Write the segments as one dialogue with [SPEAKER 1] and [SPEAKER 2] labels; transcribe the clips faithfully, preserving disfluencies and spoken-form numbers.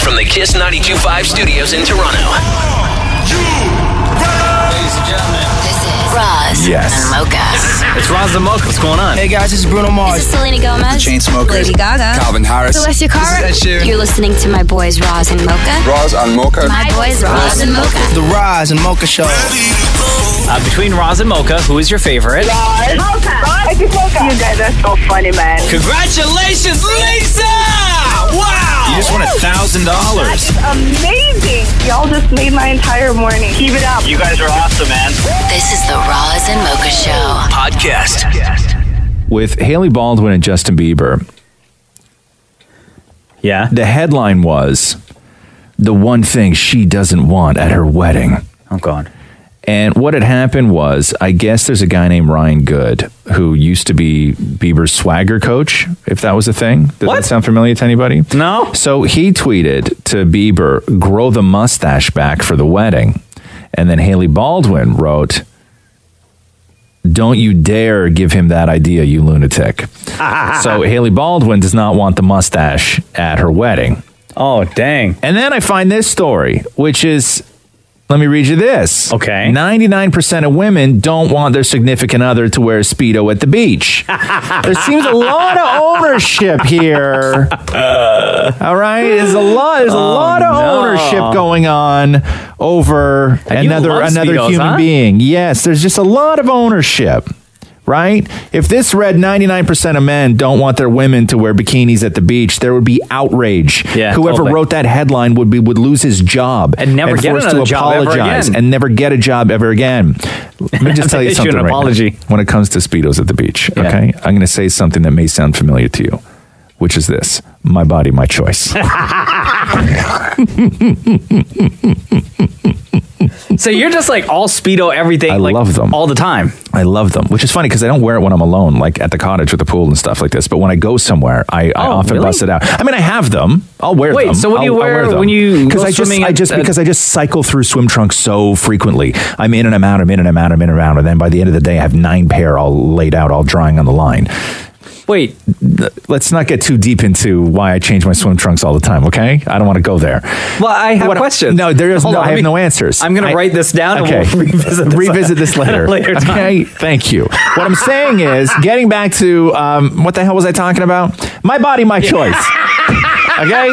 [SPEAKER 1] from the Kiss ninety-two point five studios in Toronto.
[SPEAKER 2] Ladies and gentlemen,
[SPEAKER 3] This is Roz
[SPEAKER 4] Yes.
[SPEAKER 3] and Mocha.
[SPEAKER 5] It's Roz and Mocha. What's going on?
[SPEAKER 4] Hey guys, this is Bruno Mars.
[SPEAKER 3] This is Selena Gomez.
[SPEAKER 4] Chainsmokers.
[SPEAKER 3] Lady Gaga.
[SPEAKER 4] Calvin Harris.
[SPEAKER 3] Celestia Cara.
[SPEAKER 4] This is Ed Sheeran.
[SPEAKER 3] You're listening to my boys Roz and Mocha.
[SPEAKER 4] Roz and Mocha.
[SPEAKER 3] My boys Roz and Mocha.
[SPEAKER 4] The Roz and Mocha Show.
[SPEAKER 5] Uh, between Roz and Mocha, who is your favorite?
[SPEAKER 6] Mocha. Mocha. You guys are so funny, man.
[SPEAKER 5] Congratulations, Lisa! Wow!
[SPEAKER 2] you just won a thousand dollars.
[SPEAKER 6] Amazing. Y'all just made my entire morning. Keep it up.
[SPEAKER 2] You guys are awesome, man.
[SPEAKER 3] This is the Roz and Mocha Show.
[SPEAKER 1] Podcast.
[SPEAKER 4] With Hailey Baldwin and Justin Bieber,
[SPEAKER 5] Yeah.
[SPEAKER 4] the headline was the one thing she doesn't want at her wedding.
[SPEAKER 5] Oh, God.
[SPEAKER 4] And what had happened was, I guess there's a guy named Ryan Good who used to be Bieber's swagger coach, if that was a thing. Does
[SPEAKER 5] What?
[SPEAKER 4] that sound familiar to anybody?
[SPEAKER 5] No.
[SPEAKER 4] So he tweeted to Bieber, grow the mustache back for the wedding. And then Hailey Baldwin wrote, don't you dare give him that idea, you lunatic. So Hailey Baldwin does not want the mustache at her wedding.
[SPEAKER 5] Oh, dang.
[SPEAKER 4] And then I find this story, which is, let me read you this.
[SPEAKER 5] Okay.
[SPEAKER 4] ninety-nine percent of women don't want their significant other to wear a Speedo at the beach. There seems a lot of ownership here. All right? There's a lot, there's a lot of
[SPEAKER 5] no.
[SPEAKER 4] ownership going on over
[SPEAKER 5] you
[SPEAKER 4] another
[SPEAKER 5] love
[SPEAKER 4] another
[SPEAKER 5] Speedos,
[SPEAKER 4] human
[SPEAKER 5] huh?
[SPEAKER 4] being. Yes, there's just a lot of ownership. Right? If this read ninety-nine percent of men don't want their women to wear bikinis at the beach, there would be outrage.
[SPEAKER 5] Yeah,
[SPEAKER 4] Whoever
[SPEAKER 5] totally.
[SPEAKER 4] wrote that headline would be would lose his job
[SPEAKER 5] And never get
[SPEAKER 4] forced
[SPEAKER 5] another
[SPEAKER 4] to
[SPEAKER 5] job ever
[SPEAKER 4] apologize
[SPEAKER 5] again.
[SPEAKER 4] and never get a job ever again. Let me just tell you
[SPEAKER 5] Issue
[SPEAKER 4] something
[SPEAKER 5] an
[SPEAKER 4] right now.
[SPEAKER 5] apology.
[SPEAKER 4] When it comes to Speedos at the beach,
[SPEAKER 5] Yeah.
[SPEAKER 4] okay? I'm going to say something that may sound familiar to you, which is this: my body, my choice.
[SPEAKER 5] So you're just like all Speedo, everything.
[SPEAKER 4] I
[SPEAKER 5] like,
[SPEAKER 4] love them.
[SPEAKER 5] all the time.
[SPEAKER 4] I love them, which is funny because I don't wear it when I'm alone, like at the cottage with the pool and stuff like this. But when I go somewhere, I, I
[SPEAKER 5] Oh,
[SPEAKER 4] often
[SPEAKER 5] really?
[SPEAKER 4] bust it out. I mean, I have them. I'll wear
[SPEAKER 5] Wait,
[SPEAKER 4] them.
[SPEAKER 5] so what do you
[SPEAKER 4] I'll- I'll
[SPEAKER 5] wear
[SPEAKER 4] them.
[SPEAKER 5] when you go
[SPEAKER 4] I just,
[SPEAKER 5] swimming
[SPEAKER 4] I
[SPEAKER 5] at-
[SPEAKER 4] just
[SPEAKER 5] at-
[SPEAKER 4] because I just cycle through swim trunks so frequently. I'm in and I'm out. I'm in and I'm out. I'm in and out. And then by the end of the day, I have nine pair all laid out, all drying on the line.
[SPEAKER 5] Wait,
[SPEAKER 4] Let's not get too deep into why I change my swim trunks all the time. Okay, I don't want to go there.
[SPEAKER 5] well, I have
[SPEAKER 4] What-
[SPEAKER 5] a question.
[SPEAKER 4] No, there is
[SPEAKER 5] Hold
[SPEAKER 4] no.
[SPEAKER 5] on,
[SPEAKER 4] I
[SPEAKER 5] let
[SPEAKER 4] have
[SPEAKER 5] me-
[SPEAKER 4] no answers.
[SPEAKER 5] I'm going
[SPEAKER 4] I-
[SPEAKER 5] to write this down
[SPEAKER 4] Okay,
[SPEAKER 5] and we'll revisit this,
[SPEAKER 4] revisit this later.
[SPEAKER 5] later time.
[SPEAKER 4] Okay, thank you. What I'm saying is, getting back to um, what the hell was I talking about? My body, my choice. Okay.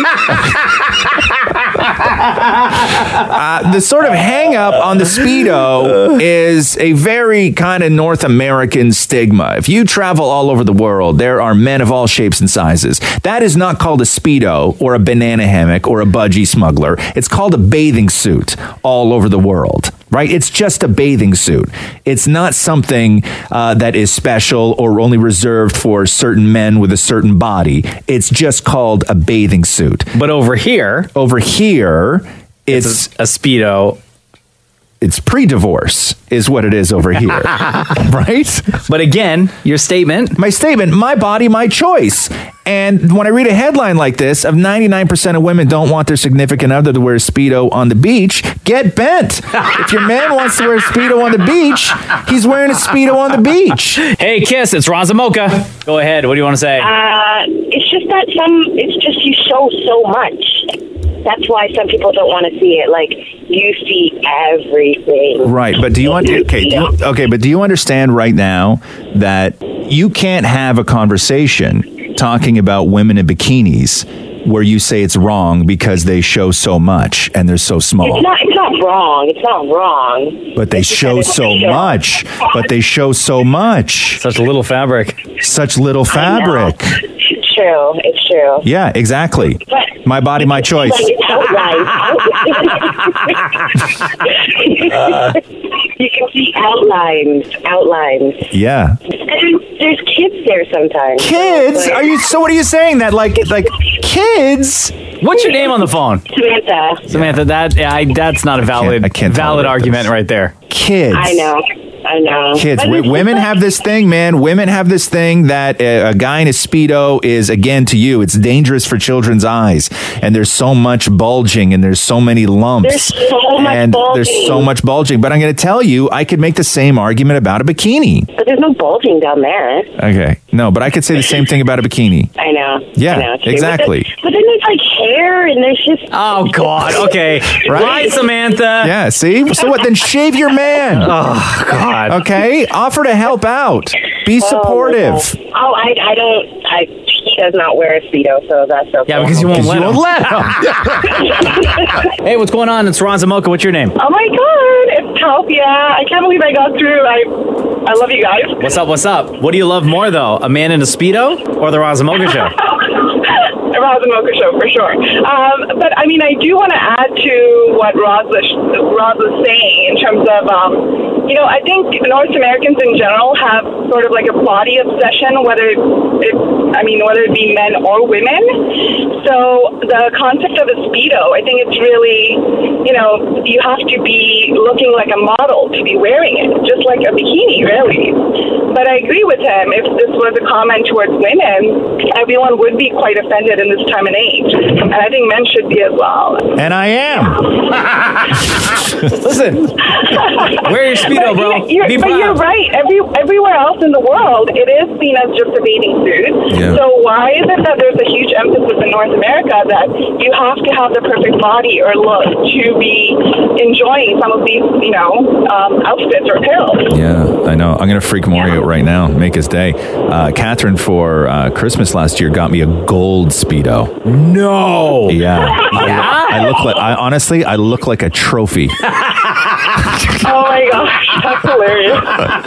[SPEAKER 4] uh, the sort of hang up on the Speedo is a very kind of North American stigma. If you travel all over the world, there are men of all shapes and sizes. That is not called a Speedo or a banana hammock or a budgie smuggler. It's called a bathing suit all over the world. Right? It's just a bathing suit. It's not something uh, that is special or only reserved for certain men with a certain body. It's just called a bathing suit.
[SPEAKER 5] But over here,
[SPEAKER 4] Over here, it's
[SPEAKER 5] it's a Speedo.
[SPEAKER 4] it's pre-divorce is what it is over here. Right?
[SPEAKER 5] But again, your statement.
[SPEAKER 4] My statement, my body, my choice. And when I read a headline like this of ninety-nine percent of women don't want their significant other to wear a Speedo on the beach, get bent. If your man wants to wear a Speedo on the beach, he's wearing a Speedo on the beach.
[SPEAKER 5] Hey, Kiss, it's Roz and Mocha. Go ahead. What do you want to say?
[SPEAKER 6] Uh, it's just that some, it's just you show so much. That's why some people don't want to see it. Like, you see everything.
[SPEAKER 4] Right, but do you want okay, do you, okay, but do you understand right now that you can't have a conversation talking about women in bikinis where you say it's wrong because they show so much and they're so small.
[SPEAKER 6] It's not, it's not wrong. It's not wrong.
[SPEAKER 4] But they
[SPEAKER 6] It's just
[SPEAKER 4] show
[SPEAKER 6] that it's
[SPEAKER 4] so
[SPEAKER 6] show.
[SPEAKER 4] much. But they show so much.
[SPEAKER 5] Such little fabric.
[SPEAKER 4] Such little fabric.
[SPEAKER 6] It's true. It's true.
[SPEAKER 4] Yeah, exactly.
[SPEAKER 6] But
[SPEAKER 4] My body, my choice.
[SPEAKER 6] Like outline. You can see outlines. Outlines.
[SPEAKER 4] Yeah.
[SPEAKER 6] And there's, there's kids there sometimes.
[SPEAKER 4] Kids?
[SPEAKER 6] Like,
[SPEAKER 4] Are you so what are you saying that like like kids?
[SPEAKER 5] What's your name on the phone?
[SPEAKER 6] Samantha.
[SPEAKER 5] Samantha, that I, that's not a valid
[SPEAKER 4] I can't
[SPEAKER 5] valid
[SPEAKER 4] tolerate
[SPEAKER 5] argument
[SPEAKER 4] this.
[SPEAKER 5] right there.
[SPEAKER 4] Kids.
[SPEAKER 6] I know. I know.
[SPEAKER 4] Kids,
[SPEAKER 6] But
[SPEAKER 4] w-
[SPEAKER 6] it's just
[SPEAKER 4] women
[SPEAKER 6] like-
[SPEAKER 4] have this thing, man. Women have this thing that a, a guy in a Speedo is, again, to you, it's dangerous for children's eyes. And there's so much bulging and there's so many lumps.
[SPEAKER 6] There's so much
[SPEAKER 4] and
[SPEAKER 6] bulging.
[SPEAKER 4] there's so much bulging. But I'm going to tell you, I could make the same argument about a bikini.
[SPEAKER 6] But there's no bulging down there.
[SPEAKER 4] Okay. No, but I could say the same thing about a bikini.
[SPEAKER 6] I know.
[SPEAKER 4] Yeah,
[SPEAKER 6] I know, it's true.
[SPEAKER 4] exactly.
[SPEAKER 6] But then, but then there's like hair and there's just.
[SPEAKER 5] Oh, God. Okay.
[SPEAKER 4] Right?
[SPEAKER 5] Right, Samantha.
[SPEAKER 4] Yeah, see? So what? Then shave your man.
[SPEAKER 5] Oh, God.
[SPEAKER 4] Okay? Offer to help out. Be supportive.
[SPEAKER 6] Oh, oh I, I don't. I, he does not wear a Speedo, so that's okay.
[SPEAKER 5] Yeah, because you won't let
[SPEAKER 4] you
[SPEAKER 5] him.
[SPEAKER 4] won't let him.
[SPEAKER 5] Hey, what's going on? It's Ron Zamoka. What's your name?
[SPEAKER 6] Oh my God, it's Talpia. I can't believe I got through. I I love you guys.
[SPEAKER 5] What's up? What's up? What do you love more, though? A man in a Speedo or the Ron Zamoka show?
[SPEAKER 6] Roz and Mocha show for sure. Um, but I mean, I do want to add to what Roz was, Roz was saying in terms of, um, you know, I think North Americans in general have sort of like a body obsession, whether it, I mean, whether it be men or women. So the concept of a Speedo, I think it's really, you know, you have to be looking like a model to be wearing it, just like a bikini, really. But I agree with him. If this was a comment towards women, everyone would be quite offended in this time and age. And I think men should be as well.
[SPEAKER 4] And I am.
[SPEAKER 5] Listen, wear your Speedo,
[SPEAKER 6] But,
[SPEAKER 5] bro.
[SPEAKER 6] you're,
[SPEAKER 5] Be
[SPEAKER 6] but
[SPEAKER 5] proud.
[SPEAKER 6] you're right. Every, everywhere else in the world, it is seen as just a bathing suit.
[SPEAKER 4] Yeah.
[SPEAKER 6] So why is it that there's a huge emphasis in North America that you have to have the perfect body or look to be enjoying some of these, you know, um, outfits or apparel?
[SPEAKER 4] Yeah, I know. I'm going to freak Maury out right now. Make his day. Uh, Catherine, for uh, Christmas last year, got me a gold Speedo.
[SPEAKER 5] No.
[SPEAKER 4] Yeah.
[SPEAKER 5] Yeah?
[SPEAKER 4] I look like, I honestly, I look like a trophy.
[SPEAKER 6] Oh my gosh, that's hilarious.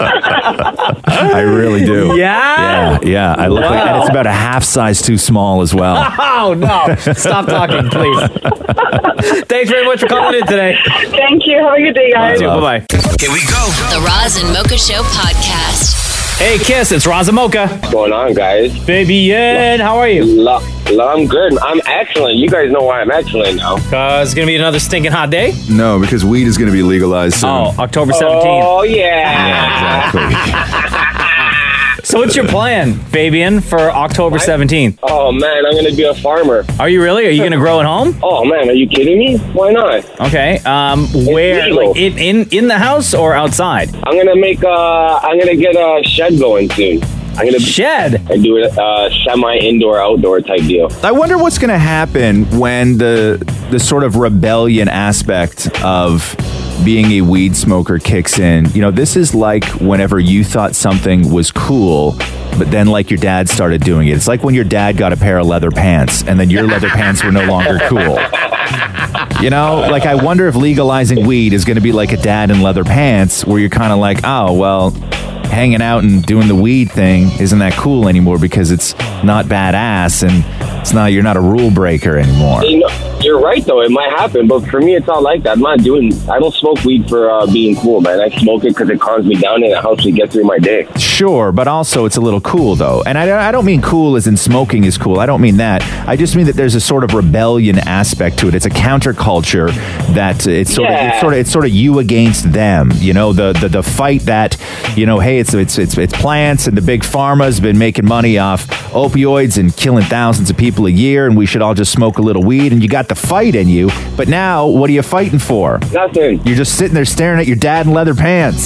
[SPEAKER 4] I really do.
[SPEAKER 5] Yeah?
[SPEAKER 4] Yeah, yeah. I look like, and it's about a half size too small as well.
[SPEAKER 5] Oh, no. Stop talking, please. Thanks very much for calling in today.
[SPEAKER 6] Thank you. Have a good day, guys.
[SPEAKER 5] Bye-bye.
[SPEAKER 1] Here we go.
[SPEAKER 3] The Roz and Mocha Show podcast.
[SPEAKER 5] Hey, Kiss, it's Ron Zamoka.
[SPEAKER 2] What's going on, guys?
[SPEAKER 5] Baby Yen, how are you?
[SPEAKER 2] Lo- lo- I'm good. I'm excellent. You guys know why I'm excellent now.
[SPEAKER 5] Uh, it's going to be another stinking hot day.
[SPEAKER 7] No, because weed is going to be legalized soon.
[SPEAKER 5] Oh, October seventeenth.
[SPEAKER 2] Oh, yeah.
[SPEAKER 4] Yeah, exactly.
[SPEAKER 5] So what's your plan, Fabian, for October seventeenth?
[SPEAKER 2] Oh, man, I'm going to be a farmer.
[SPEAKER 5] Are you really? Are you going to grow at home?
[SPEAKER 2] Oh, man, are you kidding me? Why not?
[SPEAKER 5] Okay. Um, where?
[SPEAKER 2] legal.
[SPEAKER 5] Like in, in in the house or outside?
[SPEAKER 2] I'm going to make a, I'm going to get a shed going soon. I'm going to
[SPEAKER 5] Shed.
[SPEAKER 2] do a uh, semi-indoor, outdoor type deal.
[SPEAKER 4] I wonder what's going to happen when the the sort of rebellion aspect of being a weed smoker kicks in. You know, this is like whenever you thought something was cool, but then like your dad started doing it. It's like when your dad got a pair of leather pants and then your leather pants were no longer cool. You know, like I wonder if legalizing weed is going to be like a dad in leather pants where you're kind of like, oh, well, hanging out and doing the weed thing isn't that cool anymore because it's not badass and it's not, you're not a rule breaker anymore.
[SPEAKER 2] You know, you're right, though. It might happen, but for me, it's not like that. I'm not doing, I don't smoke weed for uh, being cool, man. I smoke it because it calms me down and it helps me get through my day.
[SPEAKER 4] Sure, but also it's a little cool though. And I, I don't mean cool as in smoking is cool. I don't mean that. I just mean that there's a sort of rebellion aspect to it. It's a counterculture that it's sort
[SPEAKER 2] Yeah.
[SPEAKER 4] of it's sort of it's sort of you against them. You know, the the, the fight that, you know, hey, it's it's it's it's plants and the big pharma's been making money off opioids and killing thousands of people a year, and we should all just smoke a little weed. And you got the fight in you, but now what are you fighting for?
[SPEAKER 2] Nothing.
[SPEAKER 4] You're just sitting there staring at your dad in leather pants.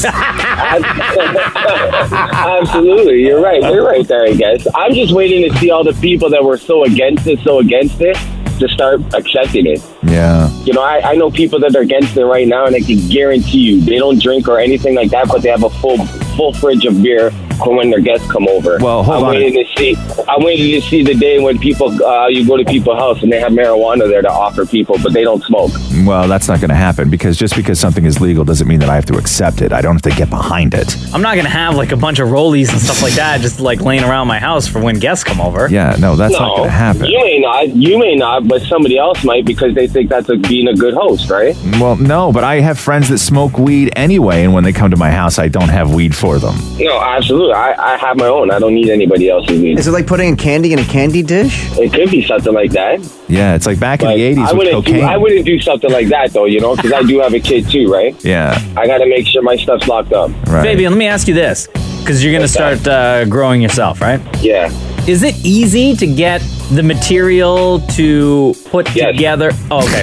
[SPEAKER 2] Absolutely, you're right. You're right there, I guess. I'm just waiting to see all the people that were so against it, so against it, to start accepting it.
[SPEAKER 4] Yeah.
[SPEAKER 2] You know, I, I know people that are against it right now, and I can guarantee you they don't drink or anything like that, but they have a full full fridge of beer for when their guests come over.
[SPEAKER 4] Well, hold
[SPEAKER 2] I'm
[SPEAKER 4] on.
[SPEAKER 2] waiting to see. I'm waiting to see the day when people uh, you go to people's house and they have marijuana there to offer people, but they don't smoke.
[SPEAKER 4] Well, that's not going to happen because just because something is legal doesn't mean that I have to accept it. I don't have to get behind it.
[SPEAKER 5] I'm not gonna have like a bunch of rollies and stuff like that just like laying around my house for when guests come over.
[SPEAKER 4] Yeah, no, that's
[SPEAKER 2] no,
[SPEAKER 4] not going to happen.
[SPEAKER 2] you may not. You may not, but somebody else might because they think that's a, being a good host, right?
[SPEAKER 4] Well, no, but I have friends that smoke weed anyway, and when they come to my house, I don't have weed for them.
[SPEAKER 2] No, absolutely. do. I, I have my own. I don't need anybody else's weed.
[SPEAKER 8] Is it like putting candy in a candy dish?
[SPEAKER 2] It could be something like that.
[SPEAKER 4] Yeah, it's like back in
[SPEAKER 2] But
[SPEAKER 4] the eighties
[SPEAKER 2] I
[SPEAKER 4] with
[SPEAKER 2] wouldn't
[SPEAKER 4] cocaine.
[SPEAKER 2] do. I wouldn't do something like that though, you know, because I do have a kid too, right?
[SPEAKER 4] Yeah.
[SPEAKER 2] I got to make sure my stuff's locked up.
[SPEAKER 4] Right.
[SPEAKER 5] Fabian, let me ask you this, because you're going to
[SPEAKER 2] Okay.
[SPEAKER 5] start uh, growing yourself, right?
[SPEAKER 2] Yeah.
[SPEAKER 5] Is it easy to get the material to put
[SPEAKER 2] Yes.
[SPEAKER 5] together? Oh, okay.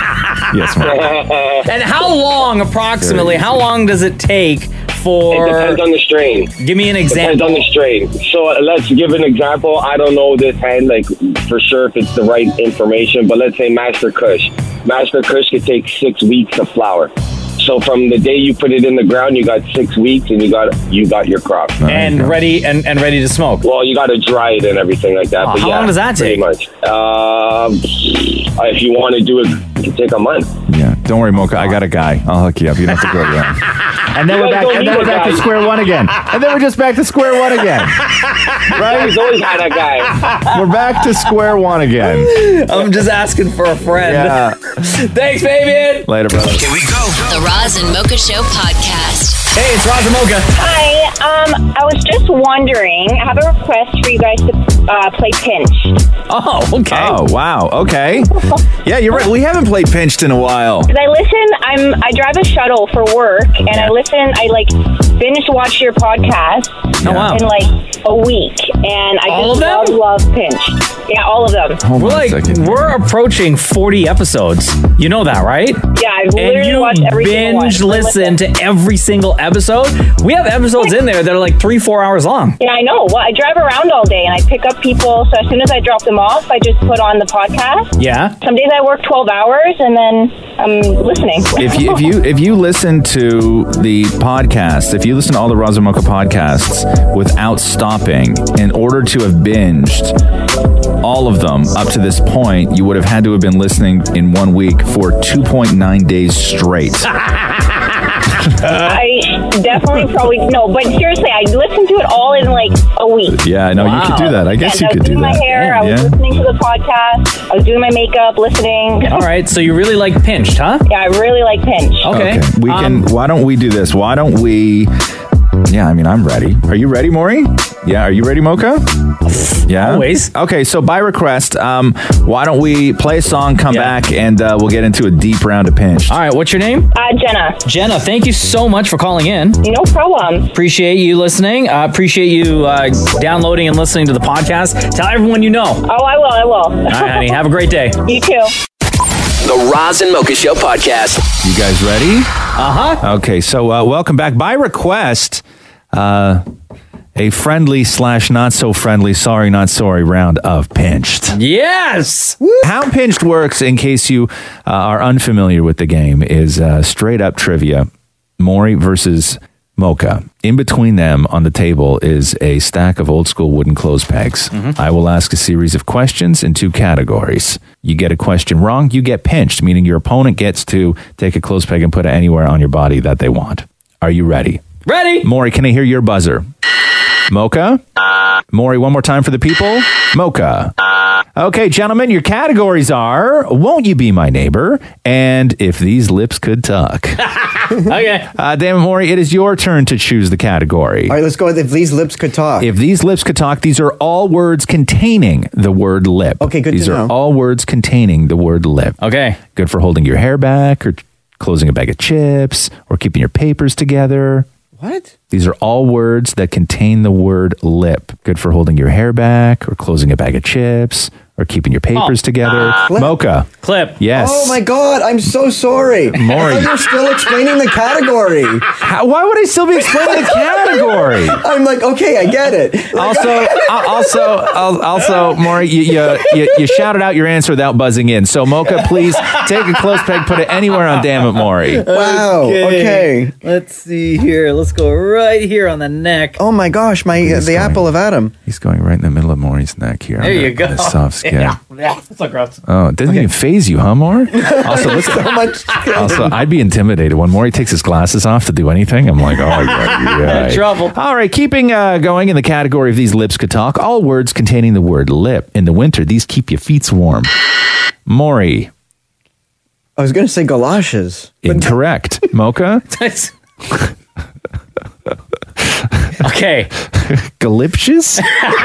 [SPEAKER 4] Yes, Maury.
[SPEAKER 5] And how long, approximately, how long does it take for...
[SPEAKER 2] It depends on the strain.
[SPEAKER 5] Give me an
[SPEAKER 2] Depends
[SPEAKER 5] example.
[SPEAKER 2] on the strain. So uh, let's give an example. I don't know this hand like for sure if it's the right information, but let's say Master Kush. Master Kush could take six weeks to flower. So from the day you put it in the ground, you got six weeks, and you got you got your crop.
[SPEAKER 5] And ready and, and ready to smoke.
[SPEAKER 2] Well, you got to dry it and everything like that.
[SPEAKER 5] Oh,
[SPEAKER 2] but
[SPEAKER 5] how
[SPEAKER 2] yeah,
[SPEAKER 5] long does that
[SPEAKER 2] pretty
[SPEAKER 5] take?
[SPEAKER 2] Much. Um, if you want to do it, it can take a month.
[SPEAKER 4] Yeah. Don't worry, Mocha. I got a guy. I'll hook you up. You don't have to go around. And then
[SPEAKER 2] You
[SPEAKER 4] we're
[SPEAKER 2] guys
[SPEAKER 4] back.
[SPEAKER 2] don't
[SPEAKER 4] And then
[SPEAKER 2] need
[SPEAKER 4] we're
[SPEAKER 2] a
[SPEAKER 4] back to
[SPEAKER 2] guy.
[SPEAKER 4] square one again. And then we're just back to square one again. Right?
[SPEAKER 2] He's always had a guy.
[SPEAKER 4] We're back to square one again.
[SPEAKER 5] I'm just asking for a friend.
[SPEAKER 4] Yeah.
[SPEAKER 5] Thanks, Fabian.
[SPEAKER 4] Later, brother.
[SPEAKER 1] Here we go.
[SPEAKER 3] The Roz and Mocha Show podcast.
[SPEAKER 5] Hey, it's Roz and Mocha.
[SPEAKER 9] Hi, um, I was just wondering, I have a request for you guys to uh, play Pinch.
[SPEAKER 5] Oh, okay.
[SPEAKER 4] Oh, wow. Okay. Yeah, you're right. We haven't played Pinched in a while.
[SPEAKER 9] Because I listen, I'm, I drive a shuttle for work, and I listen, I like binge watch your podcast
[SPEAKER 5] Oh, wow.
[SPEAKER 9] in like a week, and I
[SPEAKER 5] All
[SPEAKER 9] just
[SPEAKER 5] of them?
[SPEAKER 9] love, love Pinch. Yeah, all of them.
[SPEAKER 4] Hold
[SPEAKER 5] We're
[SPEAKER 4] on
[SPEAKER 5] like,
[SPEAKER 4] a second.
[SPEAKER 5] we're approaching forty episodes. You know that, right?
[SPEAKER 9] Yeah, I've
[SPEAKER 5] And
[SPEAKER 9] literally
[SPEAKER 5] you
[SPEAKER 9] watched every single one.
[SPEAKER 5] binge listen to every single episode. We have episodes in there that are like three, four hours long.
[SPEAKER 9] Yeah, I know. Well, I drive around all day, and I pick up people, so as soon as I drop them off, I just put on the podcast.
[SPEAKER 5] Yeah.
[SPEAKER 9] Some days I work twelve hours, and then I'm listening.
[SPEAKER 4] If you if you if you listen to the podcast, if you listen to all the Roz and Mocha podcasts without stopping, in order to have binged all of them up to this point, you would have had to have been listening in one week for two point nine days straight.
[SPEAKER 9] I definitely probably no, but seriously, I listened to it all in like a week.
[SPEAKER 4] Yeah, no, you could do that. I guess
[SPEAKER 9] And
[SPEAKER 4] you could
[SPEAKER 9] I was
[SPEAKER 4] do
[SPEAKER 9] doing
[SPEAKER 4] that.
[SPEAKER 9] my hair. I was
[SPEAKER 4] Yeah.
[SPEAKER 9] listening to the podcast. I was doing my makeup, listening.
[SPEAKER 5] All right. So you really like Pinched, huh?
[SPEAKER 9] Yeah, I really like Pinch.
[SPEAKER 5] Okay.
[SPEAKER 4] Okay, we can.
[SPEAKER 5] Um,
[SPEAKER 4] Why don't we do this? Why don't we? Yeah, I mean, I'm ready. Are you ready, Maury? Yeah, are you ready, Mocha? Yeah,
[SPEAKER 5] Always.
[SPEAKER 4] Okay, so by request, um, why don't we play a song, come
[SPEAKER 5] Yeah.
[SPEAKER 4] back, and uh, we'll get into a deep round of Pinched.
[SPEAKER 5] All right. What's your name?
[SPEAKER 9] Uh, Jenna,
[SPEAKER 5] Jenna. Thank you so much for calling in.
[SPEAKER 9] no problem.
[SPEAKER 5] Appreciate you listening. Uh, appreciate you uh, downloading and listening to the podcast. Tell everyone you know. All
[SPEAKER 9] Oh, I will. I will.
[SPEAKER 5] right, honey. Have a great day.
[SPEAKER 9] You too.
[SPEAKER 1] The Roz and Mocha Show podcast.
[SPEAKER 4] You guys ready?
[SPEAKER 5] Uh huh.
[SPEAKER 4] Okay, so uh, welcome back. By request, uh, a friendly slash not so friendly, sorry not sorry round of Pinched.
[SPEAKER 5] Yes.
[SPEAKER 4] How Pinched works, in case you uh, are unfamiliar with the game, is uh, straight up trivia. Maury versus Mocha. In between them on the table is a stack of old school wooden clothes pegs. I will ask a series of questions in two categories. You get a question wrong, you get pinched, meaning your opponent gets to take a clothes peg and put it anywhere on your body that they want. Are you ready?
[SPEAKER 5] Ready?
[SPEAKER 4] Maury, can I hear your buzzer? Mocha? Maury, one more time for the people. Mocha. Okay, gentlemen, your categories are Won't You Be My Neighbor? And If These Lips Could Talk.
[SPEAKER 5] Okay.
[SPEAKER 4] Uh, Dan Maury, it is your turn to choose the category.
[SPEAKER 8] All right, let's go with If These Lips Could Talk.
[SPEAKER 4] If These Lips Could Talk, these are all words containing the word lip.
[SPEAKER 8] Okay, good to
[SPEAKER 4] These are
[SPEAKER 8] know.
[SPEAKER 4] all words containing the word lip.
[SPEAKER 5] Okay.
[SPEAKER 4] Good for holding your hair back or closing a bag of chips or keeping your papers together.
[SPEAKER 8] What?
[SPEAKER 4] These are all words that contain the word lip. Good for holding your hair back or closing a bag of chips or keeping your papers
[SPEAKER 5] Oh.
[SPEAKER 4] together.
[SPEAKER 8] Clip.
[SPEAKER 4] Mocha.
[SPEAKER 5] Clip.
[SPEAKER 4] Yes.
[SPEAKER 8] Oh my God, I'm so sorry.
[SPEAKER 4] Maury.
[SPEAKER 8] I thought you were still explaining the category.
[SPEAKER 4] How, why would I still be explaining the category?
[SPEAKER 8] I'm like, okay, I get it.
[SPEAKER 4] Also, uh, also, al- also, Maury, you, you, you, you shouted out your answer without buzzing in. So, Mocha, please take a clothes peg, put it anywhere on Damn It, Maury.
[SPEAKER 8] Wow. Okay.
[SPEAKER 5] Let's see here. Let's go right here on the neck.
[SPEAKER 8] Oh my gosh, my uh,
[SPEAKER 4] He's
[SPEAKER 8] the
[SPEAKER 4] going.
[SPEAKER 8] apple of Adam.
[SPEAKER 4] He's going right in the middle of Maury's neck here.
[SPEAKER 5] There
[SPEAKER 4] on
[SPEAKER 5] you
[SPEAKER 4] the-
[SPEAKER 5] go.
[SPEAKER 4] on the soft skin.
[SPEAKER 5] Yeah. Yeah. That's so gross.
[SPEAKER 4] Oh, it doesn't even phase you, huh, Maury? Also, look
[SPEAKER 8] So much.
[SPEAKER 4] Also, I'd be intimidated when Maury takes his glasses off to do anything. I'm like, oh, yeah, yeah.
[SPEAKER 5] Trouble.
[SPEAKER 4] All right, keeping uh, going in the category of These Lips Could Talk, all words containing the word lip. In the winter, these keep your feet warm. Maury,
[SPEAKER 8] I was going to say galoshes.
[SPEAKER 4] incorrect. Mocha?
[SPEAKER 5] okay. Okay.
[SPEAKER 4] Galiptious?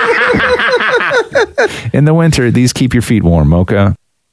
[SPEAKER 4] In the winter, these keep your feet warm, Mocha.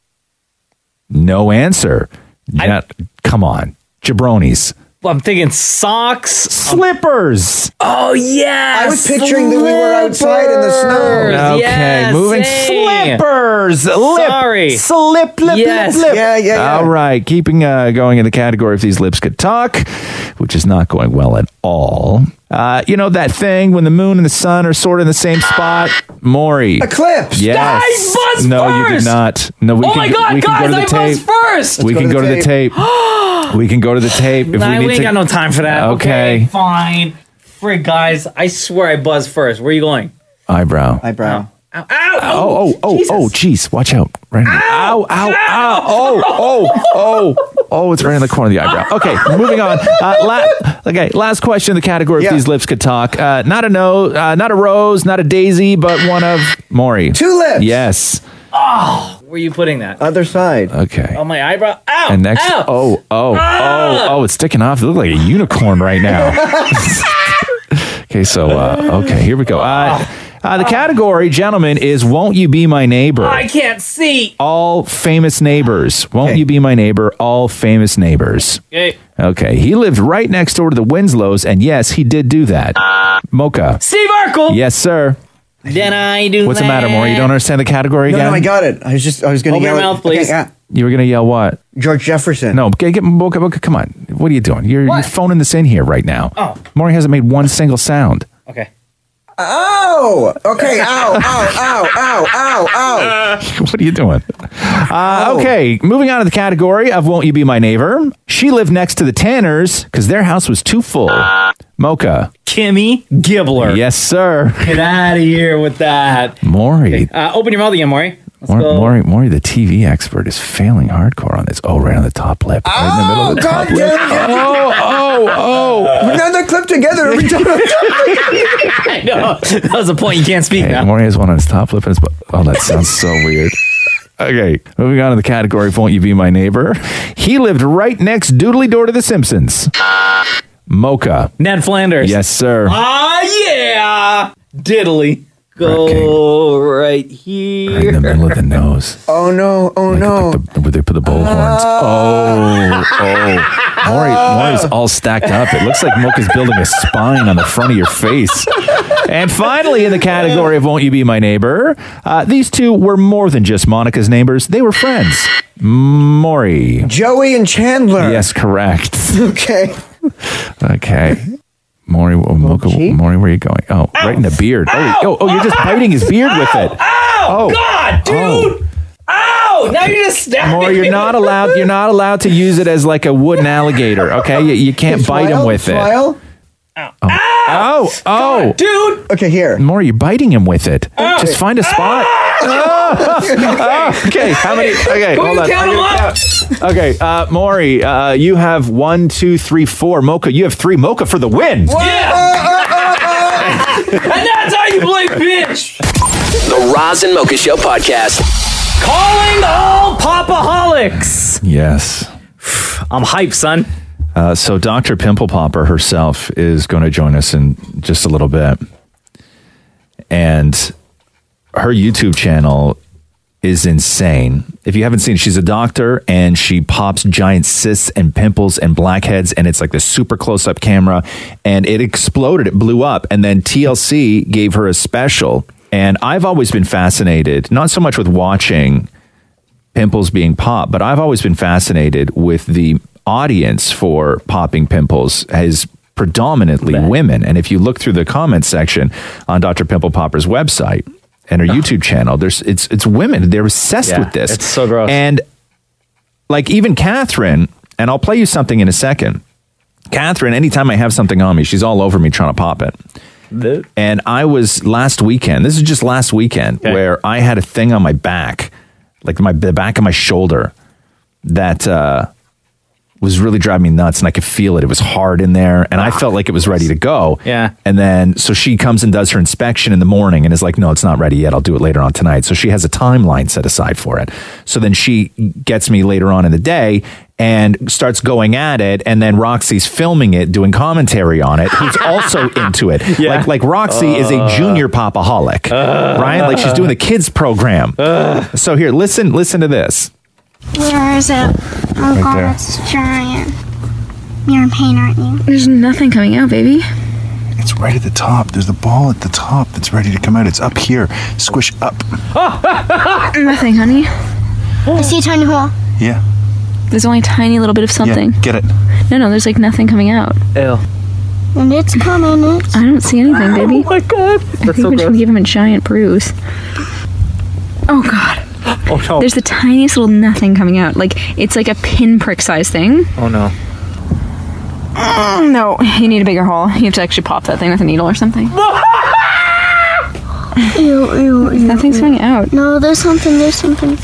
[SPEAKER 4] No answer. Yeah, come on. Jabronis.
[SPEAKER 5] Well, I'm thinking socks.
[SPEAKER 4] Slippers.
[SPEAKER 5] Oh, yeah.
[SPEAKER 8] I was picturing that we were outside in the snow.
[SPEAKER 4] Okay,
[SPEAKER 5] Yes,
[SPEAKER 4] moving.
[SPEAKER 5] same.
[SPEAKER 4] Slippers. Lip.
[SPEAKER 5] Sorry.
[SPEAKER 4] Slip, lip,
[SPEAKER 5] Yes.
[SPEAKER 4] lip, lip.
[SPEAKER 8] Yeah, yeah, yeah.
[SPEAKER 4] All right, keeping uh, going in the category if these lips could talk, which is not going well at all. Uh, you know that thing when the moon and the sun are sort of in the same spot? Maury.
[SPEAKER 8] Eclipse.
[SPEAKER 4] Yes.
[SPEAKER 5] I buzzed
[SPEAKER 4] no, you did
[SPEAKER 5] first.
[SPEAKER 4] not. No, we
[SPEAKER 5] Oh
[SPEAKER 4] can,
[SPEAKER 5] my God,
[SPEAKER 4] we can
[SPEAKER 5] guys,
[SPEAKER 4] go to the
[SPEAKER 5] I
[SPEAKER 4] tape.
[SPEAKER 5] buzzed first.
[SPEAKER 4] we
[SPEAKER 8] go
[SPEAKER 4] can
[SPEAKER 8] to
[SPEAKER 4] go
[SPEAKER 8] the
[SPEAKER 4] to the tape. we can go to the tape. If
[SPEAKER 5] Nah,
[SPEAKER 4] we
[SPEAKER 5] we,
[SPEAKER 4] need
[SPEAKER 5] ain't
[SPEAKER 4] to.
[SPEAKER 5] got no time for that.
[SPEAKER 4] Okay.
[SPEAKER 5] Okay, fine. Frig, guys, I swear I buzzed first. Where are you going?
[SPEAKER 4] Eyebrow.
[SPEAKER 8] Eyebrow.
[SPEAKER 5] Ow, ow,
[SPEAKER 4] Oh, oh, oh,
[SPEAKER 5] Jesus.
[SPEAKER 4] oh, jeez. Watch out. Right in the- ow, ow, ow. Oh, oh, oh. Oh, it's right in the corner of the eyebrow. Okay, moving on. Uh, la- okay, last question in the category if
[SPEAKER 8] Yeah.
[SPEAKER 4] these lips could talk. Uh, not a no, uh, not a rose, not a daisy, but one of Maury.
[SPEAKER 8] Tulips.
[SPEAKER 4] Yes.
[SPEAKER 5] Where are you putting that?
[SPEAKER 8] Other side.
[SPEAKER 4] Okay.
[SPEAKER 5] On my eyebrow? Ow!
[SPEAKER 4] And next,
[SPEAKER 5] Ow!
[SPEAKER 4] oh, oh, oh, oh, it's sticking off. It looks like a unicorn right now. Okay, so, uh, okay, here we go. Uh, uh, the category, gentlemen, is Won't You Be My Neighbor?
[SPEAKER 5] I can't see.
[SPEAKER 4] All famous neighbors. Won't
[SPEAKER 8] Okay.
[SPEAKER 4] You Be My Neighbor? All famous neighbors.
[SPEAKER 5] Okay.
[SPEAKER 4] Okay, he lived right next door to the Winslows, and yes, he did do that. Mocha.
[SPEAKER 5] Steve Urkel.
[SPEAKER 4] Yes, sir.
[SPEAKER 5] Then I do
[SPEAKER 4] What's the
[SPEAKER 5] that.
[SPEAKER 4] matter, Maury? You don't understand the category
[SPEAKER 8] No,
[SPEAKER 4] again?
[SPEAKER 8] no, I got it. I was just, I was going to
[SPEAKER 5] Open
[SPEAKER 8] yell.
[SPEAKER 5] your
[SPEAKER 8] it.
[SPEAKER 5] mouth, please.
[SPEAKER 8] Okay, yeah.
[SPEAKER 4] You were going to yell what?
[SPEAKER 8] George Jefferson.
[SPEAKER 4] No, get, get Mocha, Mocha, come on. What are you doing? You're, you're
[SPEAKER 5] What?
[SPEAKER 4] phoning this in here right now.
[SPEAKER 5] Oh.
[SPEAKER 4] Maury hasn't made one single sound.
[SPEAKER 5] Okay.
[SPEAKER 8] Oh, okay. Ow, ow, ow, ow, ow, ow.
[SPEAKER 4] What are you doing? Uh, okay, moving on to the category of Won't You Be My Neighbor? She lived next to the Tanners because their house was too full. Mocha.
[SPEAKER 5] Kimmy Gibbler.
[SPEAKER 4] Yes, sir.
[SPEAKER 5] Get out of here with that.
[SPEAKER 4] Maury.
[SPEAKER 5] Uh, open your mouth again, Maury. Let's
[SPEAKER 4] Maury,
[SPEAKER 5] go.
[SPEAKER 4] Maury, Maury, the T V expert, is failing hardcore on this. Oh, right on the top lip. Right in the middle of the top
[SPEAKER 8] God
[SPEAKER 4] lip.
[SPEAKER 8] damn it.
[SPEAKER 4] Oh, oh, oh.
[SPEAKER 8] We're not that clip together every time.
[SPEAKER 5] I know. That was the point. You can't speak
[SPEAKER 4] Hey,
[SPEAKER 5] now.
[SPEAKER 4] Maury has one on his top lip and his butt. Oh, that sounds so weird. Okay, moving on to the category of Won't You Be My Neighbor? He lived right next doodly door to the Simpsons. Mocha.
[SPEAKER 5] Ned Flanders.
[SPEAKER 4] Yes, sir.
[SPEAKER 5] Ah, yeah. Diddly. Go right here.
[SPEAKER 4] Right in the middle of the nose.
[SPEAKER 8] Oh, no. Oh,
[SPEAKER 4] Like,
[SPEAKER 8] no.
[SPEAKER 4] like the, where they put the bull horns. Oh, oh. Maury, Maury's all stacked up. It looks like Mocha's building a spine on the front of your face. And finally, in the category of Won't You Be My Neighbor, uh, these two were more than just Monica's neighbors. They were friends. Maury.
[SPEAKER 8] Joey and Chandler.
[SPEAKER 4] Yes, correct.
[SPEAKER 8] Okay.
[SPEAKER 4] Okay. Maury, Mocha,
[SPEAKER 8] cheek?
[SPEAKER 4] Maury, where are you going? Oh, right in the beard. Oh, oh, oh, you're just biting his beard with it.
[SPEAKER 5] Ow!
[SPEAKER 4] Oh.
[SPEAKER 5] God, dude! Ow! Now you're just stabbing
[SPEAKER 4] Maury,
[SPEAKER 5] me.
[SPEAKER 4] you're not allowed. You're not allowed to use it as like a wooden alligator. Okay, you, you can't bite him
[SPEAKER 8] Smile,
[SPEAKER 4] with it.
[SPEAKER 8] smile.
[SPEAKER 4] Oh, oh,
[SPEAKER 5] Dude!
[SPEAKER 8] Okay, here.
[SPEAKER 4] Maury, you're biting him with it. Just find a spot. Oh, okay, how many? Okay,
[SPEAKER 5] Who
[SPEAKER 4] hold
[SPEAKER 5] you
[SPEAKER 4] on.
[SPEAKER 5] count
[SPEAKER 4] I'm
[SPEAKER 5] him
[SPEAKER 4] gonna
[SPEAKER 5] up?
[SPEAKER 4] count. Okay, uh, Maury, uh, you have one, two, three, four. Mocha, you have three. Mocha for the win.
[SPEAKER 5] Yeah! And that's how you play bitch!
[SPEAKER 1] The Roz and Mocha Show podcast.
[SPEAKER 5] Calling all popaholics!
[SPEAKER 4] Yes.
[SPEAKER 5] I'm hyped, son.
[SPEAKER 4] Uh, so Doctor Pimple Popper herself is going to join us in just a little bit. And her YouTube channel is insane. If you haven't seen it, she's a doctor and she pops giant cysts and pimples and blackheads, and it's like this super close-up camera, and it exploded, it blew up, and then T L C gave her a special. And I've always been fascinated, not so much with watching pimples being popped, but I've always been fascinated with the audience for popping pimples as predominantly women. And if you look through the comments section on Doctor Pimple Popper's website and her YouTube channel, there's it's it's women. They're obsessed
[SPEAKER 5] Yeah,
[SPEAKER 4] with this.
[SPEAKER 5] it's so gross.
[SPEAKER 4] And like even Catherine, and I'll play you something in a second. Catherine, anytime I have something on me, she's all over me trying to pop it. And I was last weekend, this is just last weekend,
[SPEAKER 5] Okay.
[SPEAKER 4] where I had a thing on my back, like my the back of my shoulder, that uh, was really driving me nuts, and I could feel it. It was hard in there, and I felt like it was ready to go.
[SPEAKER 5] Yeah.
[SPEAKER 4] And then, so she comes and does her inspection in the morning and is like, no, it's not ready yet. I'll do it later on tonight. So she has a timeline set aside for it. So then she gets me later on in the day, and starts going at it, and then Roxy's filming it, doing commentary on it, who's also into it.
[SPEAKER 5] Yeah.
[SPEAKER 4] Like, like Roxy uh, is a junior popaholic, uh, right? Like she's doing the kids program. Uh, so here, listen, listen to this.
[SPEAKER 10] Where is it? Oh
[SPEAKER 4] Right
[SPEAKER 10] God,
[SPEAKER 4] there.
[SPEAKER 10] it's giant. You're in pain, aren't you?
[SPEAKER 11] There's nothing coming out, baby.
[SPEAKER 7] It's right at the top. There's the ball at the top that's ready to come out. It's up here. Squish up.
[SPEAKER 11] Nothing, honey.
[SPEAKER 10] I see a tiny hole.
[SPEAKER 7] Yeah.
[SPEAKER 11] There's only a tiny little bit of something.
[SPEAKER 7] Yeah, get it.
[SPEAKER 11] No, no, there's like nothing coming out.
[SPEAKER 5] Ew.
[SPEAKER 10] And it's coming. It's...
[SPEAKER 11] I don't see anything, baby.
[SPEAKER 5] Oh my God.
[SPEAKER 11] I
[SPEAKER 5] That's
[SPEAKER 11] think
[SPEAKER 5] so
[SPEAKER 11] we should
[SPEAKER 5] gross.
[SPEAKER 11] give him a giant bruise. Oh God.
[SPEAKER 5] Oh no.
[SPEAKER 11] There's the tiniest little nothing coming out. Like, it's like a pinprick size thing.
[SPEAKER 5] Oh no.
[SPEAKER 11] Mm, no, you need a bigger hole. You have to actually pop that thing with a needle or something.
[SPEAKER 10] Ew, ew, ew.
[SPEAKER 11] Nothing's coming out.
[SPEAKER 10] No, there's something. There's something.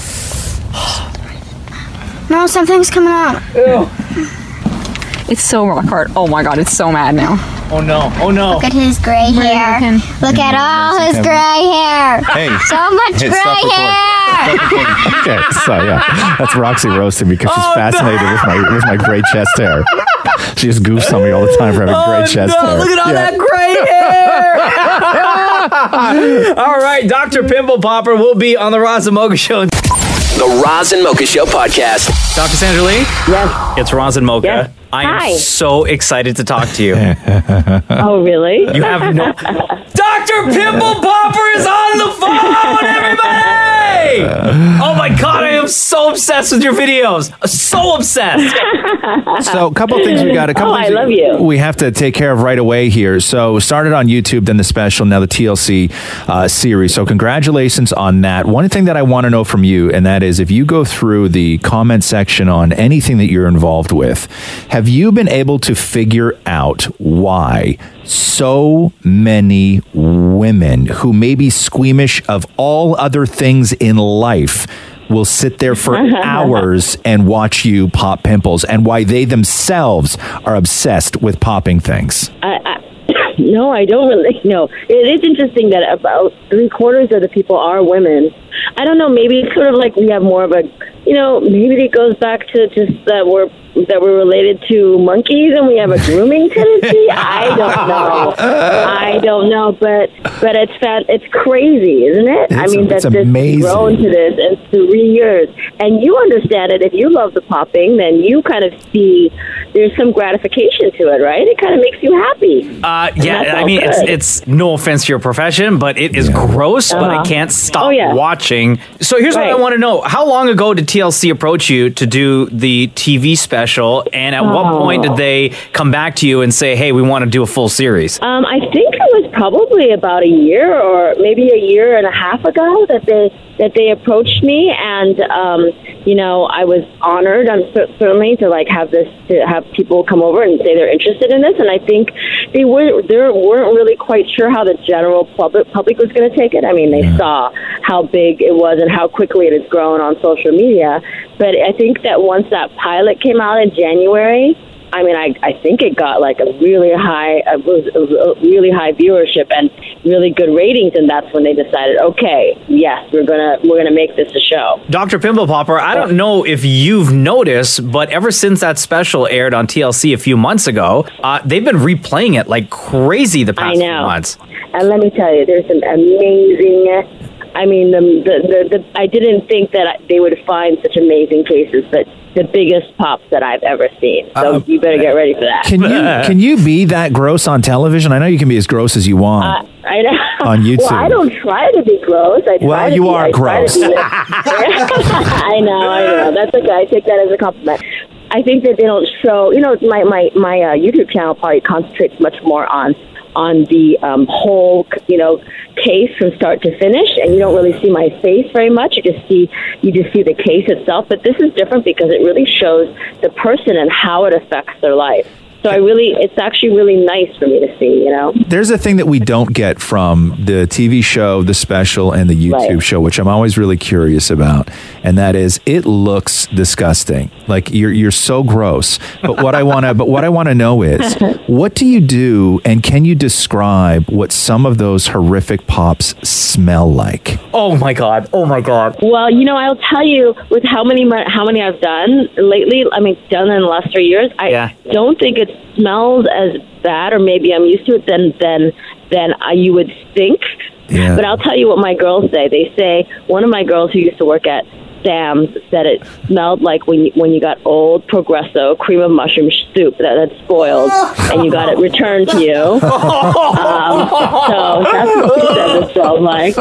[SPEAKER 10] No, something's coming out.
[SPEAKER 5] Ew.
[SPEAKER 11] It's so rock hard. Oh my God, it's so mad now.
[SPEAKER 5] Oh no. Oh no.
[SPEAKER 10] Look at his gray hair. Look at all his gray hair.
[SPEAKER 7] Hey.
[SPEAKER 10] So much
[SPEAKER 7] Hey,
[SPEAKER 10] gray
[SPEAKER 7] stop recording.
[SPEAKER 10] hair.
[SPEAKER 4] Okay, so yeah, that's Roxy roasting me because she's
[SPEAKER 5] Oh,
[SPEAKER 4] fascinated
[SPEAKER 5] no.
[SPEAKER 4] with my with my gray chest hair. She just goofs on me all the time for having
[SPEAKER 5] Oh,
[SPEAKER 4] gray chest
[SPEAKER 5] no,
[SPEAKER 4] hair.
[SPEAKER 5] look at all
[SPEAKER 4] Yeah.
[SPEAKER 5] that gray hair. All right, Doctor Pimple Popper will be on the Roz and Mocha Show.
[SPEAKER 1] The Roz and Mocha Show podcast.
[SPEAKER 5] Doctor Sandra Lee?
[SPEAKER 12] Yes.
[SPEAKER 5] It's Roz and Mocha.
[SPEAKER 12] Yes.
[SPEAKER 5] I am
[SPEAKER 12] Hi.
[SPEAKER 5] so excited to talk to you.
[SPEAKER 12] Oh, really?
[SPEAKER 5] You have no... Doctor Pimple Popper is on the phone, everybody! Oh my God, I am so obsessed with your videos. So obsessed.
[SPEAKER 4] So a couple things we got. A couple
[SPEAKER 12] Oh,
[SPEAKER 4] things
[SPEAKER 12] I love you.
[SPEAKER 4] We have to take care of right away here. So started on YouTube, then the special, now the T L C uh, series. So congratulations on that. One thing that I want to know from you, and that is if you go through the comment section on anything that you're involved with, have you been able to figure out why so many women who may be squeamish of all other things in life will sit there for hours and watch you pop pimples, and why they themselves are obsessed with popping things?
[SPEAKER 12] I, I, no, I don't really know. It is interesting that about three quarters of the people are women. I don't know. Maybe it's sort of like we have more of a, you know, maybe it goes back to just that we're that we're related to monkeys and we have a grooming tendency. I don't know. I don't know, but but it's fat. It's crazy, isn't it?
[SPEAKER 4] It's-
[SPEAKER 12] I mean,
[SPEAKER 4] it's
[SPEAKER 12] that this
[SPEAKER 4] amazing.
[SPEAKER 12] grown to this in three years, and you understand it. If you love the popping, then you kind of see there's some gratification to it, right? It kind of makes you happy.
[SPEAKER 5] Uh,
[SPEAKER 12] And
[SPEAKER 5] yeah,
[SPEAKER 12] that's
[SPEAKER 5] I
[SPEAKER 12] all
[SPEAKER 5] mean, it's
[SPEAKER 12] good.
[SPEAKER 5] it's no offense to your profession, but it is gross, but I
[SPEAKER 12] Uh-huh.
[SPEAKER 5] can't stop
[SPEAKER 12] Oh, yeah.
[SPEAKER 5] watching. So here's what I
[SPEAKER 12] Right.
[SPEAKER 5] want to know. How long ago did T L C approach you to do the T V special, and at what
[SPEAKER 12] Oh.
[SPEAKER 5] point did they come back to you and say, hey, we want to do a full series?
[SPEAKER 12] Um, I think it was probably about a year or maybe a year and a half ago that they that they approached me, and um, you know, I was honored. I'm cer- certainly to like have this to have people come over and say they're interested in this, and I think they were they weren't really quite sure how the general public public was going to take it. I mean, they saw how big it was and how quickly it has grown on social media, but I think that once that pilot came out in January, I mean, I, I think it got like a really high, a, a really high viewership and really good ratings, and that's when they decided, okay, yes, we're gonna we're gonna make this a show.
[SPEAKER 5] Doctor Pimple Popper, I don't know if you've noticed, but ever since that special aired on T L C a few months ago, uh, they've been replaying it like crazy the
[SPEAKER 12] I
[SPEAKER 5] past few
[SPEAKER 12] know.
[SPEAKER 5] months.
[SPEAKER 12] And let me tell you, there's some amazing. I mean, the the, the, the I didn't think that they would find such amazing cases, but the biggest pops that I've ever seen. So
[SPEAKER 4] Uh,
[SPEAKER 12] you better get ready for that.
[SPEAKER 4] Can you can you be that gross on television? I know you can be as gross as you want.
[SPEAKER 12] Uh, I know.
[SPEAKER 4] On YouTube.
[SPEAKER 12] Well, I don't try to be gross. I try
[SPEAKER 4] Well,
[SPEAKER 12] to
[SPEAKER 4] you
[SPEAKER 12] be,
[SPEAKER 4] are
[SPEAKER 12] I try to
[SPEAKER 4] gross.
[SPEAKER 12] be- I know, I know. That's okay. I take that as a compliment. I think that they don't show. You know, my my my uh, YouTube channel probably concentrates much more on on the um, whole, you know, case from start to finish, and you don't really see my face very much. You just see you just see the case itself. But this is different because it really shows the person and how it affects their life. So I really, it's actually really nice for me to see, you know?
[SPEAKER 4] There's a thing that we don't get from the T V show, the special, and the YouTube
[SPEAKER 12] Right.
[SPEAKER 4] show, which I'm always really curious about, and that is it looks disgusting. Like you're you're so gross. But what I want to but what I want to know is what do you do, and can you describe what some of those horrific pops smell like?
[SPEAKER 5] Oh my god! Oh my god!
[SPEAKER 12] Well, you know, I'll tell you with how many how many I've done lately. I mean, done in the last three years. I
[SPEAKER 5] Yeah.
[SPEAKER 12] don't think it smells as bad, or maybe I'm used to it than than than uh, you would think.
[SPEAKER 4] Yeah.
[SPEAKER 12] But I'll tell you what my girls say. They say one of my girls who used to work at Sam's said it smelled like when you, when you got old Progresso cream of mushroom soup that had spoiled and you got it returned to you. Um, so that's what she said it smelled like.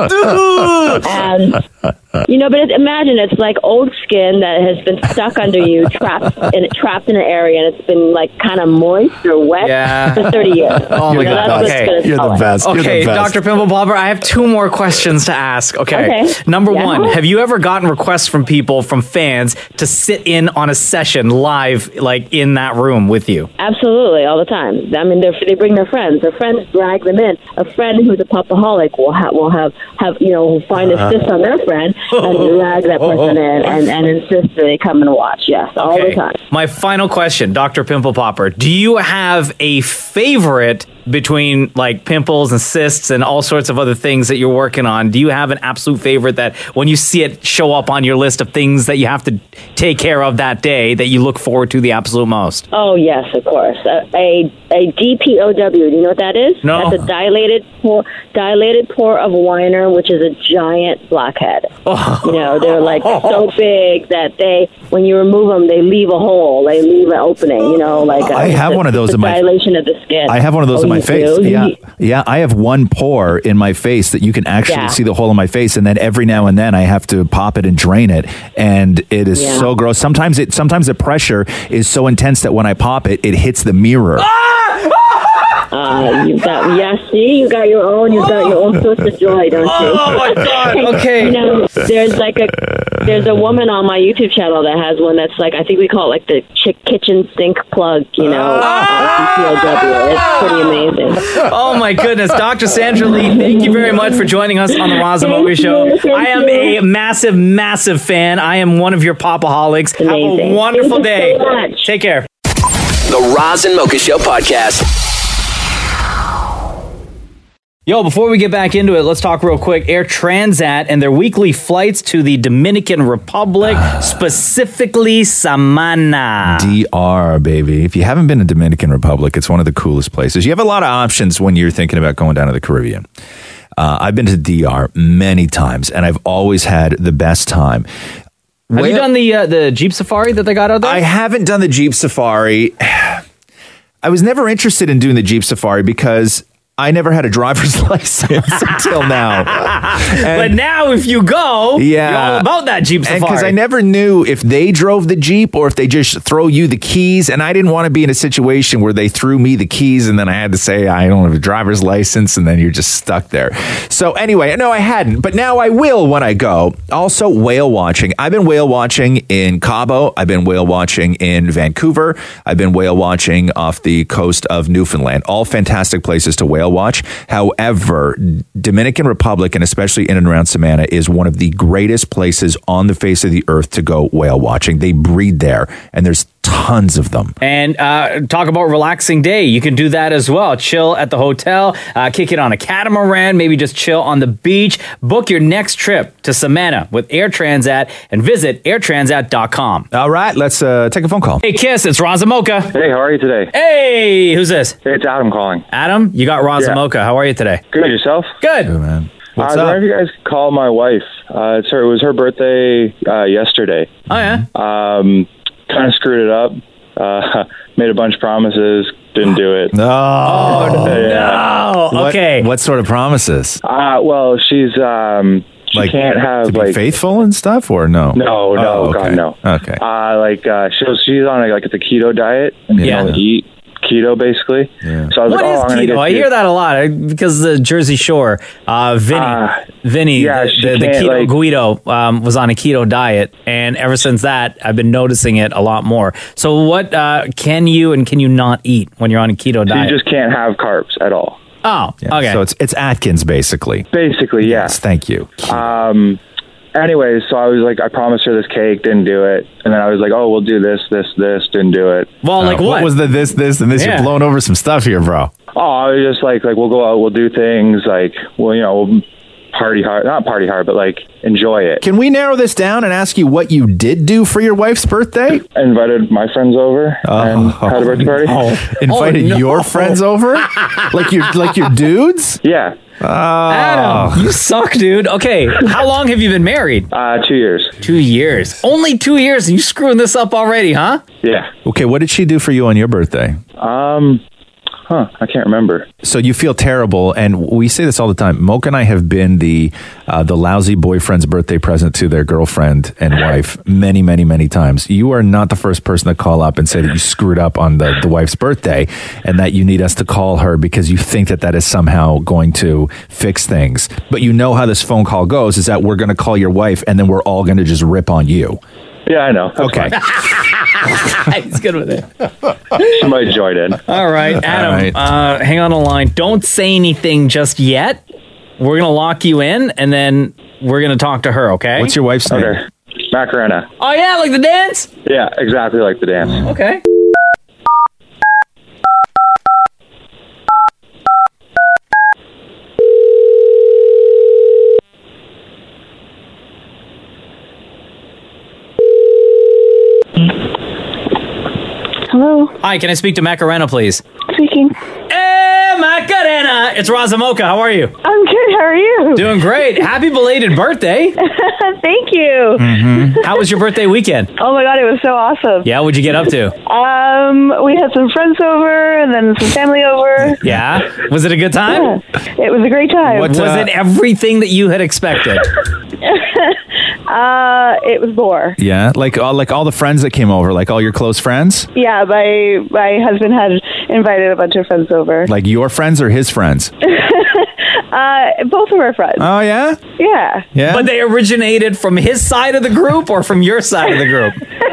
[SPEAKER 12] And you know, but it, imagine it's like old skin that has been stuck under you, trapped in trapped in an area, and it's been like kind of moist or wet
[SPEAKER 5] Yeah.
[SPEAKER 12] for thirty years.
[SPEAKER 5] Oh my
[SPEAKER 12] You know,
[SPEAKER 5] god!
[SPEAKER 12] that's what it's
[SPEAKER 5] Okay,
[SPEAKER 12] gonna smell like.
[SPEAKER 5] Okay, Doctor Pimple Popper, I have two more questions to ask. Okay,
[SPEAKER 12] Okay.
[SPEAKER 5] number
[SPEAKER 12] Yeah.
[SPEAKER 5] one, have you ever gotten requests from people, from fans, to sit in on a session live, like in that room with you?
[SPEAKER 12] Absolutely, all the time. I mean, they're, they bring their friends. Their friends drag them in. A friend who's a popaholic will have will have have you know will find a cyst on their friend and drag that person in and, and insist that they come and watch. Yes, all the time.
[SPEAKER 5] My final question, Doctor Pimple Popper, do you have a favorite between like pimples and cysts and all sorts of other things that you're working on? Do you have an absolute favorite that when you see it show up on your list of things that you have to take care of that day that you look forward to the absolute most?
[SPEAKER 12] Oh yes, of course. A a, a D P O W. Do you know what that is?
[SPEAKER 5] No.
[SPEAKER 12] That's a dilated pore, dilated pore of Weiner, which is a giant blackhead.
[SPEAKER 5] Oh.
[SPEAKER 12] You know, they're like so big that they, when you remove them, they leave a hole. They leave an opening. You know, like a,
[SPEAKER 4] I have
[SPEAKER 12] it's a-
[SPEAKER 4] one of those
[SPEAKER 12] it's
[SPEAKER 4] in
[SPEAKER 12] a
[SPEAKER 4] my
[SPEAKER 12] dilation of the skin.
[SPEAKER 4] I have one of those
[SPEAKER 12] Oh,
[SPEAKER 4] in my
[SPEAKER 12] you
[SPEAKER 4] face.
[SPEAKER 12] do?
[SPEAKER 4] Yeah.
[SPEAKER 12] You-
[SPEAKER 4] Yeah, I have one pore in my face that you can actually
[SPEAKER 12] Yeah.
[SPEAKER 4] see the hole in my face, and then every now and then I have to pop it and drain it, and it is
[SPEAKER 12] Yeah.
[SPEAKER 4] so gross. Sometimes it sometimes the pressure is so intense that when I pop it, it hits the mirror.
[SPEAKER 12] Uh, you've got, yeah, see, you got your own, you've got your own source of joy, don't you?
[SPEAKER 5] Oh, my God. Okay.
[SPEAKER 12] You know, there's like a, there's a woman on my YouTube channel that has one that's like, I think we call it like the chick kitchen sink plug, you know, uh, D P O W. It's pretty amazing.
[SPEAKER 5] Oh my goodness, Doctor Sandra Lee, thank you very much for joining us on the Roz and Mocha Show.
[SPEAKER 12] you, thank
[SPEAKER 5] I am
[SPEAKER 12] you.
[SPEAKER 5] a massive, massive fan. I am one of your popaholics. Have a
[SPEAKER 12] Amazing.
[SPEAKER 5] wonderful
[SPEAKER 12] Thank
[SPEAKER 5] day.
[SPEAKER 12] you so much.
[SPEAKER 5] Take care.
[SPEAKER 1] The Roz and Mocha Show podcast.
[SPEAKER 5] Yo, before we get back into it, let's talk real quick. Air Transat and their weekly flights to the Dominican Republic, specifically Samana.
[SPEAKER 4] D R, baby. If you haven't been to Dominican Republic, it's one of the coolest places. You have a lot of options when you're thinking about going down to the Caribbean. Uh, I've been to D R many times, and I've always had the best time.
[SPEAKER 5] Have
[SPEAKER 4] Where-
[SPEAKER 5] you done the uh, the Jeep Safari that they got out there?
[SPEAKER 4] I haven't done the Jeep Safari. I was never interested in doing the Jeep Safari because I never had a driver's license until now.
[SPEAKER 5] But now if you go,
[SPEAKER 4] Yeah.
[SPEAKER 5] you're all about that Jeep Safari.
[SPEAKER 4] Because I never knew if they drove the Jeep or if they just throw you the keys. And I didn't want to be in a situation where they threw me the keys and then I had to say, I don't have a driver's license. And then you're just stuck there. So anyway, no, I hadn't. But now I will when I go. Also, whale watching. I've been whale watching in Cabo. I've been whale watching in Vancouver. I've been whale watching off the coast of Newfoundland. All fantastic places to whale watch. However, Dominican Republic, and especially in and around Samana, is one of the greatest places on the face of the earth to go whale watching. They breed there, and there's tons of them.
[SPEAKER 5] And uh, talk about relaxing day. You can do that as well. Chill at the hotel, uh, kick it on a catamaran, maybe just chill on the beach. Book your next trip to Samana with Air Transat and visit air transat dot com.
[SPEAKER 4] All right, let's uh, take a phone call.
[SPEAKER 5] Hey, Kiss, it's Roz and Mocha.
[SPEAKER 13] Hey, how are you today?
[SPEAKER 5] Hey, who's this?
[SPEAKER 13] Hey, it's Adam calling.
[SPEAKER 5] Adam, you got Roz
[SPEAKER 13] Yeah.
[SPEAKER 5] and Mocha. How are you today?
[SPEAKER 13] Good, yourself?
[SPEAKER 5] Good.
[SPEAKER 4] Good, man. What's
[SPEAKER 13] I was
[SPEAKER 4] up?
[SPEAKER 13] wondering if you guys could call my wife. Uh, it's her, it was her birthday uh, yesterday.
[SPEAKER 5] Oh, yeah?
[SPEAKER 13] Um, kind of screwed it up. Uh, made a bunch of promises. Didn't do it.
[SPEAKER 4] No.
[SPEAKER 5] Oh,
[SPEAKER 13] Yeah.
[SPEAKER 5] no.
[SPEAKER 4] What-
[SPEAKER 5] Okay.
[SPEAKER 4] What, sort of promises?
[SPEAKER 13] Uh, well, she's um, she
[SPEAKER 4] Like,
[SPEAKER 13] can't have
[SPEAKER 4] to be
[SPEAKER 13] like
[SPEAKER 4] faithful and stuff, or no?
[SPEAKER 13] no, no,
[SPEAKER 4] Oh,
[SPEAKER 13] God,
[SPEAKER 4] okay.
[SPEAKER 13] no.
[SPEAKER 4] Okay.
[SPEAKER 13] Uh, like uh, she was, she's on like the keto diet and
[SPEAKER 5] Yeah.
[SPEAKER 13] can only eat keto basically.
[SPEAKER 7] Yeah.
[SPEAKER 13] So I was
[SPEAKER 5] What
[SPEAKER 13] like,
[SPEAKER 5] is
[SPEAKER 13] oh, I'm gonna
[SPEAKER 5] keto?
[SPEAKER 13] get
[SPEAKER 5] I
[SPEAKER 13] you-
[SPEAKER 5] hear that a lot I- because the Jersey Shore, uh, Vinny,
[SPEAKER 13] Uh,
[SPEAKER 5] Vinny,
[SPEAKER 13] yeah,
[SPEAKER 5] the,
[SPEAKER 13] she
[SPEAKER 5] the, the
[SPEAKER 13] can't,
[SPEAKER 5] keto
[SPEAKER 13] like-
[SPEAKER 5] Guido um, was on a keto diet, and ever since that, I've been noticing it a lot more. So, what uh, can you and can you not eat when you're on a keto
[SPEAKER 13] So
[SPEAKER 5] diet?
[SPEAKER 13] you just can't have carbs at all.
[SPEAKER 5] oh,
[SPEAKER 4] Yeah,
[SPEAKER 5] okay.
[SPEAKER 4] So it's it's Atkins basically.
[SPEAKER 13] Basically, yeah.
[SPEAKER 4] Yes, thank you.
[SPEAKER 13] Um. Anyways, so I was like, I promised her this cake, didn't do it, and then I was like, oh, we'll do this, this, this, didn't do it.
[SPEAKER 5] well, like
[SPEAKER 4] Uh,
[SPEAKER 5] what?
[SPEAKER 4] was the this this and this?
[SPEAKER 5] Yeah.
[SPEAKER 4] You're blowing over some stuff here, bro.
[SPEAKER 13] Oh, I was just like, like we'll go out, we'll do things, like, well, you know, we'll party hard, not party hard, but like enjoy it.
[SPEAKER 4] Can we narrow this down and ask you what you did do for your wife's birthday?
[SPEAKER 13] I invited my friends over and had a birthday party.
[SPEAKER 4] Invited
[SPEAKER 5] Oh, no.
[SPEAKER 4] your friends over, like your like your dudes.
[SPEAKER 13] Yeah,
[SPEAKER 4] Oh,
[SPEAKER 5] Adam, you suck, dude. Okay, how long have you been married?
[SPEAKER 13] uh, two years.
[SPEAKER 5] Two years. Only two years, and you screwing this up already, huh?
[SPEAKER 13] Yeah.
[SPEAKER 4] okay. What did she do for you on your birthday?
[SPEAKER 13] Um. Huh. I can't remember.
[SPEAKER 4] So you feel terrible, and we say this all the time. Mocha and I have been the uh, the lousy boyfriend's birthday present to their girlfriend and wife many, many, many times. You are not the first person to call up and say that you screwed up on the, the wife's birthday, and that you need us to call her because you think that that is somehow going to fix things. But you know how this phone call goes: is that we're going to call your wife, and then we're all going to just rip on you.
[SPEAKER 13] Yeah, I know. That's
[SPEAKER 4] Okay.
[SPEAKER 13] fine.
[SPEAKER 5] He's good with it.
[SPEAKER 13] She might join in.
[SPEAKER 5] All right, Adam,
[SPEAKER 4] All right.
[SPEAKER 5] Uh, hang on the line. Don't say anything just yet. We're going to lock you in, and then we're going to talk to her, okay?
[SPEAKER 4] What's your wife's name?
[SPEAKER 13] Okay. Macarena.
[SPEAKER 5] Oh, yeah, like the dance?
[SPEAKER 13] Yeah, exactly like the dance.
[SPEAKER 5] Okay.
[SPEAKER 14] Hello,
[SPEAKER 5] Hi, can I speak to Macarena, please?
[SPEAKER 14] speaking.
[SPEAKER 5] Hey, Macarena! It's Razamoka. How are you?
[SPEAKER 14] I'm good. How are you?
[SPEAKER 5] Doing great. Happy belated birthday.
[SPEAKER 14] Thank you.
[SPEAKER 5] Mm-hmm. How was your birthday weekend?
[SPEAKER 14] Oh my god, it was so awesome.
[SPEAKER 5] Yeah, what'd you get up to?
[SPEAKER 14] Um, we had some friends over and then some family over.
[SPEAKER 5] Yeah? Was it a good time?
[SPEAKER 14] Yeah, it was a great time.
[SPEAKER 5] was it everything that you had expected?
[SPEAKER 14] uh, it was more.
[SPEAKER 4] Yeah, like all like all the friends that came over, like all your close friends,
[SPEAKER 14] Yeah, my my husband had invited a bunch of friends over.
[SPEAKER 4] like your friends or his friends.
[SPEAKER 14] uh, both of our friends.
[SPEAKER 4] Oh yeah,
[SPEAKER 14] Yeah.
[SPEAKER 4] yeah.
[SPEAKER 5] But they originated from his side of the group or from your side of the group?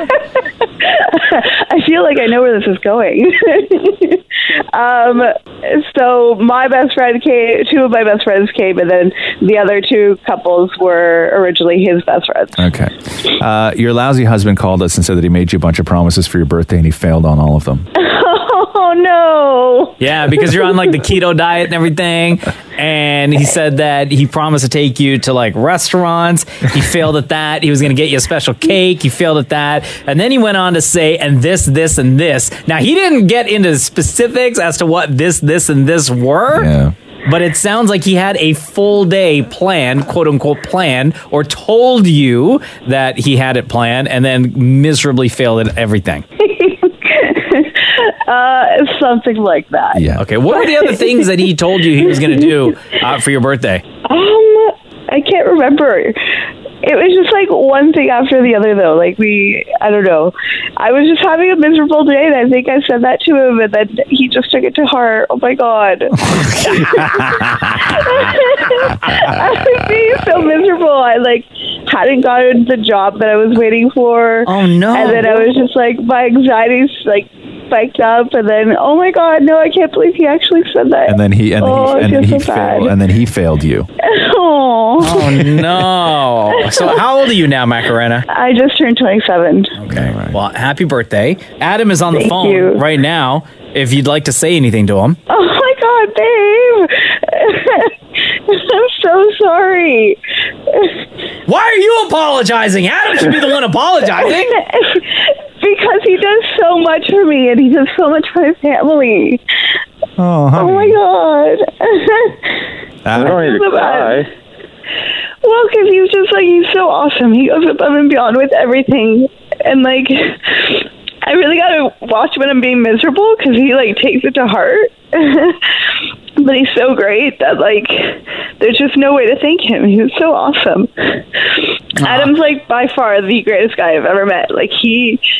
[SPEAKER 14] I feel like I know where this is going. um, so my best friend came, two of my best friends came, and then the other two couples were originally his best friends.
[SPEAKER 4] Okay. Uh, your lousy husband called us and said that he made you a bunch of promises for your birthday and he failed on all of them.
[SPEAKER 14] Oh no!
[SPEAKER 5] Yeah, because you're on like the keto diet and everything. And he said that he promised to take you to like restaurants. He failed at that. He was going to get you a special cake. He failed at that. And then he went on to say, and this, this, and this. Now, he didn't get into specifics as to what this, this, and this were.
[SPEAKER 4] Yeah.
[SPEAKER 5] But it sounds like he had a full day planned, quote unquote planned, or told you that he had it planned and then miserably failed at everything.
[SPEAKER 14] uh, something like that.
[SPEAKER 4] Yeah.
[SPEAKER 5] Okay. What were the other things that he told you he was going to do uh, for your birthday?
[SPEAKER 14] Um, I can't remember. It was just like one thing after the other, though. Like we, I don't know. I was just having a miserable day, and I think I said that to him, and then he just took it to heart. Oh my god! I was being so miserable. I like hadn't gotten the job that I was waiting for.
[SPEAKER 5] Oh no!
[SPEAKER 14] And then I was just like, my anxiety's like spiked up, and then oh my god, no, I can't believe he actually said that.
[SPEAKER 4] And then he and then
[SPEAKER 14] oh,
[SPEAKER 4] he, and
[SPEAKER 14] I
[SPEAKER 4] then
[SPEAKER 14] feel
[SPEAKER 4] he
[SPEAKER 14] so
[SPEAKER 4] failed
[SPEAKER 14] bad.
[SPEAKER 4] and then he failed you.
[SPEAKER 14] Oh.
[SPEAKER 5] Oh no! So how old are you now, Macarena?
[SPEAKER 14] I just turned twenty-seven.
[SPEAKER 5] Okay. Well, happy birthday. Adam is on the
[SPEAKER 14] Thank
[SPEAKER 5] phone
[SPEAKER 14] you.
[SPEAKER 5] right now. If you'd like to say anything to him.
[SPEAKER 14] Oh my god, babe! I'm so sorry.
[SPEAKER 5] Why are you apologizing? Adam should be the one apologizing.
[SPEAKER 14] Because he does so much for me, and he does so much for my family.
[SPEAKER 4] Oh, honey.
[SPEAKER 14] Oh my god.
[SPEAKER 4] I
[SPEAKER 13] don't need to
[SPEAKER 14] So bad.
[SPEAKER 13] cry.
[SPEAKER 14] Well, because he's just like, he's so awesome. He goes above and beyond with everything. And like, I really gotta watch when I'm being miserable, because he like takes it to heart. But he's so great that like, there's just no way to thank him. He was so awesome. Adam's like by far the greatest guy I've ever met. Like he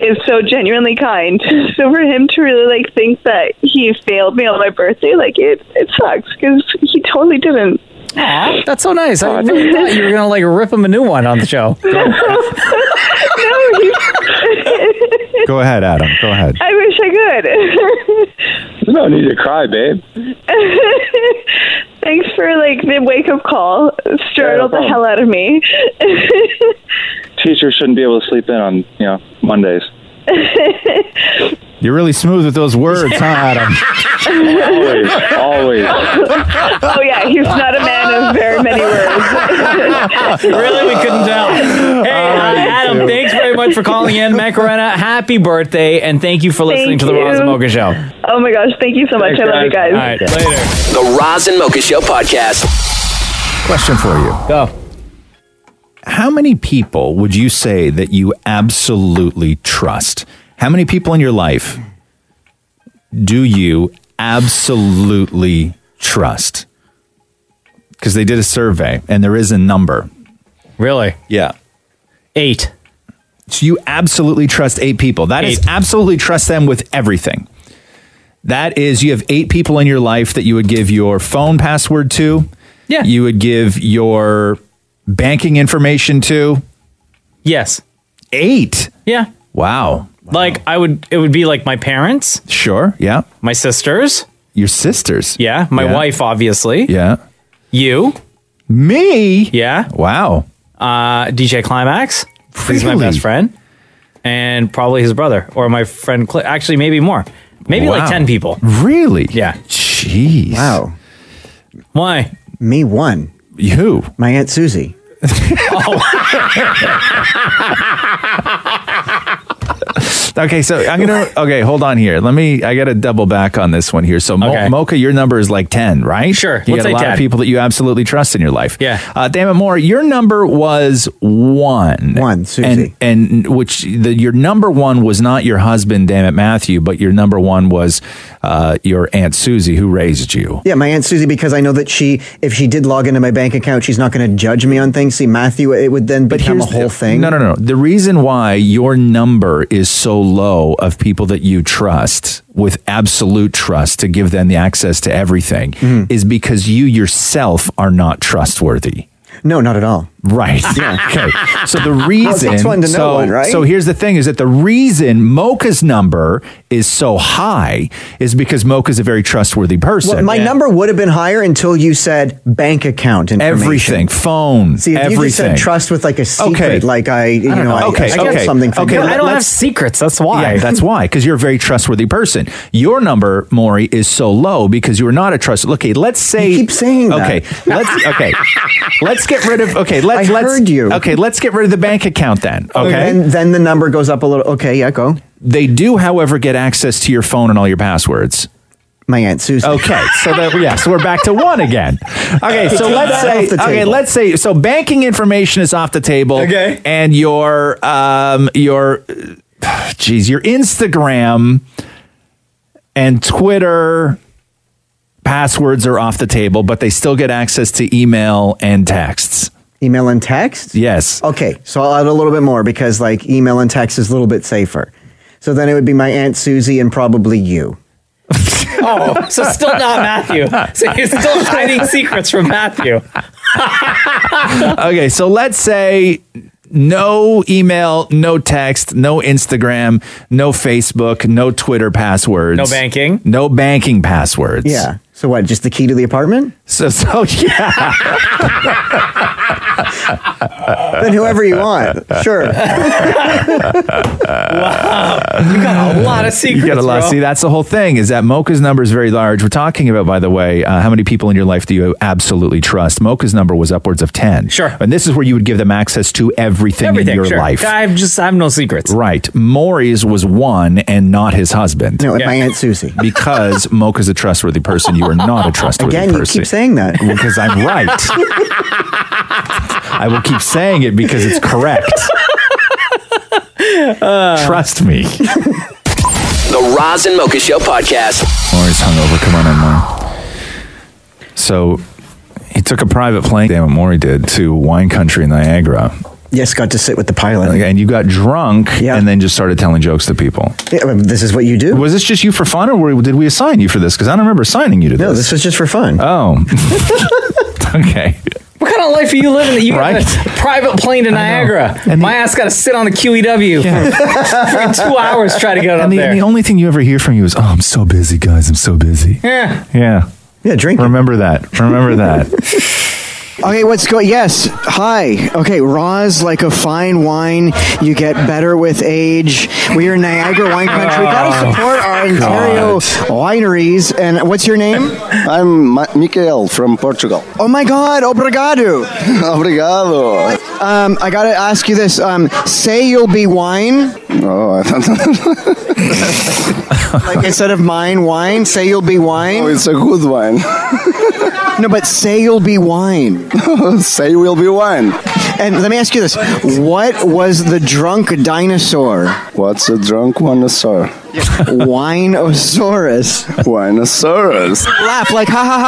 [SPEAKER 14] is so genuinely kind. So for him to really like think that he failed me on my birthday, like it, it sucks because he totally didn't.
[SPEAKER 5] Aw, that's so nice. I really thought you were gonna like rip him a new one on the show.
[SPEAKER 14] No, he's.
[SPEAKER 4] Go ahead, Adam. Go ahead.
[SPEAKER 14] I wish I could.
[SPEAKER 13] There's no need to cry, babe.
[SPEAKER 14] Thanks for like the wake up call. Startled
[SPEAKER 13] Yeah, no
[SPEAKER 14] the hell out of me.
[SPEAKER 13] Teachers shouldn't be able to sleep in on, you know, Mondays.
[SPEAKER 4] You're really smooth with those words, huh, Adam?
[SPEAKER 13] Always, always.
[SPEAKER 14] Oh yeah, he's not a man of very many words.
[SPEAKER 5] Really, we couldn't tell. Hey, uh, Adam,
[SPEAKER 4] too.
[SPEAKER 5] thanks very much for calling in. Macarena, happy birthday, and thank you for listening
[SPEAKER 14] Thank
[SPEAKER 5] to the Roz and
[SPEAKER 14] you.
[SPEAKER 5] Mocha Show.
[SPEAKER 14] Oh my gosh, thank you so much.
[SPEAKER 13] Thanks,
[SPEAKER 14] I love you guys.
[SPEAKER 5] All right, later.
[SPEAKER 1] The Roz and Mocha Show podcast.
[SPEAKER 4] Question for you.
[SPEAKER 5] Go.
[SPEAKER 4] How many people would you say that you absolutely trust? How many people in your life do you absolutely trust? Because they did a survey and there is a number.
[SPEAKER 5] Really?
[SPEAKER 4] Yeah.
[SPEAKER 5] Eight.
[SPEAKER 4] So you absolutely trust eight people. That is
[SPEAKER 5] Eight.
[SPEAKER 4] absolutely trust them with everything. That is, you have eight people in your life that you would give your phone password to.
[SPEAKER 5] Yeah.
[SPEAKER 4] You would give your banking information to.
[SPEAKER 5] Yes.
[SPEAKER 4] Eight.
[SPEAKER 5] Yeah.
[SPEAKER 4] Wow.
[SPEAKER 5] Like I would, it would be like my parents,
[SPEAKER 4] Sure. Yeah.
[SPEAKER 5] my sisters.
[SPEAKER 4] Your sisters.
[SPEAKER 5] Yeah. My
[SPEAKER 4] Yeah.
[SPEAKER 5] wife, obviously.
[SPEAKER 4] Yeah.
[SPEAKER 5] You.
[SPEAKER 4] Me.
[SPEAKER 5] Yeah.
[SPEAKER 4] Wow.
[SPEAKER 5] Uh, D J Climax. He's my
[SPEAKER 4] Really?
[SPEAKER 5] best friend. And probably his brother or my friend. Cl- Actually, maybe more. Maybe
[SPEAKER 4] Wow.
[SPEAKER 5] like ten people.
[SPEAKER 4] Really?
[SPEAKER 5] Yeah.
[SPEAKER 4] Jeez.
[SPEAKER 8] Wow.
[SPEAKER 5] Why?
[SPEAKER 8] Me one.
[SPEAKER 4] You.
[SPEAKER 8] My Aunt Susie.
[SPEAKER 4] Okay, so I'm gonna. Okay, hold on here. Let me. I got to double back on this one here. So, Mo-
[SPEAKER 5] Okay.
[SPEAKER 4] Mocha, your number is like ten, right?
[SPEAKER 5] Sure.
[SPEAKER 4] You
[SPEAKER 5] Let's
[SPEAKER 4] got a
[SPEAKER 5] say
[SPEAKER 4] lot
[SPEAKER 5] ten.
[SPEAKER 4] of people that you absolutely trust in your life.
[SPEAKER 5] Yeah.
[SPEAKER 4] Uh, damn it, Moore, your number was one.
[SPEAKER 8] One, Susie.
[SPEAKER 4] and and which the, your number one was not your husband, damn it, Matthew, but your number one was uh, your Aunt Susie who raised you.
[SPEAKER 8] Yeah, my Aunt Susie, because I know that she, if she did log into my bank account, she's not going to judge me on things. See, Matthew, it would then become a
[SPEAKER 4] here's
[SPEAKER 8] whole
[SPEAKER 4] the-
[SPEAKER 8] thing.
[SPEAKER 4] No, no, no. The reason why your number is so low of people that you trust with absolute trust to give them the access to everything
[SPEAKER 8] Mm-hmm.
[SPEAKER 4] is because you yourself are not trustworthy.
[SPEAKER 8] No, not at all.
[SPEAKER 4] Right. Okay. So the reason.
[SPEAKER 8] takes one to know
[SPEAKER 4] so,
[SPEAKER 8] one, right?
[SPEAKER 4] So here's the thing: is that the reason Mocha's number is so high is because Mocha's a very trustworthy person.
[SPEAKER 8] Well, my number would have been higher until you said bank account information.
[SPEAKER 4] Everything, phone,
[SPEAKER 8] See, if
[SPEAKER 4] everything.
[SPEAKER 8] you just said trust with like a secret,
[SPEAKER 4] Okay.
[SPEAKER 8] like I, you
[SPEAKER 5] I don't
[SPEAKER 8] know,
[SPEAKER 5] know.
[SPEAKER 8] I,
[SPEAKER 4] Okay,
[SPEAKER 8] I get
[SPEAKER 4] okay,
[SPEAKER 8] something from
[SPEAKER 4] okay,
[SPEAKER 8] you.
[SPEAKER 5] I don't have
[SPEAKER 4] let's-
[SPEAKER 5] secrets. That's why.
[SPEAKER 4] Yeah, that's why, because you're a very trustworthy person. Your number, Maury, is so low because you are not a trust. Okay, let's say
[SPEAKER 8] You keep saying that.
[SPEAKER 4] Okay, let's okay, let's get rid of. Okay, let's
[SPEAKER 8] I
[SPEAKER 4] let's
[SPEAKER 8] heard you.
[SPEAKER 4] Okay, let's get rid of the bank account then. Okay,
[SPEAKER 8] And then the number goes up a little. Okay, yeah, go.
[SPEAKER 4] they do, however, get access to your phone and all your passwords.
[SPEAKER 8] My Aunt Susie.
[SPEAKER 4] Okay, so that, yeah, so we're back to one again. Okay, so
[SPEAKER 8] Take
[SPEAKER 4] let's
[SPEAKER 8] that
[SPEAKER 4] say
[SPEAKER 8] off the
[SPEAKER 4] okay,
[SPEAKER 8] table.
[SPEAKER 4] let's say so banking information is off the table.
[SPEAKER 5] Okay.
[SPEAKER 4] and your um your geez, your Instagram and Twitter passwords are off the table, but they still get access to email and texts.
[SPEAKER 8] Email and text?
[SPEAKER 4] Yes.
[SPEAKER 8] Okay, so I'll add a little bit more because like email and text is a little bit safer. So then it would be my Aunt Susie and probably you.
[SPEAKER 5] Oh, so still not Matthew. So you're still hiding secrets from Matthew.
[SPEAKER 4] Okay, so let's say no email, no text, no Instagram, no Facebook, no Twitter passwords.
[SPEAKER 5] No banking.
[SPEAKER 4] No banking passwords.
[SPEAKER 8] Yeah. So what, just the key to the apartment?
[SPEAKER 4] So, so yeah.
[SPEAKER 8] Then whoever you want. Sure.
[SPEAKER 5] Wow. You got a lot of secrets,
[SPEAKER 4] You got a lot.
[SPEAKER 5] bro.
[SPEAKER 4] See, that's the whole thing is that Mocha's number is very large. We're talking about, by the way, uh, how many people in your life do you absolutely trust? Mocha's number was upwards of ten.
[SPEAKER 5] Sure.
[SPEAKER 4] And this is where you would give them access to everything,
[SPEAKER 5] Everything,
[SPEAKER 4] in your
[SPEAKER 5] sure.
[SPEAKER 4] life.
[SPEAKER 5] I have just I have no secrets.
[SPEAKER 4] Right. Maury's was one and not his husband.
[SPEAKER 8] No, my Aunt Susie.
[SPEAKER 4] Because Mocha's a trustworthy person. You are not a trustworthy
[SPEAKER 8] Again, you
[SPEAKER 4] person.
[SPEAKER 8] keep saying that.
[SPEAKER 4] Because I'm right. I will keep saying it because it's correct.
[SPEAKER 5] Uh.
[SPEAKER 4] Trust me.
[SPEAKER 1] The Roz and Mocha Show podcast.
[SPEAKER 4] Maury's hungover. Come on in, Maury. So he took a private plane, damn it, Maury did, to wine country in Niagara.
[SPEAKER 8] Yes, got to sit with the pilot.
[SPEAKER 4] And you got drunk and then just started telling jokes to people.
[SPEAKER 8] Yeah, well, this is what you do.
[SPEAKER 4] Was this just you for fun, or were, did we assign you for this? Because I don't remember assigning you to this.
[SPEAKER 8] No, this was just for fun.
[SPEAKER 4] Oh. Okay.
[SPEAKER 5] What kind of life are you living that you
[SPEAKER 4] Right?
[SPEAKER 5] got a private plane to Niagara? My ass got to sit on the Q E W for freaking two hours trying to get up
[SPEAKER 4] And the,
[SPEAKER 5] there.
[SPEAKER 4] and the only thing you ever hear from you is, oh, I'm so busy, guys. I'm so busy.
[SPEAKER 5] Yeah.
[SPEAKER 4] Yeah.
[SPEAKER 8] Yeah, drink.
[SPEAKER 4] Remember that. Remember that.
[SPEAKER 8] Okay, what's going? Yes, hi. Okay, Roz, like a fine wine, you get better with age. We are Niagara Wine Country. Gotta support our Ontario wineries. And what's your name?
[SPEAKER 15] I'm Ma- Mikael from Portugal.
[SPEAKER 8] Oh my God, obrigado.
[SPEAKER 15] Obrigado.
[SPEAKER 8] Um, I gotta ask you this. Um, say you'll be wine.
[SPEAKER 15] Oh, I don't know.
[SPEAKER 8] Like instead of mine, wine. Say you'll be wine.
[SPEAKER 15] Oh, it's a good wine.
[SPEAKER 8] No, but say you'll be wine.
[SPEAKER 15] Say we'll be wine.
[SPEAKER 8] And let me ask you this. What was the drunk dinosaur?
[SPEAKER 15] What's a drunk dinosaur?
[SPEAKER 8] Wineosaurus.
[SPEAKER 15] Wineosaurus.
[SPEAKER 8] Laugh like ha ha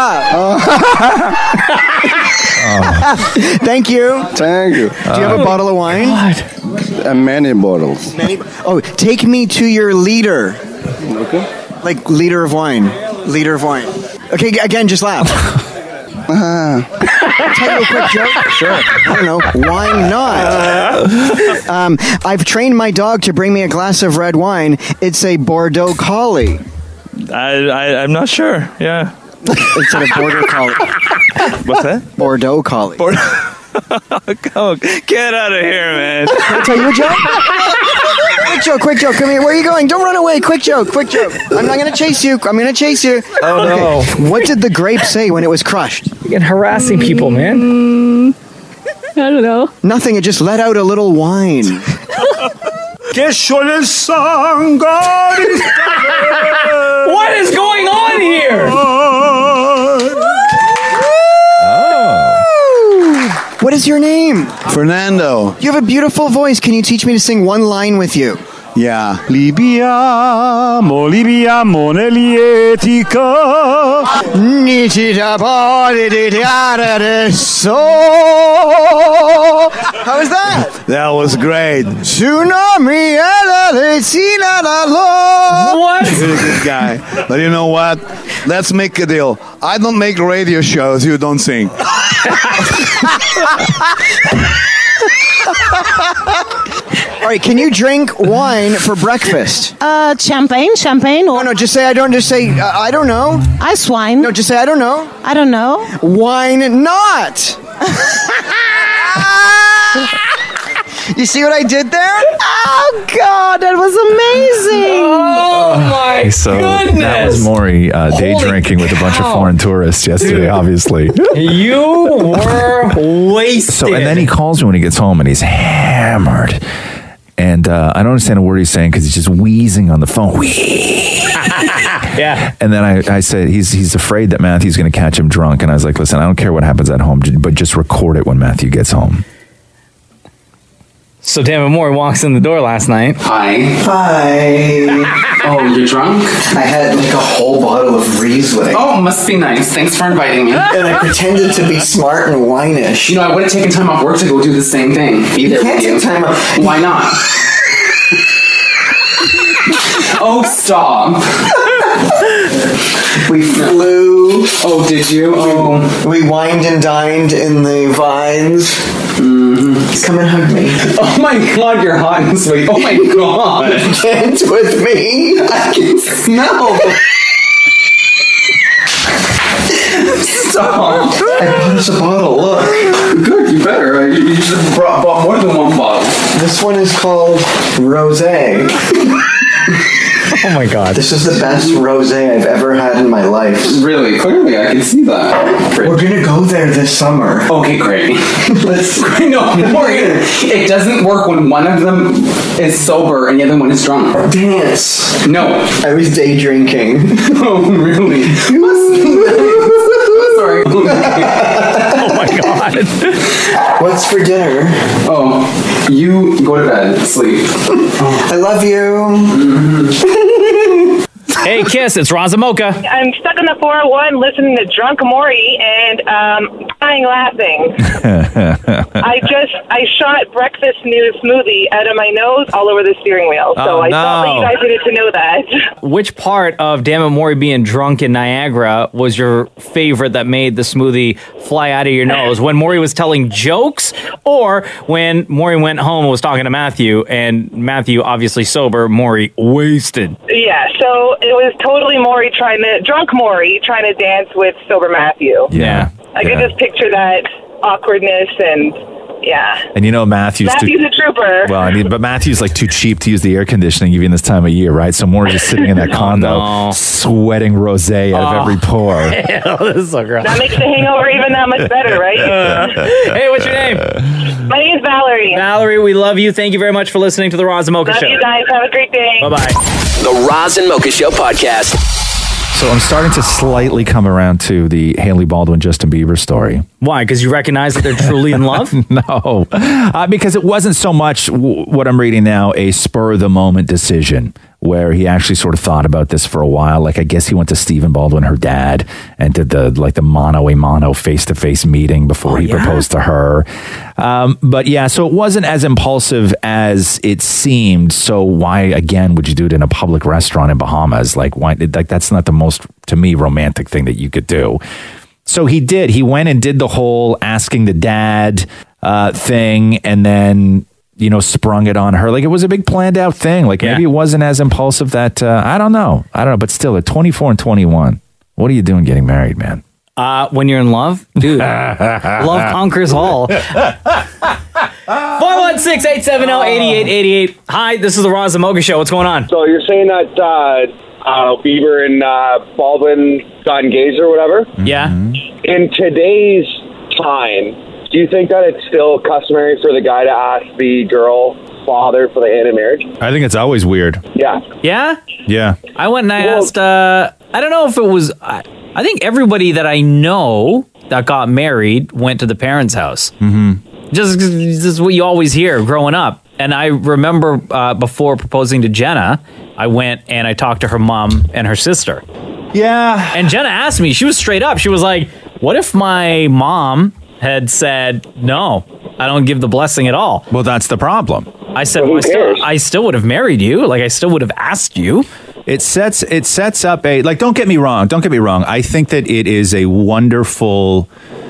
[SPEAKER 8] ha. Thank you.
[SPEAKER 15] Thank you.
[SPEAKER 8] Do you have a bottle of wine?
[SPEAKER 15] Uh, many bottles.
[SPEAKER 8] Many. Oh, take me to your liter.
[SPEAKER 15] Okay.
[SPEAKER 8] Like liter of wine. Liter of wine. Okay, g- again, just laugh.
[SPEAKER 15] Uh,
[SPEAKER 8] Tell you a quick joke? Sure. I don't know. Why not? Um, I've trained my dog to bring me a glass of red wine. It's a Bordeaux Collie.
[SPEAKER 16] I, I I'm not sure. Yeah.
[SPEAKER 8] Instead of Border Collie.
[SPEAKER 16] What's that?
[SPEAKER 8] Bordeaux Collie.
[SPEAKER 16] Bordeaux. Oh, get out of here, man.
[SPEAKER 8] Can I tell you a joke? Quick joke, quick joke. Come here. Where are you going? Don't run away. Quick joke, quick joke. I'm not going to chase you. I'm going to chase you.
[SPEAKER 5] Oh, no.
[SPEAKER 8] What did the grape say when it was crushed?
[SPEAKER 5] You're getting harassing people, man.
[SPEAKER 14] I don't know.
[SPEAKER 8] Nothing. It just let out a little wine.
[SPEAKER 5] What is going on here?
[SPEAKER 8] What is your name?
[SPEAKER 15] Fernando.
[SPEAKER 8] You have a beautiful voice. Can you teach me to sing one line with you?
[SPEAKER 15] Yeah.
[SPEAKER 16] Libiamo, libiamo nell'etica.
[SPEAKER 8] How was that?
[SPEAKER 15] That was great.
[SPEAKER 8] Tsunami.
[SPEAKER 5] What?
[SPEAKER 15] Really good guy. But you know what? Let's make a deal. I don't make radio shows. You don't sing.
[SPEAKER 8] All right, can you drink wine for breakfast?
[SPEAKER 17] Uh, champagne, champagne, or
[SPEAKER 8] No, no, just say I don't. Just say uh, I don't know.
[SPEAKER 17] ice wine.
[SPEAKER 8] No, just say I don't know.
[SPEAKER 17] I don't know.
[SPEAKER 8] Wine not. You see what I did there?
[SPEAKER 17] Oh God, that was amazing!
[SPEAKER 5] Oh my
[SPEAKER 4] So
[SPEAKER 5] goodness!
[SPEAKER 4] that was Maury uh, day
[SPEAKER 5] Holy
[SPEAKER 4] drinking with a bunch of
[SPEAKER 5] cow.
[SPEAKER 4] foreign tourists yesterday,
[SPEAKER 5] Dude.
[SPEAKER 4] obviously.
[SPEAKER 5] You were wasted.
[SPEAKER 4] So, and then he calls me when he gets home and he's hammered. And uh, I don't understand a word he's saying because he's just wheezing on the phone.
[SPEAKER 5] Yeah.
[SPEAKER 4] And then I, I said, he's he's afraid that Matthew's going to catch him drunk. And I was like, listen, I don't care what happens at home, but just record it when Matthew gets home.
[SPEAKER 5] So David Moore walks in the door last night.
[SPEAKER 18] Hi.
[SPEAKER 8] Hi.
[SPEAKER 18] Oh, you're drunk?
[SPEAKER 8] I had like a whole bottle of Riesling.
[SPEAKER 18] Oh, must be nice. Thanks for inviting me.
[SPEAKER 8] And I pretended to be smart and wine-ish.
[SPEAKER 18] You know, I would have taken time off work to go do the same thing. Be there
[SPEAKER 8] can't
[SPEAKER 18] with you.
[SPEAKER 8] take time off.
[SPEAKER 18] Why not? Oh, stop.
[SPEAKER 8] We flew.
[SPEAKER 18] Oh, did you? Oh.
[SPEAKER 8] We wined and dined in the vines.
[SPEAKER 18] Mm-hmm.
[SPEAKER 8] Come and hug me.
[SPEAKER 18] Oh my god, you're hot and sweet. Oh my god.
[SPEAKER 8] Dance with me.
[SPEAKER 18] I can smell. Stop.
[SPEAKER 8] I bought us a bottle. Look.
[SPEAKER 18] Good, you better. I- You should have brought, bought more than one bottle.
[SPEAKER 8] This one is called Rosé.
[SPEAKER 5] Oh my God.
[SPEAKER 8] This is the best rosé I've ever had in my life.
[SPEAKER 18] Really? Clearly, I can see that.
[SPEAKER 8] We're gonna go there this summer.
[SPEAKER 18] Okay, great.
[SPEAKER 8] Let's.
[SPEAKER 18] No, Morgan, it doesn't work when one of them is sober and the other one is drunk.
[SPEAKER 8] Dance.
[SPEAKER 18] No.
[SPEAKER 8] I was day drinking.
[SPEAKER 18] Oh, really? Sorry.
[SPEAKER 5] Oh my God.
[SPEAKER 8] What's for dinner?
[SPEAKER 18] Oh, you go to bed, sleep.
[SPEAKER 8] I love you.
[SPEAKER 18] Mm-hmm.
[SPEAKER 5] Hey, Kiss, it's Roz and Mocha.
[SPEAKER 6] I'm stuck on the four oh one listening to Drunk Maury and um, crying laughing. I just, I shot breakfast new smoothie out of my nose all over the steering wheel. So
[SPEAKER 5] Oh,
[SPEAKER 6] I thought that
[SPEAKER 5] no.
[SPEAKER 6] you guys needed to know that.
[SPEAKER 5] Which part of Damn It Maury being drunk in Niagara was your favorite that made the smoothie fly out of your nose? When Maury was telling jokes, or when Maury went home and was talking to Matthew, and Matthew obviously sober, Maury wasted?
[SPEAKER 6] Yeah, so it was totally Maury trying to, drunk Maury trying to dance with sober Matthew.
[SPEAKER 4] Yeah.
[SPEAKER 6] I could
[SPEAKER 4] yeah.
[SPEAKER 6] just picture that awkwardness and, yeah.
[SPEAKER 4] And you know Matthew's
[SPEAKER 6] Matthew's
[SPEAKER 4] too,
[SPEAKER 6] a trooper.
[SPEAKER 4] well, I mean, but Matthew's like too cheap to use the air conditioning even this time of year, right? So Maury's just sitting in that
[SPEAKER 5] Oh,
[SPEAKER 4] condo,
[SPEAKER 5] no.
[SPEAKER 4] sweating rosé out of
[SPEAKER 5] Oh.
[SPEAKER 4] every pore.
[SPEAKER 5] Hell, this is so gross.
[SPEAKER 6] That makes the hangover even that much better, right?
[SPEAKER 5] Hey, what's your name?
[SPEAKER 6] My name is Valerie.
[SPEAKER 5] Valerie, we love you. Thank you very much for listening to the Roz and Mocha
[SPEAKER 6] Love
[SPEAKER 5] Show.
[SPEAKER 6] you guys. Have a great day.
[SPEAKER 5] Bye-bye.
[SPEAKER 1] The Roz and Mocha Show podcast.
[SPEAKER 4] So I'm starting to slightly come around to the Haley Baldwin Justin Bieber story.
[SPEAKER 5] Why? Because you recognize that they're truly in love?
[SPEAKER 4] No, uh, because it wasn't so much w- what I'm reading now, a spur of the moment decision where he actually sort of thought about this for a while. Like, I guess he went to Stephen Baldwin, her dad, and did the like the mano a mano face to face meeting before
[SPEAKER 5] Oh,
[SPEAKER 4] he
[SPEAKER 5] yeah?
[SPEAKER 4] proposed to her. Um, but yeah, so it wasn't as impulsive as it seemed. So why again would you do it in a public restaurant in Bahamas? Like, why? Like, that's not the most, to me, romantic thing that you could do. So he did. He went and did the whole asking the dad uh, thing, and then, you know, sprung it on her. Like, it was a big planned out thing. Like,
[SPEAKER 5] Yeah.
[SPEAKER 4] maybe it wasn't as impulsive that, uh, I don't know. I don't know. But still, at twenty-four and twenty-one, what are you doing getting married, man?
[SPEAKER 5] Uh, when you're in love? Dude, love conquers all. four one six, eight seven zero, eight eight eight eight. Hi, this is the Roz and Mocha Show. What's going on?
[SPEAKER 2] So you're saying that uh, I don't know, Bieber and uh, Baldwin got engaged or whatever?
[SPEAKER 5] Yeah.
[SPEAKER 2] In today's time, do you think that it's still customary for the guy to ask the girl father for the hand in marriage?
[SPEAKER 4] I think it's always weird.
[SPEAKER 2] Yeah.
[SPEAKER 5] Yeah?
[SPEAKER 4] Yeah.
[SPEAKER 5] I went and I asked, uh, I don't know if it was, I, I think everybody that I know that got married went to the parents' house.
[SPEAKER 4] Mm-hmm.
[SPEAKER 5] Just, this is what you always hear growing up. And I remember uh, before proposing to Jenna, I went and I talked to her mom and her sister.
[SPEAKER 4] Yeah.
[SPEAKER 5] And Jenna asked me, she was straight up. She was like, what if my mom had said, no, I don't give the blessing at all?
[SPEAKER 4] Well, that's the problem.
[SPEAKER 5] I said, well, I, still, I still would have married you. Like, I still would have asked you.
[SPEAKER 4] It sets it sets up a, like, don't get me wrong. Don't get me wrong. I think that it is a wonderful,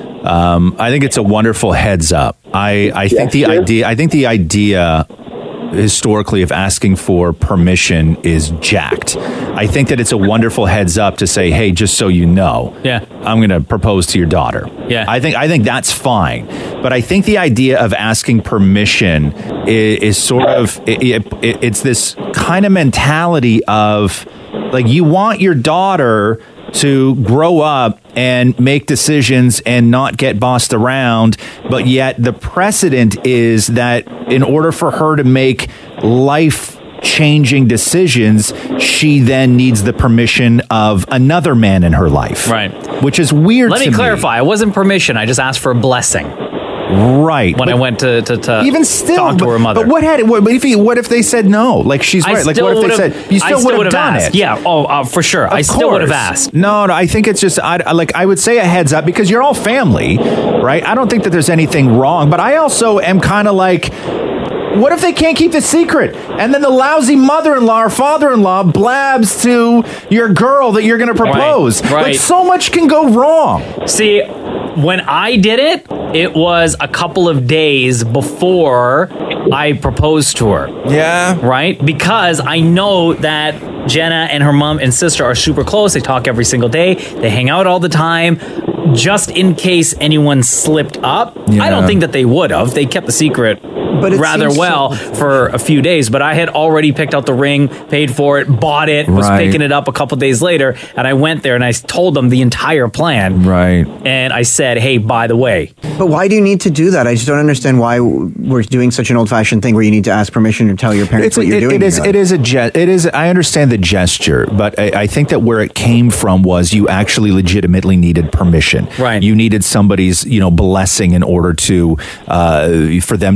[SPEAKER 4] um, I think it's a wonderful heads up. I, I think the idea, I think the idea historically of asking for permission is jacked. I think that it's a wonderful heads up to say, hey, just so you know,
[SPEAKER 5] yeah,
[SPEAKER 4] I'm going to propose to your daughter.
[SPEAKER 5] Yeah.
[SPEAKER 4] I think I think that's fine. But I think the idea of asking permission is, is sort of it, it, it's this kind of mentality of, like, you want your daughter to grow up and make decisions and not get bossed around, but yet the precedent is that in order for her to make life changing decisions, she then needs the permission of another man in her life.
[SPEAKER 5] Right.
[SPEAKER 4] Which is weird.
[SPEAKER 5] Let
[SPEAKER 4] to
[SPEAKER 5] me clarify. It wasn't permission. I just asked for a blessing.
[SPEAKER 4] Right.
[SPEAKER 5] When I went to, to, to
[SPEAKER 4] even still
[SPEAKER 5] talk to her mother.
[SPEAKER 4] But what had it? What if he, what if they said no? Like, she's
[SPEAKER 5] I
[SPEAKER 4] right. Like,
[SPEAKER 5] still
[SPEAKER 4] what if they
[SPEAKER 5] would've-
[SPEAKER 4] said you
[SPEAKER 5] I
[SPEAKER 4] still,
[SPEAKER 5] still
[SPEAKER 4] would have
[SPEAKER 5] would've
[SPEAKER 4] done
[SPEAKER 5] asked.
[SPEAKER 4] it?
[SPEAKER 5] Yeah. Oh, uh, for sure.
[SPEAKER 4] Of
[SPEAKER 5] I still would have
[SPEAKER 4] course.
[SPEAKER 5] asked.
[SPEAKER 4] No, no. I think it's just I, I- like I would say a heads up because you're all family, right? I don't think that there's anything wrong, but I also am kind of like, what if they can't keep the secret? And then the lousy mother-in-law or father-in-law blabs to your girl that you're going to propose.
[SPEAKER 5] Right, right.
[SPEAKER 4] Like, so much can go wrong.
[SPEAKER 5] See, when I did it, it was a couple of days before I proposed to her.
[SPEAKER 4] Yeah.
[SPEAKER 5] Right? Because I know that Jenna and her mom and sister are super close. They talk every single day. They hang out all the time. Just in case anyone slipped up.
[SPEAKER 4] Yeah.
[SPEAKER 5] I don't think that they would have. They kept the secret
[SPEAKER 8] But it
[SPEAKER 5] rather
[SPEAKER 8] seems
[SPEAKER 5] well
[SPEAKER 8] so-
[SPEAKER 5] for a few days. But I had already picked out the ring, paid for it, bought it, was
[SPEAKER 4] Right.
[SPEAKER 5] picking it up a couple days later. And I went there and I told them the entire plan.
[SPEAKER 4] Right.
[SPEAKER 5] And I said, hey, by the way.
[SPEAKER 8] But why do you need to do that? I just don't understand why we're doing such an old-fashioned thing where you need to ask permission or tell your parents
[SPEAKER 4] It's
[SPEAKER 8] what
[SPEAKER 4] a-
[SPEAKER 8] you're
[SPEAKER 4] it-
[SPEAKER 8] doing.
[SPEAKER 4] It is.
[SPEAKER 8] here.
[SPEAKER 4] It is a. Je- it is. I understand the gesture, but I, I think that where it came from was you actually legitimately needed permission.
[SPEAKER 5] Right.
[SPEAKER 4] You needed somebody's, you know, blessing in order to uh, for them to release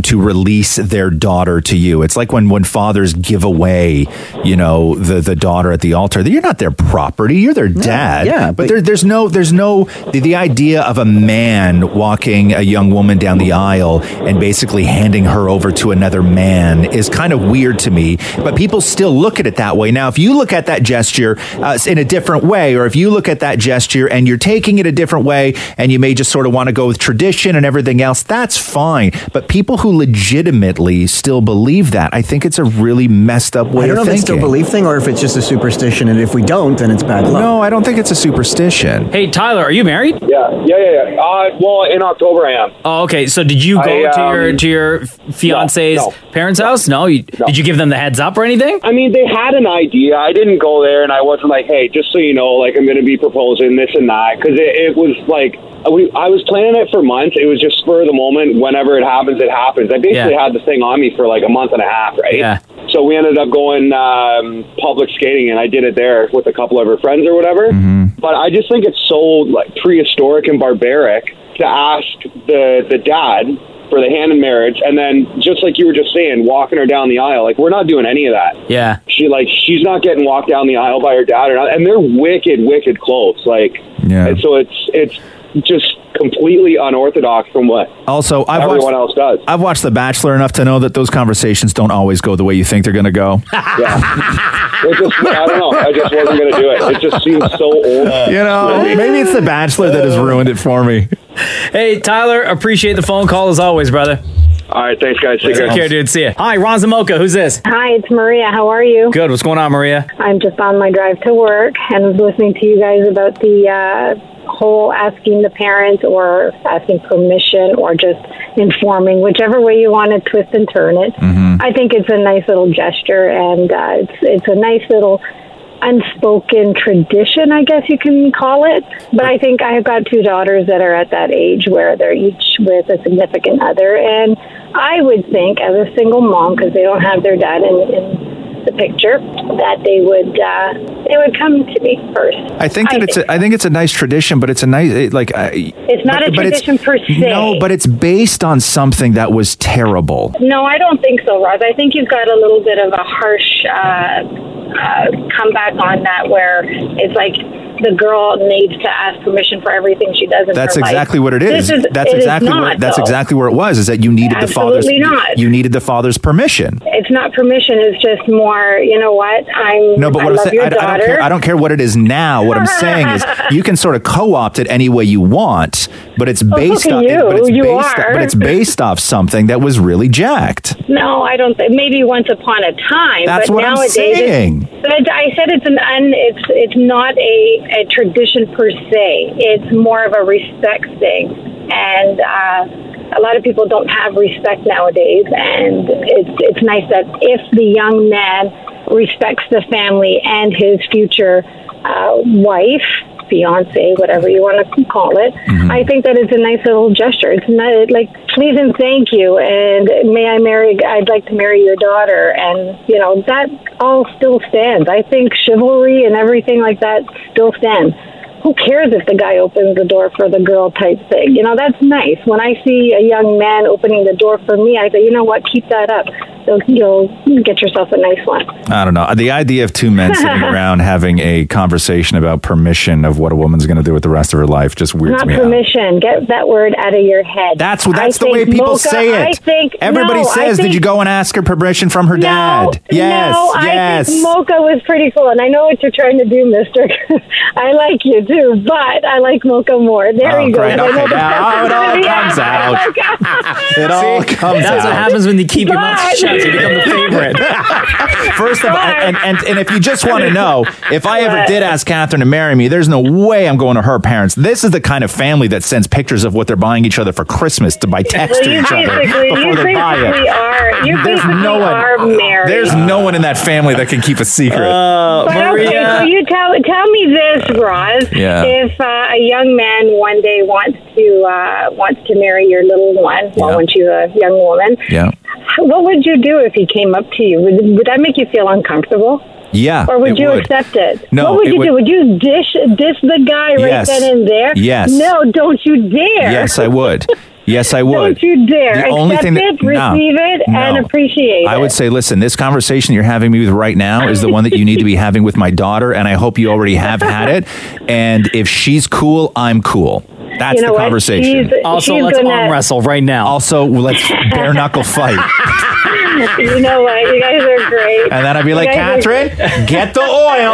[SPEAKER 4] release their daughter to you. It's like when, when fathers give away, you know, the, the daughter at the altar. You're not their property. You're their dad.
[SPEAKER 8] yeah,
[SPEAKER 4] but,
[SPEAKER 8] but-
[SPEAKER 4] there, there's no, there's no, the, the idea of a man walking a young woman down the aisle and basically handing her over to another man is kind of weird to me. But people still look at it that way. Now, if you look at that gesture uh, in a different way, or if you look at that gesture and you're taking it a different way, and you may just sort of want to go with tradition and everything else, that's fine. But people who legitimately still believe that, I think it's a really messed up way
[SPEAKER 8] I don't know
[SPEAKER 4] of
[SPEAKER 8] if
[SPEAKER 4] thinking.
[SPEAKER 8] it's still a belief thing or if it's just a superstition, and if we don't, then it's bad luck.
[SPEAKER 4] No, I don't think it's a superstition.
[SPEAKER 5] Hey, Tyler, are you married?
[SPEAKER 19] Yeah, yeah, yeah. yeah. Uh, well, in October I am.
[SPEAKER 5] Oh, okay. So did you go
[SPEAKER 19] I,
[SPEAKER 5] to
[SPEAKER 19] um,
[SPEAKER 5] your to your fiance's
[SPEAKER 19] no, no.
[SPEAKER 5] parents' house? No, you, Did you give them the heads up or anything?
[SPEAKER 19] I mean, they had an idea. I didn't go there, and I wasn't like, hey, just so you know, like, I'm going to be proposing this and that, because it, it was like, we, I was planning it for months. It was just spur of the moment. Whenever it happens, it happens. I basically
[SPEAKER 5] Yeah.
[SPEAKER 19] had the thing on me for like a month and a half, right?
[SPEAKER 5] Yeah.
[SPEAKER 19] So we ended up going um, public skating, and I did it there with a couple of her friends or whatever.
[SPEAKER 4] Mm-hmm.
[SPEAKER 19] But I just think it's so like prehistoric and barbaric to ask the the dad for the hand in marriage, and then just like you were just saying, walking her down the aisle. Like, we're not doing any of that.
[SPEAKER 5] Yeah.
[SPEAKER 19] She like she's not getting walked down the aisle by her dad, or not, and they're wicked, wicked close. Like,
[SPEAKER 4] yeah.
[SPEAKER 19] And so it's it's just completely unorthodox from what
[SPEAKER 4] Also, I've
[SPEAKER 19] everyone
[SPEAKER 4] watched,
[SPEAKER 19] else does.
[SPEAKER 4] I've watched The Bachelor enough to know that those conversations don't always go the way you think they're going to go.
[SPEAKER 19] Yeah. It just, I don't know. I just wasn't going to do it. It just seems so old.
[SPEAKER 4] You know, maybe it's The Bachelor that has ruined it for me.
[SPEAKER 5] Hey, Tyler, appreciate the phone call as always, brother.
[SPEAKER 19] All right, thanks, guys. Take
[SPEAKER 5] Take
[SPEAKER 19] care.
[SPEAKER 5] care, dude. See ya. Hi, Ron Zamoka. Who's this?
[SPEAKER 20] Hi, it's Maria. How are you?
[SPEAKER 5] Good. What's going on, Maria?
[SPEAKER 20] I'm just on my drive to work and was listening to you guys about the uh, whole asking the parents or asking permission or just informing, whichever way you want to twist and turn it.
[SPEAKER 4] Mm-hmm.
[SPEAKER 20] I think it's a nice little gesture, and uh, it's it's a nice little unspoken tradition, I guess you can call it. But I think I have got two daughters that are at that age where they're each with a significant other, and I would think as a single mom, because they don't have their dad in, in the picture, that they would uh, they would come to me first.
[SPEAKER 4] I think that
[SPEAKER 20] I
[SPEAKER 4] it's
[SPEAKER 20] think
[SPEAKER 4] a, I think it's a nice tradition, but it's a nice it, like I,
[SPEAKER 20] It's not
[SPEAKER 4] but-
[SPEAKER 20] a
[SPEAKER 4] but it's-
[SPEAKER 20] tradition per se.
[SPEAKER 4] No, but it's based on something that was terrible.
[SPEAKER 20] No, I don't think so, Roz. I think you've got a little bit of a harsh uh, uh, comeback on that, where it's like the girl needs to ask permission for everything she does in
[SPEAKER 4] That's
[SPEAKER 20] her life.
[SPEAKER 4] exactly what it is.
[SPEAKER 20] This is
[SPEAKER 4] that's
[SPEAKER 20] it is
[SPEAKER 4] exactly
[SPEAKER 20] not,
[SPEAKER 4] where that's
[SPEAKER 20] though.
[SPEAKER 4] exactly where it was. Is that you needed the father's
[SPEAKER 20] Absolutely not.
[SPEAKER 4] you needed the father's permission.
[SPEAKER 20] It's not permission. It's just more. You know what? I'm.
[SPEAKER 4] No, but
[SPEAKER 20] I
[SPEAKER 4] what I'm
[SPEAKER 20] love
[SPEAKER 4] saying,
[SPEAKER 20] your
[SPEAKER 4] I, I don't
[SPEAKER 20] daughter.
[SPEAKER 4] care. I don't care what it is now. What I'm saying is, you can sort of co-opt it any way you want, but it's
[SPEAKER 20] Oh,
[SPEAKER 4] based
[SPEAKER 20] look at
[SPEAKER 4] on.
[SPEAKER 20] you.
[SPEAKER 4] But it's
[SPEAKER 20] You
[SPEAKER 4] based.
[SPEAKER 20] are.
[SPEAKER 4] But it's based off something that was really jacked.
[SPEAKER 20] No, I don't. Th- maybe once upon a time.
[SPEAKER 4] That's
[SPEAKER 20] but
[SPEAKER 4] what I'm
[SPEAKER 20] nowadays
[SPEAKER 4] saying.
[SPEAKER 20] It's, but I said it's an un. It's it's not a, a tradition per se. It's more of a respect thing, and uh, a lot of people don't have respect nowadays. And it's it's nice that if the young man respects the family and his future uh, wife, fiance, whatever you want to call it,
[SPEAKER 4] Mm-hmm.
[SPEAKER 20] I think that it's a nice little gesture. It's not like please and thank you, and may I marry? I'd like to marry your daughter, and you know that all still stands. I think chivalry and everything like that still stands. Who cares if the guy opens the door for the girl type thing? You know, that's nice. When I see a young man opening the door for me, I say, you know what, keep that up. So you'll get yourself a nice one.
[SPEAKER 4] I don't know. The idea of two men sitting around having a conversation about permission of what a woman's going to do with the rest of her life just weirds
[SPEAKER 20] Not
[SPEAKER 4] me out.
[SPEAKER 20] permission. Get that word out of your head.
[SPEAKER 4] That's that's
[SPEAKER 20] I
[SPEAKER 4] the way
[SPEAKER 20] think
[SPEAKER 4] people
[SPEAKER 20] Mocha-
[SPEAKER 4] say
[SPEAKER 20] I
[SPEAKER 4] it.
[SPEAKER 20] think
[SPEAKER 4] Everybody
[SPEAKER 20] no, I
[SPEAKER 4] says, "Did
[SPEAKER 20] think-
[SPEAKER 4] you go and ask her permission from her dad?" Yes,
[SPEAKER 20] no,
[SPEAKER 4] yes.
[SPEAKER 20] I think Mocha was pretty cool, and I know what you're trying to do, Mister. I like you too, but I like Mocha more. There
[SPEAKER 4] Oh,
[SPEAKER 20] you go.
[SPEAKER 4] great.
[SPEAKER 20] I know
[SPEAKER 4] Okay,
[SPEAKER 20] the
[SPEAKER 4] now it all
[SPEAKER 20] Yeah,
[SPEAKER 4] comes out.
[SPEAKER 20] Mocha.
[SPEAKER 4] It all comes
[SPEAKER 5] That's
[SPEAKER 4] out.
[SPEAKER 5] what happens when you keep your mouth
[SPEAKER 20] But-
[SPEAKER 5] shut. You become the favorite.
[SPEAKER 4] First of all, and, and, and if you just want to know, if I ever
[SPEAKER 20] What?
[SPEAKER 4] did ask Catherine to marry me, there's no way I'm going to her parents. This is the kind of family that sends pictures of what they're buying each other for Christmas to by text
[SPEAKER 20] Well,
[SPEAKER 4] to
[SPEAKER 20] you
[SPEAKER 4] each other
[SPEAKER 20] basically,
[SPEAKER 4] before
[SPEAKER 20] you
[SPEAKER 4] they buy
[SPEAKER 20] basically
[SPEAKER 4] it.
[SPEAKER 20] are. You
[SPEAKER 4] There's
[SPEAKER 20] basically
[SPEAKER 4] no one-
[SPEAKER 20] are married.
[SPEAKER 4] There's no one in that family that can keep a secret.
[SPEAKER 5] Uh,
[SPEAKER 20] But okay, so you tell tell me this, Roz.
[SPEAKER 4] Yeah.
[SPEAKER 20] If uh, a young man one day wants to uh, wants to marry your little one, well,
[SPEAKER 4] Yeah.
[SPEAKER 20] when she's a young woman,
[SPEAKER 4] Yeah.
[SPEAKER 20] what would you do if he came up to you? Would, would that make you feel uncomfortable?
[SPEAKER 4] Yeah.
[SPEAKER 20] Or would
[SPEAKER 4] it
[SPEAKER 20] you
[SPEAKER 4] would.
[SPEAKER 20] accept it?
[SPEAKER 4] No,
[SPEAKER 20] What would
[SPEAKER 4] it
[SPEAKER 20] you
[SPEAKER 4] would-
[SPEAKER 20] do? Would you dish dish the guy right
[SPEAKER 4] Yes.
[SPEAKER 20] then and there?
[SPEAKER 4] Yes.
[SPEAKER 20] No, don't you dare.
[SPEAKER 4] Yes, I would. Yes, I would.
[SPEAKER 20] Don't you dare.
[SPEAKER 4] The
[SPEAKER 20] Accept
[SPEAKER 4] only thing that-
[SPEAKER 20] it,
[SPEAKER 4] no,
[SPEAKER 20] receive it,
[SPEAKER 4] no.
[SPEAKER 20] and appreciate
[SPEAKER 4] I
[SPEAKER 20] it.
[SPEAKER 4] would say, listen, this conversation you're having me with right now is the one that you need to be having with my daughter, and I hope you already have had it. And if she's cool, I'm cool. That's
[SPEAKER 20] You know
[SPEAKER 4] the
[SPEAKER 20] what?
[SPEAKER 4] conversation.
[SPEAKER 20] She's-
[SPEAKER 5] Also,
[SPEAKER 20] she's
[SPEAKER 5] let's
[SPEAKER 20] gonna-
[SPEAKER 5] arm wrestle right now.
[SPEAKER 4] Also, let's bare knuckle fight.
[SPEAKER 20] You know what? You guys are great.
[SPEAKER 4] And then I'd be
[SPEAKER 20] You
[SPEAKER 4] like,
[SPEAKER 20] guys are-
[SPEAKER 4] Catherine, get the oil.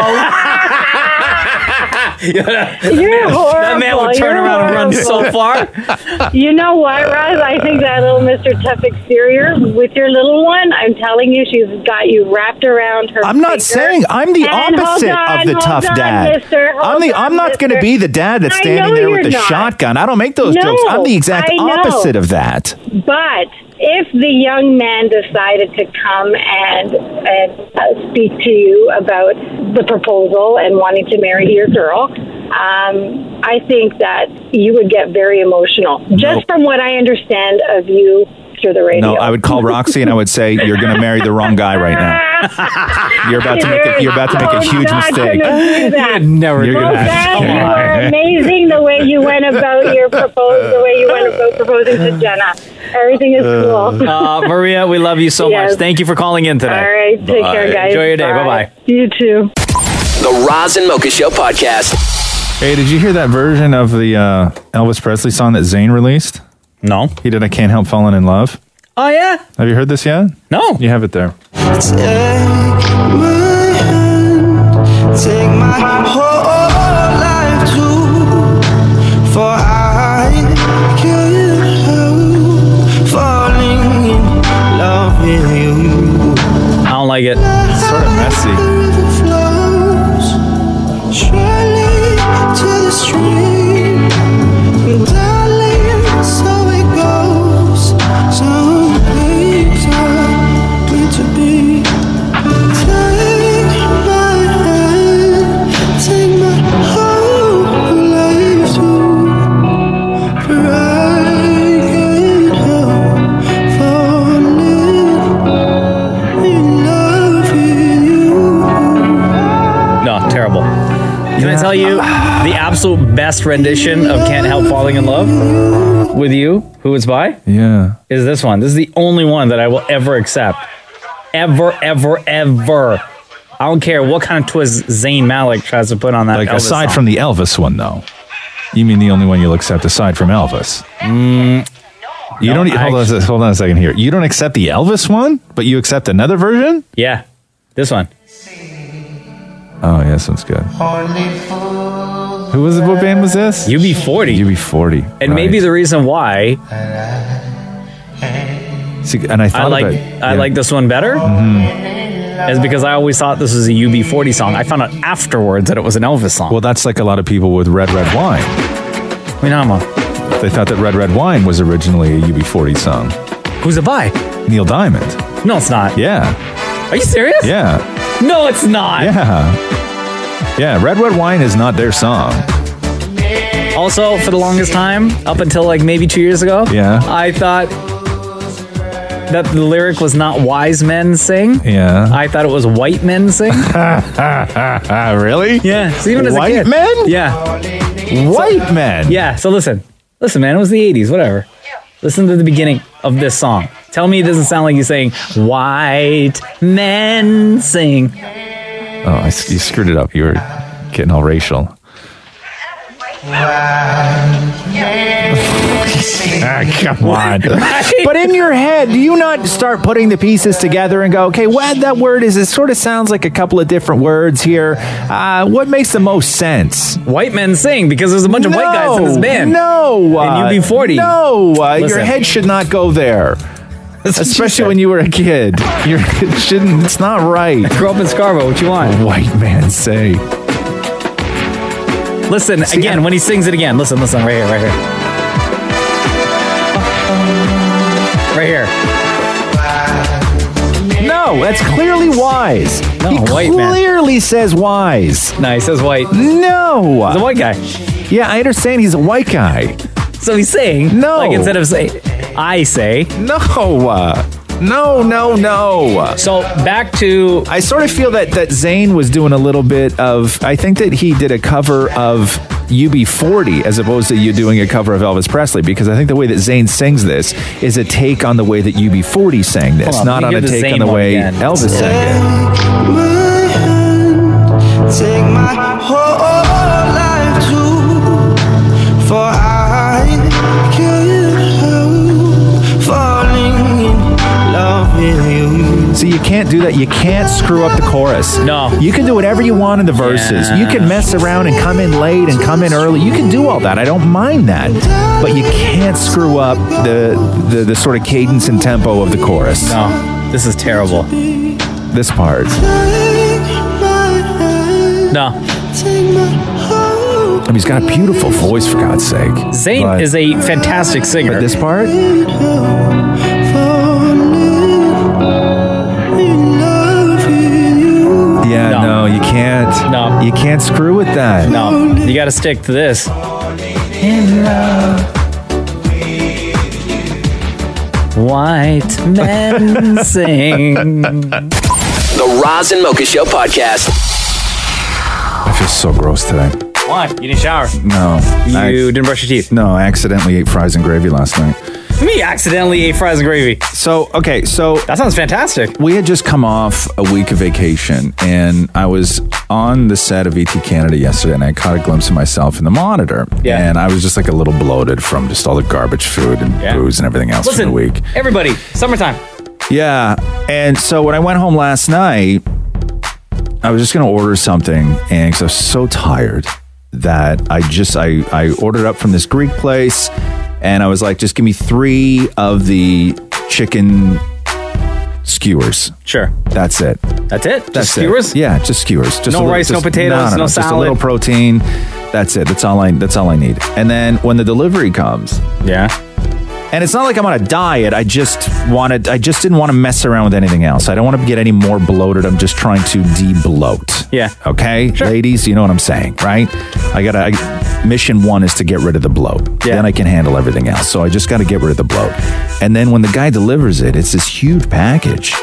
[SPEAKER 20] You're horrible.
[SPEAKER 5] That man would turn
[SPEAKER 20] You're
[SPEAKER 5] around and run so
[SPEAKER 20] horrible.
[SPEAKER 5] far.
[SPEAKER 20] You know what, Roz? I think that little Mister Tough exterior with your little one, I'm telling you, she's got you wrapped around her
[SPEAKER 4] I'm not
[SPEAKER 20] finger.
[SPEAKER 4] saying I'm the
[SPEAKER 20] And hold
[SPEAKER 4] opposite
[SPEAKER 20] on,
[SPEAKER 4] of the
[SPEAKER 20] hold
[SPEAKER 4] tough
[SPEAKER 20] on,
[SPEAKER 4] dad.
[SPEAKER 20] mister, hold
[SPEAKER 4] I'm the
[SPEAKER 20] on,
[SPEAKER 4] I'm not going to
[SPEAKER 20] mister.
[SPEAKER 4] be the dad that's
[SPEAKER 20] I
[SPEAKER 4] standing
[SPEAKER 20] know
[SPEAKER 4] there with
[SPEAKER 20] you're
[SPEAKER 4] the
[SPEAKER 20] not.
[SPEAKER 4] shotgun. I don't make those
[SPEAKER 20] No,
[SPEAKER 4] jokes. I'm the exact
[SPEAKER 20] I know.
[SPEAKER 4] opposite of that.
[SPEAKER 20] But if the young man decided to come and, and uh, speak to you about the proposal and wanting to marry your girl, um, I think that you would get very emotional. Just from what I understand of you through the radio.
[SPEAKER 4] No, I would call Roxy and I would say, "You're going to marry the wrong guy right now. You're about to make a, you're about to make a huge
[SPEAKER 20] not
[SPEAKER 4] mistake."
[SPEAKER 20] gonna do that.
[SPEAKER 5] Never
[SPEAKER 4] You're
[SPEAKER 5] do
[SPEAKER 4] gonna-
[SPEAKER 5] that.
[SPEAKER 20] Well,
[SPEAKER 5] Come
[SPEAKER 20] you
[SPEAKER 5] on.
[SPEAKER 20] were amazing the way you went about your propose, the way you went about proposing to Jenna. Everything is cool.
[SPEAKER 5] Uh, Maria, we love you so
[SPEAKER 20] Yes.
[SPEAKER 5] much. Thank you for calling in today.
[SPEAKER 20] All right, take
[SPEAKER 5] Bye.
[SPEAKER 20] care, guys.
[SPEAKER 5] Enjoy your day. Bye bye.
[SPEAKER 20] You too.
[SPEAKER 1] The Roz and Mocha Show podcast.
[SPEAKER 4] Hey, did you hear that version of the uh, Elvis Presley song that Zayn released?
[SPEAKER 5] No.
[SPEAKER 4] He did "I Can't Help Falling in Love."
[SPEAKER 5] Oh yeah.
[SPEAKER 4] Have you heard this yet?
[SPEAKER 5] No.
[SPEAKER 4] You have it there.
[SPEAKER 21] Take my whole life too, for I can't help falling in love with you.
[SPEAKER 5] I don't like it.
[SPEAKER 4] It's sort of messy.
[SPEAKER 21] Surely to the stream, darling, so it goes. Some things are meant to be. Take my hand, take my whole life too, for I can't help falling in love with you.
[SPEAKER 5] No, terrible. Can I tell you the absolute best rendition of Can't Help Falling in Love with you, who it's by?
[SPEAKER 4] Yeah.
[SPEAKER 5] Is this one. This is the only one that I will ever accept. Ever, ever, ever. I don't care what kind of twist Zayn Malik tries to put on that.
[SPEAKER 4] Like
[SPEAKER 5] Elvis
[SPEAKER 4] aside
[SPEAKER 5] song.
[SPEAKER 4] from the Elvis one, though. You mean the only one you'll accept aside from Elvis?
[SPEAKER 5] Mm,
[SPEAKER 4] you
[SPEAKER 5] no,
[SPEAKER 4] don't.
[SPEAKER 5] I-
[SPEAKER 4] Hold on, a sec- hold on a second here. You don't accept the Elvis one, but you accept another version?
[SPEAKER 5] Yeah, this one.
[SPEAKER 4] Oh, yeah, this one's good. Who was it? What band was this?
[SPEAKER 5] U B forty.
[SPEAKER 4] U B forty.
[SPEAKER 5] And maybe the reason why
[SPEAKER 4] See, and I thought
[SPEAKER 5] I like
[SPEAKER 4] about it.
[SPEAKER 5] I
[SPEAKER 4] Yeah.
[SPEAKER 5] like this one better is because I always thought this was a U B forty song. I found out afterwards that it was an Elvis song.
[SPEAKER 4] Well, that's like a lot of people with Red Red Wine.
[SPEAKER 5] We know him.
[SPEAKER 4] They thought that Red Red Wine was originally a U B forty song.
[SPEAKER 5] Who's it by?
[SPEAKER 4] Neil Diamond.
[SPEAKER 5] No, it's not.
[SPEAKER 4] Yeah.
[SPEAKER 5] Are you serious?
[SPEAKER 4] Yeah.
[SPEAKER 5] No, it's not.
[SPEAKER 4] Yeah. Yeah. Red Red Wine is not their song.
[SPEAKER 5] Also, for the longest time, up until like maybe two years ago,
[SPEAKER 4] Yeah.
[SPEAKER 5] I thought that the lyric was not wise men sing.
[SPEAKER 4] Yeah.
[SPEAKER 5] I thought it was white men sing.
[SPEAKER 4] Really?
[SPEAKER 5] Yeah. So even as a
[SPEAKER 4] White
[SPEAKER 5] kid.
[SPEAKER 4] men?
[SPEAKER 5] Yeah.
[SPEAKER 4] White men?
[SPEAKER 5] Yeah. So listen. Listen, man. It was the eighties. Whatever. Listen to the beginning of this song. Tell me it doesn't sound like you're saying white men sing.
[SPEAKER 4] Oh, I, you screwed it up. You were getting all racial. Ah, come on. But in your head, do you not start putting the pieces together and go, okay, what that word is? It sort of sounds like a couple of different words here. Uh, what makes the most sense?
[SPEAKER 5] White men sing because there's a bunch of white guys in this band.
[SPEAKER 4] No.
[SPEAKER 5] And U B forty.
[SPEAKER 4] No. Uh, your
[SPEAKER 5] Listen.
[SPEAKER 4] head should not go there. Especially when you were a kid. You're, it shouldn't, it's not right.
[SPEAKER 5] Grow up in Scarborough. What you want?
[SPEAKER 4] White man say.
[SPEAKER 5] Listen,
[SPEAKER 4] See,
[SPEAKER 5] again,
[SPEAKER 4] I-
[SPEAKER 5] when he sings it again. Listen, listen, right here, right here. Right here.
[SPEAKER 4] No, that's clearly wise.
[SPEAKER 5] No,
[SPEAKER 4] he
[SPEAKER 5] white man.
[SPEAKER 4] clearly says wise.
[SPEAKER 5] No, he says white.
[SPEAKER 4] No.
[SPEAKER 5] He's a white guy.
[SPEAKER 4] Yeah, I understand he's a white guy.
[SPEAKER 5] So he's saying,
[SPEAKER 4] No.
[SPEAKER 5] like instead of saying, I say.
[SPEAKER 4] No. Uh, no, no, no.
[SPEAKER 5] So back to.
[SPEAKER 4] I sort of feel that, that Zayn was doing a little bit of. I think that he did a cover of U B forty as opposed to you doing a cover of Elvis Presley, because I think the way that Zayn sings this is a take on the way that U B forty sang this,
[SPEAKER 5] Hold on,
[SPEAKER 4] not
[SPEAKER 5] let
[SPEAKER 4] on
[SPEAKER 5] me
[SPEAKER 4] a
[SPEAKER 5] hear the
[SPEAKER 4] take
[SPEAKER 5] Zayn
[SPEAKER 4] on the
[SPEAKER 5] one
[SPEAKER 4] way
[SPEAKER 5] again.
[SPEAKER 4] Elvis sang it.
[SPEAKER 21] Take my whole life too, for I can't help falling in love with you.
[SPEAKER 4] See, you can't do that. You can't screw up the chorus.
[SPEAKER 5] No.
[SPEAKER 4] You can do whatever you want in the verses.
[SPEAKER 5] Yeah.
[SPEAKER 4] You can mess around and come in late and come in early. You can do all that. I don't mind that. But you can't screw up the the, the sort of cadence and tempo of the chorus.
[SPEAKER 5] No, this is terrible.
[SPEAKER 4] This part.
[SPEAKER 5] No.
[SPEAKER 4] I mean, he's got a beautiful voice, for God's sake.
[SPEAKER 5] Zayn
[SPEAKER 4] But-
[SPEAKER 5] is a fantastic singer.
[SPEAKER 4] But this part? Yeah, no.
[SPEAKER 5] No.
[SPEAKER 4] you can't.
[SPEAKER 5] No.
[SPEAKER 4] You can't screw with that.
[SPEAKER 5] No, you got to stick to this. In love. White men sing.
[SPEAKER 1] The Roz and Mocha Show podcast.
[SPEAKER 4] I feel so gross today.
[SPEAKER 5] Why? You didn't shower.
[SPEAKER 4] No.
[SPEAKER 5] You
[SPEAKER 4] I-
[SPEAKER 5] didn't brush your teeth.
[SPEAKER 4] No, I accidentally ate fries and gravy last night.
[SPEAKER 5] Me accidentally ate fries and gravy.
[SPEAKER 4] So, okay, so
[SPEAKER 5] That sounds fantastic.
[SPEAKER 4] we had just come off a week of vacation, and I was on the set of E T Canada yesterday, and I caught a glimpse of myself in the monitor.
[SPEAKER 5] Yeah.
[SPEAKER 4] And I was just like a little bloated from just all the garbage food and
[SPEAKER 5] Yeah.
[SPEAKER 4] booze and everything else
[SPEAKER 5] Listen,
[SPEAKER 4] for the week.
[SPEAKER 5] everybody, summertime.
[SPEAKER 4] Yeah. And so when I went home last night, I was just going to order something, and because I was so tired that I just, I, I ordered up from this Greek place, and I was like, just give me three of the chicken skewers.
[SPEAKER 5] Sure.
[SPEAKER 4] That's it.
[SPEAKER 5] That's it? Just
[SPEAKER 4] That's
[SPEAKER 5] skewers?
[SPEAKER 4] It. Yeah, just skewers. Just
[SPEAKER 5] No
[SPEAKER 4] a little-
[SPEAKER 5] rice, no
[SPEAKER 4] just-
[SPEAKER 5] potatoes, no
[SPEAKER 4] Just a
[SPEAKER 5] salad?
[SPEAKER 4] little protein. That's it. That's all I. That's all I need. And then when the delivery comes,
[SPEAKER 5] Yeah.
[SPEAKER 4] and it's not like I'm on a diet. I just wanted. I just didn't want to mess around with anything else. I don't want to get any more bloated. I'm just trying to de-bloat.
[SPEAKER 5] Yeah.
[SPEAKER 4] Okay,
[SPEAKER 5] Sure.
[SPEAKER 4] ladies, you know what I'm saying, right? I gotta. I, mission one is to get rid of the bloat.
[SPEAKER 5] Yeah.
[SPEAKER 4] Then I can handle everything else. So I just got to get rid of the bloat. And then when the guy delivers it, it's this huge package.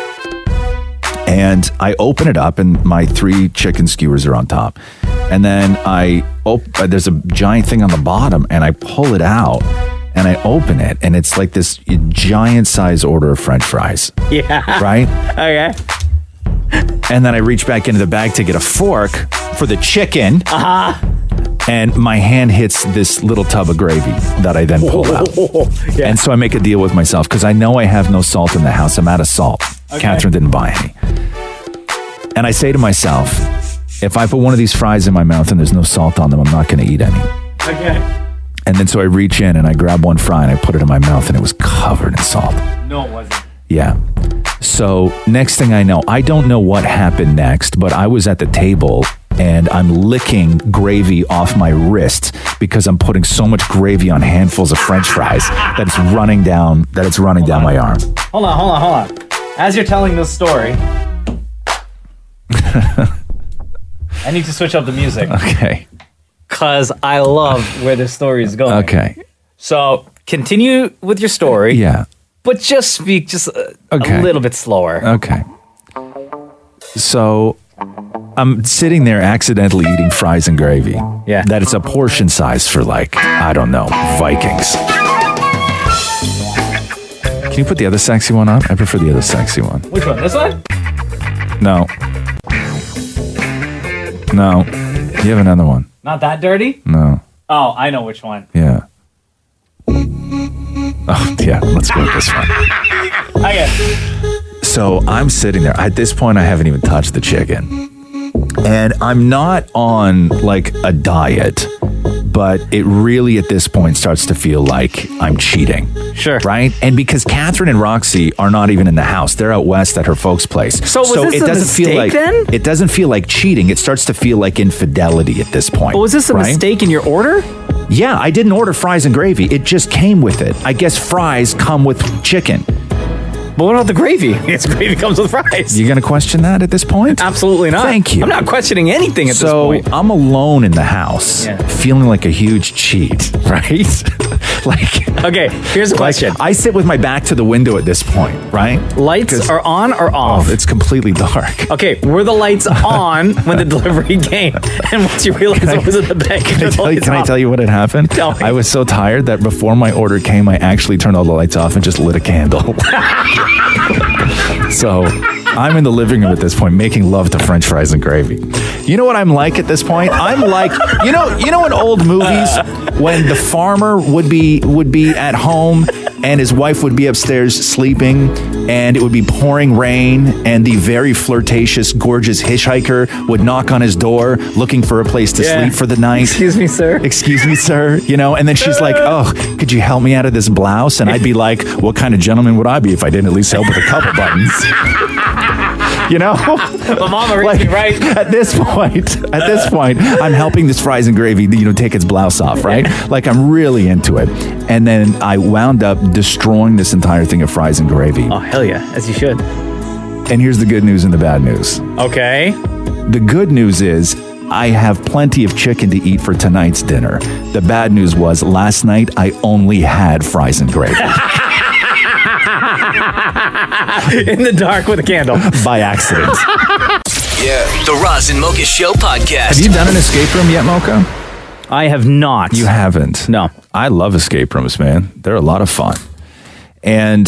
[SPEAKER 4] And I open it up, and my three chicken skewers are on top. And then I op- uh, there's a giant thing on the bottom, and I pull it out, and I open it, and it's like this giant size order of French fries.
[SPEAKER 5] Yeah.
[SPEAKER 4] Right?
[SPEAKER 5] Okay.
[SPEAKER 4] And then I reach back into the bag to get a fork for the chicken.
[SPEAKER 5] Uh huh.
[SPEAKER 4] And my hand hits this little tub of gravy that I then pull out.
[SPEAKER 5] Yeah.
[SPEAKER 4] And so I make a deal with myself because I know I have no salt in the house. I'm out of salt.
[SPEAKER 5] Okay.
[SPEAKER 4] Catherine didn't buy any. And I say to myself, if I put one of these fries in my mouth and there's no salt on them, I'm not going to eat any.
[SPEAKER 5] Okay.
[SPEAKER 4] And then so I reach in and I grab one fry and I put it in my mouth, and it was covered in salt.
[SPEAKER 5] No, it wasn't.
[SPEAKER 4] Yeah. So next thing I know, I don't know what happened next, but I was at the table and I'm licking gravy off my wrist because I'm putting so much gravy on handfuls of French fries that it's running down that it's running down my arm.
[SPEAKER 5] Hold on, hold on, hold on. As you're telling this story, I need to switch up the music.
[SPEAKER 4] Okay.
[SPEAKER 5] Because I love where this story is going.
[SPEAKER 4] Okay.
[SPEAKER 5] So continue with your story.
[SPEAKER 4] Yeah.
[SPEAKER 5] But just speak just a,
[SPEAKER 4] Okay.
[SPEAKER 5] a little bit slower.
[SPEAKER 4] Okay. So I'm sitting there accidentally eating fries and gravy.
[SPEAKER 5] Yeah.
[SPEAKER 4] That it's a portion size for, like, I don't know, Vikings. Can you put the other sexy one on? I prefer the other sexy one.
[SPEAKER 5] Which one? This one?
[SPEAKER 4] No. No. You have another one.
[SPEAKER 5] Not that dirty?
[SPEAKER 4] No.
[SPEAKER 5] Oh, I know which one.
[SPEAKER 4] Yeah. Oh, yeah. Let's go with this one.
[SPEAKER 5] Okay.
[SPEAKER 4] So I'm sitting there. At this point, I haven't even touched the chicken. And I'm not on like a diet, but it really at this point starts to feel like I'm cheating.
[SPEAKER 5] Sure.
[SPEAKER 4] Right? And because Catherine and Roxy are not even in the house, they're out west at her folks' place.
[SPEAKER 5] So was this
[SPEAKER 4] it
[SPEAKER 5] a
[SPEAKER 4] doesn't feel
[SPEAKER 5] mistake
[SPEAKER 4] like
[SPEAKER 5] then?
[SPEAKER 4] it doesn't feel like cheating. It starts to feel like infidelity at this point.
[SPEAKER 5] But was this a
[SPEAKER 4] right?
[SPEAKER 5] mistake in your order?
[SPEAKER 4] Yeah, I didn't order fries and gravy. It just came with it. I guess fries come with chicken.
[SPEAKER 5] But what about the gravy? Yes, gravy comes with fries.
[SPEAKER 4] You going to question that at this point?
[SPEAKER 5] Absolutely not.
[SPEAKER 4] Thank you.
[SPEAKER 5] I'm not questioning anything at
[SPEAKER 4] so
[SPEAKER 5] this point.
[SPEAKER 4] I'm alone in the house,
[SPEAKER 5] Yeah.
[SPEAKER 4] feeling like a huge cheat, right? like,
[SPEAKER 5] okay, here's a question.
[SPEAKER 4] Like, I sit with my back to the window at this point, right?
[SPEAKER 5] Lights are on or off?
[SPEAKER 4] Oh, it's completely dark.
[SPEAKER 5] Okay, were the lights on when the delivery came? And once you realized it was in the bag,
[SPEAKER 4] Can, I tell, you, can I tell you what had happened?
[SPEAKER 5] Tell me.
[SPEAKER 4] I was so tired that before my order came, I actually turned all the lights off and just lit a candle. So I'm in the living room at this point, making love to French fries and gravy. You know what I'm like at this point? I'm like, you know, you know, in old movies when the farmer would be would be at home and his wife would be upstairs sleeping, and it would be pouring rain, and the very flirtatious, gorgeous hitchhiker would knock on his door looking for a place to
[SPEAKER 5] Yeah.
[SPEAKER 4] sleep for the night.
[SPEAKER 5] Excuse me, sir.
[SPEAKER 4] Excuse me, sir. You know, and then she's like, "Oh, could you help me out of this blouse?" And I'd be like, "What kind of gentleman would I be if I didn't at least help with a couple buttons?" You know,
[SPEAKER 5] My mama raised me right.
[SPEAKER 4] at this point, at this point, I'm helping this fries and gravy, you know, take its blouse off, right? Like I'm really into it. And then I wound up destroying this entire thing of fries and gravy.
[SPEAKER 5] Oh, hell yeah, as you should.
[SPEAKER 4] And here's the good news and the bad news.
[SPEAKER 5] Okay.
[SPEAKER 4] The good news is I have plenty of chicken to eat for tonight's dinner. The bad news was last night I only had fries and gravy.
[SPEAKER 5] In the dark with a candle.
[SPEAKER 4] By accident.
[SPEAKER 1] Yeah. The Roz and Mocha Show podcast.
[SPEAKER 4] Have you done an escape room yet, Mocha?
[SPEAKER 5] I have not.
[SPEAKER 4] You haven't?
[SPEAKER 5] No.
[SPEAKER 4] I love escape rooms, man. They're a lot of fun. And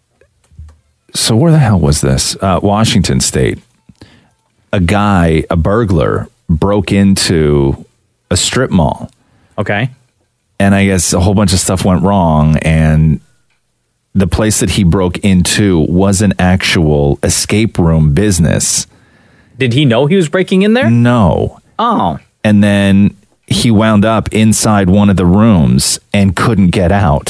[SPEAKER 4] so where the hell was this? Uh, Washington State. A guy, a burglar, broke into a strip mall.
[SPEAKER 5] Okay.
[SPEAKER 4] And I guess a whole bunch of stuff went wrong, and the place that he broke into was an actual escape room business.
[SPEAKER 5] Did he know he was breaking in there?
[SPEAKER 4] No.
[SPEAKER 5] Oh.
[SPEAKER 4] And then he wound up inside one of the rooms and couldn't get out.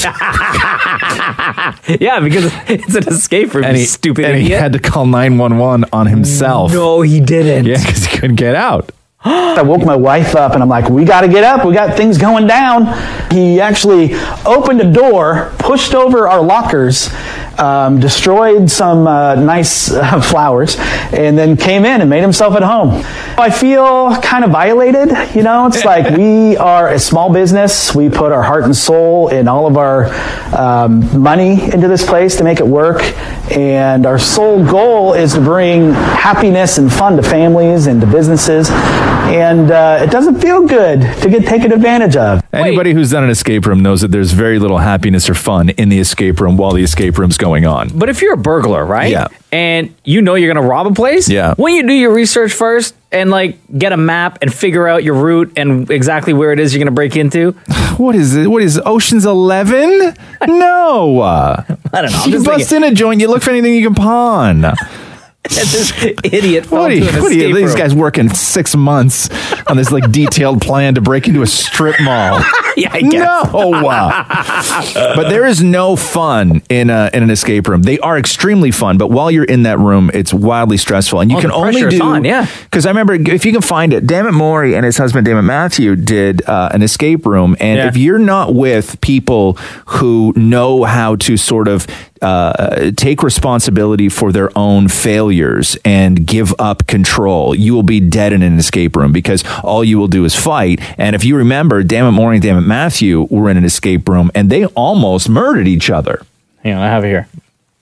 [SPEAKER 5] Yeah, because it's an escape room,
[SPEAKER 4] and
[SPEAKER 5] you
[SPEAKER 4] he,
[SPEAKER 5] stupid
[SPEAKER 4] and
[SPEAKER 5] idiot.
[SPEAKER 4] he had to call nine one one on himself.
[SPEAKER 5] No, he didn't.
[SPEAKER 4] Yeah, because he couldn't get out.
[SPEAKER 3] I woke my wife up and I'm like, we got to get up. We got things going down. He actually opened a door, pushed over our lockers, um, destroyed some uh, nice uh, flowers, and then came in and made himself at home. I feel kind of violated. You know, it's like we are a small business. We put our heart and soul and all of our um, money into this place to make it work. And our sole goal is to bring happiness and fun to families and to businesses. And uh, it doesn't feel good to get taken advantage of.
[SPEAKER 4] Anybody who's done an escape room knows that there's very little happiness or fun in the escape room while the escape room's going on.
[SPEAKER 5] But if you're a burglar, right?
[SPEAKER 4] Yeah.
[SPEAKER 5] And you know you're going to rob a place?
[SPEAKER 4] Yeah.
[SPEAKER 5] Wouldn't you do your research first and like get a map and figure out your route and exactly where it is you're going to break into?
[SPEAKER 4] What is it? What is it? Ocean's Eleven? No. I
[SPEAKER 5] don't know. I'm
[SPEAKER 4] You
[SPEAKER 5] just
[SPEAKER 4] bust in a joint, you look for anything you can pawn.
[SPEAKER 5] This idiot fell
[SPEAKER 4] What are you,
[SPEAKER 5] into an
[SPEAKER 4] what are you,
[SPEAKER 5] escape
[SPEAKER 4] these
[SPEAKER 5] room.
[SPEAKER 4] guys working six months on this like detailed plan to break into a strip mall?
[SPEAKER 5] Yeah, I guess.
[SPEAKER 4] No. But there is no fun in a, in an escape room. They are extremely fun, but while you're in that room, it's wildly stressful. And you
[SPEAKER 5] Oh,
[SPEAKER 4] can
[SPEAKER 5] the
[SPEAKER 4] only
[SPEAKER 5] pressure's
[SPEAKER 4] do
[SPEAKER 5] on, yeah.
[SPEAKER 4] Because I remember, if you can find it, Dammit Maury and his husband Dammit Matthew did uh, an escape room, and
[SPEAKER 5] Yeah.
[SPEAKER 4] if you're not with people who know how to sort of uh, take responsibility for their own failures and give up control, you will be dead in an escape room, because all you will do is fight. And if you remember, Dammit Maury and Dammit Matthew were in an escape room and they almost murdered each other.
[SPEAKER 5] Hang on, I have it here.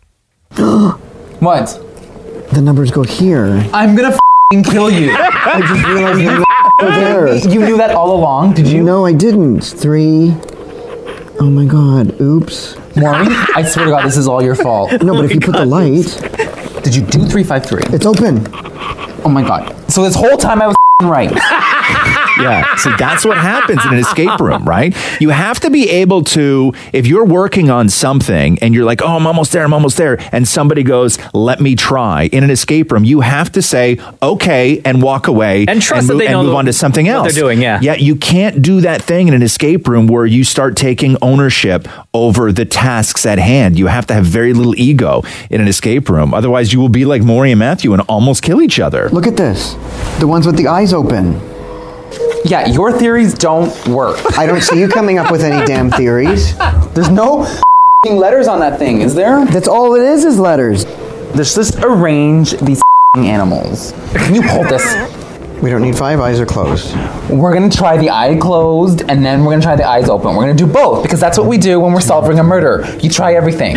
[SPEAKER 18] What?
[SPEAKER 8] The numbers go here.
[SPEAKER 18] I'm gonna f***ing kill you.
[SPEAKER 8] I just realized they were there.
[SPEAKER 18] You knew that all along, did you?
[SPEAKER 8] No, I didn't. Three. Oh my god. Oops.
[SPEAKER 18] Maureen, I swear to God, this is all your fault.
[SPEAKER 8] No, but if you put the light.
[SPEAKER 18] Did you do three five three?
[SPEAKER 8] It's open.
[SPEAKER 18] Oh my God. So this whole time I was f***ing right.
[SPEAKER 4] Yeah, see, that's what happens in an escape room, right? You have to be able to, if you're working on something and you're like, oh, I'm almost there, I'm almost there, and somebody goes, let me try. In an escape room, you have to say, okay, and walk away
[SPEAKER 5] And trust
[SPEAKER 4] and
[SPEAKER 5] that
[SPEAKER 4] move,
[SPEAKER 5] they
[SPEAKER 4] and
[SPEAKER 5] know
[SPEAKER 4] move on to something
[SPEAKER 5] what
[SPEAKER 4] else.
[SPEAKER 5] they're doing, yeah.
[SPEAKER 4] Yeah, you can't do that thing in an escape room where you start taking ownership over the tasks at hand. You have to have very little ego in an escape room. Otherwise, you will be like Maury and Matthew and almost kill each other.
[SPEAKER 8] Look at this. The ones with the eyes open.
[SPEAKER 18] Yeah, your theories don't work.
[SPEAKER 8] I don't see you coming up with any damn theories.
[SPEAKER 18] There's no f***ing letters on that thing, is there?
[SPEAKER 8] That's all it is, is letters.
[SPEAKER 18] Let's just arrange these f***ing animals. Can you hold this?
[SPEAKER 8] We don't need five eyes or closed.
[SPEAKER 18] We're gonna try the eye closed, and then we're gonna try the eyes open. We're gonna do both, because that's what we do when we're solving a murder. You try everything.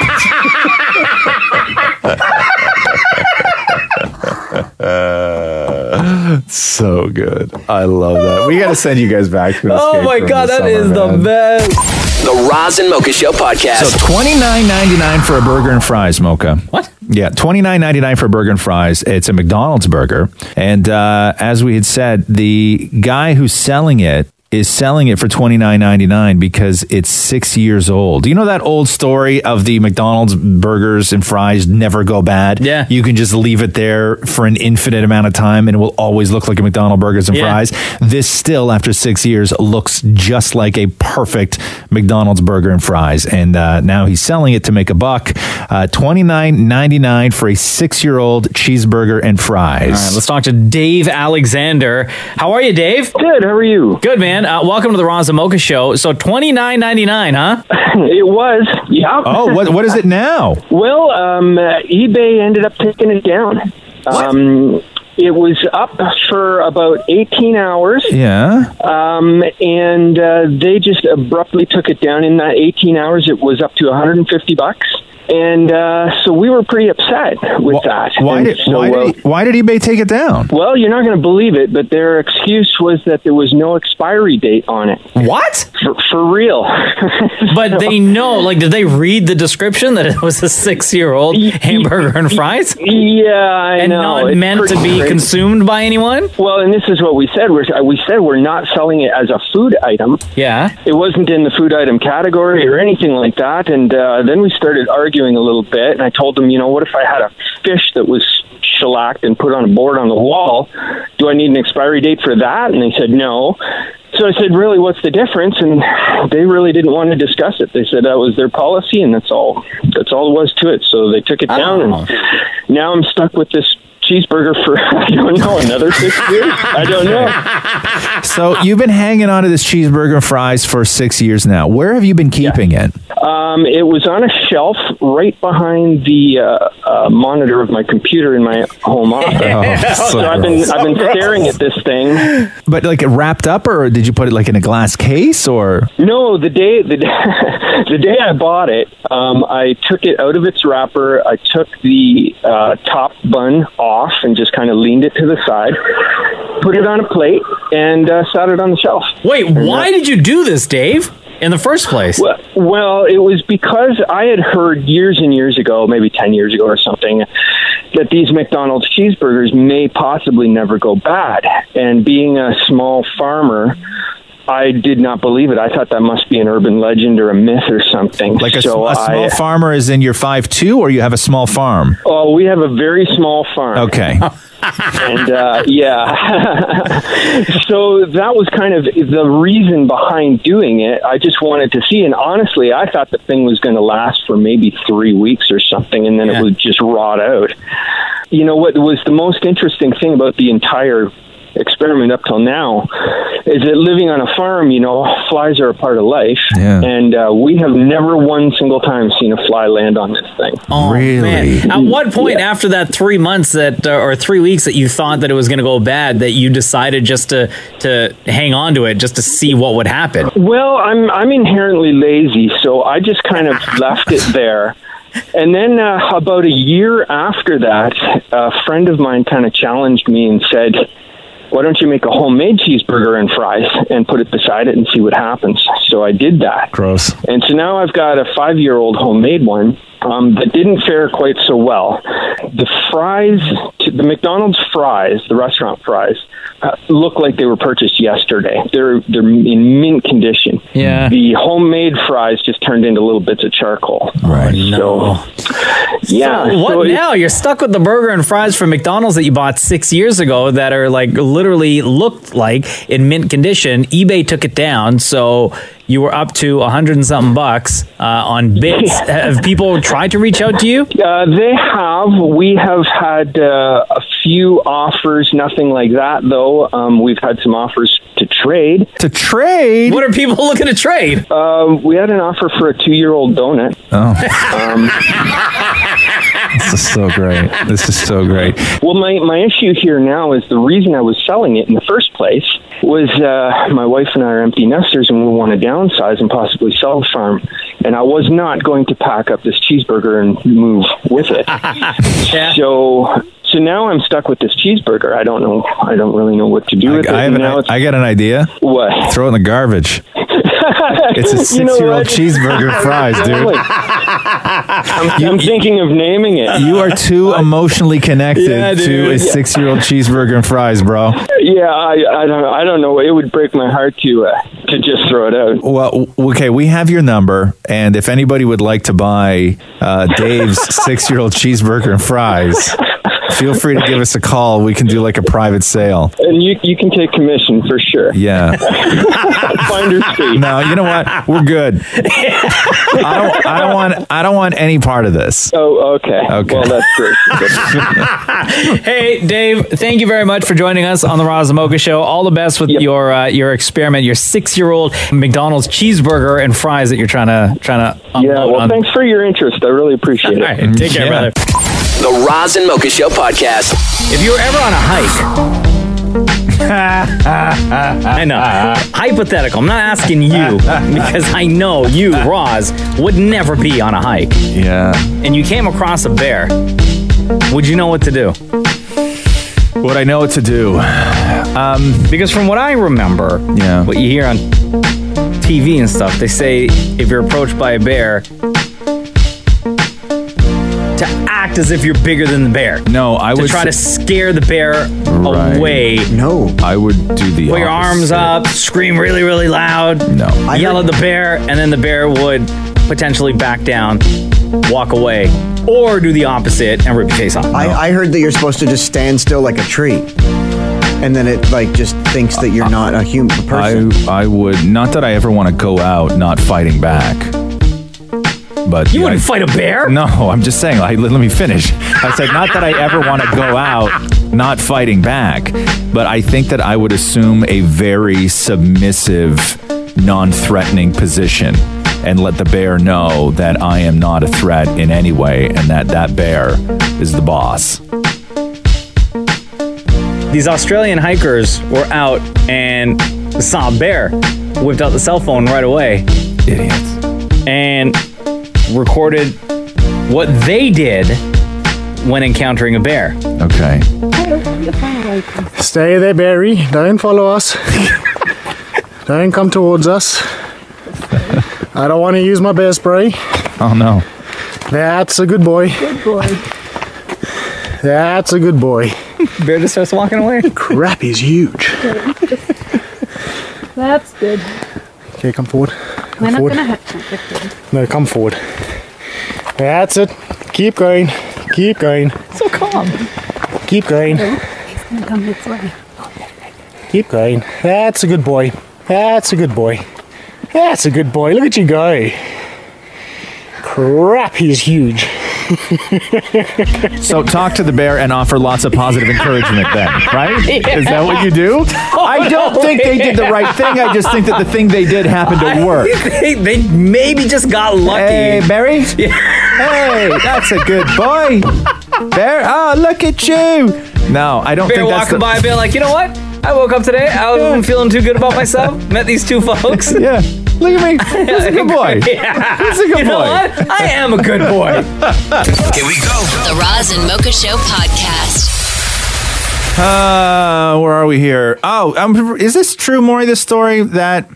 [SPEAKER 4] Uh, so good. I love that. We got to send you guys back to an
[SPEAKER 5] Oh
[SPEAKER 4] escape
[SPEAKER 5] my
[SPEAKER 4] room
[SPEAKER 5] God,
[SPEAKER 4] this
[SPEAKER 5] that
[SPEAKER 4] summer,
[SPEAKER 5] is the
[SPEAKER 4] man.
[SPEAKER 5] best.
[SPEAKER 1] The Roz and Mocha Show podcast.
[SPEAKER 4] So twenty-nine ninety-nine for a burger and fries, Mocha.
[SPEAKER 5] What?
[SPEAKER 4] Yeah, twenty-nine ninety-nine for a burger and fries. It's a McDonald's burger. And uh, as we had said, the guy who's selling it is selling it for twenty-nine ninety-nine because it's six years old. You know that old story of the McDonald's burgers and fries never go bad?
[SPEAKER 5] Yeah.
[SPEAKER 4] You can just leave it there for an infinite amount of time and it will always look like a McDonald's burgers and
[SPEAKER 5] Yeah.
[SPEAKER 4] fries. This still, after six years, looks just like a perfect McDonald's burger and fries. And uh, now he's selling it to make a buck. Uh, twenty-nine ninety-nine for a six-year-old cheeseburger and fries.
[SPEAKER 5] All right, let's talk to Dave Alexander. How are you, Dave?
[SPEAKER 9] Good. How are you?
[SPEAKER 5] Good, man. Uh, welcome to the Roz and Mocha Show. So twenty-nine ninety-nine, huh?
[SPEAKER 9] It was, yeah.
[SPEAKER 4] Oh, what what is it now?
[SPEAKER 9] Well, um, uh, eBay ended up taking it down. Um, it was up for about eighteen hours.
[SPEAKER 4] Yeah.
[SPEAKER 9] Um, and uh, they just abruptly took it down. In that eighteen hours, it was up to one hundred fifty bucks. And uh, so we were pretty upset with that.
[SPEAKER 4] Why
[SPEAKER 9] And
[SPEAKER 4] did
[SPEAKER 9] so,
[SPEAKER 4] why
[SPEAKER 9] uh,
[SPEAKER 4] did, he, why did eBay take it down?
[SPEAKER 9] Well, you're not going to believe it, but their excuse was that there was no expiry date on it.
[SPEAKER 5] What?
[SPEAKER 9] For, for real.
[SPEAKER 5] But they know, like, did they read the description that it was a six-year-old hamburger and fries?
[SPEAKER 9] Yeah, I
[SPEAKER 5] and
[SPEAKER 9] know.
[SPEAKER 5] not
[SPEAKER 9] It's
[SPEAKER 5] meant to
[SPEAKER 9] pretty
[SPEAKER 5] be
[SPEAKER 9] crazy.
[SPEAKER 5] consumed by anyone?
[SPEAKER 9] Well, and this is what we said. We're, we said we're not selling it as a food item.
[SPEAKER 5] Yeah.
[SPEAKER 9] It wasn't in the food item category or anything like that. And uh, then we started arguing a little bit. And I told them, you know, what if I had a fish that was shellacked and put on a board on the wall? Do I need an expiry date for that? And they said no. So I said, really, what's the difference? And they really didn't want to discuss it. They said that was their policy, and that's all. That's all there was to it. So they took it down,
[SPEAKER 5] Oh.
[SPEAKER 9] and now I'm stuck with this cheeseburger for, I don't know, another six years? I don't know.
[SPEAKER 4] So you've been hanging on to this cheeseburger and fries for six years now. Where have you been keeping it?
[SPEAKER 9] Um, it was on a shelf right behind the uh, uh, monitor of my computer in my home office.
[SPEAKER 4] Oh, so
[SPEAKER 9] so I've been
[SPEAKER 4] gross.
[SPEAKER 9] I've been
[SPEAKER 4] So
[SPEAKER 9] staring at this thing.
[SPEAKER 4] But like it wrapped up, or did you put it like in a glass case, or?
[SPEAKER 9] No, the day the day, the day I bought it, um, I took it out of its wrapper. I took the uh, top bun off and just kind of leaned it to the side, put it on a plate, and uh, sat it on the shelf.
[SPEAKER 5] Wait, why did you do this, Dave, in the first place?
[SPEAKER 9] Well, well, it was because I had heard years and years ago, maybe ten years ago or something, that these McDonald's cheeseburgers may possibly never go bad. And being a small farmer, I did not believe it. I thought that must be an urban legend or a myth or something.
[SPEAKER 4] Like a,
[SPEAKER 9] so
[SPEAKER 4] a small
[SPEAKER 9] I,
[SPEAKER 4] farmer is in your five two, or you have a small farm?
[SPEAKER 9] Oh, we have a very small farm.
[SPEAKER 4] Okay.
[SPEAKER 9] and uh, yeah, so that was kind of the reason behind doing it. I just wanted to see, and honestly, I thought the thing was going to last for maybe three weeks or something, and then
[SPEAKER 5] Yeah.
[SPEAKER 9] it would just rot out. You know what was the most interesting thing about the entire experiment up till now is that living on a farm, you know, flies are a part of life,
[SPEAKER 4] Yeah.
[SPEAKER 9] and uh, we have never one single time seen a fly land on this thing.
[SPEAKER 5] Oh,
[SPEAKER 4] Really?
[SPEAKER 5] man. At what point after that three months that, uh, or three weeks that you thought that it was going to go bad, that you decided just to to hang on to it just to see what would happen?
[SPEAKER 9] Well, I'm I'm inherently lazy, so I just kind of left it there. And then uh, about a year after that, a friend of mine kind of challenged me and said, why don't you make a homemade cheeseburger and fries and put it beside it and see what happens? So I did that.
[SPEAKER 4] Gross.
[SPEAKER 9] And so now I've got a five-year-old homemade one um, that didn't fare quite so well. The fries, the McDonald's fries, the restaurant fries, uh, look like they were purchased yesterday. They're they're in mint condition.
[SPEAKER 5] Yeah.
[SPEAKER 9] The homemade fries just turned into little bits of charcoal.
[SPEAKER 4] Right.
[SPEAKER 9] So, yeah.
[SPEAKER 5] So what
[SPEAKER 9] so it-
[SPEAKER 5] now? You're stuck with the burger and fries from McDonald's that you bought six years ago that are like literally looked like in mint condition. eBay took it down, so you were up to a hundred and something bucks uh, on bits. Have people tried to reach out to you?
[SPEAKER 9] Uh, they have. We have had uh, a few offers, nothing like that, though. Um, we've had some offers to trade.
[SPEAKER 4] To trade?
[SPEAKER 5] What are people looking to trade?
[SPEAKER 9] Um, we had an offer for a two-year-old donut.
[SPEAKER 4] Oh.
[SPEAKER 9] Um,
[SPEAKER 4] This is so great. This is so great.
[SPEAKER 9] Well, my, my issue here now is the reason I was selling it in the first place was uh, my wife and I are empty nesters and we want to downsize and possibly sell the farm. And I was not going to pack up this cheeseburger and move with it. yeah. So so now I'm stuck with this cheeseburger. I don't know. I don't really know what to do
[SPEAKER 4] I,
[SPEAKER 9] with
[SPEAKER 4] I
[SPEAKER 9] it.
[SPEAKER 4] have an,
[SPEAKER 9] now
[SPEAKER 4] I, I got an idea.
[SPEAKER 9] What?
[SPEAKER 4] Throw it in the garbage. It's a
[SPEAKER 9] You know
[SPEAKER 4] six-year-old
[SPEAKER 9] what?
[SPEAKER 4] cheeseburger and fries, dude.
[SPEAKER 9] I'm, I'm thinking of naming it.
[SPEAKER 4] You are too emotionally connected
[SPEAKER 9] Yeah, dude.
[SPEAKER 4] to a
[SPEAKER 9] Yeah.
[SPEAKER 4] six-year-old cheeseburger and fries, bro.
[SPEAKER 9] Yeah, I, I don't I don't know. It would break my heart to uh, to just throw it out.
[SPEAKER 4] Well, okay, we have your number, and if anybody would like to buy uh, Dave's six-year-old cheeseburger and fries, feel free to give us a call. We can do like a private sale.
[SPEAKER 9] And you you can take commission for sure.
[SPEAKER 4] Yeah.
[SPEAKER 9] Finder's fee.
[SPEAKER 4] No, you know what? We're good. I don't. I don't want. I don't want any part of this.
[SPEAKER 9] Oh, okay.
[SPEAKER 4] Okay.
[SPEAKER 9] Well, that's great.
[SPEAKER 5] Hey, Dave, thank you very much for joining us on the Roz and Mocha Show. All the best with your uh, your experiment, your six-year-old McDonald's cheeseburger and fries that you're trying to trying to unload
[SPEAKER 9] Yeah. Well,
[SPEAKER 5] on.
[SPEAKER 9] thanks for your interest. I really appreciate it.
[SPEAKER 5] All right, take care,
[SPEAKER 1] Yeah.
[SPEAKER 5] brother.
[SPEAKER 1] The Roz and Mocha Show podcast.
[SPEAKER 5] If you were ever on a hike, I know, hypothetical. I'm not asking you because I know you, Roz, would never be on a hike.
[SPEAKER 4] Yeah.
[SPEAKER 5] And you came across a bear. Would you know what to do?
[SPEAKER 4] Would I know what to do?
[SPEAKER 5] Um, because from what I remember,
[SPEAKER 4] yeah.
[SPEAKER 5] what you hear on T V and stuff, they say if you're approached by a bear, to act as if you're bigger than the bear.
[SPEAKER 4] No, I
[SPEAKER 5] to
[SPEAKER 4] would
[SPEAKER 5] try
[SPEAKER 4] s-
[SPEAKER 5] to scare the bear
[SPEAKER 4] Right.
[SPEAKER 5] away.
[SPEAKER 8] No.
[SPEAKER 4] I would do the
[SPEAKER 5] Put your arms up, scream really, really loud.
[SPEAKER 4] No.
[SPEAKER 5] Yell at the bear, and then the bear would potentially back down, walk away, or do the opposite and rip your face off.
[SPEAKER 8] I, I heard that you're supposed to just stand still like a tree. And then it like just thinks that you're not a human person.
[SPEAKER 4] I I would not that I ever want to go out not fighting back. But
[SPEAKER 5] You
[SPEAKER 4] yeah,
[SPEAKER 5] wouldn't
[SPEAKER 4] I-
[SPEAKER 5] fight a bear?
[SPEAKER 4] No, I'm just saying. Like, let, let me finish. I said not that I ever want to go out not fighting back, but I think that I would assume a very submissive, non-threatening position and let the bear know that I am not a threat in any way and that that bear is the boss.
[SPEAKER 5] These Australian hikers were out and saw a bear, whipped out the cell phone right away.
[SPEAKER 4] Idiots.
[SPEAKER 5] And recorded what they did when encountering a bear.
[SPEAKER 4] Okay.
[SPEAKER 11] Stay there, Barry. Don't follow us. Don't come towards us. I don't want to use my bear spray.
[SPEAKER 4] Oh, no.
[SPEAKER 11] That's a good boy.
[SPEAKER 14] Good boy.
[SPEAKER 11] That's a good boy.
[SPEAKER 5] Bear just starts walking away.
[SPEAKER 11] Crap, he's huge.
[SPEAKER 14] That's good.
[SPEAKER 11] Okay, come forward. Come
[SPEAKER 14] We're not
[SPEAKER 11] forward.
[SPEAKER 14] gonna hurt you. Victor.
[SPEAKER 11] No, come forward. That's it. Keep going. Keep going.
[SPEAKER 14] So calm.
[SPEAKER 11] Keep going.
[SPEAKER 14] He's gonna come this way.
[SPEAKER 11] Keep going. That's a good boy. That's a good boy. That's a good boy. Look at you go. Crap, he's huge.
[SPEAKER 4] So talk to the bear and offer lots of positive encouragement then, right? Is that what you do? I don't think they did the right thing. I just think that the thing they did happened to work.
[SPEAKER 5] they, they maybe just got lucky.
[SPEAKER 4] Hey, Barry. Hey, that's a good boy. Bear, oh, look at you. No, I don't
[SPEAKER 5] Bear
[SPEAKER 4] think that's
[SPEAKER 5] walking
[SPEAKER 4] the...
[SPEAKER 5] by, being like, you know what? I woke up today. I wasn't feeling too good about myself. Met these two folks.
[SPEAKER 4] Yeah. Look at me. He's a good boy.
[SPEAKER 5] Yeah.
[SPEAKER 4] He's a good
[SPEAKER 5] you know
[SPEAKER 4] boy.
[SPEAKER 5] what? I am a good boy.
[SPEAKER 1] Here we go.
[SPEAKER 22] The Roz and Mocha Show podcast.
[SPEAKER 4] Uh, where are we here? Oh, um, is this true, Maury, this story that...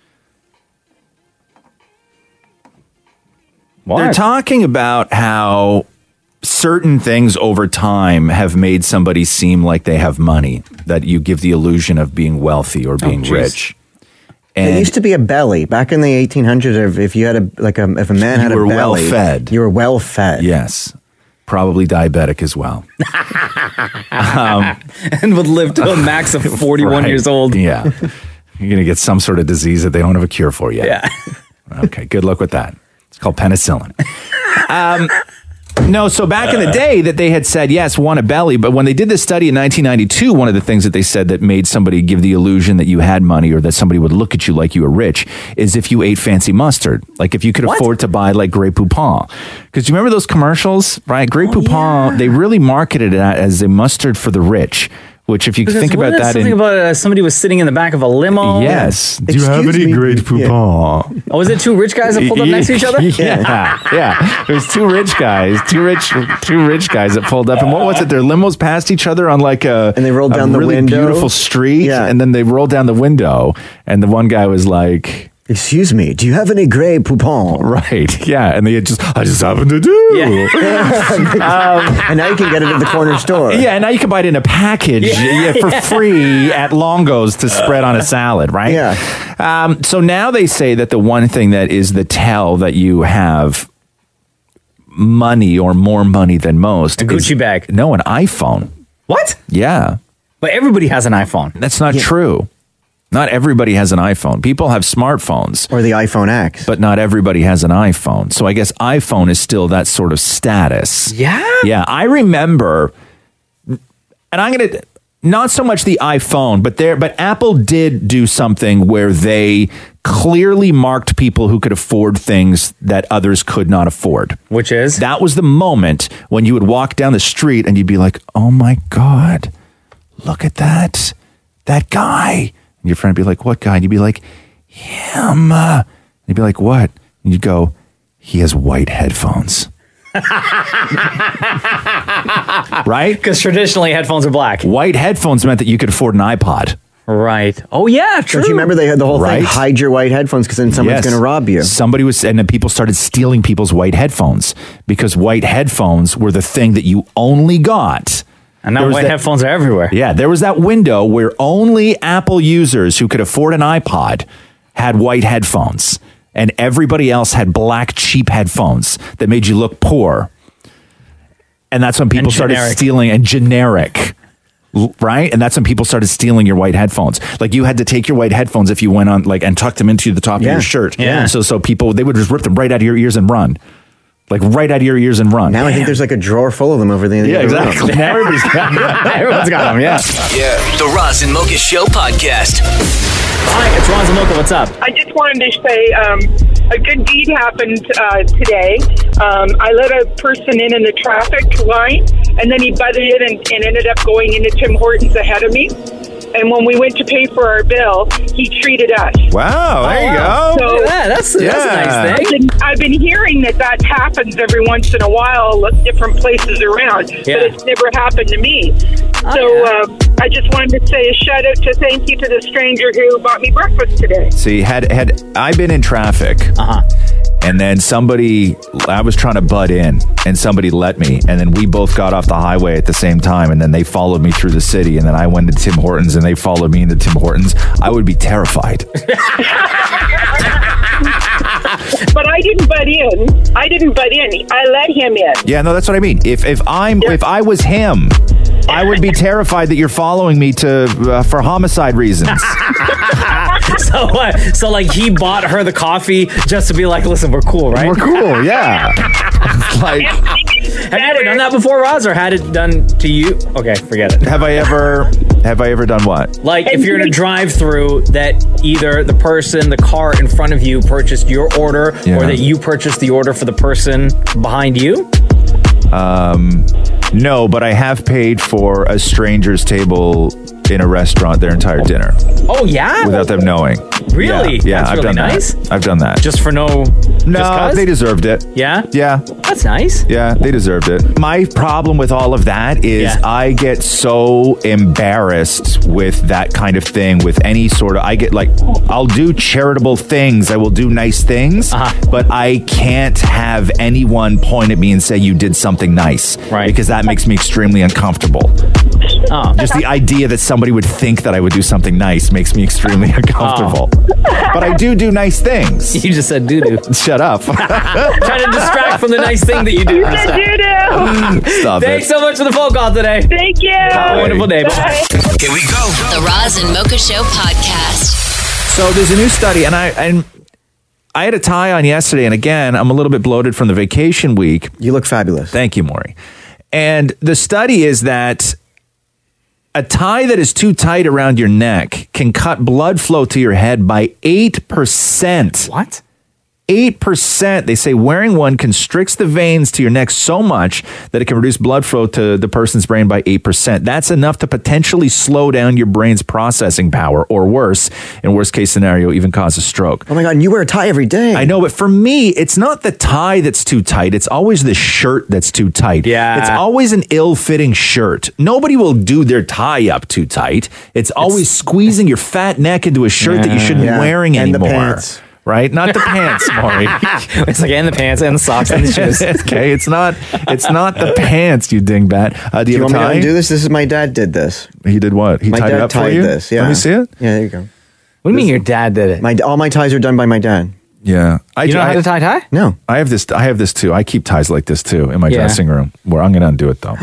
[SPEAKER 5] What?
[SPEAKER 4] They're talking about how certain things over time have made somebody seem like they have money, that you give the illusion of being wealthy or being
[SPEAKER 8] geez.
[SPEAKER 4] rich.
[SPEAKER 8] It
[SPEAKER 4] And
[SPEAKER 8] used to be a belly back in the eighteen hundreds. If, if you had a like a if a man
[SPEAKER 4] You
[SPEAKER 8] had a
[SPEAKER 4] were
[SPEAKER 8] belly,
[SPEAKER 4] well-fed.
[SPEAKER 8] You were well fed.
[SPEAKER 4] yes, probably diabetic as well. um,
[SPEAKER 5] and would live to a max of forty-one
[SPEAKER 4] right.
[SPEAKER 5] years old.
[SPEAKER 4] Yeah. You're going to get some sort of disease that they don't have a cure for yet.
[SPEAKER 5] Yeah.
[SPEAKER 4] Okay, good luck with that. It's called penicillin. Um, No, so back in the day that they had said, yes, want a belly, but when they did this study in nineteen ninety-two, one of the things that they said that made somebody give the illusion that you had money or that somebody would look at you like you were rich is if you ate fancy mustard. Like if you could
[SPEAKER 5] What?
[SPEAKER 4] afford to buy like Grey Poupon. Because you remember those commercials, right? Grey
[SPEAKER 5] Oh,
[SPEAKER 4] Poupon, they really marketed it as a mustard for the rich. Which, if you
[SPEAKER 5] Because
[SPEAKER 4] think about
[SPEAKER 5] wasn't it
[SPEAKER 4] that,
[SPEAKER 5] something
[SPEAKER 4] in,
[SPEAKER 5] about uh, somebody was sitting in the back of a limo.
[SPEAKER 4] yes.
[SPEAKER 7] Do you have any Great Poupon?
[SPEAKER 5] Oh, was it two rich guys that pulled up next to each other?
[SPEAKER 4] Yeah, yeah. There's two rich guys, two rich, two rich guys that pulled up, and what was it? Their limos passed each other on like a
[SPEAKER 10] and they rolled down the
[SPEAKER 4] really
[SPEAKER 10] window.
[SPEAKER 4] beautiful street,
[SPEAKER 10] Yeah.
[SPEAKER 4] and then they rolled down the window, and the one guy was like,
[SPEAKER 10] "Excuse me, do you have any Grey Poupon?"
[SPEAKER 4] Right, yeah, and they had just, I just happened to do.
[SPEAKER 10] um, and now you can get it at the corner store.
[SPEAKER 4] Yeah, and now you can buy it in a package yeah, for free at Longo's to spread on a salad, right?
[SPEAKER 10] Yeah.
[SPEAKER 4] Um, so now they say that the one thing that is the tell that you have money or more money than most.
[SPEAKER 5] A Gucci
[SPEAKER 4] is,
[SPEAKER 5] bag.
[SPEAKER 4] No, an iPhone.
[SPEAKER 5] What?
[SPEAKER 4] Yeah.
[SPEAKER 5] But everybody has an iPhone.
[SPEAKER 4] That's not true. Not everybody has an iPhone. People have smartphones.
[SPEAKER 10] Or the iPhone X.
[SPEAKER 4] But not everybody has an iPhone. So I guess iPhone is still that sort of status.
[SPEAKER 5] Yeah?
[SPEAKER 4] Yeah. I remember, and I'm going to, not so much the iPhone, but there, but Apple did do something where they clearly marked people who could afford things that others could not afford.
[SPEAKER 5] Which is?
[SPEAKER 4] That was the moment when you would walk down the street and you'd be like, oh my God, look at that. That guy. And your friend would be like, what guy? And you'd be like, him. And you'd be like, what? And you'd go, he has white headphones. Right?
[SPEAKER 5] Because traditionally headphones are black.
[SPEAKER 4] White headphones meant that you could afford an iPod.
[SPEAKER 5] Right. Oh, yeah, true.
[SPEAKER 10] Don't you remember they had the whole
[SPEAKER 4] Right?
[SPEAKER 10] thing, hide your white headphones because then someone's
[SPEAKER 4] Yes.
[SPEAKER 10] going to rob you.
[SPEAKER 4] Somebody was, and then people started stealing people's white headphones because white headphones were the thing that you only got.
[SPEAKER 5] And now
[SPEAKER 4] There was
[SPEAKER 5] white
[SPEAKER 4] that-
[SPEAKER 5] headphones are everywhere.
[SPEAKER 4] Yeah, there was that window where only Apple users who could afford an iPod had white headphones, and everybody else had black, cheap headphones that made you look poor. And that's when people
[SPEAKER 5] And
[SPEAKER 4] started
[SPEAKER 5] generic.
[SPEAKER 4] stealing, and generic, l- right? And that's when people started stealing your white headphones. Like you had to take your white headphones if you went on, like, and tuck them into the top
[SPEAKER 10] Yeah.
[SPEAKER 4] of your shirt.
[SPEAKER 5] Yeah.
[SPEAKER 4] So, so people, they would just rip them right out of your ears and run. Like right out of your ears and run.
[SPEAKER 10] Now I think there's like a drawer full of them over the end
[SPEAKER 4] Yeah,
[SPEAKER 10] of the room.
[SPEAKER 4] exactly. Now everybody's got, everyone's got them, yeah.
[SPEAKER 1] Yeah. The Roz and Mocha Show podcast.
[SPEAKER 5] Hi, it's Ron Zamoka. What's up?
[SPEAKER 6] I just wanted to say um, a good deed happened uh, today. Um, I let a person in in the traffic line, and then he butted in and, and ended up going into Tim Hortons ahead of me. And when we went to pay for our bill, he treated us.
[SPEAKER 4] Wow, there you go.
[SPEAKER 6] So
[SPEAKER 5] Look at that. That's, that's a nice
[SPEAKER 6] I've
[SPEAKER 5] thing.
[SPEAKER 6] been, I've been hearing that that happens every once in a while at different places around,
[SPEAKER 5] Yeah.
[SPEAKER 6] but it's never happened to me.
[SPEAKER 5] Oh,
[SPEAKER 6] so
[SPEAKER 5] yeah.
[SPEAKER 6] uh, I just wanted to say a shout out to thank you to the stranger who bought me breakfast today.
[SPEAKER 4] See, had had I been in traffic,
[SPEAKER 5] Uh-huh.
[SPEAKER 4] and then somebody, I was trying to butt in, and somebody let me, and then we both got off the highway at the same time, and then they followed me through the city, and then I went to Tim Hortons, and they followed me into Tim Hortons. I would be terrified.
[SPEAKER 6] But I didn't butt in. I didn't butt in. I let him in.
[SPEAKER 4] Yeah, no, that's what I mean. If if I'm if I was him, I would be terrified that you're following me to uh, for homicide reasons.
[SPEAKER 5] So what? So like he bought her the coffee just to be like, listen, we're cool, right?
[SPEAKER 4] We're cool, yeah. Like,
[SPEAKER 5] have you ever done that before, Roz, or had it done to you? Okay, forget it.
[SPEAKER 4] have I ever have I ever done what?
[SPEAKER 5] Like if you're in a drive-through that either the person, the car in front of you purchased your order,
[SPEAKER 4] Yeah.
[SPEAKER 5] or that you purchased the order for the person behind you.
[SPEAKER 4] Um, no, but I have paid for a stranger's table in a restaurant their entire dinner
[SPEAKER 5] Oh yeah,
[SPEAKER 4] without them knowing.
[SPEAKER 5] Really?
[SPEAKER 4] Yeah, yeah
[SPEAKER 5] That's
[SPEAKER 4] I've
[SPEAKER 5] really
[SPEAKER 4] done
[SPEAKER 5] nice.
[SPEAKER 4] that. I've done that.
[SPEAKER 5] just for no.
[SPEAKER 4] no,
[SPEAKER 5] just 'cause?
[SPEAKER 4] they deserved it.
[SPEAKER 5] Yeah,
[SPEAKER 4] Yeah.
[SPEAKER 5] that's nice.
[SPEAKER 4] Yeah, they deserved it. My problem with all of that is
[SPEAKER 5] Yeah.
[SPEAKER 4] I get so embarrassed with that kind of thing, with any sort of, I get like, I'll do charitable things, I will do nice things,
[SPEAKER 5] Uh-huh.
[SPEAKER 4] but I can't have anyone point at me and say you did something nice.
[SPEAKER 5] Right.
[SPEAKER 4] Because that makes me extremely uncomfortable.
[SPEAKER 5] Oh,
[SPEAKER 4] Just the idea that somebody would think that I would do something nice makes me extremely uncomfortable. But I do do nice things.
[SPEAKER 5] you just said doo doo.
[SPEAKER 4] Shut up.
[SPEAKER 5] Trying to distract from the nice thing that you do.
[SPEAKER 6] Doo-doo.
[SPEAKER 4] Stop
[SPEAKER 5] Thanks
[SPEAKER 4] it.
[SPEAKER 5] so much for the phone call today.
[SPEAKER 6] Thank you.
[SPEAKER 5] Have a wonderful day.
[SPEAKER 6] Bye.
[SPEAKER 1] Here we go.
[SPEAKER 22] The Roz and Mocha Show podcast.
[SPEAKER 4] So there's a new study, and I and I had a tie on yesterday, and again, I'm a little bit bloated from the vacation week.
[SPEAKER 10] You look fabulous.
[SPEAKER 4] Thank you, Maury. And the study is that a tie that is too tight around your neck can cut blood flow to your head by eight percent.
[SPEAKER 5] What?
[SPEAKER 4] eight percent. They say wearing one constricts the veins to your neck so much that it can reduce blood flow to the person's brain by eight percent. That's enough to potentially slow down your brain's processing power, or worse, in worst case scenario, even cause a stroke.
[SPEAKER 10] Oh my God, and you wear a tie every day.
[SPEAKER 4] I know, but for me, it's not the tie that's too tight. It's always the shirt that's too tight.
[SPEAKER 5] Yeah.
[SPEAKER 4] It's always an ill-fitting shirt. Nobody will do their tie up too tight. It's always squeezing your fat neck into a shirt that you shouldn't be
[SPEAKER 10] Yeah.
[SPEAKER 4] wearing
[SPEAKER 10] And the
[SPEAKER 4] anymore.
[SPEAKER 10] pants.
[SPEAKER 4] Right? Not the pants, Maury.
[SPEAKER 5] It's like and the pants and the socks and the shoes.
[SPEAKER 4] Okay, it's not it's not the pants, you dingbat. Uh, do
[SPEAKER 10] Do
[SPEAKER 4] you,
[SPEAKER 10] you
[SPEAKER 4] have
[SPEAKER 10] want
[SPEAKER 4] a
[SPEAKER 10] me
[SPEAKER 4] tie?
[SPEAKER 10] to undo this? This is my dad did this.
[SPEAKER 4] He did what? He
[SPEAKER 10] my
[SPEAKER 4] tied
[SPEAKER 10] dad
[SPEAKER 4] it up
[SPEAKER 10] tied
[SPEAKER 4] for you?
[SPEAKER 10] this. Yeah.
[SPEAKER 4] Let me see it.
[SPEAKER 10] Yeah, there you go.
[SPEAKER 5] What do you mean your dad did it?
[SPEAKER 10] My all my ties are done by my dad.
[SPEAKER 4] Yeah. I,
[SPEAKER 5] You know
[SPEAKER 4] I,
[SPEAKER 5] how to tie tie?
[SPEAKER 10] No.
[SPEAKER 4] I have this I have this too. I keep ties like this too in my
[SPEAKER 5] Yeah.
[SPEAKER 4] dressing room. Where I'm gonna undo it though.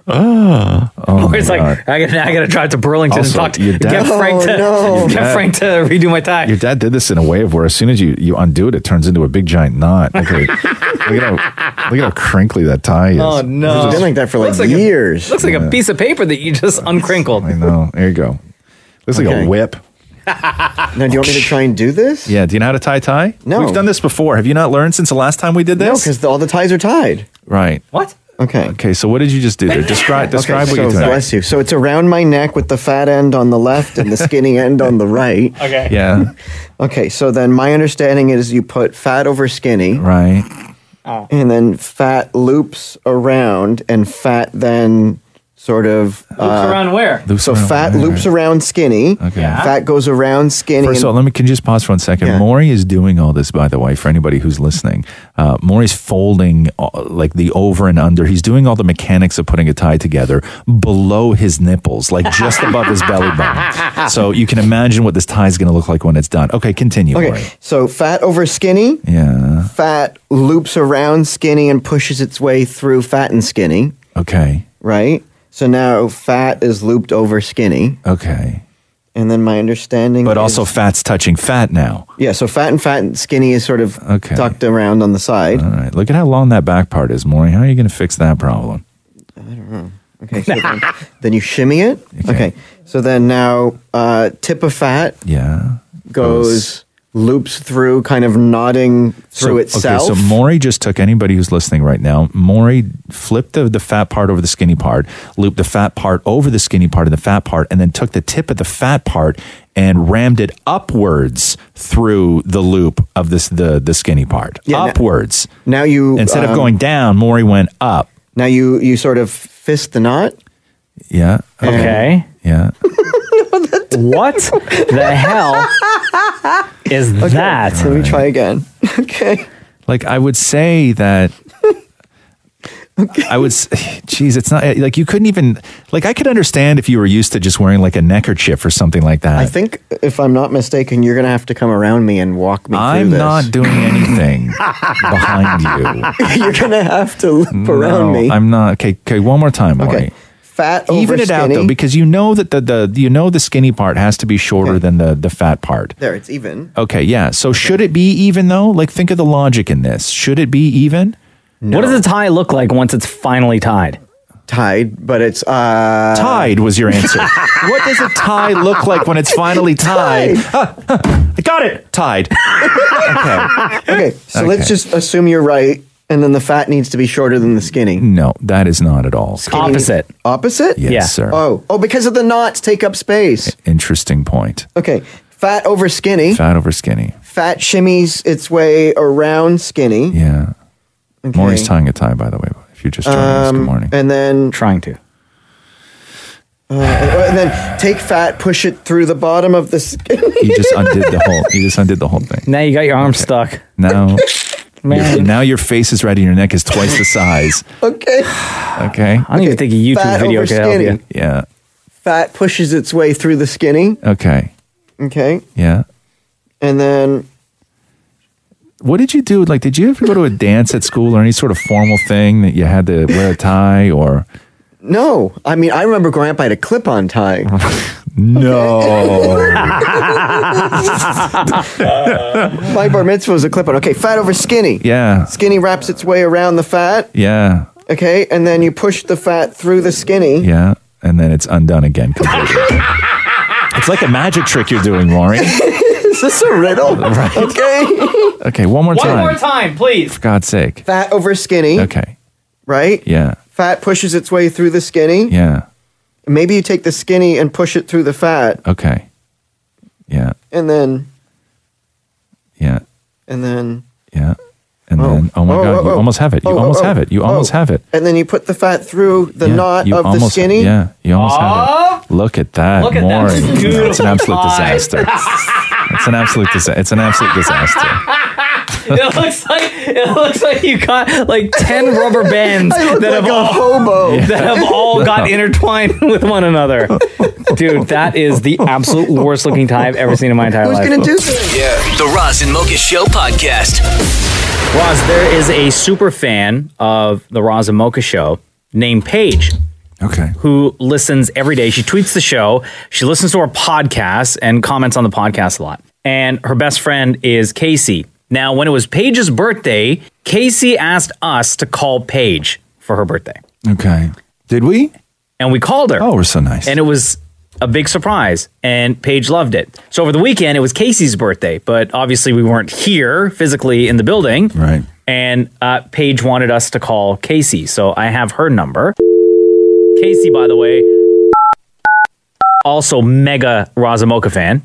[SPEAKER 4] oh, oh my
[SPEAKER 5] it's like
[SPEAKER 4] God.
[SPEAKER 5] I gotta, I gotta drive to Burlington
[SPEAKER 4] Also,
[SPEAKER 5] and talk to
[SPEAKER 4] your dad-
[SPEAKER 5] get Frank to
[SPEAKER 10] Oh, no.
[SPEAKER 5] get
[SPEAKER 4] Your
[SPEAKER 5] Frank to redo my tie.
[SPEAKER 4] Your dad did this in a way of where as soon as you, you undo it, it turns into a big giant knot. Okay. look at how look at how crinkly that tie is.
[SPEAKER 5] Oh no!
[SPEAKER 10] It's been like that for like
[SPEAKER 5] Looks like
[SPEAKER 10] years.
[SPEAKER 5] A, looks like a piece of paper that you just uncrinkled.
[SPEAKER 4] I know. There you go. Looks like
[SPEAKER 10] Okay.
[SPEAKER 4] a whip.
[SPEAKER 10] Now, do you want me to try and do this?
[SPEAKER 4] Yeah. Do you know how to tie tie?
[SPEAKER 10] No.
[SPEAKER 4] We've done this before. Have you not learned since the last time we did
[SPEAKER 10] No,
[SPEAKER 4] this?
[SPEAKER 10] because all the ties are tied.
[SPEAKER 4] Right.
[SPEAKER 5] What?
[SPEAKER 10] Okay.
[SPEAKER 4] Okay. So what did you just do there? Describe describe
[SPEAKER 10] okay,
[SPEAKER 4] what
[SPEAKER 10] so,
[SPEAKER 4] you're doing.
[SPEAKER 10] bless you. So it's around my neck with the fat end on the left and the skinny end on the right.
[SPEAKER 5] Okay.
[SPEAKER 4] Yeah.
[SPEAKER 10] Okay, so then my understanding is you put fat over skinny.
[SPEAKER 4] Right.
[SPEAKER 10] And then fat loops around, and fat then sort of
[SPEAKER 5] Loops around where?
[SPEAKER 4] Loops
[SPEAKER 10] so
[SPEAKER 4] around
[SPEAKER 10] fat
[SPEAKER 4] where?
[SPEAKER 10] loops around skinny.
[SPEAKER 4] Okay. Yeah.
[SPEAKER 10] Fat goes around skinny.
[SPEAKER 4] First of all,
[SPEAKER 10] and-
[SPEAKER 4] let me can you just pause for one second.
[SPEAKER 10] Yeah.
[SPEAKER 4] Maury is doing all this, by the way, for anybody who's listening. Uh, Maury's folding uh, like the over and under. He's doing all the mechanics of putting a tie together below his nipples, like just above his belly button. So you can imagine what this tie is going to look like when it's done. Okay, continue,
[SPEAKER 10] okay,
[SPEAKER 4] Maury.
[SPEAKER 10] so fat over skinny.
[SPEAKER 4] Yeah.
[SPEAKER 10] Fat loops around skinny and pushes its way through fat and skinny.
[SPEAKER 4] Okay.
[SPEAKER 10] Right. So now fat is looped over skinny.
[SPEAKER 4] Okay.
[SPEAKER 10] And then my understanding
[SPEAKER 4] But
[SPEAKER 10] is-
[SPEAKER 4] also fat's touching fat now.
[SPEAKER 10] yeah, so fat and fat and skinny is sort of
[SPEAKER 4] Okay.
[SPEAKER 10] tucked around on the side.
[SPEAKER 4] All right. Look at how long that back part is, Maury. How are you going to fix that problem?
[SPEAKER 10] Okay, so then, then you shimmy it. Okay. So then now uh, tip of fat
[SPEAKER 4] Yeah.
[SPEAKER 10] goes, loops through, kind of nodding through
[SPEAKER 4] so,
[SPEAKER 10] itself.
[SPEAKER 4] Okay, so Maury just took anybody who's listening right now. Maury flipped the, the fat part over the skinny part, looped the fat part over the skinny part of the fat part, and then took the tip of the fat part and rammed it upwards through the loop of this the the skinny part.
[SPEAKER 10] Yeah, now-
[SPEAKER 4] upwards.
[SPEAKER 10] now you
[SPEAKER 4] Instead of
[SPEAKER 10] um,
[SPEAKER 4] going down, Maury went up.
[SPEAKER 10] Now you you sort of fist the knot.
[SPEAKER 4] Yeah.
[SPEAKER 5] Okay.
[SPEAKER 4] Yeah.
[SPEAKER 5] What the hell is
[SPEAKER 10] Okay,
[SPEAKER 5] that?
[SPEAKER 10] Let me try again. Okay.
[SPEAKER 4] Like I would say that I would, s- geez, it's not like you couldn't even, like I could understand if you were used to just wearing like a neckerchief or something like that.
[SPEAKER 10] I think, if I'm not mistaken, you're going to have to come around me and walk me
[SPEAKER 4] I'm
[SPEAKER 10] through this.
[SPEAKER 4] not doing anything behind you.
[SPEAKER 10] You're going to have to loop
[SPEAKER 4] No,
[SPEAKER 10] around me.
[SPEAKER 4] I'm not. Okay, okay, one more time, Maury.
[SPEAKER 10] Okay. Fat over
[SPEAKER 4] Even it out
[SPEAKER 10] skinny.
[SPEAKER 4] though, because you know that the, the you know the skinny part has to be shorter than the the fat part.
[SPEAKER 10] There, it's even.
[SPEAKER 4] Okay, yeah. So should it be even though? Like, think of the logic in this. Should it be even?
[SPEAKER 5] What does a tie look like once it's finally tied?
[SPEAKER 10] Tied, but it's uh
[SPEAKER 4] Tied was your answer. What does a tie look like when it's finally tied? Ah, ah, I got it. Tied. Okay.
[SPEAKER 10] Okay, so let's
[SPEAKER 4] Okay.
[SPEAKER 10] just assume you're right, and then the fat needs to be shorter than the skinny.
[SPEAKER 4] No, that is not at all.
[SPEAKER 10] Skinny-
[SPEAKER 5] Opposite.
[SPEAKER 10] Opposite?
[SPEAKER 4] Yes,
[SPEAKER 5] Yeah.
[SPEAKER 4] sir.
[SPEAKER 10] Oh, oh, because of the knots take up space.
[SPEAKER 4] Interesting point.
[SPEAKER 10] Okay, fat over skinny.
[SPEAKER 4] Fat over skinny.
[SPEAKER 10] Fat shimmies its way around skinny.
[SPEAKER 4] Yeah.
[SPEAKER 10] Okay.
[SPEAKER 4] Maury's tying a tie, by the way. If you're just joining us, good
[SPEAKER 10] Um,
[SPEAKER 4] morning.
[SPEAKER 10] And then
[SPEAKER 5] Trying to.
[SPEAKER 10] uh, and then take fat, push it through the bottom of the skinny.
[SPEAKER 4] You just undid the whole. You just undid the whole thing.
[SPEAKER 5] Now you got your arm stuck.
[SPEAKER 4] Now,
[SPEAKER 5] Man.
[SPEAKER 4] your- now your face is ready. Your neck is twice the size.
[SPEAKER 10] Okay.
[SPEAKER 4] Okay.
[SPEAKER 5] I don't even think a YouTube
[SPEAKER 10] Fat
[SPEAKER 5] video
[SPEAKER 10] over
[SPEAKER 5] could help
[SPEAKER 10] skinny.
[SPEAKER 5] you.
[SPEAKER 4] Yeah.
[SPEAKER 10] Fat pushes its way through the skinny.
[SPEAKER 4] Okay.
[SPEAKER 10] Okay.
[SPEAKER 4] Yeah.
[SPEAKER 10] And then
[SPEAKER 4] What did you do? Like, did you ever go to a dance at school or any sort of formal thing that you had to wear a tie or?
[SPEAKER 10] no, I mean I remember growing up I had a clip-on tie.
[SPEAKER 4] No.
[SPEAKER 10] My bar mitzvah was a clip-on. Okay, fat over skinny.
[SPEAKER 4] Yeah.
[SPEAKER 10] Skinny wraps its way around the fat.
[SPEAKER 4] Yeah.
[SPEAKER 10] Okay, and then you push the fat through the skinny.
[SPEAKER 4] Yeah. And then it's undone again completely. It's like a magic trick you're doing, Maureen.
[SPEAKER 10] Is this a riddle?
[SPEAKER 4] Right.
[SPEAKER 10] Okay.
[SPEAKER 4] Okay, one more
[SPEAKER 5] One
[SPEAKER 4] time.
[SPEAKER 5] more time, please.
[SPEAKER 4] For God's sake.
[SPEAKER 10] Fat over skinny.
[SPEAKER 4] Okay.
[SPEAKER 10] Right?
[SPEAKER 4] Yeah.
[SPEAKER 10] Fat pushes its way through the skinny.
[SPEAKER 4] Yeah.
[SPEAKER 10] Maybe you take the skinny and push it through the fat.
[SPEAKER 4] Okay. Yeah.
[SPEAKER 10] And then,
[SPEAKER 4] Yeah.
[SPEAKER 10] and then,
[SPEAKER 4] Yeah. And
[SPEAKER 10] Oh.
[SPEAKER 4] then, oh my
[SPEAKER 10] Oh,
[SPEAKER 4] God,
[SPEAKER 10] oh,
[SPEAKER 4] you
[SPEAKER 10] oh.
[SPEAKER 4] almost have it. You
[SPEAKER 10] Oh,
[SPEAKER 4] almost
[SPEAKER 10] oh,
[SPEAKER 4] have it. You
[SPEAKER 10] oh.
[SPEAKER 4] almost have it.
[SPEAKER 10] and then you put the fat through the
[SPEAKER 4] Yeah,
[SPEAKER 10] knot
[SPEAKER 4] you
[SPEAKER 10] of the
[SPEAKER 4] almost-
[SPEAKER 10] skinny.
[SPEAKER 4] Yeah, you almost have
[SPEAKER 5] Oh.
[SPEAKER 4] it. Look at that.
[SPEAKER 5] Look at that
[SPEAKER 4] Maureen. It's an
[SPEAKER 5] beautiful
[SPEAKER 4] absolute
[SPEAKER 5] pie.
[SPEAKER 4] disaster. It's an absolute disaster. It's an absolute disaster.
[SPEAKER 5] It looks like it looks like you got like ten rubber bands
[SPEAKER 10] I look
[SPEAKER 5] that
[SPEAKER 10] like
[SPEAKER 5] have
[SPEAKER 10] a
[SPEAKER 5] all
[SPEAKER 10] hobo.
[SPEAKER 5] that have all got
[SPEAKER 4] No.
[SPEAKER 5] intertwined with one another. Dude, that is the absolute worst looking tie I've ever seen in my entire
[SPEAKER 10] Who's
[SPEAKER 5] life.
[SPEAKER 10] gonna do this?
[SPEAKER 1] Yeah. The Roz and Mocha Show podcast.
[SPEAKER 5] Roz, there is a super fan of the Roz and Mocha Show named Paige.
[SPEAKER 4] Okay.
[SPEAKER 5] Who listens every day. She tweets the show. She listens to our podcast and comments on the podcast a lot. And her best friend is Casey. Now, when it was Paige's birthday, Casey asked us to call Paige for her birthday.
[SPEAKER 4] Okay. Did we?
[SPEAKER 5] And we called her.
[SPEAKER 4] Oh, we're so nice.
[SPEAKER 5] And it was a big surprise. And Paige loved it. So over the weekend, it was Casey's birthday. But obviously, we weren't here physically in the building.
[SPEAKER 4] Right.
[SPEAKER 5] And uh, Paige wanted us to call Casey. So I have her number. Casey, by the way, also mega Razamoka fan.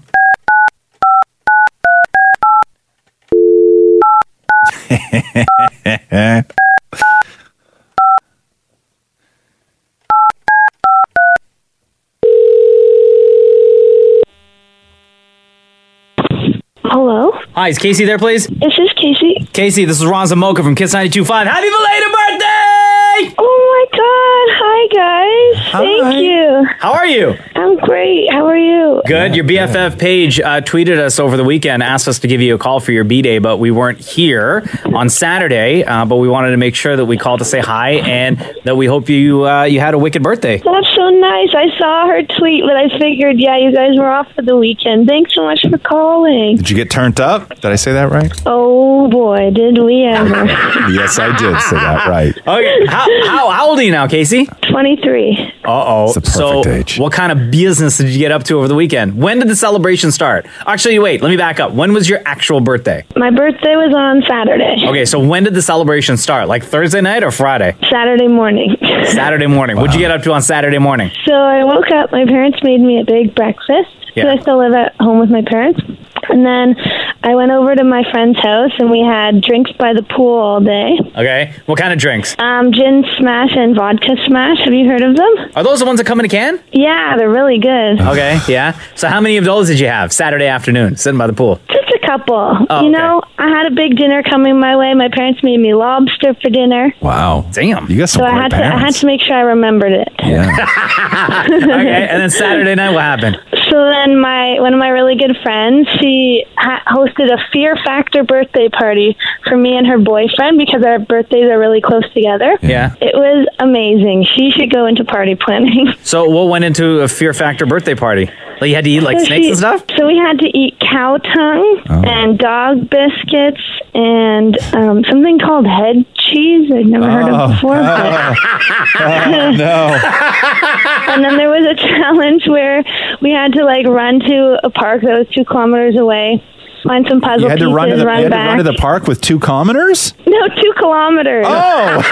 [SPEAKER 14] Hello?
[SPEAKER 5] Hi, is Casey there, please?
[SPEAKER 14] Is this Casey?
[SPEAKER 5] Casey, this is Razamoka from Kiss ninety-two point five. Happy belated birthday!
[SPEAKER 14] Oh my god. Hi, guys. Thank
[SPEAKER 5] Hi.
[SPEAKER 14] you.
[SPEAKER 5] How are you?
[SPEAKER 14] I'm great. How are you?
[SPEAKER 5] Good. Your B F F Paige uh, tweeted us over the weekend, asked us to give you a call for your B-Day, but we weren't here on Saturday. Uh, but we wanted to make sure that we called to say hi and that we hope you uh, you had a wicked birthday.
[SPEAKER 14] That's so nice. I saw her tweet, but I figured, yeah, you guys were off for the weekend. Thanks so much for calling.
[SPEAKER 4] Did you get turned up? Did I say that right?
[SPEAKER 14] Oh boy, did we ever.
[SPEAKER 4] Yes, I did say that right.
[SPEAKER 5] Okay. How, how, how old are you now, Casey?
[SPEAKER 14] twenty-three.
[SPEAKER 5] Uh-oh.
[SPEAKER 4] It's the perfect
[SPEAKER 5] so
[SPEAKER 4] age.
[SPEAKER 5] what kind of business did you get up to over the weekend? When did the celebration start? Actually, wait, let me back up. When was your actual birthday?
[SPEAKER 14] My birthday was on Saturday.
[SPEAKER 5] Okay, so when did the celebration start? Like Thursday night or Friday?
[SPEAKER 14] Saturday morning.
[SPEAKER 5] Saturday morning. What'd you get up to on Saturday morning?
[SPEAKER 14] So I woke up, my parents made me a big breakfast.
[SPEAKER 5] Yeah.
[SPEAKER 14] So I still live at home with my parents. And then I went over to my friend's house and we had drinks by the pool all day.
[SPEAKER 5] Okay. What kind of drinks?
[SPEAKER 14] Um, gin smash and vodka smash. Have you heard of them?
[SPEAKER 5] Are those the ones that come in a can?
[SPEAKER 14] Yeah, they're really good.
[SPEAKER 5] Okay, yeah. So how many of those did you have Saturday afternoon sitting by the pool?
[SPEAKER 14] Just a couple.
[SPEAKER 5] Oh,
[SPEAKER 14] you
[SPEAKER 5] okay.
[SPEAKER 14] know, I had a big dinner coming my way. My parents made me lobster for dinner.
[SPEAKER 4] Wow.
[SPEAKER 5] Damn.
[SPEAKER 4] You got some
[SPEAKER 14] So I
[SPEAKER 4] great
[SPEAKER 14] had to I had
[SPEAKER 4] parents.
[SPEAKER 14] to make sure I remembered it.
[SPEAKER 4] Yeah.
[SPEAKER 5] Okay, and then Saturday night, what happened?
[SPEAKER 14] So then my one of my really good friends, she ha- hosted a Fear Factor birthday party for me and her boyfriend because our birthdays are really close together.
[SPEAKER 5] Yeah.
[SPEAKER 14] It was amazing. She should go into party planning.
[SPEAKER 5] So what went into a Fear Factor birthday party? Like you had to eat like
[SPEAKER 14] So
[SPEAKER 5] snakes
[SPEAKER 14] she-
[SPEAKER 5] and stuff?
[SPEAKER 14] So we had to eat cow tongue
[SPEAKER 4] Oh.
[SPEAKER 14] and dog biscuits and um, something called head cheese I'd never heard
[SPEAKER 4] Oh.
[SPEAKER 14] of before. but-
[SPEAKER 4] Oh, no.
[SPEAKER 14] And then there was a challenge where we had to like run to a park that was two kilometers away, find some puzzle
[SPEAKER 4] You had to
[SPEAKER 14] pieces,
[SPEAKER 4] run to the,
[SPEAKER 14] run
[SPEAKER 4] you had to
[SPEAKER 14] back.
[SPEAKER 4] run to the park with two commoners?
[SPEAKER 14] No, two kilometers.
[SPEAKER 4] Oh.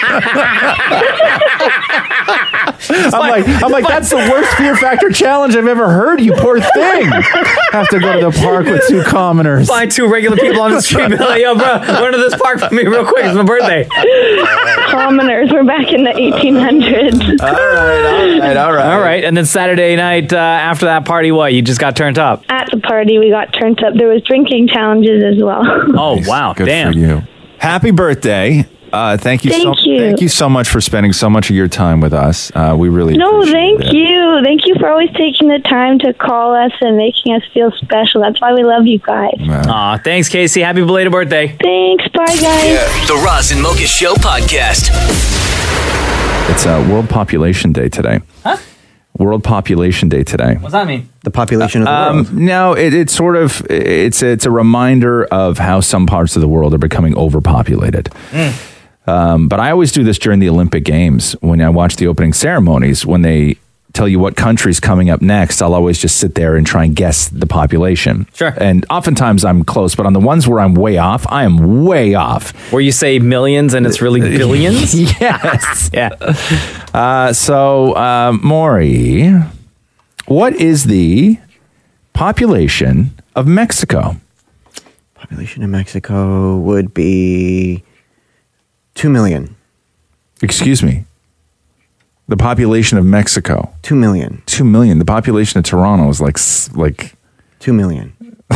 [SPEAKER 4] I'm like, I'm like, that's the worst Fear Factor challenge I've ever heard. You poor thing. Have to go to the park with two commoners.
[SPEAKER 5] Find two regular people on the street and be like, yo, bro, run to this park for me real quick. It's my birthday.
[SPEAKER 14] Commoners. We're back in the eighteen hundreds.
[SPEAKER 5] All right, all right, all right. All right, and then Saturday night uh, after that party, what? You just got turned up?
[SPEAKER 14] At the party, we got turned up. There was drinking challenges as well.
[SPEAKER 5] Oh, wow.
[SPEAKER 4] Good
[SPEAKER 5] Damn.
[SPEAKER 4] for you. Happy birthday. Uh, thank you
[SPEAKER 14] Thank
[SPEAKER 4] so
[SPEAKER 14] you.
[SPEAKER 4] thank you so much for spending so much of your time with us. Uh, we really
[SPEAKER 14] No,
[SPEAKER 4] appreciate
[SPEAKER 14] thank
[SPEAKER 4] it.
[SPEAKER 14] you. Thank you for always taking the time to call us and making us feel special. That's why we love you guys.
[SPEAKER 5] Aw, thanks, Casey. Happy belated birthday.
[SPEAKER 14] Thanks. Bye, guys.
[SPEAKER 1] The Roz and Mocha Show podcast.
[SPEAKER 4] It's uh, World Population Day today.
[SPEAKER 5] Huh?
[SPEAKER 4] World Population Day today.
[SPEAKER 5] What's that mean?
[SPEAKER 10] The population of the
[SPEAKER 4] Um,
[SPEAKER 10] world.
[SPEAKER 4] no, it, it's sort of it's it's a reminder of how some parts of the world are becoming overpopulated. Um, but I always do this during the Olympic Games when I watch the opening ceremonies. When they tell you what country's coming up next, I'll always just sit there and try and guess the population.
[SPEAKER 5] Sure.
[SPEAKER 4] And oftentimes I'm close, but on the ones where I'm way off, I am way off.
[SPEAKER 5] Where you say millions and it's really billions?
[SPEAKER 4] Yes.
[SPEAKER 5] Yeah.
[SPEAKER 4] Uh, so, uh, Maury, what is the population of Mexico?
[SPEAKER 10] Population of Mexico would be two million.
[SPEAKER 4] Excuse me. The population of Mexico.
[SPEAKER 10] Two million.
[SPEAKER 4] Two million. The population of Toronto is like s- like
[SPEAKER 10] Two million.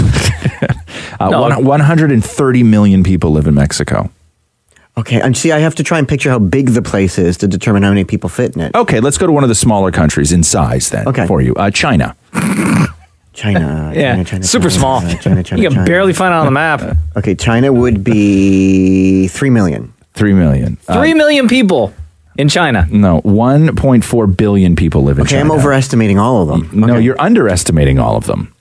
[SPEAKER 4] uh,
[SPEAKER 10] No.
[SPEAKER 4] one, one hundred thirty million people live in Mexico.
[SPEAKER 10] Okay, and see, I have to try and picture how big the place is to determine how many people fit in it.
[SPEAKER 4] Okay, let's go to one of the smaller countries in size then.
[SPEAKER 10] Okay.
[SPEAKER 4] For you, uh, China.
[SPEAKER 10] China.
[SPEAKER 5] Yeah,
[SPEAKER 10] China, China,
[SPEAKER 5] super
[SPEAKER 10] China,
[SPEAKER 5] small.
[SPEAKER 10] China, China, China,
[SPEAKER 5] You can
[SPEAKER 10] China.
[SPEAKER 5] barely find it on the map.
[SPEAKER 10] Okay, China would be three million.
[SPEAKER 4] Three million. Uh,
[SPEAKER 5] Three million people in China.
[SPEAKER 4] No, one point four billion people live in
[SPEAKER 10] Okay,
[SPEAKER 4] China.
[SPEAKER 10] I'm overestimating all of them.
[SPEAKER 4] No, you're underestimating all of them.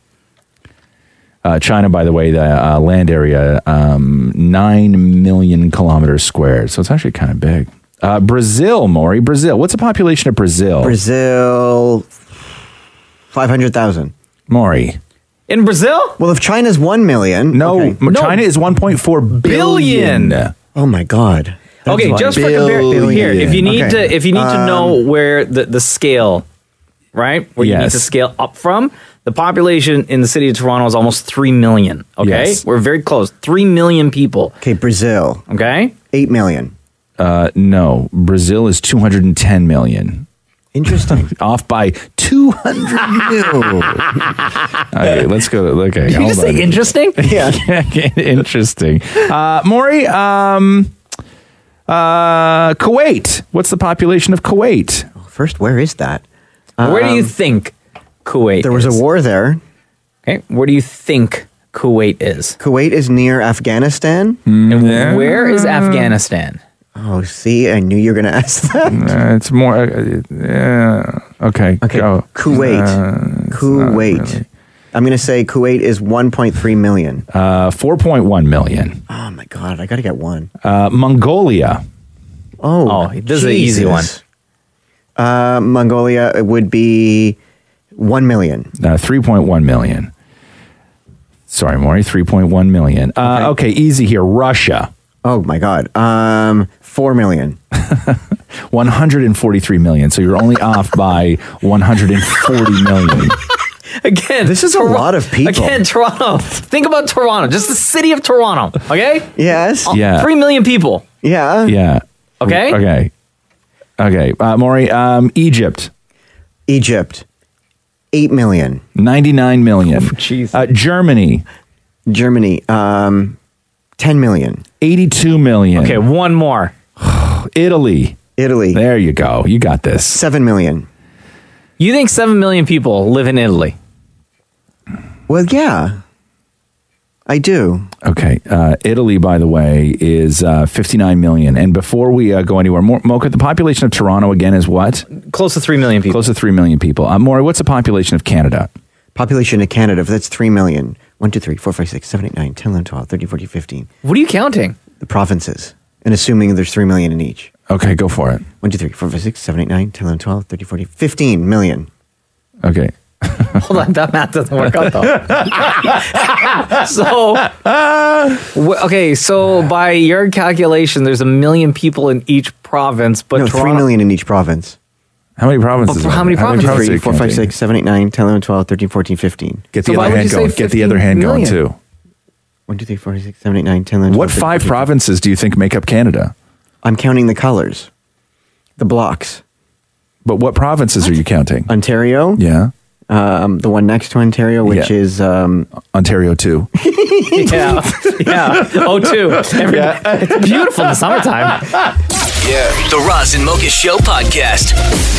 [SPEAKER 4] Uh, China, by the way, the uh, land area, um, nine million kilometers squared. So it's actually kind of big. Uh, Brazil, Maury, Brazil. What's the population of Brazil?
[SPEAKER 10] Brazil, five hundred thousand.
[SPEAKER 4] Maury.
[SPEAKER 5] In Brazil?
[SPEAKER 10] Well, if China's one million.
[SPEAKER 4] No,
[SPEAKER 10] okay.
[SPEAKER 4] M- China is one point four billion.
[SPEAKER 5] Billion.
[SPEAKER 10] Oh, my God. That's
[SPEAKER 5] Okay,
[SPEAKER 10] why-
[SPEAKER 5] just for compare here, if you need
[SPEAKER 10] Okay.
[SPEAKER 5] to, if you need to
[SPEAKER 10] Um,
[SPEAKER 5] know where the, the scale, right, where you need
[SPEAKER 4] Yes.
[SPEAKER 5] to scale up from, the population in the city of Toronto is almost three million. Okay,
[SPEAKER 4] Yes.
[SPEAKER 5] we're very close, three million people.
[SPEAKER 10] Okay, Brazil,
[SPEAKER 5] Okay,
[SPEAKER 10] eight million.
[SPEAKER 4] Uh, no, Brazil is two hundred ten million.
[SPEAKER 10] Interesting.
[SPEAKER 4] Off by two hundred mil. Okay, let's go. Okay,
[SPEAKER 5] did you
[SPEAKER 4] hold
[SPEAKER 5] just
[SPEAKER 4] on.
[SPEAKER 5] say interesting?
[SPEAKER 10] Yeah.
[SPEAKER 4] Interesting. Uh, Maury, um, uh, Kuwait. What's the population of Kuwait?
[SPEAKER 10] First, where is that?
[SPEAKER 5] Where do you
[SPEAKER 10] Um,
[SPEAKER 5] think Kuwait?
[SPEAKER 10] There was
[SPEAKER 5] is?
[SPEAKER 10] a war there.
[SPEAKER 5] Okay, where do you think Kuwait is?
[SPEAKER 10] Kuwait is near Afghanistan.
[SPEAKER 5] And where is Afghanistan?
[SPEAKER 10] Oh, see, I knew you were going to ask that.
[SPEAKER 4] Uh, it's more. Uh, yeah. Okay.
[SPEAKER 10] Okay,
[SPEAKER 4] Go.
[SPEAKER 10] Kuwait.
[SPEAKER 4] Uh, it's
[SPEAKER 10] Kuwait.
[SPEAKER 4] not really.
[SPEAKER 10] I'm going to say Kuwait is one point three million.
[SPEAKER 4] Uh, four point one million.
[SPEAKER 10] Oh, my God. I got to get one.
[SPEAKER 4] Uh, Mongolia.
[SPEAKER 10] Oh,
[SPEAKER 5] Oh, this is an easy one.
[SPEAKER 10] Jesus. Uh, Mongolia would be one million.
[SPEAKER 4] Uh, three point one million. Sorry, Maury. Three point one million. Uh, okay. Easy here. Russia.
[SPEAKER 10] Oh, my God. Um, four million.
[SPEAKER 4] one hundred forty-three million. So you're only off by one hundred forty million.
[SPEAKER 5] Again,
[SPEAKER 10] This is a
[SPEAKER 5] Tor-
[SPEAKER 10] lot of people.
[SPEAKER 5] Again, Toronto. Think about Toronto, just the city of Toronto. Okay,
[SPEAKER 10] Yes.
[SPEAKER 4] Yeah.
[SPEAKER 5] three million people.
[SPEAKER 10] Yeah.
[SPEAKER 4] Yeah.
[SPEAKER 5] Okay?
[SPEAKER 4] Okay. Okay. Uh, Maury, um, Egypt.
[SPEAKER 10] Egypt, eight million.
[SPEAKER 4] ninety-nine million.
[SPEAKER 5] jeez.
[SPEAKER 4] Uh, Germany.
[SPEAKER 10] Germany, um, ten million.
[SPEAKER 4] eighty-two million.
[SPEAKER 5] Okay, one more.
[SPEAKER 4] Italy.
[SPEAKER 10] Italy,
[SPEAKER 4] There you go. You got this.
[SPEAKER 10] seven million.
[SPEAKER 5] You think seven million people live in Italy?
[SPEAKER 10] Well, yeah, I do.
[SPEAKER 4] Okay. Uh, Italy, by the way, is uh, fifty-nine million. And before we uh, go anywhere, Mo- Mocha, the population of Toronto again is what?
[SPEAKER 5] Close to three million people.
[SPEAKER 4] Close to three million people. Uh, Maury, what's the population of Canada?
[SPEAKER 10] Population of Canada, that's three million. one, two, three, four, five, six, seven, eight, nine, ten, eleven, twelve, thirteen, fourteen, fifteen.
[SPEAKER 5] What are you counting?
[SPEAKER 10] The provinces. And assuming there's three million in each.
[SPEAKER 4] Okay, go for it.
[SPEAKER 10] one, two, three, four, five, six, seven, eight, nine, ten, eleven, twelve, thirteen, fourteen, fifteen million.
[SPEAKER 4] Okay.
[SPEAKER 5] Hold on, that math doesn't work out though. so, wh- okay, so by your calculation, there's a million people in each province, but
[SPEAKER 10] no,
[SPEAKER 5] Toronto,
[SPEAKER 10] three million in each province.
[SPEAKER 4] How many provinces?
[SPEAKER 5] But
[SPEAKER 4] are
[SPEAKER 5] how many
[SPEAKER 4] there?
[SPEAKER 5] provinces?
[SPEAKER 4] are
[SPEAKER 10] Three,
[SPEAKER 4] you
[SPEAKER 10] four, five,
[SPEAKER 4] counting?
[SPEAKER 10] six, seven, eight, nine, ten, eleven, twelve, thirteen, fourteen, fifteen.
[SPEAKER 4] Get
[SPEAKER 5] So
[SPEAKER 4] the
[SPEAKER 5] why
[SPEAKER 4] other
[SPEAKER 5] would
[SPEAKER 4] hand
[SPEAKER 5] you say
[SPEAKER 4] going. Get the other
[SPEAKER 5] fifteen
[SPEAKER 4] hand going
[SPEAKER 5] million?
[SPEAKER 4] too.
[SPEAKER 10] one, two, three, four, five, six, seven, eight, nine, ten, eleven,
[SPEAKER 4] What
[SPEAKER 10] twelve, thirteen,
[SPEAKER 4] five
[SPEAKER 10] fourteen,
[SPEAKER 4] provinces do you think make up Canada?
[SPEAKER 10] I'm counting the colors. The blocks.
[SPEAKER 4] But what provinces are you counting?
[SPEAKER 10] Ontario.
[SPEAKER 4] Yeah.
[SPEAKER 10] Um, the one next to Ontario, which
[SPEAKER 4] Yeah.
[SPEAKER 10] is um,
[SPEAKER 4] Ontario two.
[SPEAKER 5] yeah, yeah, oh two. Every, It's beautiful in the summertime.
[SPEAKER 1] Yeah. The Roz and Mocha Show podcast.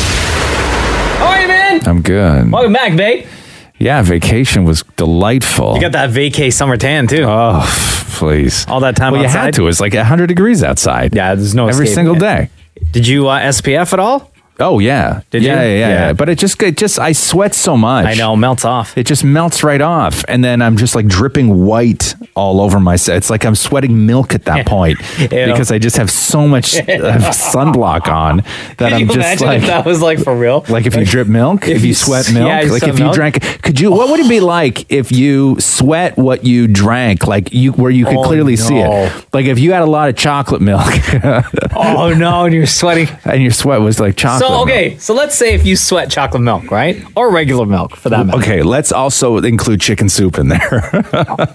[SPEAKER 5] How are you, man?
[SPEAKER 4] I'm good.
[SPEAKER 5] Welcome back, babe.
[SPEAKER 4] Yeah, vacation was delightful.
[SPEAKER 5] You got that vacay summer tan too.
[SPEAKER 4] Oh, please.
[SPEAKER 5] All that time
[SPEAKER 4] Well, you
[SPEAKER 5] outside.
[SPEAKER 4] had to. It's like one hundred degrees outside.
[SPEAKER 5] Yeah, there's no
[SPEAKER 4] Every
[SPEAKER 5] escape.
[SPEAKER 4] single day.
[SPEAKER 5] Did you uh, S P F at all?
[SPEAKER 4] Oh yeah,
[SPEAKER 5] Did
[SPEAKER 4] yeah,
[SPEAKER 5] you?
[SPEAKER 4] Yeah, yeah,
[SPEAKER 5] Yeah.
[SPEAKER 4] yeah. But it just, it just, I sweat so much.
[SPEAKER 5] I know, melts off.
[SPEAKER 4] It just melts right off, and then I'm just like dripping white all over myself. It's like I'm sweating milk at that point because I just have so much uh, sunblock on that
[SPEAKER 5] Could
[SPEAKER 4] I'm
[SPEAKER 5] you
[SPEAKER 4] just
[SPEAKER 5] imagine
[SPEAKER 4] like,
[SPEAKER 5] if that was like for real?
[SPEAKER 4] like if you drip milk, if,
[SPEAKER 5] If
[SPEAKER 4] you
[SPEAKER 5] you
[SPEAKER 4] sweat
[SPEAKER 5] s-
[SPEAKER 4] milk,
[SPEAKER 5] yeah, you
[SPEAKER 4] like
[SPEAKER 5] sweat
[SPEAKER 4] if you
[SPEAKER 5] milk.
[SPEAKER 4] drank, could you? What would it be like if you sweat what you drank, like you where you could
[SPEAKER 5] Oh,
[SPEAKER 4] clearly see
[SPEAKER 5] no.
[SPEAKER 4] it? Like if you had a lot of chocolate milk.
[SPEAKER 5] Oh no, and you're sweating.
[SPEAKER 4] And your sweat was like chocolate.
[SPEAKER 5] So okay, so let's say if you sweat chocolate milk, right, or regular milk for that matter.
[SPEAKER 4] Okay, let's also include chicken soup in there.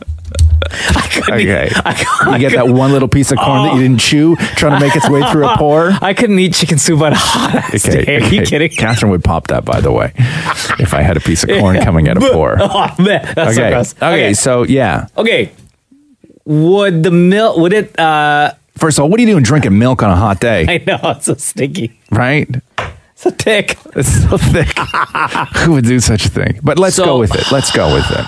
[SPEAKER 4] Okay, you get that one little piece of corn that you didn't chew, trying to make its way through a pore.
[SPEAKER 5] I couldn't eat chicken soup on a hot ass day. Are you kidding?
[SPEAKER 4] Catherine would pop that, by the way, if I had a piece of corn coming out of pore.
[SPEAKER 5] Oh man, that's so
[SPEAKER 4] okay.
[SPEAKER 5] gross.
[SPEAKER 4] okay, so yeah.
[SPEAKER 5] Okay, would the milk? Would it? uh
[SPEAKER 4] First of all, what are you doing drinking milk on a hot day?
[SPEAKER 5] I know it's so stinky.
[SPEAKER 4] Right?
[SPEAKER 5] It's so thick.
[SPEAKER 4] It's so thick. Who would do such a thing? But let's
[SPEAKER 5] So-
[SPEAKER 4] go with it. Let's go with it.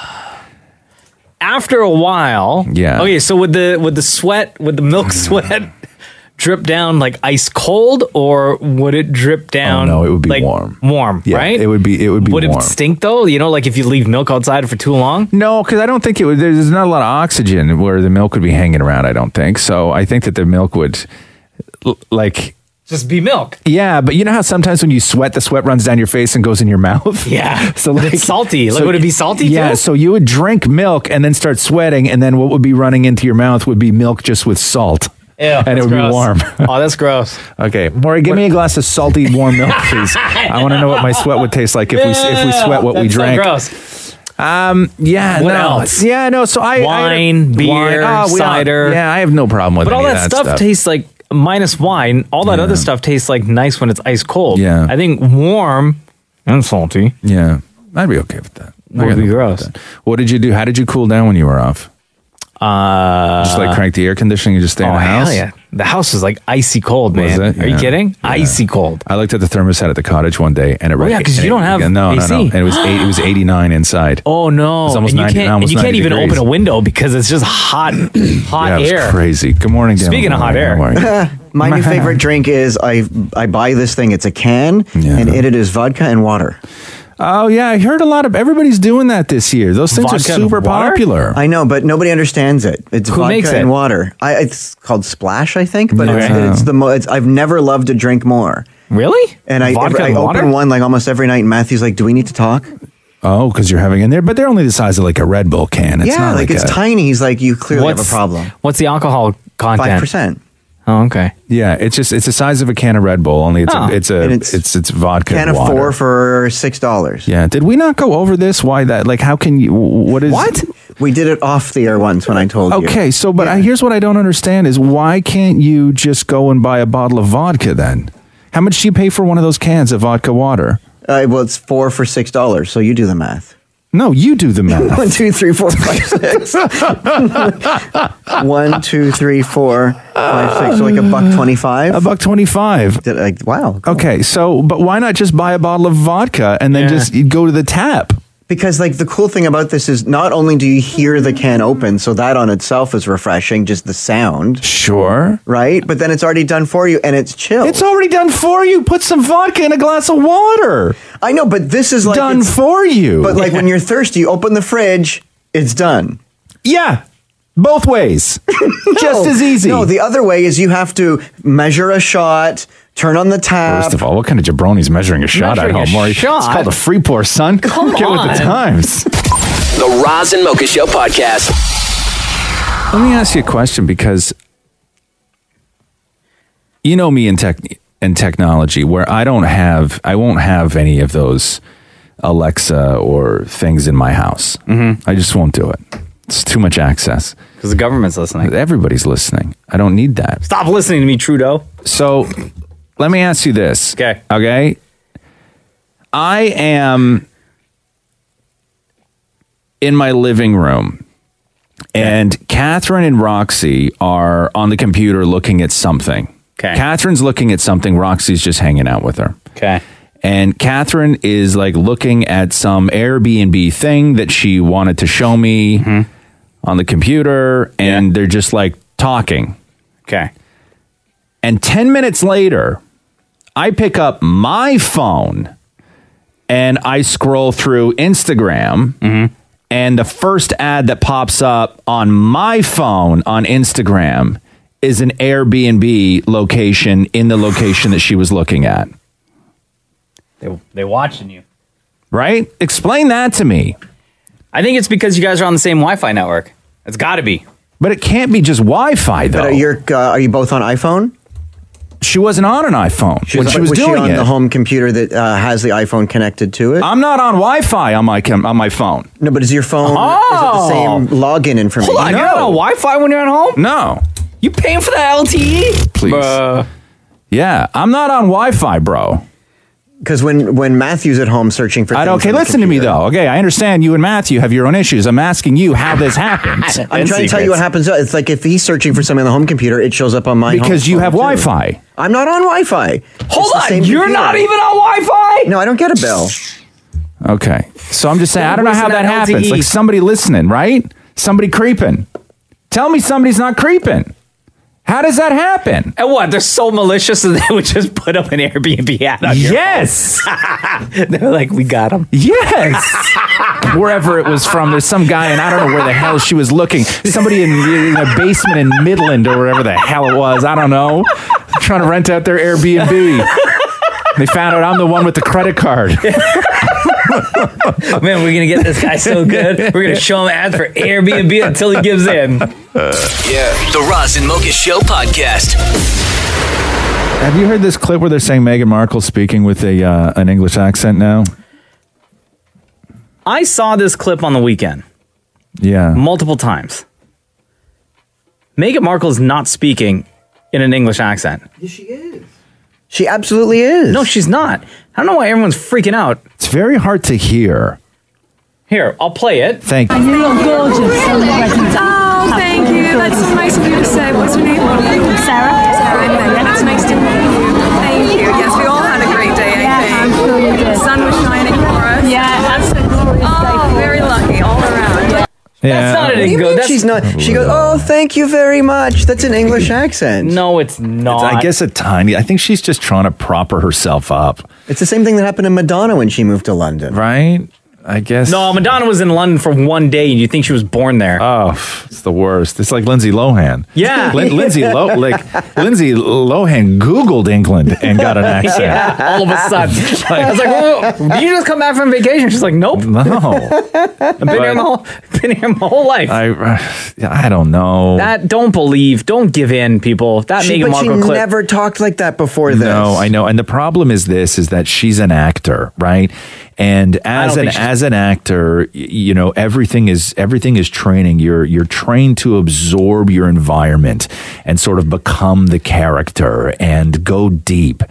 [SPEAKER 5] After a while,
[SPEAKER 4] Yeah.
[SPEAKER 5] Okay, so would the would the sweat, would the milk sweat drip down like ice cold, or would it drip down?
[SPEAKER 4] Oh, no, it would be
[SPEAKER 5] like,
[SPEAKER 4] warm.
[SPEAKER 5] Warm,
[SPEAKER 4] Yeah,
[SPEAKER 5] right?
[SPEAKER 4] it would be. It would be
[SPEAKER 5] Would
[SPEAKER 4] warm.
[SPEAKER 5] it stink though? You know, like if you leave milk outside for too long?
[SPEAKER 4] No, because I don't think it would. There's not a lot of oxygen where the milk would be hanging around. I don't think so. I think that the milk would, l- like,
[SPEAKER 5] Just be milk.
[SPEAKER 4] yeah. But you know how sometimes when you sweat, the sweat runs down your face and goes in your mouth.
[SPEAKER 5] Yeah.
[SPEAKER 4] So
[SPEAKER 5] But
[SPEAKER 4] like
[SPEAKER 5] it's salty. Like,
[SPEAKER 4] so-
[SPEAKER 5] would it be salty
[SPEAKER 4] Yeah.
[SPEAKER 5] too?
[SPEAKER 4] So you would drink milk and then start sweating, and then what would be running into your mouth would be milk just with salt.
[SPEAKER 5] Ew,
[SPEAKER 4] and it
[SPEAKER 5] that's
[SPEAKER 4] would
[SPEAKER 5] gross.
[SPEAKER 4] be warm.
[SPEAKER 5] Oh, that's gross.
[SPEAKER 4] Okay, Maury, give me a glass of salty warm milk, please. I want to know what my sweat would taste like if we if we sweat what we
[SPEAKER 5] That's so
[SPEAKER 4] drank.
[SPEAKER 5] gross.
[SPEAKER 4] Um. Yeah.
[SPEAKER 5] What
[SPEAKER 4] no.
[SPEAKER 5] else?
[SPEAKER 4] Yeah. No. So I
[SPEAKER 5] Wine,
[SPEAKER 4] I,
[SPEAKER 5] beer,
[SPEAKER 4] Oh, we don't-
[SPEAKER 5] cider.
[SPEAKER 4] Yeah, I have no problem with
[SPEAKER 5] But all
[SPEAKER 4] any
[SPEAKER 5] that,
[SPEAKER 4] of
[SPEAKER 5] stuff, tastes like minus wine. All that other stuff tastes like nice when it's ice cold.
[SPEAKER 4] Yeah.
[SPEAKER 5] I think warm and salty.
[SPEAKER 4] Yeah, I'd be okay with that. I
[SPEAKER 5] Would
[SPEAKER 4] got
[SPEAKER 5] be
[SPEAKER 4] no problem
[SPEAKER 5] gross.
[SPEAKER 4] with that. What did you do? How did you cool down when you were off?
[SPEAKER 5] Uh,
[SPEAKER 4] Just like crank the air conditioning and just stay in
[SPEAKER 5] oh,
[SPEAKER 4] the house?
[SPEAKER 5] hell yeah. The house was like icy cold, man.
[SPEAKER 4] Was it?
[SPEAKER 5] Are you
[SPEAKER 4] Yeah.
[SPEAKER 5] kidding?
[SPEAKER 4] Yeah.
[SPEAKER 5] Icy cold.
[SPEAKER 4] I looked at the thermostat at the cottage one day, and it
[SPEAKER 5] Oh, yeah, 'cause
[SPEAKER 4] and
[SPEAKER 5] you
[SPEAKER 4] it-
[SPEAKER 5] don't have
[SPEAKER 4] no,
[SPEAKER 5] A
[SPEAKER 4] no,
[SPEAKER 5] C.
[SPEAKER 4] no, and it was eight, it was eighty-nine inside.
[SPEAKER 5] Oh no!
[SPEAKER 4] It's almost
[SPEAKER 5] and you
[SPEAKER 4] ninety-
[SPEAKER 5] can't,
[SPEAKER 4] almost
[SPEAKER 5] and you can't
[SPEAKER 4] ninety
[SPEAKER 5] even
[SPEAKER 4] degrees.
[SPEAKER 5] open a window because it's just hot, hot
[SPEAKER 4] Yeah, it was
[SPEAKER 5] air.
[SPEAKER 4] crazy. Good morning, Dan.
[SPEAKER 5] Speaking of hot air.
[SPEAKER 4] How are you?
[SPEAKER 10] My new favorite drink is I I buy this thing. It's a can, and in it is vodka and water.
[SPEAKER 4] Oh yeah, I heard a lot of everybody's doing that this year. Those things
[SPEAKER 10] Vodka
[SPEAKER 4] are
[SPEAKER 10] and
[SPEAKER 4] super
[SPEAKER 10] water?
[SPEAKER 4] popular.
[SPEAKER 10] I know, but nobody understands it. It's
[SPEAKER 4] Who
[SPEAKER 10] vodka
[SPEAKER 4] makes
[SPEAKER 10] and
[SPEAKER 4] it?
[SPEAKER 10] water. I, it's called Splash, I think, but it's,
[SPEAKER 4] Okay.
[SPEAKER 10] it's the mo- it's, I've never loved a drink more.
[SPEAKER 5] Really?
[SPEAKER 10] And I,
[SPEAKER 4] Vodka
[SPEAKER 10] I
[SPEAKER 4] and
[SPEAKER 10] open
[SPEAKER 4] water?
[SPEAKER 10] one like almost every night. And Matthew's like, "Do we need to talk?"
[SPEAKER 4] Oh, because you're having in there, but they're only the size of like a Red Bull can. It's
[SPEAKER 10] yeah,
[SPEAKER 4] not
[SPEAKER 10] like,
[SPEAKER 4] like,
[SPEAKER 10] it's
[SPEAKER 4] a,
[SPEAKER 10] tiny. He's like, "You clearly have a
[SPEAKER 5] What's-
[SPEAKER 10] problem."
[SPEAKER 5] What's the alcohol content?
[SPEAKER 10] Five percent.
[SPEAKER 5] Oh, okay.
[SPEAKER 4] Yeah, it's just it's the size of a can of Red Bull. Only it's
[SPEAKER 10] Oh.
[SPEAKER 4] a, it's a
[SPEAKER 10] And
[SPEAKER 4] it's,
[SPEAKER 10] it's
[SPEAKER 4] it's vodka
[SPEAKER 10] Can
[SPEAKER 4] and
[SPEAKER 10] of
[SPEAKER 4] water.
[SPEAKER 10] four for six dollars.
[SPEAKER 4] Yeah, did we not go over this? Why that? Like, how can you? What is
[SPEAKER 10] What? We did it off the air once when I told you.
[SPEAKER 4] Okay, so but I, here's what I don't understand is why can't you just go and buy a bottle of vodka then? How much do you pay for one of those cans of vodka water?
[SPEAKER 10] Uh, well, it's four for six dollars. So you do the math.
[SPEAKER 4] No, you do the math.
[SPEAKER 10] One, two, three, four, five, six. One, two, three, four, five, six. So like a buck twenty-five.
[SPEAKER 4] A buck twenty-five.
[SPEAKER 10] Did I, wow. cool.
[SPEAKER 4] Okay, so but why not just buy a bottle of vodka and then
[SPEAKER 10] Yeah.
[SPEAKER 4] just go to the tap?
[SPEAKER 10] Because like the cool thing about this is not only do you hear the can open, so that on itself is refreshing, just the sound.
[SPEAKER 4] Sure.
[SPEAKER 10] Right? But then it's already done for you and it's chill.
[SPEAKER 4] It's already done for you. Put some vodka in a glass of water.
[SPEAKER 10] I know, but this is like
[SPEAKER 4] done
[SPEAKER 10] it's-
[SPEAKER 4] for you.
[SPEAKER 10] But like when you're thirsty, you open the fridge, it's done.
[SPEAKER 4] Yeah. Both ways. Just
[SPEAKER 10] No,
[SPEAKER 4] as easy.
[SPEAKER 10] No, the other way is you have to measure a shot, turn on the tap.
[SPEAKER 4] First of all, what kind of jabroni's measuring a shot
[SPEAKER 5] Measuring
[SPEAKER 4] at
[SPEAKER 5] a
[SPEAKER 4] home, Maury?
[SPEAKER 5] shot?
[SPEAKER 4] It's called a free pour, son.
[SPEAKER 5] Come
[SPEAKER 4] Get with
[SPEAKER 5] on.
[SPEAKER 4] the times.
[SPEAKER 1] The Roz and Mocha Show podcast.
[SPEAKER 4] Let me ask you a question because you know me in tech and technology where I don't have I won't have any of those Alexa or things in my house. Mm-hmm. I just won't do it. It's too much access.
[SPEAKER 5] Because the government's listening.
[SPEAKER 4] Everybody's listening. I don't need that.
[SPEAKER 5] Stop listening to me, Trudeau.
[SPEAKER 4] So let me ask you this.
[SPEAKER 5] Okay.
[SPEAKER 4] Okay. I am in my living room and Catherine and Roxy are on the computer looking at something.
[SPEAKER 5] Okay.
[SPEAKER 4] Catherine's looking at something. Roxy's just hanging out with her.
[SPEAKER 5] Okay.
[SPEAKER 4] And Catherine is like looking at some Airbnb thing that she wanted to show me
[SPEAKER 5] Mm-hmm.
[SPEAKER 4] on the computer. And they're just like talking.
[SPEAKER 5] Okay.
[SPEAKER 4] And ten minutes later, I pick up my phone and I scroll through Instagram,
[SPEAKER 5] Mm-hmm.
[SPEAKER 4] and the first ad that pops up on my phone on Instagram is an Airbnb location in the location that she was looking at.
[SPEAKER 5] They they watching you.
[SPEAKER 4] Right? Explain that to me.
[SPEAKER 5] I think it's because you guys are on the same Wi-Fi network. It's got to be.
[SPEAKER 4] But it can't be just Wi-Fi, though.
[SPEAKER 10] But are, you uh, are you both on iPhone?
[SPEAKER 4] She wasn't on an iPhone
[SPEAKER 10] She
[SPEAKER 4] when
[SPEAKER 10] was,
[SPEAKER 4] she was,
[SPEAKER 10] was
[SPEAKER 4] doing
[SPEAKER 10] she on
[SPEAKER 4] it.
[SPEAKER 10] the home computer that uh, has the iPhone connected to it?
[SPEAKER 4] I'm not on Wi-Fi on my com- on my phone.
[SPEAKER 10] No, but is your phone
[SPEAKER 5] Oh.
[SPEAKER 10] is it the same login information?
[SPEAKER 5] Hold on, you're not on Wi-Fi when you're at home?
[SPEAKER 4] No.
[SPEAKER 5] You paying for that L T E?
[SPEAKER 4] Please.
[SPEAKER 5] Bruh.
[SPEAKER 4] Yeah, I'm not on Wi-Fi, bro.
[SPEAKER 10] Because when, when Matthew's at home searching for
[SPEAKER 4] I
[SPEAKER 10] things
[SPEAKER 4] don't, okay,
[SPEAKER 10] on the
[SPEAKER 4] listen to me,
[SPEAKER 10] computer-
[SPEAKER 4] though. Okay, I understand you and Matthew have your own issues. I'm asking you how this happens.
[SPEAKER 10] I'm trying to tell you what happens. It's like if he's searching for something on the home computer, it shows up on my
[SPEAKER 4] Because
[SPEAKER 10] home
[SPEAKER 4] you have
[SPEAKER 10] phone, too.
[SPEAKER 4] Wi-Fi.
[SPEAKER 10] I'm not on Wi-Fi.
[SPEAKER 5] Hold
[SPEAKER 10] It's the
[SPEAKER 5] on,
[SPEAKER 10] same
[SPEAKER 5] you're
[SPEAKER 10] computer.
[SPEAKER 5] not even on Wi-Fi?
[SPEAKER 10] No, I don't get a bill.
[SPEAKER 4] Okay, so I'm just saying, I don't know how
[SPEAKER 5] Listen
[SPEAKER 4] that
[SPEAKER 5] to L T E.
[SPEAKER 4] happens. Like somebody listening, right? Somebody creeping. Tell me somebody's not creeping. How does that happen?
[SPEAKER 5] And what? They're so malicious that they would just put up an Airbnb ad on your
[SPEAKER 4] Yes.
[SPEAKER 5] phone. They're like, we got them.
[SPEAKER 4] Yes. Wherever it was from, there's some guy, and I don't know where the hell she was looking. Somebody in, in a basement in Midland or wherever the hell it was. I don't know. Trying to rent out their Airbnb. They found out I'm the one with the credit card.
[SPEAKER 5] Man, we're going to get this guy so good. We're going to show him ads for Airbnb until he gives in.
[SPEAKER 1] Yeah. The Roz and Mocha Show podcast.
[SPEAKER 4] Have you heard this clip where they're saying Meghan Markle speaking with a uh, an English accent now?
[SPEAKER 5] I saw this clip on the weekend
[SPEAKER 4] Yeah.
[SPEAKER 5] multiple times. Meghan Markle is not speaking in an English accent.
[SPEAKER 10] Yes, she is. She absolutely is.
[SPEAKER 5] No, she's not. I don't know why everyone's freaking out.
[SPEAKER 4] It's very hard to hear.
[SPEAKER 5] Here, I'll play it.
[SPEAKER 4] Thank you.
[SPEAKER 12] You look gorgeous. Oh, thank you. That's so nice of you to say. What's your name? Sarah. Sarah, that's nice to meet you. Thank you. Yes, we all had a great day, I think. The sun was shining for us. Yeah, that's a glorious day. Oh, very lucky all around.
[SPEAKER 4] Yeah.
[SPEAKER 5] That's not
[SPEAKER 10] What do
[SPEAKER 5] an
[SPEAKER 10] you
[SPEAKER 5] English.
[SPEAKER 10] mean
[SPEAKER 5] That's
[SPEAKER 10] she's not? She goes, "Oh, thank you very much." That's an English accent.
[SPEAKER 5] No, it's not.
[SPEAKER 4] I guess a tiny. I think she's just trying to proper herself up.
[SPEAKER 10] It's the same thing that happened to Madonna when she moved to London.
[SPEAKER 4] Right? I guess.
[SPEAKER 5] No, Madonna was in London for one day, and you think she was born there?
[SPEAKER 4] Oh, it's the worst. It's like Lindsay Lohan.
[SPEAKER 5] Yeah.
[SPEAKER 4] Lin- Lindsay Lo- like Lindsay Lohan Googled England and got an accent.
[SPEAKER 5] Yeah, all of a sudden. I was like, well, did you just come back from vacation? She's like, nope.
[SPEAKER 4] No,
[SPEAKER 5] I've been here my whole, been here my whole life.
[SPEAKER 4] I, I don't know.
[SPEAKER 5] That don't believe, don't give in, people. That
[SPEAKER 10] She,
[SPEAKER 5] Meghan
[SPEAKER 10] but she
[SPEAKER 5] Markle clip.
[SPEAKER 10] never talked like that before this.
[SPEAKER 4] No, I know. And the problem is this: is that she's an actor, right? And as
[SPEAKER 5] don't
[SPEAKER 4] an
[SPEAKER 5] think she's-
[SPEAKER 4] as an actor, y- you know, everything is everything is training. You're you're trained to absorb your environment and sort of become the character and go deep.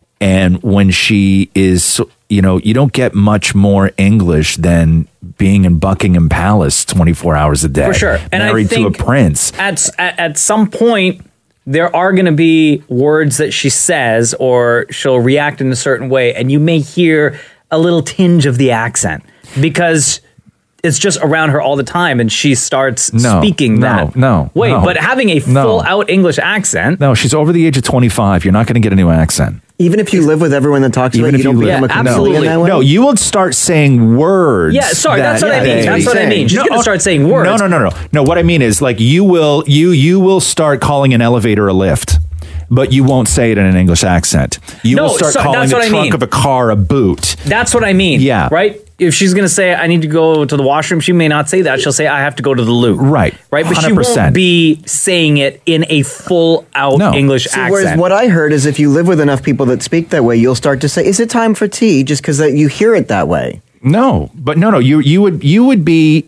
[SPEAKER 4] And when she is, you know, you don't get much more English than being in Buckingham Palace twenty-four hours a day,
[SPEAKER 5] For sure. And I
[SPEAKER 4] married to a
[SPEAKER 5] think
[SPEAKER 4] prince.
[SPEAKER 5] At, at, at some point, there are going to be words that she says or she'll react in a certain way, and you may hear a little tinge of the accent because it's just around her all the time, and she starts
[SPEAKER 4] No,
[SPEAKER 5] speaking
[SPEAKER 4] no,
[SPEAKER 5] that.
[SPEAKER 4] no,
[SPEAKER 5] Wait,
[SPEAKER 4] no,
[SPEAKER 5] but having a
[SPEAKER 4] no.
[SPEAKER 5] full out English accent.
[SPEAKER 4] No, she's over the age of twenty-five. You're not going to get a new accent.
[SPEAKER 10] Even if you live with everyone that talks
[SPEAKER 4] Even
[SPEAKER 10] about
[SPEAKER 4] if
[SPEAKER 10] you,
[SPEAKER 4] you
[SPEAKER 10] don't
[SPEAKER 4] live,
[SPEAKER 10] become a
[SPEAKER 5] Yeah,
[SPEAKER 10] chameleon
[SPEAKER 5] absolutely.
[SPEAKER 10] that way?
[SPEAKER 4] No, you will start saying words.
[SPEAKER 5] Yeah, sorry, that's what I
[SPEAKER 10] yeah,
[SPEAKER 5] mean.
[SPEAKER 10] yeah,
[SPEAKER 5] That's
[SPEAKER 10] yeah,
[SPEAKER 5] what I
[SPEAKER 10] yeah.
[SPEAKER 5] mean. She's
[SPEAKER 4] No,
[SPEAKER 5] going to
[SPEAKER 4] oh,
[SPEAKER 5] start saying words.
[SPEAKER 4] No, no, no, no. No, what I mean is like you will you you will start calling an elevator a lift. But you won't say it in an English accent. You
[SPEAKER 5] No,
[SPEAKER 4] will start
[SPEAKER 5] so-
[SPEAKER 4] calling
[SPEAKER 5] that's
[SPEAKER 4] the
[SPEAKER 5] what I
[SPEAKER 4] trunk
[SPEAKER 5] mean.
[SPEAKER 4] of a car a boot.
[SPEAKER 5] That's what I mean.
[SPEAKER 4] Yeah.
[SPEAKER 5] Right? If she's going to say, I need to go to the washroom, she may not say that. She'll say, I have to go to the loo.
[SPEAKER 4] Right.
[SPEAKER 5] Right? But
[SPEAKER 4] one
[SPEAKER 5] she
[SPEAKER 4] hundred percent.
[SPEAKER 5] won't be saying it in a full out
[SPEAKER 4] No.
[SPEAKER 5] English
[SPEAKER 10] See,
[SPEAKER 5] accent.
[SPEAKER 10] whereas what I heard is if you live with enough people that speak that way, you'll start to say, "Is it time for tea?" Just because you hear it that way.
[SPEAKER 4] No, but no, no. You you would you would be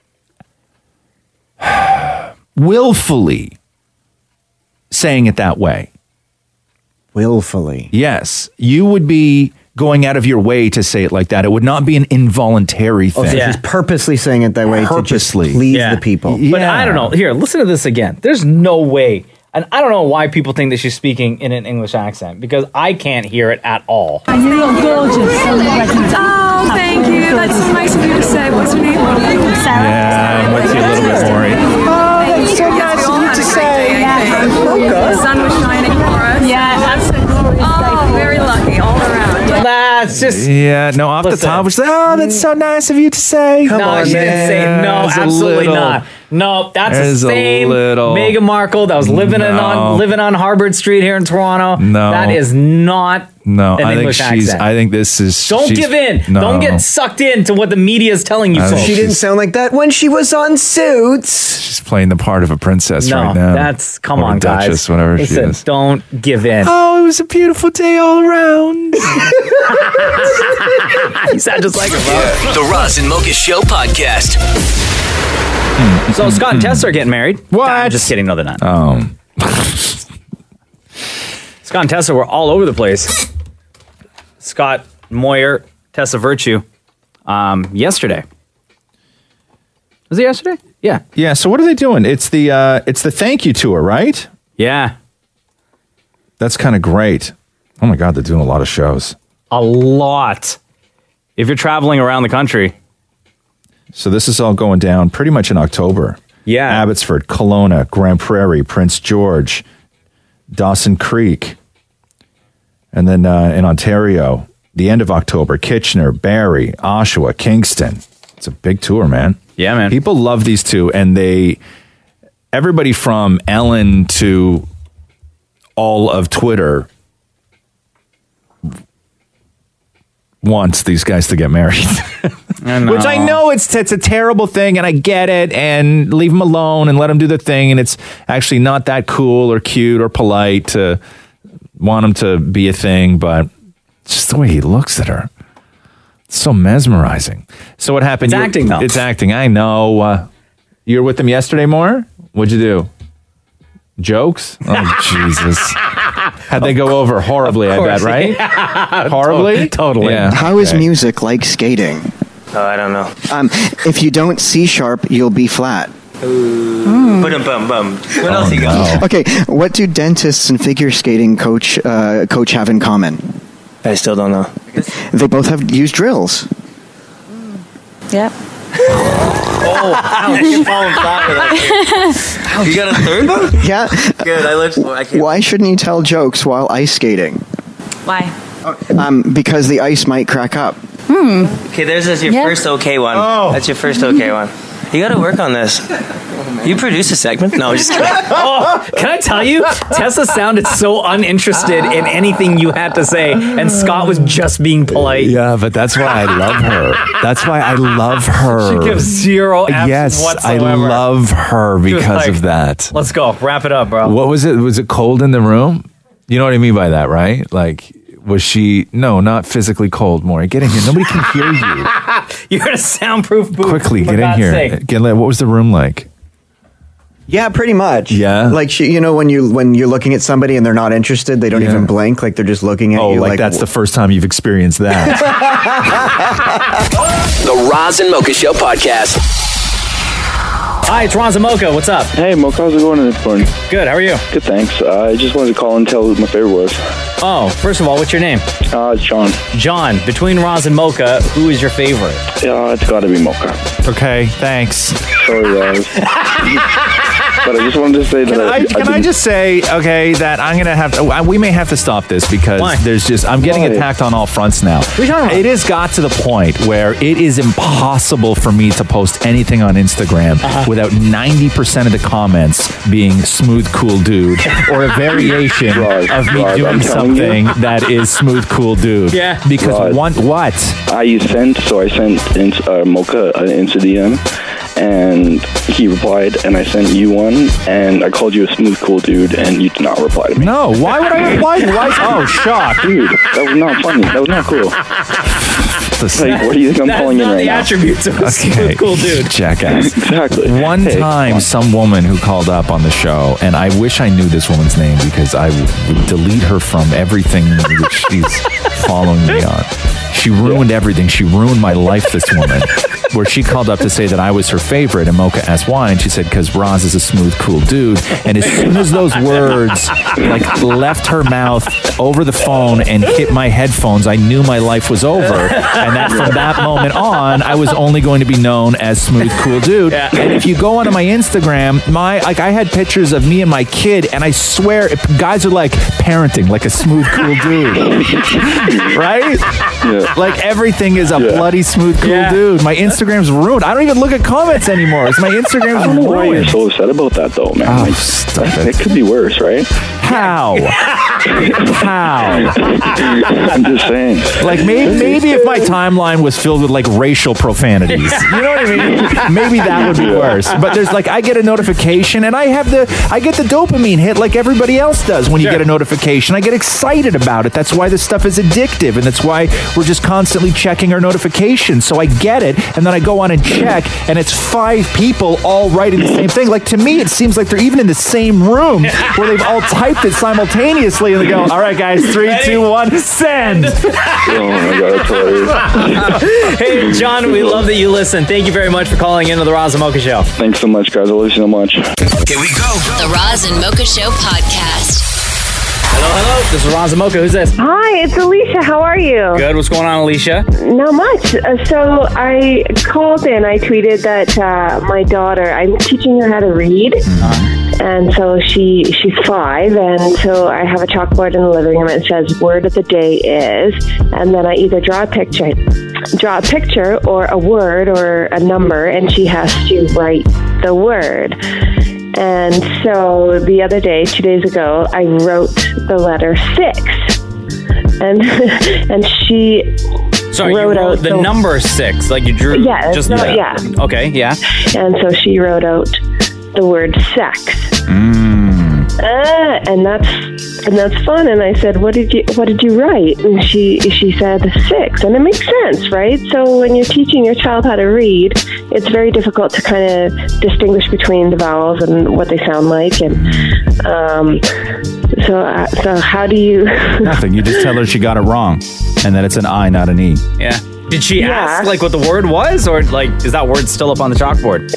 [SPEAKER 4] willfully saying it that way.
[SPEAKER 10] Willfully.
[SPEAKER 4] Yes, you would be going out of your way to say it like that. It would not be an involuntary
[SPEAKER 10] Oh,
[SPEAKER 4] thing.
[SPEAKER 10] so she's purposely saying it that way
[SPEAKER 4] Purposely.
[SPEAKER 10] to just please
[SPEAKER 5] Yeah.
[SPEAKER 10] the people.
[SPEAKER 5] But I don't know. Here, listen to this again. There's no way. And I don't know why people think that she's speaking in an English accent because I can't hear it at all.
[SPEAKER 12] You look gorgeous. Oh, thank you. That's so nice of you to say. What's your name? Sarah.
[SPEAKER 4] Yeah, makes you a little bit worried.
[SPEAKER 12] Oh, that's so nice of you to say. The sun was shining for us. Yeah, that's a glorious day. Oh, very
[SPEAKER 5] It's just
[SPEAKER 4] yeah. No, off
[SPEAKER 5] Listen.
[SPEAKER 4] the top, which oh, that's so nice of you to say.
[SPEAKER 5] no,
[SPEAKER 4] Come on,
[SPEAKER 5] she didn't say no.
[SPEAKER 4] There's a
[SPEAKER 5] Absolutely
[SPEAKER 4] little-
[SPEAKER 5] not. No, that's
[SPEAKER 4] There's
[SPEAKER 5] the
[SPEAKER 4] a
[SPEAKER 5] same
[SPEAKER 4] little-
[SPEAKER 5] Meghan Markle that was living in
[SPEAKER 4] No.
[SPEAKER 5] on living on Harvard Street here in Toronto.
[SPEAKER 4] No.
[SPEAKER 5] that is not
[SPEAKER 4] No,
[SPEAKER 5] an
[SPEAKER 4] I think
[SPEAKER 5] English
[SPEAKER 4] she's.
[SPEAKER 5] accent.
[SPEAKER 4] I think this is.
[SPEAKER 5] Don't
[SPEAKER 4] she's-
[SPEAKER 5] give in.
[SPEAKER 4] No.
[SPEAKER 5] Don't get sucked into what the media is telling you.
[SPEAKER 4] I think
[SPEAKER 5] folks.
[SPEAKER 10] She didn't
[SPEAKER 4] she's-
[SPEAKER 10] sound like that when she was on Suits.
[SPEAKER 4] She's playing the part of a princess
[SPEAKER 5] No,
[SPEAKER 4] right now.
[SPEAKER 5] that's come
[SPEAKER 4] Or a
[SPEAKER 5] on, guys.
[SPEAKER 4] Duchess, whatever
[SPEAKER 5] Listen,
[SPEAKER 4] she is.
[SPEAKER 5] don't give in.
[SPEAKER 4] Oh, it was a beautiful day all around.
[SPEAKER 5] You sound just like her, bro.
[SPEAKER 1] The Roz and Mocha Show podcast.
[SPEAKER 5] So Scott and Tessa are getting married. What? I'm just kidding. No, they're not.
[SPEAKER 4] Oh.
[SPEAKER 5] Scott and Tessa were all over the place. Scott Moyer, Tessa Virtue, um, yesterday. Was it yesterday? Yeah.
[SPEAKER 4] Yeah. So what are they doing? It's the uh, it's the thank you tour, right?
[SPEAKER 5] Yeah.
[SPEAKER 4] That's kind of great. Oh my God, they're doing a lot of shows.
[SPEAKER 5] A lot. If you're traveling around the country.
[SPEAKER 4] So this is all going down pretty much in October.
[SPEAKER 5] Yeah.
[SPEAKER 4] Abbotsford, Kelowna, Grand Prairie, Prince George, Dawson Creek. And then uh, in Ontario, the end of October, Kitchener, Barrie, Oshawa, Kingston. It's a big tour, man.
[SPEAKER 5] Yeah, man.
[SPEAKER 4] People love these two, and they, everybody from Ellen to all of Twitter wants these guys to get married.
[SPEAKER 5] I know.
[SPEAKER 4] Which I know it's it's a terrible thing, and I get it, and leave them alone and let them do their thing, and it's actually not that cool or cute or polite to want him to be a thing, but it's just the way he looks at her. It's so mesmerizing. So what happened?
[SPEAKER 5] It's
[SPEAKER 4] You-
[SPEAKER 5] acting, though.
[SPEAKER 4] It's acting. I know. Uh, you were with them yesterday, more? What'd you do? Jokes? Oh, Jesus. How'd they go over horribly, I bet, right?
[SPEAKER 5] Yeah.
[SPEAKER 4] Horribly?
[SPEAKER 5] Totally.
[SPEAKER 4] Yeah.
[SPEAKER 10] How is
[SPEAKER 4] Okay.
[SPEAKER 10] music like skating?
[SPEAKER 13] Oh, I don't know.
[SPEAKER 10] Um, if you don't C sharp, you'll be flat.
[SPEAKER 13] Bum bum bum. What else you got?
[SPEAKER 10] Okay, what do dentists and figure skating coach uh, coach have in common?
[SPEAKER 13] I still don't know.
[SPEAKER 10] They both have used drills.
[SPEAKER 12] Yep.
[SPEAKER 13] Oh, ouch. You're falling flat with that. You got a third one?
[SPEAKER 10] Yeah.
[SPEAKER 13] Good. I looked for. I can't.
[SPEAKER 10] Why shouldn't you tell jokes while ice skating?
[SPEAKER 12] Why?
[SPEAKER 10] Um, because the ice might crack up.
[SPEAKER 12] Hmm.
[SPEAKER 13] Okay, there's this your
[SPEAKER 12] Yeah.
[SPEAKER 13] first okay one. Oh. That's your first okay one. You got to work on this. You produce a segment? No, I'm just kidding.
[SPEAKER 5] Oh, can I tell you? Tessa sounded so uninterested in anything you had to say, and Scott was just being polite.
[SPEAKER 4] Yeah, but that's why I love her. That's why I love her.
[SPEAKER 5] She gives zero F's
[SPEAKER 4] Yes,
[SPEAKER 5] whatsoever.
[SPEAKER 4] I love her
[SPEAKER 5] She was
[SPEAKER 4] because
[SPEAKER 5] like,
[SPEAKER 4] of that.
[SPEAKER 5] Let's go. Wrap it up, bro.
[SPEAKER 4] What was it? Was it cold in the room? You know what I mean by that, right? Like, was she? No, not physically cold. Maury, get in here. Nobody can hear you.
[SPEAKER 5] You're in a soundproof booth.
[SPEAKER 4] Quickly,
[SPEAKER 5] for
[SPEAKER 4] get in
[SPEAKER 5] God's
[SPEAKER 4] here.
[SPEAKER 5] sake.
[SPEAKER 4] Get, what was the room like?
[SPEAKER 10] Yeah, pretty much.
[SPEAKER 4] Yeah.
[SPEAKER 10] Like she, you know, when you when you're looking at somebody and they're not interested, they don't
[SPEAKER 4] Yeah.
[SPEAKER 10] even blink. Like they're just looking at
[SPEAKER 4] Oh,
[SPEAKER 10] you.
[SPEAKER 4] like,
[SPEAKER 10] Like,
[SPEAKER 4] that's the first time you've experienced that.
[SPEAKER 1] The Roz and Mocha Show podcast.
[SPEAKER 5] Hi, it's Ron Zamoka. What's up?
[SPEAKER 16] Hey, Mocha, how's it going this morning?
[SPEAKER 5] Good. How are you?
[SPEAKER 16] Good, thanks. Uh, I just wanted to call and tell who my favorite was.
[SPEAKER 5] Oh, first of all, what's your name?
[SPEAKER 16] Uh, it's John.
[SPEAKER 5] John. Between Roz and Mocha, who is your favorite?
[SPEAKER 16] Yeah, it's got to be Mocha.
[SPEAKER 4] Okay, thanks.
[SPEAKER 16] Sorry, guys. But I just wanted to say that
[SPEAKER 4] Can I,
[SPEAKER 16] I,
[SPEAKER 4] can I
[SPEAKER 16] didn't-
[SPEAKER 4] just say, okay, that I'm gonna have to. uh, We may have to stop this because
[SPEAKER 5] Why?
[SPEAKER 4] there's just I'm getting
[SPEAKER 16] Why?
[SPEAKER 4] attacked on all fronts now.
[SPEAKER 5] What are you talking about?
[SPEAKER 4] It has got to the point where it is impossible for me to post anything on Instagram
[SPEAKER 5] Uh-huh.
[SPEAKER 4] without ninety percent of the comments being "smooth, cool dude" or a variation
[SPEAKER 16] Rod,
[SPEAKER 4] of me
[SPEAKER 16] Rod,
[SPEAKER 4] doing
[SPEAKER 16] I'm telling
[SPEAKER 4] something
[SPEAKER 16] you.
[SPEAKER 4] that is "smooth, cool dude."
[SPEAKER 5] Yeah.
[SPEAKER 4] Because
[SPEAKER 16] Rod.
[SPEAKER 4] one what?
[SPEAKER 16] I sent, so I sent in, uh, Mocha an Insta D M, and he replied, and I sent you one, and I called you a smooth, cool dude, and you did not reply to me.
[SPEAKER 4] No, why would I reply? Why? Oh, shock.
[SPEAKER 16] Dude, that was not funny. That was not cool.
[SPEAKER 4] Listen.
[SPEAKER 16] Like, what do you think I'm
[SPEAKER 5] That's
[SPEAKER 16] calling in
[SPEAKER 5] not
[SPEAKER 16] right
[SPEAKER 5] the
[SPEAKER 16] now?
[SPEAKER 5] attributes of a
[SPEAKER 4] Okay.
[SPEAKER 5] smooth, cool dude.
[SPEAKER 4] Jackass.
[SPEAKER 16] Exactly.
[SPEAKER 4] One
[SPEAKER 16] Hey,
[SPEAKER 4] time,
[SPEAKER 16] come on.
[SPEAKER 4] some woman who called up on the show, and I wish I knew this woman's name because I would, would delete her from everything which she's following me on. She ruined everything. She ruined my life, this woman. Where she called up to say that I was her favorite, and Mocha asked why, and she said, because Roz is a smooth, cool dude. And as soon as those words like left her mouth over the phone and hit my headphones, I knew my life was over. And that from that moment on, I was only going to be known as smooth, cool dude.
[SPEAKER 5] Yeah.
[SPEAKER 4] And if you go onto my Instagram, my like I had pictures of me and my kid, and I swear, if guys are like parenting like a smooth, cool dude, right?
[SPEAKER 16] Yeah.
[SPEAKER 4] like everything is a
[SPEAKER 16] Yeah.
[SPEAKER 4] bloody smooth, cool
[SPEAKER 5] Yeah.
[SPEAKER 4] dude. My Instagram's ruined. I don't even look at comments anymore. My
[SPEAKER 16] I
[SPEAKER 4] Instagram's
[SPEAKER 16] don't know why you're
[SPEAKER 4] ruined.
[SPEAKER 16] so upset about that, though, man.
[SPEAKER 4] Oh,
[SPEAKER 16] Like,
[SPEAKER 4] stop
[SPEAKER 16] it
[SPEAKER 4] it.
[SPEAKER 16] could be worse, right?
[SPEAKER 4] How? How?
[SPEAKER 16] I'm just saying.
[SPEAKER 4] Like maybe maybe if my timeline was filled with like racial profanities, you know what I mean? Maybe that would be worse. But there's like I get a notification and I have the I get the dopamine hit like everybody else does when you get a notification. I get excited about it. That's why this stuff is addictive, and that's why we're just constantly checking our notifications. So I get it, and then I go on and check, and it's five people all writing the same thing. Like to me, it seems like they're even in the same room where they've all typed it simultaneously, and they go, "All right, guys, three, two, one, send."
[SPEAKER 16] Oh my god, that's hilarious.
[SPEAKER 5] Hey, John, we love that you listen. Thank you very much for calling into the Roz and Mocha Show.
[SPEAKER 16] Thanks so much, guys. I love you so much.
[SPEAKER 22] Here we go. The Roz and Mocha Show podcast.
[SPEAKER 5] Hello, hello. This is Roz and Mocha. Who's this?
[SPEAKER 15] Hi, it's Alicia. How are you?
[SPEAKER 5] Good. What's going on, Alicia?
[SPEAKER 15] Not much. Uh, so I called in. I tweeted that uh, my daughter, I'm teaching her how to read. And so she she's five, and so I have a chalkboard in the living room. And it says word of the day is, and then I either draw a picture, draw a picture or a word or a number, and she has to write the word. And so the other day, two days ago, I wrote the letter six, and and she
[SPEAKER 5] Sorry,
[SPEAKER 15] wrote
[SPEAKER 5] you wrote
[SPEAKER 15] out
[SPEAKER 5] the,
[SPEAKER 15] the
[SPEAKER 5] number six, like you drew.
[SPEAKER 15] Yeah,
[SPEAKER 5] just
[SPEAKER 15] no, yeah.
[SPEAKER 5] Okay, yeah.
[SPEAKER 15] And so she wrote out the word sex. Ah, and that's and that's fun. And I said, "What did you What did you write?" And she she said six, and it makes sense, right? So when you're teaching your child how to read, it's very difficult to kind of distinguish between the vowels and what they sound like. And um, so uh, so how do you?
[SPEAKER 4] Nothing. You just tell her she got it wrong, and that it's an I, not an E.
[SPEAKER 5] Yeah. Did she
[SPEAKER 15] Yeah.
[SPEAKER 5] ask like what the word was, or like is that word still up on the chalkboard?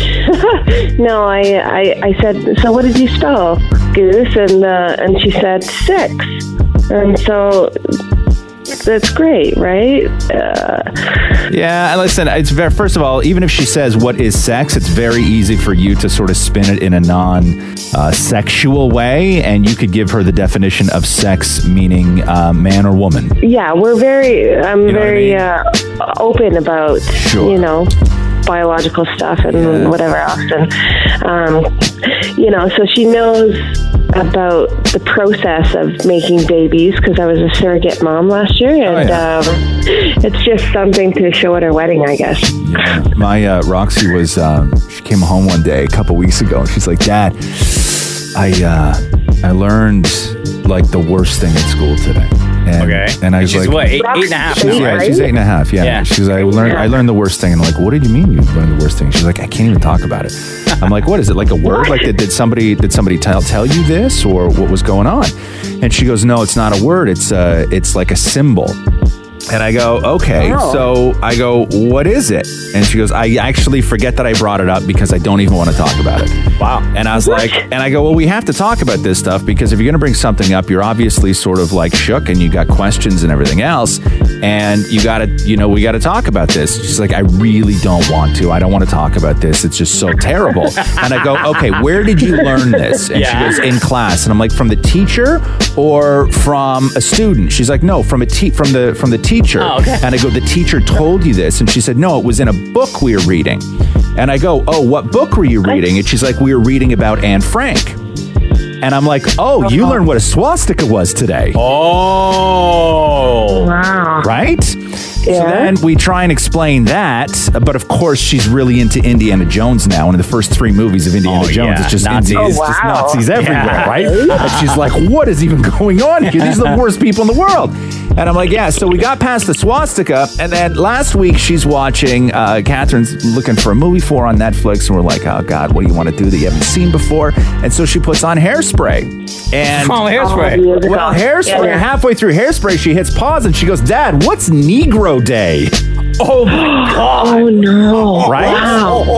[SPEAKER 15] No, I, I I said, so what did you spell? Goose, and uh, and she said six, and so that's great, right? Uh,
[SPEAKER 4] Yeah, and listen, it's very, first of all, even if she says what is sex, it's very easy for you to sort of spin it in a non-sexual way, and you could give her the definition of sex, meaning uh, man or woman.
[SPEAKER 15] yeah, we're very I'm
[SPEAKER 4] You know what I
[SPEAKER 15] very
[SPEAKER 4] mean?
[SPEAKER 15] uh, open about
[SPEAKER 4] Sure.
[SPEAKER 15] you know biological stuff and whatever else, and um, you know, so she knows about the process of making babies because I was a surrogate mom last year, and um, it's just something to show at her wedding, I guess.
[SPEAKER 4] My uh, Roxy was, um, she came home one day a couple weeks ago, and she's like, Dad, I uh, I learned like the worst thing at school today. And,
[SPEAKER 5] Okay.
[SPEAKER 4] And I was
[SPEAKER 5] She's
[SPEAKER 4] like,
[SPEAKER 5] what, eight- eight and a half
[SPEAKER 4] She's,
[SPEAKER 5] now,
[SPEAKER 4] yeah,
[SPEAKER 5] right?
[SPEAKER 4] she's eight and a half. Yeah.
[SPEAKER 5] Yeah.
[SPEAKER 4] She's like, I learned, I learned the worst thing. And I'm like, what did you mean you learned the worst thing? She's like, I can't even talk about it. I'm like, what is it? Like a word? Like did, did somebody did somebody tell tell you this, or what was going on? And she goes, no, it's not a word. It's uh, it's like a symbol. And I go, okay.
[SPEAKER 15] Oh.
[SPEAKER 4] So I go, what is it? And she goes, I actually forget that I brought it up because I don't even want to talk about it.
[SPEAKER 5] Wow.
[SPEAKER 4] And I was like, and I go, well, we have to talk about this stuff because if you're going to bring something up, you're obviously sort of like shook and you got questions and everything else. And you got to, you know, we got to talk about this. She's like, I really don't want to. I don't want to talk about this. It's just so terrible. And I go, okay, where did you learn this? And
[SPEAKER 5] Yeah.
[SPEAKER 4] she goes, in class. And I'm like, from the teacher or from a student? She's like, no, from a te- from the from the teacher.
[SPEAKER 5] Oh, okay.
[SPEAKER 4] And I go, the teacher told you this? And she said, no, it was in a book we were reading. And I go, oh, what book were you reading? And she's like, we were reading about Anne Frank. And I'm like, oh, you learned what a swastika was today.
[SPEAKER 5] Oh.
[SPEAKER 15] Wow.
[SPEAKER 4] Right? So then we try and explain that, but of course she's really into Indiana Jones now. And in the first three movies of Indiana
[SPEAKER 5] Oh,
[SPEAKER 4] Jones,
[SPEAKER 5] yeah.
[SPEAKER 4] it's just
[SPEAKER 5] Nazis.
[SPEAKER 4] Nazis,
[SPEAKER 15] Oh,
[SPEAKER 4] just
[SPEAKER 15] wow.
[SPEAKER 4] Nazis everywhere,
[SPEAKER 5] Yeah.
[SPEAKER 4] right? And she's like, what is even going on here? These are the worst people in the world. And I'm like, yeah. So we got past the swastika, and then last week she's watching. Uh, Catherine's looking for a movie for on Netflix, and we're like, oh God, what do you want to do that you haven't seen before? And so she puts on Hairspray. And
[SPEAKER 5] Oh, Hairspray.
[SPEAKER 15] Oh, beautiful.
[SPEAKER 4] well, Hairspray.
[SPEAKER 15] Yeah, yeah.
[SPEAKER 4] Halfway through Hairspray, she hits pause and she goes, Dad, what's Negro Day?
[SPEAKER 5] Oh my god.
[SPEAKER 15] Oh no!
[SPEAKER 4] Right?
[SPEAKER 15] Wow.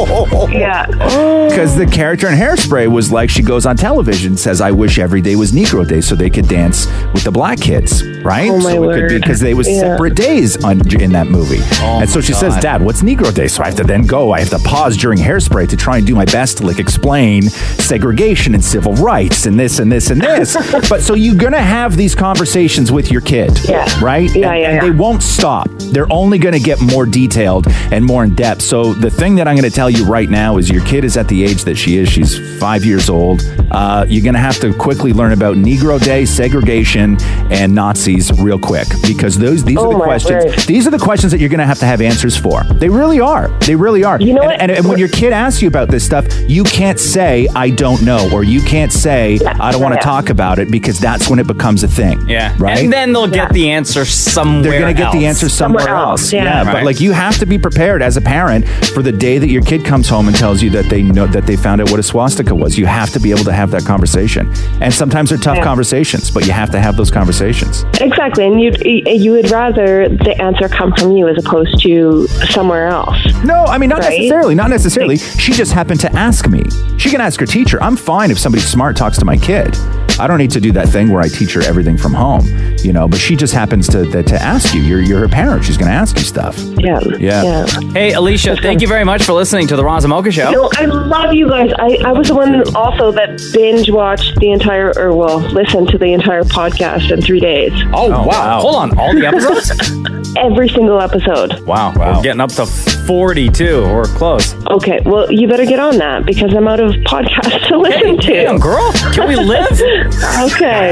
[SPEAKER 14] Yeah.
[SPEAKER 4] Because the character in Hairspray was like, she goes on television, says, I wish every day was Negro Day so they could dance with the black kids, right?
[SPEAKER 14] Oh, my
[SPEAKER 4] so it could be
[SPEAKER 14] word.
[SPEAKER 4] because they was
[SPEAKER 14] Yeah.
[SPEAKER 4] separate days on, in that movie.
[SPEAKER 5] Oh,
[SPEAKER 4] and so she
[SPEAKER 5] my
[SPEAKER 4] says,
[SPEAKER 5] God.
[SPEAKER 4] Dad, what's Negro Day? So I have to then go, I have to pause during Hairspray to try and do my best to like explain segregation and civil rights and this and this and this. But so you're going to have these conversations with your kid,
[SPEAKER 14] Yeah.
[SPEAKER 4] right?
[SPEAKER 14] Yeah,
[SPEAKER 4] and,
[SPEAKER 14] yeah,
[SPEAKER 4] and
[SPEAKER 14] yeah.
[SPEAKER 4] they won't stop. They're only going to get more detailed and more in depth. So the thing that I'm going to tell you right now is your kid is at the age that she is. She's five years old. Uh, you're going to have to quickly learn about Negro Day, segregation, and Nazis real quick, because those these
[SPEAKER 14] Oh,
[SPEAKER 4] are the
[SPEAKER 14] my
[SPEAKER 4] questions.
[SPEAKER 14] word.
[SPEAKER 4] These are the questions that you're going to have to have answers for. They really are. They really are.
[SPEAKER 14] You know
[SPEAKER 4] and,
[SPEAKER 14] what?
[SPEAKER 4] and, and when your kid asks you about this stuff, you can't say I don't know, or you can't say I don't want to
[SPEAKER 14] yeah.
[SPEAKER 4] talk about it, because that's when it becomes a thing.
[SPEAKER 5] Yeah.
[SPEAKER 4] Right.
[SPEAKER 5] And then they'll get the answer somewhere
[SPEAKER 4] They're going to get the
[SPEAKER 5] else.
[SPEAKER 4] answer somewhere,
[SPEAKER 14] Somewhere
[SPEAKER 4] else.
[SPEAKER 14] else, yeah.
[SPEAKER 4] But
[SPEAKER 5] Right.
[SPEAKER 4] like, you have to be prepared as a parent for the day that your kid comes home and tells you that they know that they found out what a swastika was. You have to be able to have that conversation. And sometimes they're tough
[SPEAKER 14] Yeah.
[SPEAKER 4] conversations, but you have to have those conversations.
[SPEAKER 14] Exactly, and you'd, you would rather the answer come from you as opposed to somewhere else.
[SPEAKER 4] No, I mean, not
[SPEAKER 14] Right?
[SPEAKER 4] necessarily. Not necessarily. She just happened to ask me. She can ask her teacher. I'm fine if somebody smart talks to my kid. I don't need to do that thing where I teach her everything from home, you know, but she just happens to to, to ask you. You're, you're her parent. She's going to ask you stuff.
[SPEAKER 14] Yeah.
[SPEAKER 4] Yeah.
[SPEAKER 5] Hey, Alicia, thank you very much for listening to the Roz and Mocha Show.
[SPEAKER 14] No, I love you guys. I, I was the one also that binge watched the entire, or well, listened to the entire podcast in three days.
[SPEAKER 5] Oh, wow.
[SPEAKER 4] wow.
[SPEAKER 5] Hold on. All the episodes?
[SPEAKER 14] Every single episode.
[SPEAKER 5] Wow. We're getting up to forty-two. We're close.
[SPEAKER 14] Okay, well, you better get on that because I'm out of podcasts to listen to.
[SPEAKER 5] Damn, girl. Can we live?
[SPEAKER 14] Okay.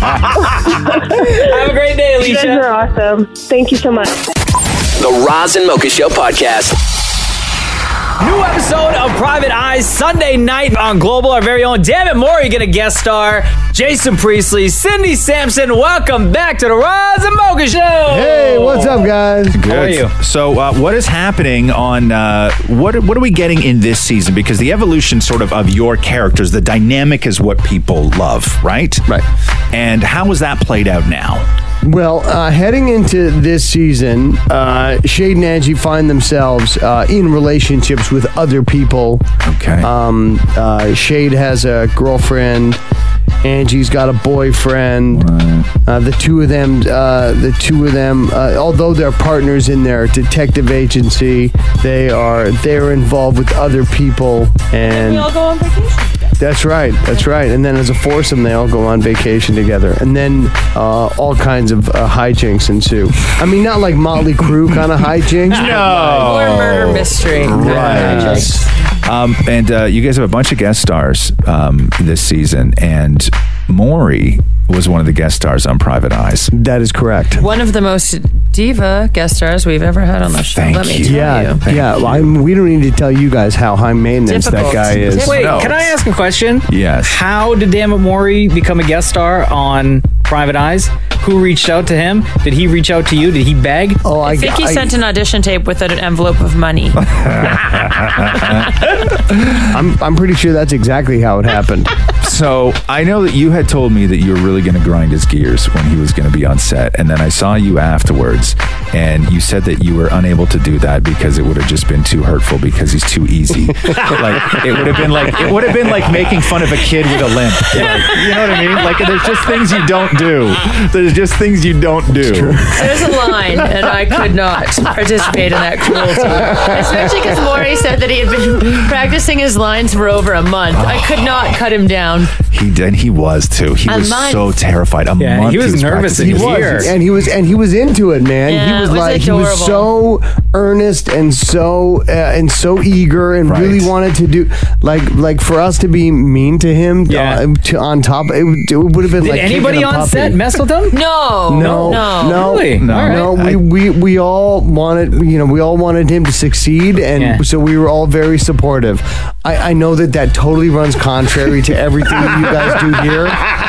[SPEAKER 5] Have a great day,
[SPEAKER 14] You guys
[SPEAKER 5] Alicia.
[SPEAKER 14] are awesome. Thank you so much.
[SPEAKER 1] The Roz and Mocha Show podcast.
[SPEAKER 5] New episode of Private Eyes Sunday night on Global. Our very own Dammit Morey get a guest star. Jason Priestley, Cindy Sampson. Welcome back to the Roz and Mocha Show.
[SPEAKER 2] Hey, what's up, guys?
[SPEAKER 4] Good.
[SPEAKER 5] How are you?
[SPEAKER 4] So, uh, what is happening on uh, what? What are we getting in this season? Because the evolution, sort of, of your characters, the dynamic is what people love, right?
[SPEAKER 2] Right.
[SPEAKER 4] And how is that played out now?
[SPEAKER 2] Well, uh, heading into this season, uh, Shade and Angie find themselves uh, in relationships with other people.
[SPEAKER 4] Okay.
[SPEAKER 2] Um, uh, Shade has a girlfriend. Angie's got a boyfriend. Uh, the two of them, uh, the two of them, uh, although they're partners in their detective agency, they are they're involved with other people, and
[SPEAKER 12] We all go on vacation.
[SPEAKER 2] that's right, that's right. And then as a foursome, they all go on vacation together, and then uh, all kinds of uh, hijinks ensue. I mean, not like Motley Crue kind of hijinks.
[SPEAKER 4] No.
[SPEAKER 12] Or murder mystery.
[SPEAKER 4] Right. Um, and uh, you guys have a bunch of guest stars um, this season, and Maury was one of the guest stars on Private Eyes.
[SPEAKER 2] That is correct.
[SPEAKER 12] One of the most diva guest stars we've ever had on the show.
[SPEAKER 4] Thank
[SPEAKER 12] Let me
[SPEAKER 4] you.
[SPEAKER 12] tell
[SPEAKER 2] Yeah,
[SPEAKER 12] you.
[SPEAKER 2] yeah. Well, I'm, we don't need to tell you guys how high maintenance
[SPEAKER 12] Difficult.
[SPEAKER 2] that guy is.
[SPEAKER 12] Difficult.
[SPEAKER 5] Wait,
[SPEAKER 4] No.
[SPEAKER 5] can I ask a question?
[SPEAKER 4] Yes.
[SPEAKER 5] How did Dammit Morey become a guest star on Private Eyes? Who reached out to him? Did he reach out to you? Did he beg?
[SPEAKER 2] Oh,
[SPEAKER 12] I think he sent an audition tape with an envelope of money.
[SPEAKER 2] I'm I'm pretty sure that's exactly how it happened.
[SPEAKER 4] So I know that you had told me that you were really going to grind his gears when he was going to be on set, and then I saw you afterwards, and you said that you were unable to do that because it would have just been too hurtful because he's too easy. Like it would have been like it would have been like making fun of a kid with a limp. Like, you know what I mean? Like there's just things you don't do. There's just things you don't do.
[SPEAKER 12] There's a line, and I could not participate in that cruelty. Especially because Maury said that he had been practicing his lines for over a month. I could not cut him down.
[SPEAKER 4] He did. He was too. He
[SPEAKER 12] A
[SPEAKER 4] was
[SPEAKER 12] month.
[SPEAKER 4] so terrified. A
[SPEAKER 5] Yeah,
[SPEAKER 4] month.
[SPEAKER 5] he was nervous
[SPEAKER 4] practicing
[SPEAKER 5] in
[SPEAKER 4] his
[SPEAKER 5] his
[SPEAKER 4] lines.
[SPEAKER 5] ear.
[SPEAKER 2] And he was and he was into it, man.
[SPEAKER 12] Yeah,
[SPEAKER 2] he was,
[SPEAKER 12] it was
[SPEAKER 2] like
[SPEAKER 12] adorable.
[SPEAKER 2] he was so earnest and so uh, and so eager and
[SPEAKER 4] Right.
[SPEAKER 2] really wanted to do like like for us to be mean to him
[SPEAKER 5] Yeah.
[SPEAKER 2] uh, to, on top. It, would- it would have been
[SPEAKER 5] Did
[SPEAKER 2] like
[SPEAKER 5] anybody
[SPEAKER 2] kicking a
[SPEAKER 5] on
[SPEAKER 2] puppy.
[SPEAKER 5] set mess with him?
[SPEAKER 12] No.
[SPEAKER 2] No,
[SPEAKER 12] No.
[SPEAKER 2] no,
[SPEAKER 5] Really?
[SPEAKER 4] No.
[SPEAKER 5] All right.
[SPEAKER 2] no. We, we we all wanted, you know, we all wanted him to succeed, and
[SPEAKER 5] Yeah.
[SPEAKER 2] so we were all very supportive. I, I know that that totally runs contrary to everything that you guys do here.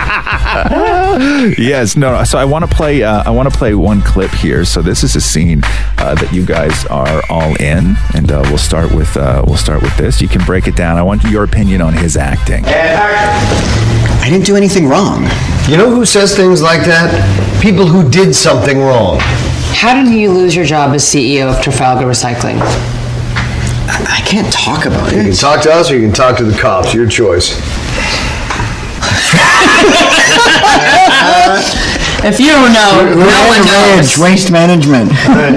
[SPEAKER 4] Yes, no. So I want to play. Uh, I want to play one clip here. So this is a scene uh, that you guys are all in, and uh, we'll start with uh, we'll start with this. You can break it down. I want your opinion on his acting.
[SPEAKER 17] I didn't do anything wrong. You know who says things like that? People who did something wrong.
[SPEAKER 23] How did you lose your job as C E O of Trafalgar Recycling?
[SPEAKER 17] I can't talk about
[SPEAKER 2] You
[SPEAKER 17] it.
[SPEAKER 2] can talk to us or you can talk to the cops. Your choice.
[SPEAKER 17] If you don't know, no one knows. Waste management.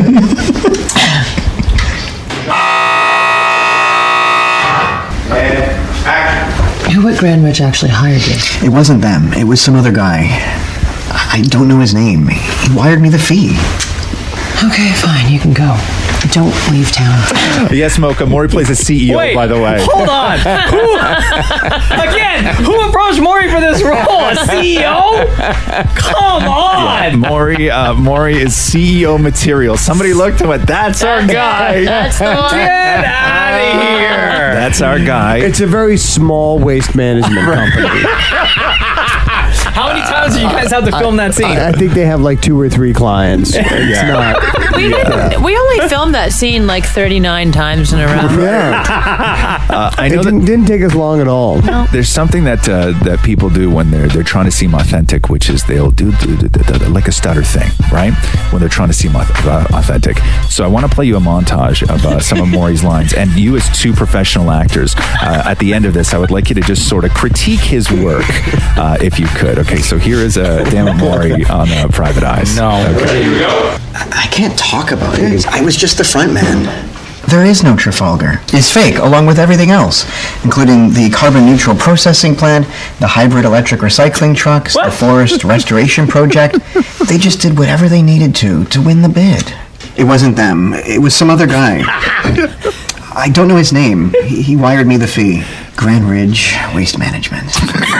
[SPEAKER 19] Who at Grand Ridge actually hired you?
[SPEAKER 17] It wasn't them. It was some other guy. I don't know his name. He wired me the fee.
[SPEAKER 19] Okay, fine, you can go. Don't leave town.
[SPEAKER 4] Yes, Mocha. Maury plays a C E O,
[SPEAKER 5] Wait,
[SPEAKER 4] by the way.
[SPEAKER 5] hold on. Who, again, who approached Maury for this role? A C E O? Come on.
[SPEAKER 4] Yeah, Maury, uh, Maury is C E O material. Somebody looked and went, that's our guy.
[SPEAKER 5] That's the one. Get out of here.
[SPEAKER 4] That's our guy.
[SPEAKER 2] It's a very small waste management company.
[SPEAKER 5] How many times do you guys have to film that scene?
[SPEAKER 2] I, I think they have like two or three clients. It's
[SPEAKER 4] Yeah.
[SPEAKER 2] not.
[SPEAKER 20] We, didn't, we only filmed that scene like thirty-nine times in a row.
[SPEAKER 2] Yeah.
[SPEAKER 4] Uh, I
[SPEAKER 2] It
[SPEAKER 4] know that
[SPEAKER 2] didn't, didn't take us long at all.
[SPEAKER 4] there's something that uh, that people do when they're they're trying to seem authentic, which is they'll do, do, do, do, do like a stutter thing, right? When they're trying to seem auth- uh, authentic. So I want to play you a montage of uh, some of Maury's lines, and you as two professional actors, uh, at the end of this, I would like you to just sort of critique his work, uh, if you could. Okay, so here is uh, Dan Maury on uh, Private Eyes.
[SPEAKER 5] No.
[SPEAKER 4] Okay.
[SPEAKER 5] Here we go.
[SPEAKER 17] I can't talk about it. I was just the front man. There is no Trafalgar. It's fake, along with everything else, including the carbon-neutral processing plant, the hybrid electric recycling trucks, the forest restoration project. They just did whatever they needed to to win the bid. It wasn't them. It was some other guy. I don't know his name. He, he wired me the fee. Grand Ridge Waste Management.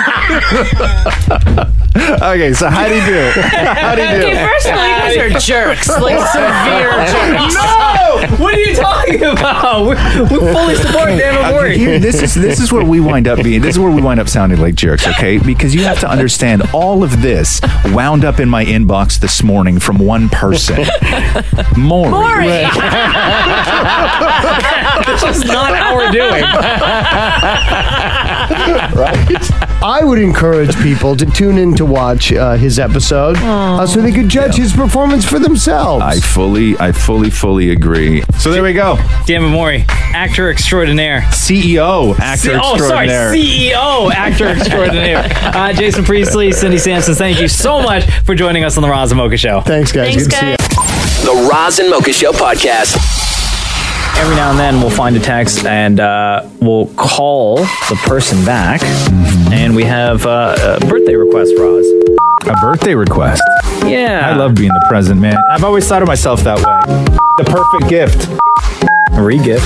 [SPEAKER 4] Okay, so how do you do? How do you do?
[SPEAKER 20] Okay, first of all, you guys are jerks. Like severe jerks.
[SPEAKER 5] No! What are you talking about? We, we fully support Dan
[SPEAKER 4] Okay,
[SPEAKER 5] Maury.
[SPEAKER 4] here, this is this is where we wind up being. This is where we wind up sounding like jerks, okay? Because you have to understand, all of this wound up in my inbox this morning from one person, Maury.
[SPEAKER 20] Maury.
[SPEAKER 5] This is not our doing.
[SPEAKER 2] Right. I would encourage people to tune in to watch uh, his episode uh, so they could judge his performance for themselves.
[SPEAKER 4] I fully, I fully, fully agree. So there we go.
[SPEAKER 5] Dan Maury, actor extraordinaire.
[SPEAKER 4] C E O, actor
[SPEAKER 5] C- oh,
[SPEAKER 4] extraordinaire.
[SPEAKER 5] sorry, C E O, actor extraordinaire. Uh, Jason Priestley, Cindy Sampson, thank you so much for joining us on the Roz and Mocha Show.
[SPEAKER 2] Thanks, guys.
[SPEAKER 20] Thanks,
[SPEAKER 2] Good to see
[SPEAKER 20] guys.
[SPEAKER 2] you.
[SPEAKER 1] The Roz and Mocha Show podcast.
[SPEAKER 5] Every now and then we'll find a text and uh, we'll call the person back. Mm-hmm. And we have uh, a birthday request, Roz.
[SPEAKER 4] A birthday request?
[SPEAKER 5] Yeah.
[SPEAKER 4] I love being the present, man. I've always thought of myself that way. The perfect gift.
[SPEAKER 5] A re-gift.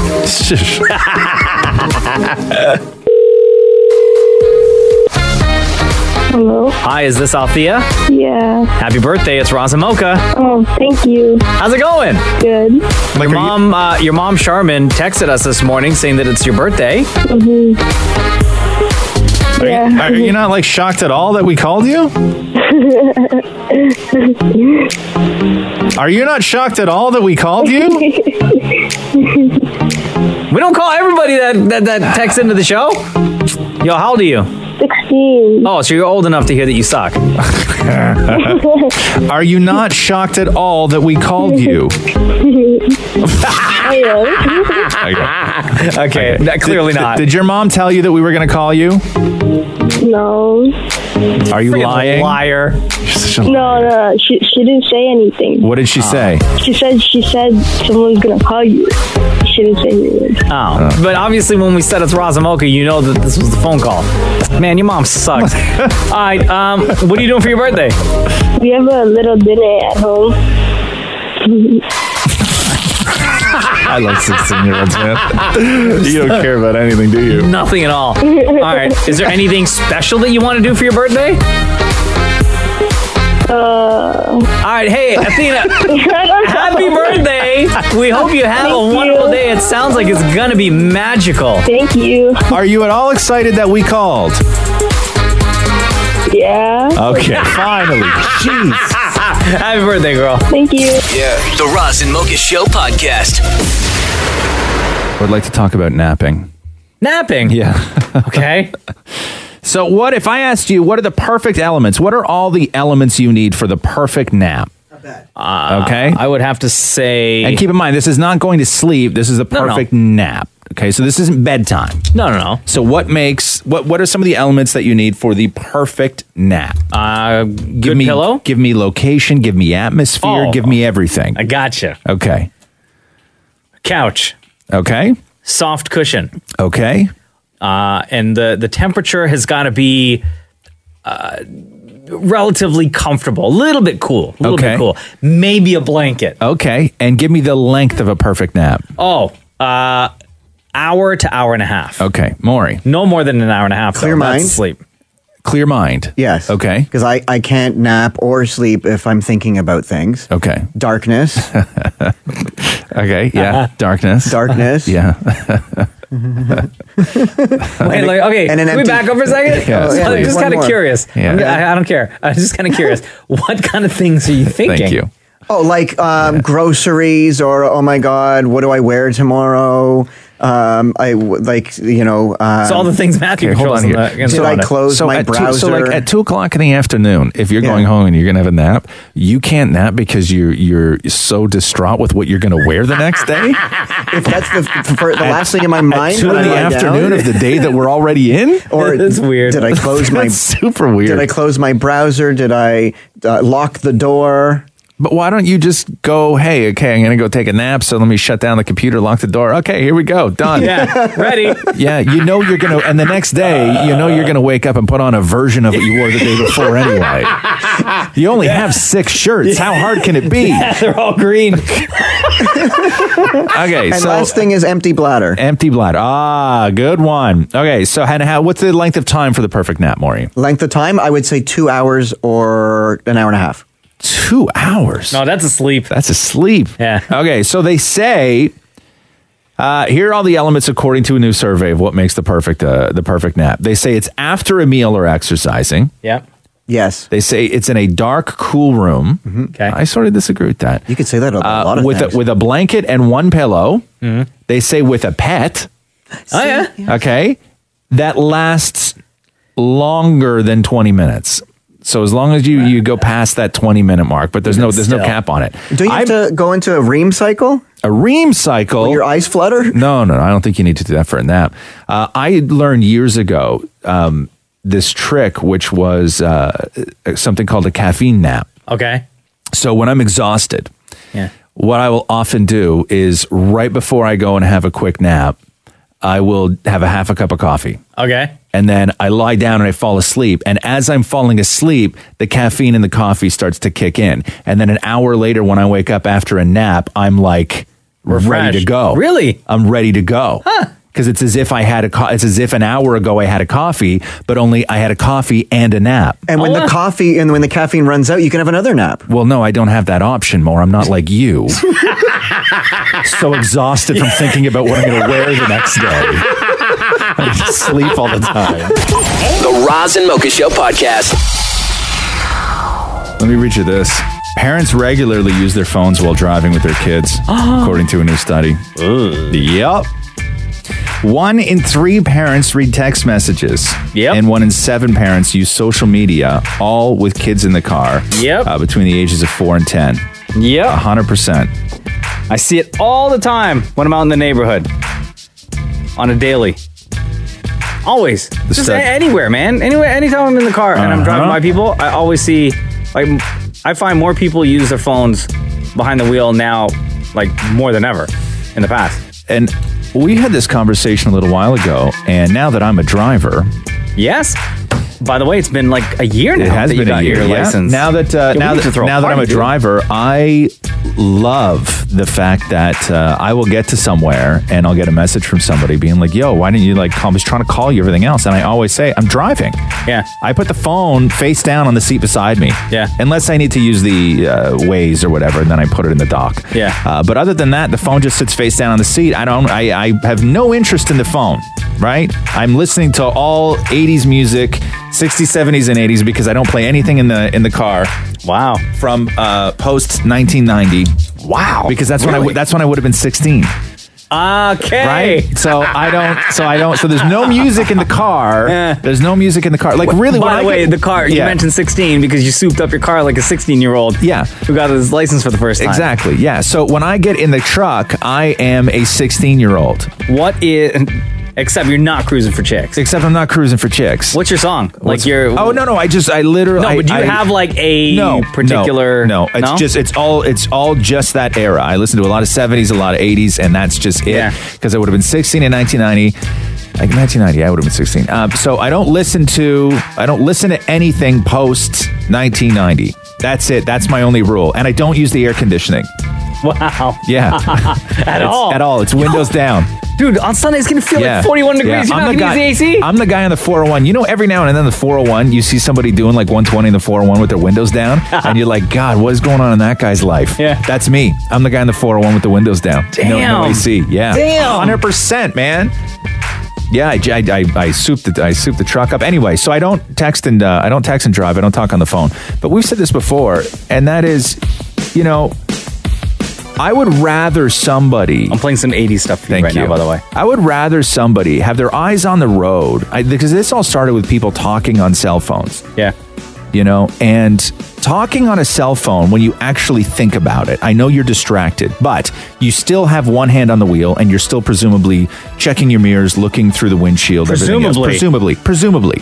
[SPEAKER 14] Hello?
[SPEAKER 5] Hi, is this Althea?
[SPEAKER 14] Yeah.
[SPEAKER 5] Happy birthday, it's Roz and Mocha.
[SPEAKER 14] Oh, thank you.
[SPEAKER 5] How's it going?
[SPEAKER 14] Good.
[SPEAKER 5] Your mom, uh, your mom Charmin texted us this morning saying that it's your birthday.
[SPEAKER 14] Mm-hmm.
[SPEAKER 4] Are,
[SPEAKER 14] Yeah.
[SPEAKER 4] you, are you not like shocked at all that we called you? Are you not shocked at all that we called you?
[SPEAKER 5] We don't call everybody that, that, that texts into the show. Yo, how old are you?
[SPEAKER 14] sixteen.
[SPEAKER 5] Oh, so you're old enough to hear that you suck.
[SPEAKER 4] Are you not shocked at all that we called you?
[SPEAKER 14] I am.
[SPEAKER 5] Okay, that- clearly
[SPEAKER 4] Did-
[SPEAKER 5] not.
[SPEAKER 4] Did your mom tell you that we were going to call you?
[SPEAKER 14] No.
[SPEAKER 4] Are you
[SPEAKER 5] Freaking
[SPEAKER 4] lying?
[SPEAKER 5] liar.
[SPEAKER 14] No, no, she she didn't say anything.
[SPEAKER 4] What did she say?
[SPEAKER 14] She said she said someone's gonna call you. She didn't say anything.
[SPEAKER 5] Oh, but obviously when we said it's Roz and Mocha, you know that this was the phone call. Man, your mom sucks. All right, um, what are you doing for your birthday?
[SPEAKER 14] We have a little dinner at home.
[SPEAKER 4] I love sixteen-year-olds, man. You don't care about anything, do you?
[SPEAKER 5] Nothing at all. All right, is there anything special that you want to do for your birthday?
[SPEAKER 14] Uh,
[SPEAKER 5] All right, hey, Athena, happy birthday. We hope you have
[SPEAKER 14] Thank
[SPEAKER 5] a
[SPEAKER 14] you.
[SPEAKER 5] wonderful day. It sounds like it's going to be magical.
[SPEAKER 14] Thank you.
[SPEAKER 4] Are you at all excited that we called?
[SPEAKER 14] Yeah.
[SPEAKER 4] Okay, finally. Jeez.
[SPEAKER 5] Happy birthday, girl.
[SPEAKER 14] Thank you.
[SPEAKER 1] Yeah. The Roz and Mocha Show podcast.
[SPEAKER 4] Would like to talk about napping.
[SPEAKER 5] Napping?
[SPEAKER 4] Yeah.
[SPEAKER 5] Okay.
[SPEAKER 4] So what if I asked you, what are the perfect elements? What are all the elements you need for the perfect nap?
[SPEAKER 5] Uh,
[SPEAKER 4] Okay.
[SPEAKER 5] I would have to say...
[SPEAKER 4] And keep in mind, this is not going to sleep. This is a
[SPEAKER 5] No, no.
[SPEAKER 4] perfect nap. Okay, so this isn't bedtime.
[SPEAKER 5] No, no, no.
[SPEAKER 4] So what makes what what are some of the elements that you need for the perfect nap?
[SPEAKER 5] Uh,
[SPEAKER 4] give
[SPEAKER 5] good
[SPEAKER 4] me
[SPEAKER 5] pillow?
[SPEAKER 4] Give me location, give me atmosphere,
[SPEAKER 5] Oh.
[SPEAKER 4] give me everything.
[SPEAKER 5] I gotcha.
[SPEAKER 4] Okay.
[SPEAKER 5] Couch.
[SPEAKER 4] Okay.
[SPEAKER 5] Soft cushion.
[SPEAKER 4] Okay.
[SPEAKER 5] Uh, and the, the temperature has got to be uh, relatively comfortable. A little bit cool. A little
[SPEAKER 4] Okay.
[SPEAKER 5] bit cool. Maybe a blanket.
[SPEAKER 4] Okay. And give me the length of a perfect nap.
[SPEAKER 5] Oh, uh, hour to hour and a half.
[SPEAKER 4] Okay. Maury.
[SPEAKER 5] No more than an hour and a half.
[SPEAKER 8] Clear
[SPEAKER 5] though. That's
[SPEAKER 8] mind?
[SPEAKER 5] sleep.
[SPEAKER 4] Clear mind.
[SPEAKER 8] Yes.
[SPEAKER 4] Okay.
[SPEAKER 8] Because I, I can't nap or sleep if I'm thinking about things.
[SPEAKER 4] Okay.
[SPEAKER 8] Darkness.
[SPEAKER 4] Okay. Yeah. Darkness.
[SPEAKER 8] Darkness.
[SPEAKER 4] Yeah.
[SPEAKER 5] Wait, like, okay,
[SPEAKER 8] and an
[SPEAKER 5] can we
[SPEAKER 8] empty-
[SPEAKER 5] back up for a second?
[SPEAKER 4] Yeah,
[SPEAKER 5] I'm
[SPEAKER 4] please.
[SPEAKER 5] just
[SPEAKER 8] One
[SPEAKER 5] kind of
[SPEAKER 8] more.
[SPEAKER 5] curious.
[SPEAKER 4] Yeah.
[SPEAKER 5] I'm- I, I don't care. I'm just kind of curious. What kind of things are you thinking?
[SPEAKER 4] Thank you.
[SPEAKER 8] Oh, like um, groceries, or oh my God, what do I wear tomorrow? Um, I w- like you know. Um,
[SPEAKER 5] So all the things Matthew
[SPEAKER 4] Okay, hold
[SPEAKER 5] controls
[SPEAKER 4] on
[SPEAKER 5] in
[SPEAKER 4] here.
[SPEAKER 5] the- in
[SPEAKER 8] Did
[SPEAKER 5] the
[SPEAKER 8] I
[SPEAKER 5] sauna.
[SPEAKER 8] close
[SPEAKER 4] So
[SPEAKER 8] my
[SPEAKER 4] at two,
[SPEAKER 8] browser?
[SPEAKER 4] so like at two o'clock in the afternoon, if you're
[SPEAKER 8] Yeah.
[SPEAKER 4] going home and you're gonna have a nap, you can't nap because you're you're so distraught with what you're gonna wear the next day.
[SPEAKER 8] if that's the, for, the last thing in my mind
[SPEAKER 4] At two
[SPEAKER 8] when
[SPEAKER 4] in
[SPEAKER 8] I
[SPEAKER 4] the
[SPEAKER 8] lie
[SPEAKER 4] afternoon
[SPEAKER 8] down,
[SPEAKER 4] of the day that we're already in.
[SPEAKER 8] or
[SPEAKER 5] That's weird.
[SPEAKER 8] Did I close my?
[SPEAKER 4] That's super weird.
[SPEAKER 8] Did I close my browser? Did I uh, lock the door?
[SPEAKER 4] But why don't you just go, hey, okay, I'm going to go take a nap, so let me shut down the computer, lock the door. Okay, here we go. Done.
[SPEAKER 5] Yeah, ready.
[SPEAKER 4] Yeah, you know you're going to, and the next day, you know you're going to wake up and put on a version of what you wore the day before anyway. You only have six shirts. How hard can it be?
[SPEAKER 5] Yeah, they're all green.
[SPEAKER 4] Okay,
[SPEAKER 8] And
[SPEAKER 4] so
[SPEAKER 8] last thing is empty bladder.
[SPEAKER 4] empty bladder. Ah, good one. Okay, so how, how, what's the length of time for the perfect nap, Maury?
[SPEAKER 8] Length of time, I would say two hours or an hour and a half.
[SPEAKER 4] Two hours.
[SPEAKER 5] No, that's a sleep.
[SPEAKER 4] That's a sleep.
[SPEAKER 5] Yeah.
[SPEAKER 4] Okay, so they say uh, here are all the elements according to a new survey of what makes the perfect uh, the perfect nap. They say it's after a meal or exercising.
[SPEAKER 5] Yeah.
[SPEAKER 8] Yes.
[SPEAKER 4] They say it's in a dark, cool room.
[SPEAKER 5] Okay.
[SPEAKER 4] I sort of disagree with that.
[SPEAKER 8] You could say that about a lot of
[SPEAKER 4] with
[SPEAKER 8] things.
[SPEAKER 4] a, with a blanket and one pillow. They say with a pet.
[SPEAKER 5] Oh, yeah.
[SPEAKER 4] Okay, that lasts longer than twenty minutes. So as long as you, you go past that twenty minute mark, but there's no there's no
[SPEAKER 5] Still.
[SPEAKER 4] cap on it.
[SPEAKER 8] Do you have to go into a ream cycle?
[SPEAKER 4] A ream cycle.
[SPEAKER 8] When your eyes flutter?
[SPEAKER 4] No, no, I don't think you need to do that for a nap. Uh, I learned years ago um, this trick, which was uh, something called a caffeine nap.
[SPEAKER 5] Okay.
[SPEAKER 4] So when I'm exhausted,
[SPEAKER 5] Yeah.
[SPEAKER 4] what I will often do is right before I go and have a quick nap, I will have a half a cup of coffee.
[SPEAKER 5] Okay.
[SPEAKER 4] And then I lie down and I fall asleep. And as I'm falling asleep, the caffeine in the coffee starts to kick in. And then an hour later, when I wake up after a nap, I'm like ready to
[SPEAKER 5] Refreshed.
[SPEAKER 4] go.
[SPEAKER 5] Really?
[SPEAKER 4] I'm ready to go. Because it's as if I had a, co- it's as if an hour ago I had a coffee, but only I had a coffee and a nap.
[SPEAKER 8] And when
[SPEAKER 5] Oh,
[SPEAKER 8] the
[SPEAKER 5] yeah.
[SPEAKER 8] coffee and when the caffeine runs out, you can have another nap.
[SPEAKER 4] Well, no, I don't have that option, more. I'm not like you. So exhausted from thinking about what I'm going to wear the next day. I just sleep all the time.
[SPEAKER 1] The Roz and Mocha Show podcast.
[SPEAKER 4] Let me read you this. Parents regularly use their phones while driving with their kids, according to a new study. Yup. One in three parents read text messages.
[SPEAKER 5] Yep.
[SPEAKER 4] And one in seven parents use social media, all with kids in the car.
[SPEAKER 5] Yep.
[SPEAKER 4] Uh, between the ages of four and ten.
[SPEAKER 5] Yep.
[SPEAKER 4] one hundred percent.
[SPEAKER 5] I see it all the time when I'm out in the neighborhood on a daily. Always. Just
[SPEAKER 4] stud-
[SPEAKER 5] a- anywhere, man. Anywhere, anytime I'm in the car and I'm driving
[SPEAKER 4] Uh-huh.
[SPEAKER 5] by people, I always see, like, I find more people use their phones behind the wheel now, like, more than ever in the past.
[SPEAKER 4] And we had this conversation a little while ago, and now that I'm a driver,
[SPEAKER 5] Yes. By the way, it's been like a year now
[SPEAKER 4] it has
[SPEAKER 5] that you
[SPEAKER 4] been a
[SPEAKER 5] got
[SPEAKER 4] year.
[SPEAKER 5] your
[SPEAKER 4] yeah.
[SPEAKER 5] license.
[SPEAKER 4] Now that uh,
[SPEAKER 5] Yeah, we
[SPEAKER 4] now
[SPEAKER 5] need to
[SPEAKER 4] that
[SPEAKER 5] throw a
[SPEAKER 4] now that I'm a
[SPEAKER 5] party, dude.
[SPEAKER 4] driver, I love the fact that uh, I will get to somewhere and I'll get a message from somebody being like, "Yo, why didn't you like call?" I was trying to call you, everything else, and I always say, "I'm driving."
[SPEAKER 5] Yeah.
[SPEAKER 4] I put the phone face down on the seat beside me.
[SPEAKER 5] Yeah.
[SPEAKER 4] Unless I need to use the uh, Waze or whatever, and then I put it in the dock.
[SPEAKER 5] Yeah.
[SPEAKER 4] Uh, but other than that, the phone just sits face down on the seat. I don't. I, I have no interest in the phone. Right. I'm listening to all eighties music, sixties, seventies, and eighties because I don't play anything in the in the car.
[SPEAKER 5] Wow.
[SPEAKER 4] From uh, post nineteen ninety.
[SPEAKER 5] Wow.
[SPEAKER 4] Because that's when I
[SPEAKER 5] Really?
[SPEAKER 4] w- that's when I would have been sixteen.
[SPEAKER 5] Okay.
[SPEAKER 4] Right? So I don't, so I don't, so there's no music in the car. There's no music in the car. Like really,
[SPEAKER 5] By
[SPEAKER 4] when
[SPEAKER 5] the
[SPEAKER 4] I
[SPEAKER 5] way,
[SPEAKER 4] get-
[SPEAKER 5] the car, you
[SPEAKER 4] Yeah.
[SPEAKER 5] mentioned sixteen because you souped up your car like a sixteen-year-old.
[SPEAKER 4] Yeah.
[SPEAKER 5] Who got his license for the first time.
[SPEAKER 4] Exactly. Yeah. So when I get in the truck, I am a sixteen-year-old.
[SPEAKER 5] What is... Except you're not cruising for chicks.
[SPEAKER 4] Except I'm not cruising for chicks.
[SPEAKER 5] What's your song? Like
[SPEAKER 4] What's-
[SPEAKER 5] your...
[SPEAKER 4] Oh, no, no. I just, I literally...
[SPEAKER 5] No, but do you
[SPEAKER 4] I-
[SPEAKER 5] have like a
[SPEAKER 4] no,
[SPEAKER 5] particular...
[SPEAKER 4] No, no. It's
[SPEAKER 5] No?
[SPEAKER 4] just, it's all, it's all just that era. I listen to a lot of seventies, a lot of eighties, and that's just it.
[SPEAKER 5] Yeah.
[SPEAKER 4] Because I would have been sixteen in nineteen ninety. Like nineteen ninety, I would have been sixteen. Um, so I don't listen to, I don't listen to anything post nineteen ninety. That's it. That's my only rule. And I don't use the air conditioning.
[SPEAKER 5] Wow.
[SPEAKER 4] Yeah.
[SPEAKER 5] At
[SPEAKER 4] It's-
[SPEAKER 5] all.
[SPEAKER 4] At all. It's windows down.
[SPEAKER 5] Dude, on Sunday it's going to feel like forty-one degrees. You're
[SPEAKER 4] I'm
[SPEAKER 5] not
[SPEAKER 4] the
[SPEAKER 5] going to
[SPEAKER 4] guy,
[SPEAKER 5] use the A C?
[SPEAKER 4] I'm the guy on the four oh one. You know, every now and then the four oh one, you see somebody doing like one twenty in the four oh one with their windows down, and you're like, God, what is going on in that guy's life? Yeah. That's me. I'm the guy on the four oh one with the windows down. No, no
[SPEAKER 5] Damn.
[SPEAKER 4] A C. Yeah.
[SPEAKER 5] Damn.
[SPEAKER 4] one hundred percent, man. Yeah, I, I, I, I souped the I souped the truck up anyway. So I don't text and uh, I don't text and drive. I don't talk on the phone. But we've said this before, and that is, you know, I would rather somebody.
[SPEAKER 5] I'm playing some eighties stuff for you right now, by the way.
[SPEAKER 4] I would rather somebody have their eyes on the road I, because this all started with people talking on cell phones.
[SPEAKER 5] Yeah.
[SPEAKER 4] You know, and talking on a cell phone when you actually think about it. I know you're distracted, but you still have one hand on the wheel and you're still presumably checking your mirrors, looking through the windshield. everything else.
[SPEAKER 5] Presumably.
[SPEAKER 4] Presumably. Presumably.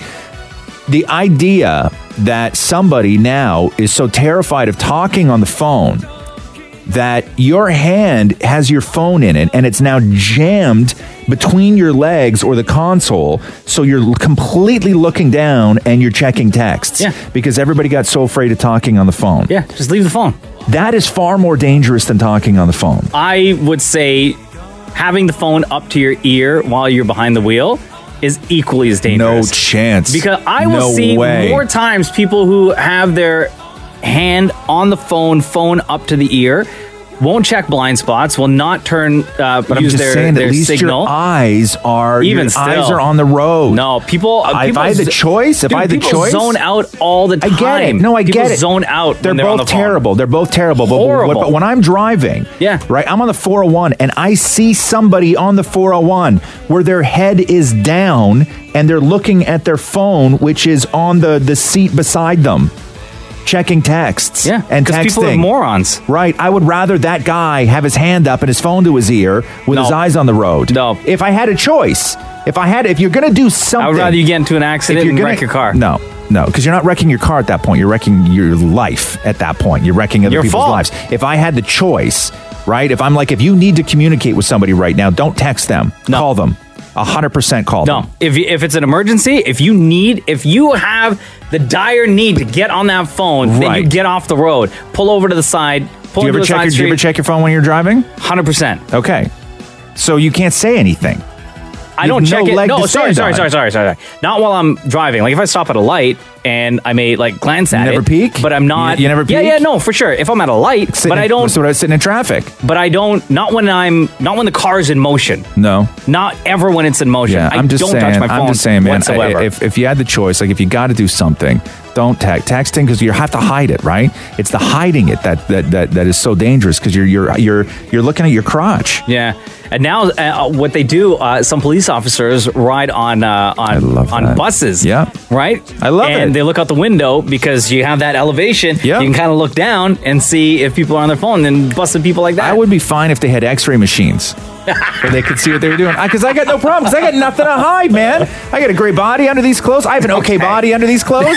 [SPEAKER 4] The idea that somebody now is so terrified of talking on the phone that your hand has your phone in it and it's now jammed between your legs or the console, so you're completely looking down and you're checking texts.
[SPEAKER 5] Yeah.
[SPEAKER 4] Because everybody got so afraid of talking on the phone.
[SPEAKER 5] Yeah, just leave the phone.
[SPEAKER 4] That is far more dangerous than talking on the phone.
[SPEAKER 5] I would say having the phone up to your ear while you're behind the wheel is equally as dangerous.
[SPEAKER 4] No chance.
[SPEAKER 5] Because I will
[SPEAKER 4] No
[SPEAKER 5] see
[SPEAKER 4] way.
[SPEAKER 5] more times people who have their hand on the phone, phone up to the ear, won't check blind spots, will not turn, uh,
[SPEAKER 4] But I'm
[SPEAKER 5] use
[SPEAKER 4] just
[SPEAKER 5] their,
[SPEAKER 4] saying,
[SPEAKER 5] their
[SPEAKER 4] at least
[SPEAKER 5] signal.
[SPEAKER 4] your eyes are
[SPEAKER 5] Even
[SPEAKER 4] your
[SPEAKER 5] still.
[SPEAKER 4] eyes are on the road.
[SPEAKER 5] No, people. Uh,
[SPEAKER 4] if
[SPEAKER 5] people
[SPEAKER 4] I had the
[SPEAKER 5] z-
[SPEAKER 4] choice, if
[SPEAKER 5] Dude,
[SPEAKER 4] I had the
[SPEAKER 5] people
[SPEAKER 4] choice,
[SPEAKER 5] zone out all the
[SPEAKER 4] I
[SPEAKER 5] time.
[SPEAKER 4] get it. No, I
[SPEAKER 5] People
[SPEAKER 4] get it.
[SPEAKER 5] Zone out.
[SPEAKER 4] They're
[SPEAKER 5] when they're on
[SPEAKER 4] both
[SPEAKER 5] the phone.
[SPEAKER 4] terrible. They're both terrible. But,
[SPEAKER 5] Horrible.
[SPEAKER 4] But, but when I'm driving,
[SPEAKER 5] Yeah.
[SPEAKER 4] right, I'm on the four oh one and I see somebody on the four oh one where their head is down and they're looking at their phone, which is on the, the seat beside them, checking texts.
[SPEAKER 5] Yeah,
[SPEAKER 4] and
[SPEAKER 5] 'cause
[SPEAKER 4] texting.
[SPEAKER 5] people are morons.
[SPEAKER 4] Right. I would rather that guy have his hand up and his phone to his ear with
[SPEAKER 5] No.
[SPEAKER 4] his eyes on the road.
[SPEAKER 5] No.
[SPEAKER 4] If I had a choice, if I had, if you're going to do something,
[SPEAKER 5] I would rather you get into an
[SPEAKER 4] if
[SPEAKER 5] accident
[SPEAKER 4] you're
[SPEAKER 5] and
[SPEAKER 4] gonna-
[SPEAKER 5] wreck your car.
[SPEAKER 4] No, no, because you're not wrecking your car at that point. You're wrecking your life at that point. You're wrecking other
[SPEAKER 5] Your
[SPEAKER 4] people's
[SPEAKER 5] fault.
[SPEAKER 4] lives. If I had the choice, right? If I'm like, if you need to communicate with somebody right now, don't text them. Call them. A hundred percent call them.
[SPEAKER 5] No, if you- if it's an emergency, if you need, if you have the dire need to get on that phone, then you
[SPEAKER 4] Right.
[SPEAKER 5] get off the road, pull over to the side, pull
[SPEAKER 4] Do you
[SPEAKER 5] over
[SPEAKER 4] ever
[SPEAKER 5] the
[SPEAKER 4] check?
[SPEAKER 5] side
[SPEAKER 4] Your, do you
[SPEAKER 5] street.
[SPEAKER 4] ever check your phone when you're driving?
[SPEAKER 5] Hundred percent.
[SPEAKER 4] Okay, so you can't say anything.
[SPEAKER 5] I
[SPEAKER 4] You
[SPEAKER 5] don't
[SPEAKER 4] have
[SPEAKER 5] check
[SPEAKER 4] no
[SPEAKER 5] it.
[SPEAKER 4] leg
[SPEAKER 5] No,
[SPEAKER 4] to
[SPEAKER 5] sorry,
[SPEAKER 4] stand
[SPEAKER 5] sorry,
[SPEAKER 4] on.
[SPEAKER 5] sorry, sorry, sorry, sorry. Not while I'm driving. Like if I stop at a light and I may like glance at
[SPEAKER 4] You
[SPEAKER 5] it.
[SPEAKER 4] never peek?
[SPEAKER 5] But I'm not.
[SPEAKER 4] You- you never
[SPEAKER 5] Yeah,
[SPEAKER 4] peek?
[SPEAKER 5] yeah, no, for sure. If I'm at a light,
[SPEAKER 4] Sitting
[SPEAKER 5] but
[SPEAKER 4] in-
[SPEAKER 5] I don't.
[SPEAKER 4] So I sit in traffic.
[SPEAKER 5] But I don't. Not when I'm. Not when the car's in motion.
[SPEAKER 4] No.
[SPEAKER 5] Not ever when it's in motion.
[SPEAKER 4] Yeah,
[SPEAKER 5] I
[SPEAKER 4] I'm just
[SPEAKER 5] don't
[SPEAKER 4] saying.
[SPEAKER 5] touch my phone
[SPEAKER 4] I'm just saying, man.
[SPEAKER 5] whatsoever.
[SPEAKER 4] I- If if you had the choice, like if you got to do something, don't text. Texting because you have to hide it, right? It's the hiding it that that that, that is so dangerous because you're you're you're you're looking at your crotch.
[SPEAKER 5] Yeah, and now uh, what they do, uh, some police officers ride on uh, on on
[SPEAKER 4] that.
[SPEAKER 5] buses.
[SPEAKER 4] Yeah.
[SPEAKER 5] right.
[SPEAKER 4] I love
[SPEAKER 5] and
[SPEAKER 4] it.
[SPEAKER 5] they look out the window because you have that elevation.
[SPEAKER 4] Yeah.
[SPEAKER 5] You can kind of look down and see if people are on their phone and busting people like that.
[SPEAKER 4] I would be fine if they had X-ray machines where they could see what they were doing. Because I, I got no problem. Because I got nothing to hide, man. I got a great body under these clothes. I have an okay, body under these clothes.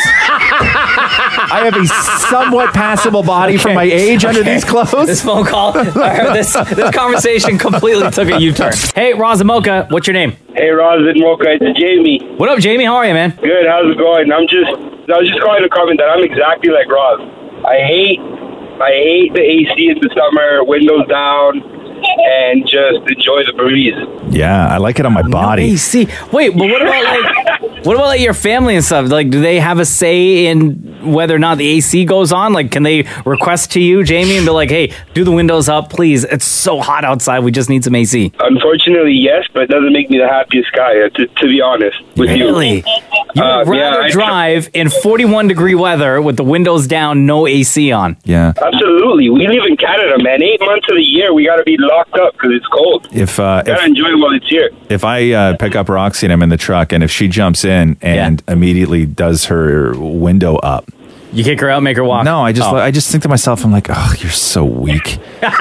[SPEAKER 4] I have a somewhat passable body for
[SPEAKER 5] Okay.
[SPEAKER 4] my age under
[SPEAKER 5] Okay.
[SPEAKER 4] these clothes.
[SPEAKER 5] This phone call, or this this conversation completely took a U-turn. Hey, Roz and Mocha, what's your name?
[SPEAKER 3] Hey, Roz and Mocha, it's Jamie.
[SPEAKER 5] What up, Jamie? How are you, man?
[SPEAKER 3] Good, how's it going? I'm just, I was just calling to comment that I'm exactly like Roz. I hate, I hate the A C in the summer, windows down, and just enjoy the breeze.
[SPEAKER 4] Yeah, I like it on my body.
[SPEAKER 5] A C. Wait, but what about like, what about like your family and stuff? Like, do they have a say in whether or not the A C goes on? Like, can they request to you, Jamie, and be like, "Hey, do the windows up, please? It's so hot outside. We just need some A C."
[SPEAKER 3] Unfortunately, yes, but it doesn't make me the happiest guy, uh, to, to be honest with
[SPEAKER 5] Really?
[SPEAKER 3] you.
[SPEAKER 5] You would
[SPEAKER 3] Uh,
[SPEAKER 5] rather
[SPEAKER 3] yeah, I-
[SPEAKER 5] drive in forty-one degree weather with the windows down, no A C on.
[SPEAKER 4] Yeah.
[SPEAKER 3] Absolutely. We live in Canada, man. Eight months of the year, we got to be locked up because it's cold.
[SPEAKER 4] If uh,
[SPEAKER 3] Gotta
[SPEAKER 4] if,
[SPEAKER 3] enjoy it while it's here.
[SPEAKER 4] if I uh, pick up Roxy and I'm in the truck, and if she jumps in and immediately does her window up,
[SPEAKER 5] you kick her out, make her walk.
[SPEAKER 4] No, I just
[SPEAKER 5] Oh.
[SPEAKER 4] I just think to myself, I'm like, oh, you're so weak.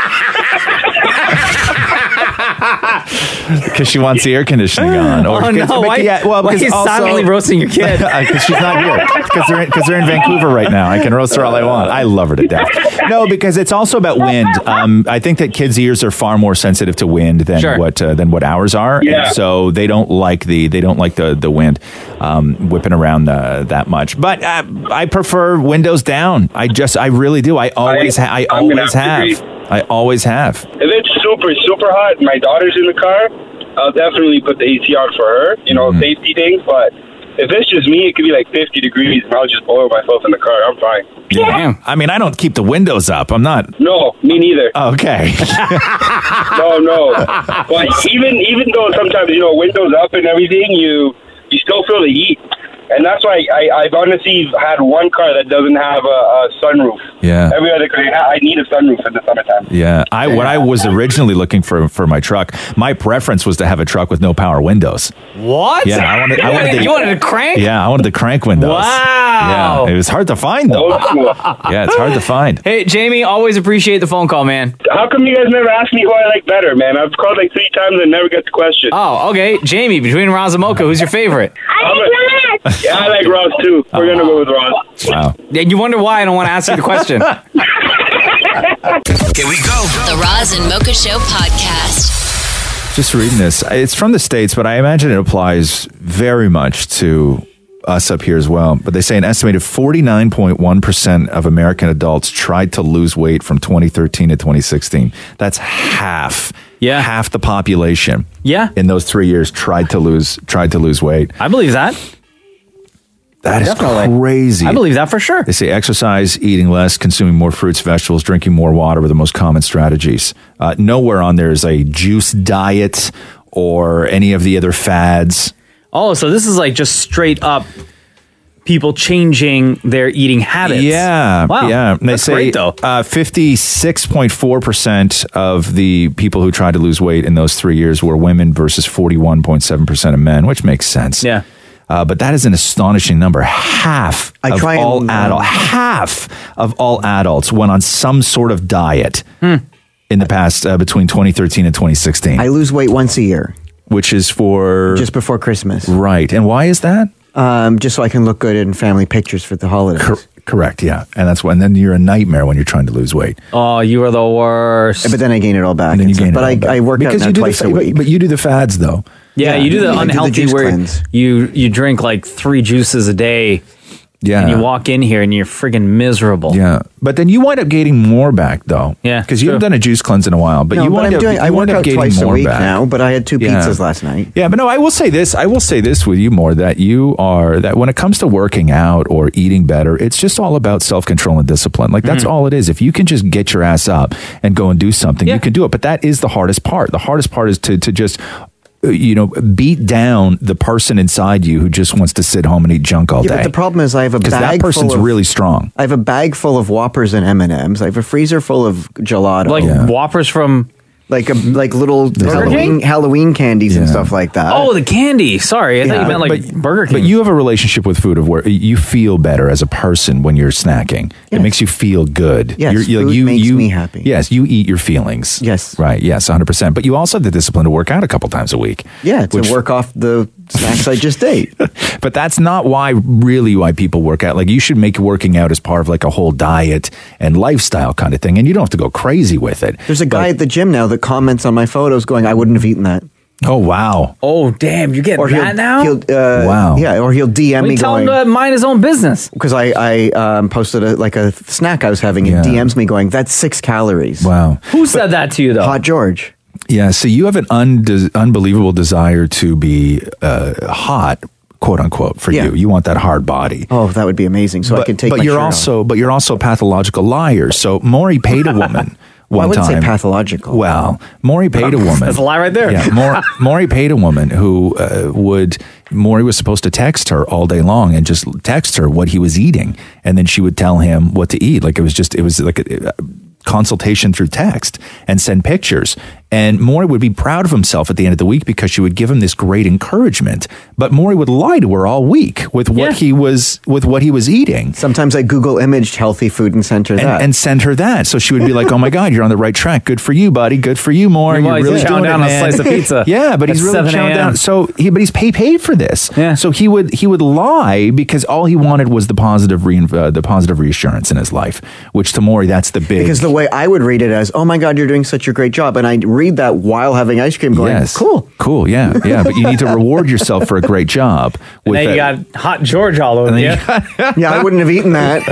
[SPEAKER 4] Because she wants the air conditioning on.
[SPEAKER 5] Oh,
[SPEAKER 4] because-
[SPEAKER 5] no. Why- why are you silently roasting your kid?
[SPEAKER 4] Because she's not here. Because they're, in- 'cause they're in Vancouver right now. I can roast her all I want. I love her to death. No, because it's also about wind. Um, I think that kids' ears are far more sensitive to wind than
[SPEAKER 5] Sure.
[SPEAKER 4] what uh, than what ours are.
[SPEAKER 5] Yeah.
[SPEAKER 4] And so they don't like the they don't like the the wind um, whipping around uh, that much. But uh, I prefer windows down. I just I really do. I always ha- I
[SPEAKER 3] I'm gonna
[SPEAKER 4] always
[SPEAKER 3] have to
[SPEAKER 4] have. I always have.
[SPEAKER 3] If it's super, super hot and my daughter's in the car, I'll definitely put the A C on for her, you know, safety things. But if it's just me, it could be like fifty degrees and I'll just boil myself in the car. I'm fine.
[SPEAKER 4] Yeah. I mean, I don't keep the windows up. I'm not.
[SPEAKER 3] No, me neither.
[SPEAKER 4] Okay.
[SPEAKER 3] no, no. But even even though sometimes, you know, windows up and everything, you you still feel the heat. And that's why I, I've honestly had one car that doesn't have a, a sunroof.
[SPEAKER 4] Yeah.
[SPEAKER 3] Every other car, I need a sunroof in the summertime.
[SPEAKER 4] Yeah, I when I was originally looking for for my truck, my preference was to have a truck with no power windows.
[SPEAKER 5] What?
[SPEAKER 4] Yeah, I wanted.
[SPEAKER 5] You
[SPEAKER 4] I wanted
[SPEAKER 5] wanted-
[SPEAKER 4] the,
[SPEAKER 5] you wanted to crank?
[SPEAKER 4] Yeah, I wanted the crank windows.
[SPEAKER 5] Wow.
[SPEAKER 4] Yeah, it was hard to find though. Yeah, it's hard to find.
[SPEAKER 5] Hey, Jamie, always appreciate the phone call, man.
[SPEAKER 3] How come you guys never ask me who I like better, man? I've called like three times and never get the question.
[SPEAKER 5] Oh, okay. Jamie, between Roz and Mocha, who's your favorite?
[SPEAKER 3] I'm a- yeah, I like Ross too. We're going to go with Ross.
[SPEAKER 4] Wow.
[SPEAKER 5] And you wonder why I don't want to ask you the question.
[SPEAKER 22] Here we go. The Roz and Mocha Show podcast.
[SPEAKER 4] Just reading this, it's from the States, but I imagine it applies very much to us up here as well. But they say an estimated forty-nine point one percent of American adults tried to lose weight from twenty thirteen to twenty sixteen. That's half. Yeah. Half the population.
[SPEAKER 5] Yeah.
[SPEAKER 4] In those three years tried to lose tried to lose weight.
[SPEAKER 5] I believe that.
[SPEAKER 4] That is
[SPEAKER 5] Definitely.
[SPEAKER 4] crazy.
[SPEAKER 5] I believe that for sure.
[SPEAKER 4] They say exercise, eating less, consuming more fruits, vegetables, drinking more water were the most common strategies. Uh, nowhere on there is a juice diet or any of the other fads.
[SPEAKER 5] Oh, so this is like just straight up people changing their eating habits.
[SPEAKER 4] Yeah.
[SPEAKER 5] Wow.
[SPEAKER 4] Yeah. And they
[SPEAKER 5] That's
[SPEAKER 4] say
[SPEAKER 5] great, though.
[SPEAKER 4] Uh, fifty-six point four percent of the people who tried to lose weight in those three years were women versus forty-one point seven percent of men, which makes sense.
[SPEAKER 5] Yeah.
[SPEAKER 4] Uh, but that is an astonishing number. Half
[SPEAKER 10] I
[SPEAKER 4] of
[SPEAKER 10] try
[SPEAKER 4] all
[SPEAKER 10] and, um,
[SPEAKER 4] adults, half of all adults went on some sort of diet
[SPEAKER 5] Hmm.
[SPEAKER 4] in the past uh, between twenty thirteen and twenty sixteen.
[SPEAKER 10] I lose weight once a year.
[SPEAKER 4] Which is for
[SPEAKER 10] just before Christmas,
[SPEAKER 4] right? And why is that?
[SPEAKER 10] Um, just so I can look good in family pictures for the holidays.
[SPEAKER 4] Cor- correct. Yeah, and that's when. Then you're a nightmare when you're trying to lose weight.
[SPEAKER 5] Oh, you are the worst.
[SPEAKER 10] But then I gain it all back.
[SPEAKER 4] And then you
[SPEAKER 10] and stuff.
[SPEAKER 4] gain it
[SPEAKER 10] but
[SPEAKER 4] all
[SPEAKER 10] I,
[SPEAKER 4] back.
[SPEAKER 10] I work
[SPEAKER 4] because
[SPEAKER 10] out now
[SPEAKER 4] you do
[SPEAKER 10] twice
[SPEAKER 4] the,
[SPEAKER 10] a
[SPEAKER 4] fa-
[SPEAKER 10] week.
[SPEAKER 4] But you do the fads though.
[SPEAKER 5] Yeah, you do the
[SPEAKER 10] I do the
[SPEAKER 5] unhealthy
[SPEAKER 10] juice
[SPEAKER 5] where
[SPEAKER 10] cleanse.
[SPEAKER 5] you you drink like three juices a day.
[SPEAKER 4] Yeah.
[SPEAKER 5] And you walk in here and you're friggin' miserable.
[SPEAKER 4] Yeah, but then you wind up gaining more back though.
[SPEAKER 5] Yeah,
[SPEAKER 4] because you
[SPEAKER 5] true.
[SPEAKER 4] haven't done a juice cleanse in a while. But
[SPEAKER 10] No,
[SPEAKER 4] you
[SPEAKER 10] but
[SPEAKER 4] wind
[SPEAKER 10] I'm
[SPEAKER 4] up,
[SPEAKER 10] doing.
[SPEAKER 4] you
[SPEAKER 10] I
[SPEAKER 4] wind
[SPEAKER 10] work
[SPEAKER 4] up
[SPEAKER 10] out
[SPEAKER 4] gaining
[SPEAKER 10] twice a
[SPEAKER 4] more
[SPEAKER 10] week
[SPEAKER 4] back.
[SPEAKER 10] now, but I had two
[SPEAKER 4] Yeah.
[SPEAKER 10] pizzas last night.
[SPEAKER 4] Yeah, but no, I will say this. I will say this with you more that you are that when it comes to working out or eating better, it's just all about self control and discipline. Like that's
[SPEAKER 5] Mhm.
[SPEAKER 4] all it is. If you can just get your ass up and go and do something, you can do it. But that is the hardest part. The hardest part is to to just uh, you know beat down the person inside you who just wants to sit home and eat junk all
[SPEAKER 10] Yeah,
[SPEAKER 4] day.
[SPEAKER 10] but the problem is I have a
[SPEAKER 4] because
[SPEAKER 10] bag
[SPEAKER 4] that person's
[SPEAKER 10] full of,
[SPEAKER 4] really strong.
[SPEAKER 10] I have a bag full of Whoppers and M and M's. I have a freezer full of gelato.
[SPEAKER 5] Like Whoppers from
[SPEAKER 10] like a like little
[SPEAKER 5] Burger
[SPEAKER 10] Halloween,
[SPEAKER 5] King?
[SPEAKER 10] Halloween candies and stuff like that.
[SPEAKER 5] Oh, the candy. Sorry, I thought
[SPEAKER 10] Yeah,
[SPEAKER 5] you meant like
[SPEAKER 4] but,
[SPEAKER 5] Burger King.
[SPEAKER 4] But you have a relationship with food of where you feel better as a person when you're snacking. It makes you feel good.
[SPEAKER 10] Yes,
[SPEAKER 4] you're,
[SPEAKER 10] food
[SPEAKER 4] you,
[SPEAKER 10] makes
[SPEAKER 4] you,
[SPEAKER 10] me happy.
[SPEAKER 4] Yes, you eat your feelings.
[SPEAKER 10] Yes.
[SPEAKER 4] Right, yes, one hundred percent. But you also have the discipline to work out a couple times a week.
[SPEAKER 10] Yeah, to
[SPEAKER 4] which-
[SPEAKER 10] work off the snacks I just ate.
[SPEAKER 4] But that's not why, really, why people work out. Like, you should make working out as part of like a whole diet and lifestyle kind of thing. And you don't have to go crazy with it.
[SPEAKER 10] There's a guy at the gym now that comments on my photos going, I wouldn't have eaten that.
[SPEAKER 4] Oh, wow.
[SPEAKER 5] Oh, damn, you're getting
[SPEAKER 10] Or he'll,
[SPEAKER 5] that now?
[SPEAKER 10] he'll, uh,
[SPEAKER 4] Wow.
[SPEAKER 10] Yeah, or he'll D M
[SPEAKER 5] We
[SPEAKER 10] me
[SPEAKER 5] tell him
[SPEAKER 10] going,
[SPEAKER 5] to mind his own business.
[SPEAKER 10] because I, I um, posted a, like a snack I was having and
[SPEAKER 4] Yeah.
[SPEAKER 10] D Ms me going, that's six calories.
[SPEAKER 4] Wow.
[SPEAKER 5] Who said that to you, though?
[SPEAKER 10] Hot George.
[SPEAKER 4] Yeah, so you have an unde- unbelievable desire to be uh, hot, quote unquote, for
[SPEAKER 10] Yeah.
[SPEAKER 4] you. You want that hard body.
[SPEAKER 10] Oh, that would be amazing. So I
[SPEAKER 4] but,
[SPEAKER 10] can take
[SPEAKER 4] but
[SPEAKER 10] my
[SPEAKER 4] you're
[SPEAKER 10] shirt
[SPEAKER 4] also but you're also a pathological liar. So Maury paid a woman. one
[SPEAKER 10] I wouldn't
[SPEAKER 4] time.
[SPEAKER 10] say pathological.
[SPEAKER 4] Well, Maury paid a woman.
[SPEAKER 5] That's a lie right there.
[SPEAKER 4] Yeah, Maury, Maury paid a woman who uh, would. Maury was supposed to text her all day long and just text her what he was eating, and then she would tell him what to eat. Like it was just, it was like a, a consultation through text and send pictures. And Maury would be proud of himself at the end of the week because she would give him this great encouragement. But Maury would lie to her all week with what
[SPEAKER 10] Yeah.
[SPEAKER 4] he was with what he was eating.
[SPEAKER 10] Sometimes I Google imaged healthy food and send her
[SPEAKER 4] And,
[SPEAKER 10] that.
[SPEAKER 4] and send her that. So she would be like, "Oh my God, you're on the right track. Good for you, buddy. Good for you, Maury.
[SPEAKER 5] Well,
[SPEAKER 4] You're
[SPEAKER 5] he's
[SPEAKER 4] really
[SPEAKER 5] chowing
[SPEAKER 4] doing
[SPEAKER 5] down
[SPEAKER 4] it,
[SPEAKER 5] on a
[SPEAKER 4] man."
[SPEAKER 5] slice of pizza
[SPEAKER 4] Yeah, but he's
[SPEAKER 5] at
[SPEAKER 4] really
[SPEAKER 5] seven
[SPEAKER 4] chowing
[SPEAKER 5] a.m.
[SPEAKER 4] down. So he, but he's pay paid for this. Yeah. So he would he would lie because all he wanted was the positive re, uh, the positive reassurance in his life. Which to Maury, that's the big.
[SPEAKER 10] Because the way I would read it as, oh my God, you're doing such a great job. And I read that while having ice cream going,
[SPEAKER 4] Yes.
[SPEAKER 10] cool.
[SPEAKER 4] Cool, yeah, yeah. But you need to reward yourself for a great job.
[SPEAKER 5] And then you
[SPEAKER 4] that-
[SPEAKER 5] got Hot George all over you.
[SPEAKER 10] Yeah, I wouldn't have eaten that.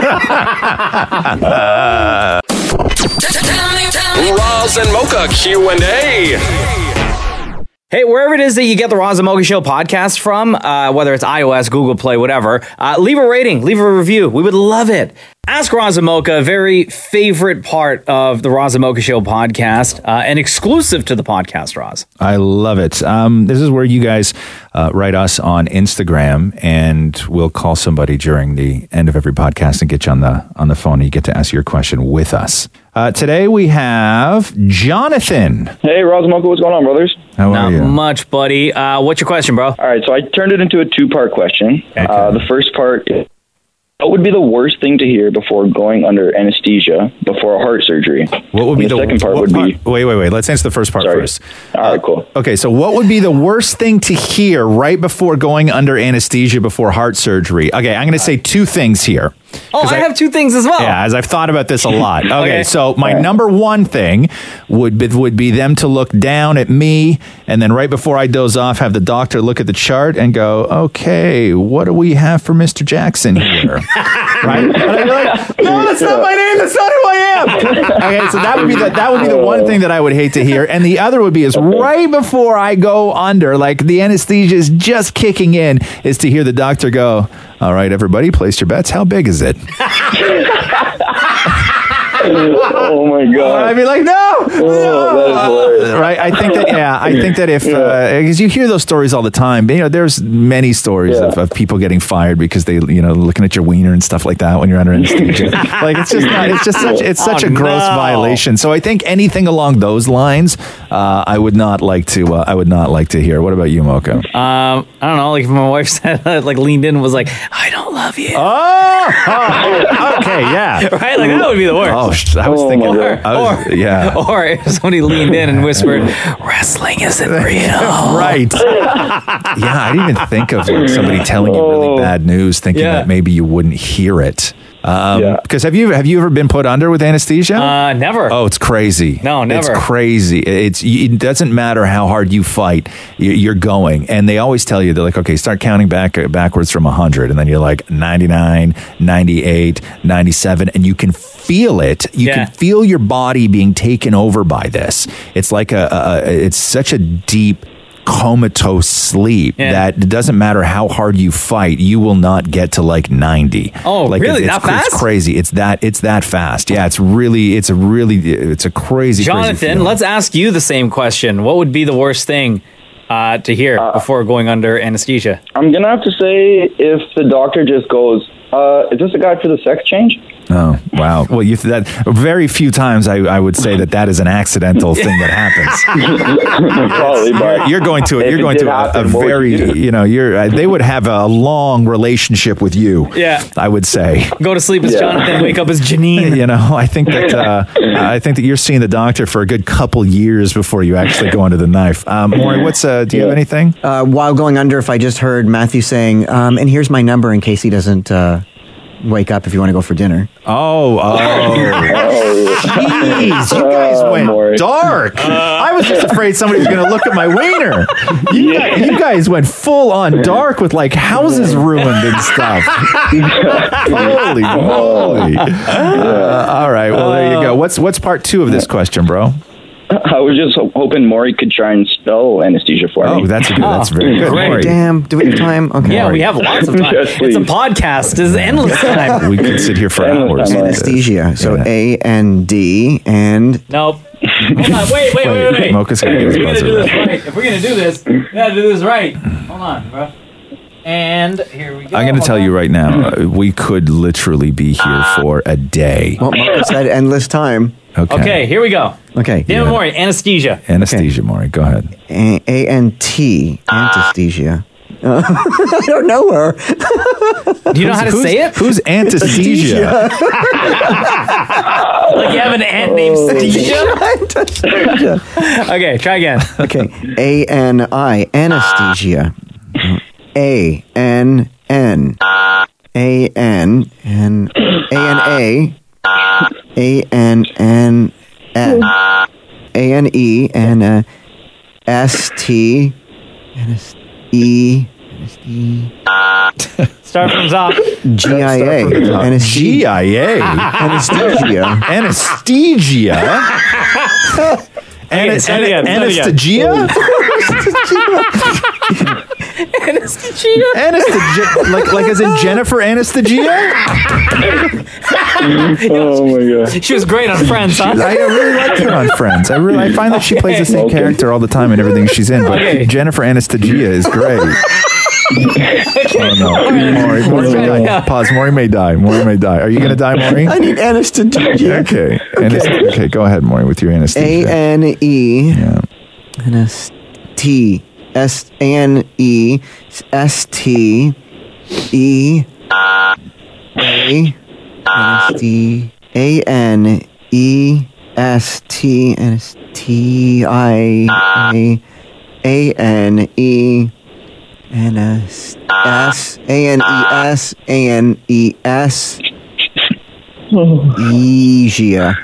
[SPEAKER 1] Roz and Mocha Q and A.
[SPEAKER 5] Hey, wherever it is that you get the Roz and Mocha Show podcast from, uh, whether it's iOS, Google Play, whatever, uh, leave a rating, leave a review. We would love it. Ask Roz and Mocha, a very favorite part of the Roz and Mocha Show podcast, uh, and exclusive to the podcast, Roz.
[SPEAKER 4] I love it. Um, this is where you guys uh, write us on Instagram, and we'll call somebody during the end of every podcast and get you on the on the phone, and you get to ask your question with us. Uh, today we have Jonathan.
[SPEAKER 16] Hey, Roz and Mocha, what's going on, brothers?
[SPEAKER 4] How are
[SPEAKER 5] Not
[SPEAKER 4] you?
[SPEAKER 5] much, buddy. Uh, what's your question, bro?
[SPEAKER 16] All right, so I turned it into a two-part question. Uh, the first part is, what would be the worst thing to hear before going under anesthesia before a heart surgery?
[SPEAKER 4] What would
[SPEAKER 16] And
[SPEAKER 4] be
[SPEAKER 16] the,
[SPEAKER 4] the
[SPEAKER 16] second part
[SPEAKER 4] what
[SPEAKER 16] would
[SPEAKER 4] part-
[SPEAKER 16] be...
[SPEAKER 4] Wait, wait, wait. Let's answer the first part
[SPEAKER 16] Sorry.
[SPEAKER 4] first.
[SPEAKER 16] All right, cool.
[SPEAKER 4] Okay, so what would be the worst thing to hear right before going under anesthesia before heart surgery? Okay, I'm going to say two things here.
[SPEAKER 5] Oh, I, have two things as well.
[SPEAKER 4] Yeah, as I've thought about this a lot. Okay,
[SPEAKER 5] Okay.
[SPEAKER 4] so my number one thing would be, would be them to look down at me, and then right before I doze off, have the doctor look at the chart and go, "Okay, what do we have for Mister Jackson here?" Right? And I'd be like, "No, that's not my name. That's not who I am." Okay, so that would be the that would be the one thing that I would hate to hear, and the other would be is right before I go under, like the anesthesia is just kicking in, is to hear the doctor go, "All right, everybody, place your bets. How big is it?"
[SPEAKER 16] Oh my god!
[SPEAKER 4] I'd be like, no,
[SPEAKER 16] Oh, that is hilarious.
[SPEAKER 4] right? I think that, yeah, I think that if because you hear those stories all the time, you know, there's many stories of, of people getting fired because they, you know, looking at your wiener and stuff like that when you're under anesthesia. Like it's just not, it's just such, it's such
[SPEAKER 5] Oh,
[SPEAKER 4] a gross
[SPEAKER 5] no.
[SPEAKER 4] violation. So I think anything along those lines, uh, I would not like to, uh, I would not like to hear. What about you, Mocha?
[SPEAKER 5] Um, I don't know. Like if my wife said, like leaned in and was like, "I don't love you."
[SPEAKER 4] Oh, oh, okay, yeah,
[SPEAKER 5] right. Like that would be the worst.
[SPEAKER 4] Oh, sh- I was
[SPEAKER 16] Oh,
[SPEAKER 4] thinking,
[SPEAKER 16] my God.
[SPEAKER 4] I was, yeah.
[SPEAKER 5] Or if somebody leaned in and whispered, "Wrestling isn't real."
[SPEAKER 4] Right. Yeah, I didn't even think of like, somebody telling you really bad news, thinking
[SPEAKER 5] Yeah.
[SPEAKER 4] that maybe you wouldn't hear it. Um,
[SPEAKER 16] Yeah.
[SPEAKER 4] Because have you have you ever been put under with anesthesia?
[SPEAKER 5] Uh, never.
[SPEAKER 4] Oh, it's crazy.
[SPEAKER 5] No, never.
[SPEAKER 4] It's crazy. It's it doesn't matter how hard you fight, you- you're going. And they always tell you, they're like, okay, start counting back backwards from one hundred, and then you're like ninety-nine, ninety-eight, ninety-seven, and you can feel it. You
[SPEAKER 5] Yeah.
[SPEAKER 4] can feel your body being taken over by this. It's like a, a, a it's such a deep comatose sleep
[SPEAKER 5] Yeah.
[SPEAKER 4] that it doesn't matter how hard you fight, you will not get to like ninety.
[SPEAKER 5] Oh,
[SPEAKER 4] like
[SPEAKER 5] really?
[SPEAKER 4] It's,
[SPEAKER 5] That
[SPEAKER 4] it's,
[SPEAKER 5] fast?
[SPEAKER 4] It's crazy. It's that. It's that fast. Yeah. It's really. It's a really. It's a crazy. crazy
[SPEAKER 5] Jonathan,
[SPEAKER 4] feeling.
[SPEAKER 5] let's ask you the same question. What would be the worst thing uh, to hear before going under anesthesia?
[SPEAKER 16] I'm gonna have to say if the doctor just goes, uh, "Is this a guy for the sex change?"
[SPEAKER 4] Oh wow! Well, you that very few times I, I would say that that is an accidental thing that happens.
[SPEAKER 16] Probably, but
[SPEAKER 4] You're, you're going to
[SPEAKER 16] if
[SPEAKER 4] you're
[SPEAKER 16] it
[SPEAKER 4] going
[SPEAKER 16] did
[SPEAKER 4] to a, a
[SPEAKER 16] happen, what would
[SPEAKER 4] very
[SPEAKER 16] you do?
[SPEAKER 4] you know you're uh, they would have a long relationship with you.
[SPEAKER 5] Yeah.
[SPEAKER 4] I would say.
[SPEAKER 5] Go to sleep as
[SPEAKER 16] Yeah.
[SPEAKER 5] Jonathan, wake up as Janine.
[SPEAKER 4] You know, I think that uh, I think that you're seeing the doctor for a good couple years before you actually go under the knife. Um, Maury, what's uh, do you have anything?
[SPEAKER 10] Uh, while going under, if I just heard Matthew saying, um, and here's my number in case he doesn't uh, wake up if you want to go for dinner.
[SPEAKER 4] Oh, oh, jeez! You guys went dark. I was just afraid somebody was going to look at my wiener. You, guys, you guys went full on dark with like houses ruined and stuff. Holy moly! Uh, all right, well there you go. What's what's part two of this question, bro?
[SPEAKER 16] I was just ho- hoping Maury could try and spell anesthesia for me.
[SPEAKER 4] Oh, that's good. That's very good.
[SPEAKER 5] Great.
[SPEAKER 4] Maury.
[SPEAKER 8] Damn, do we have time? Okay.
[SPEAKER 5] Yeah, we have lots of time.
[SPEAKER 16] Yes,
[SPEAKER 5] It's
[SPEAKER 16] please.
[SPEAKER 5] a podcast. It's endless time.
[SPEAKER 4] We could sit here for hours.
[SPEAKER 8] Anesthesia. So A N D and.
[SPEAKER 5] Nope. Hold on. Wait, wait, wait, wait.
[SPEAKER 4] Mocha's gonna get his
[SPEAKER 5] We're gonna
[SPEAKER 4] buzzer
[SPEAKER 5] do this
[SPEAKER 4] right.
[SPEAKER 5] right. If we're gonna do this, we gotta do this right. Hold on, bro. And here we go.
[SPEAKER 4] I'm going to
[SPEAKER 5] Hold
[SPEAKER 4] tell
[SPEAKER 5] on.
[SPEAKER 4] you right now, uh, we could literally be here for a day.
[SPEAKER 8] Well, Mocha said endless time.
[SPEAKER 4] Okay.
[SPEAKER 5] Okay, here we go.
[SPEAKER 8] Okay.
[SPEAKER 5] David Maury, anesthesia.
[SPEAKER 4] Anesthesia, Maury. Go ahead.
[SPEAKER 8] A N T, anesthesia. Uh, I don't know her.
[SPEAKER 5] Do you know how to
[SPEAKER 4] Who's-
[SPEAKER 5] say it?
[SPEAKER 4] Who's anesthesia?
[SPEAKER 5] Like you have an aunt named Anesthesia? Okay, try again.
[SPEAKER 8] Okay. A N I, anesthesia. A N N. A N N. A N A. A N N N. A N E and uh, S T. S E.
[SPEAKER 5] Start from the top.
[SPEAKER 8] G I A.
[SPEAKER 4] G I A.
[SPEAKER 8] Anesthesia.
[SPEAKER 4] Anesthesia.
[SPEAKER 5] Okay,
[SPEAKER 4] Anes-
[SPEAKER 5] start again, start again.
[SPEAKER 4] Anesthesia?
[SPEAKER 5] Anesthesia?
[SPEAKER 4] Anesthesia? Like, like as in Jennifer Anesthesia?
[SPEAKER 16] Oh my god.
[SPEAKER 5] She was great on Friends, huh?
[SPEAKER 4] I really like her on Friends. I really I find that she plays the same
[SPEAKER 16] Okay.
[SPEAKER 4] character all the time in everything she's in. But
[SPEAKER 5] Okay.
[SPEAKER 4] Jennifer Anesthesia is great. Oh no, Maury, Maury may die. Pause. Maury may die. Maury may die. Are you going to die, Maury?
[SPEAKER 8] I need anesthesia.
[SPEAKER 4] Okay. Okay. okay. Go ahead, Maury, with your
[SPEAKER 8] A
[SPEAKER 4] anesthesia.
[SPEAKER 8] N E.
[SPEAKER 4] Yeah.
[SPEAKER 8] Anest. T. S A N E. S T. E. A. Anest. A N E. S T. Anest. T. I. A. A N E. And S S A N E S A N E S Esia.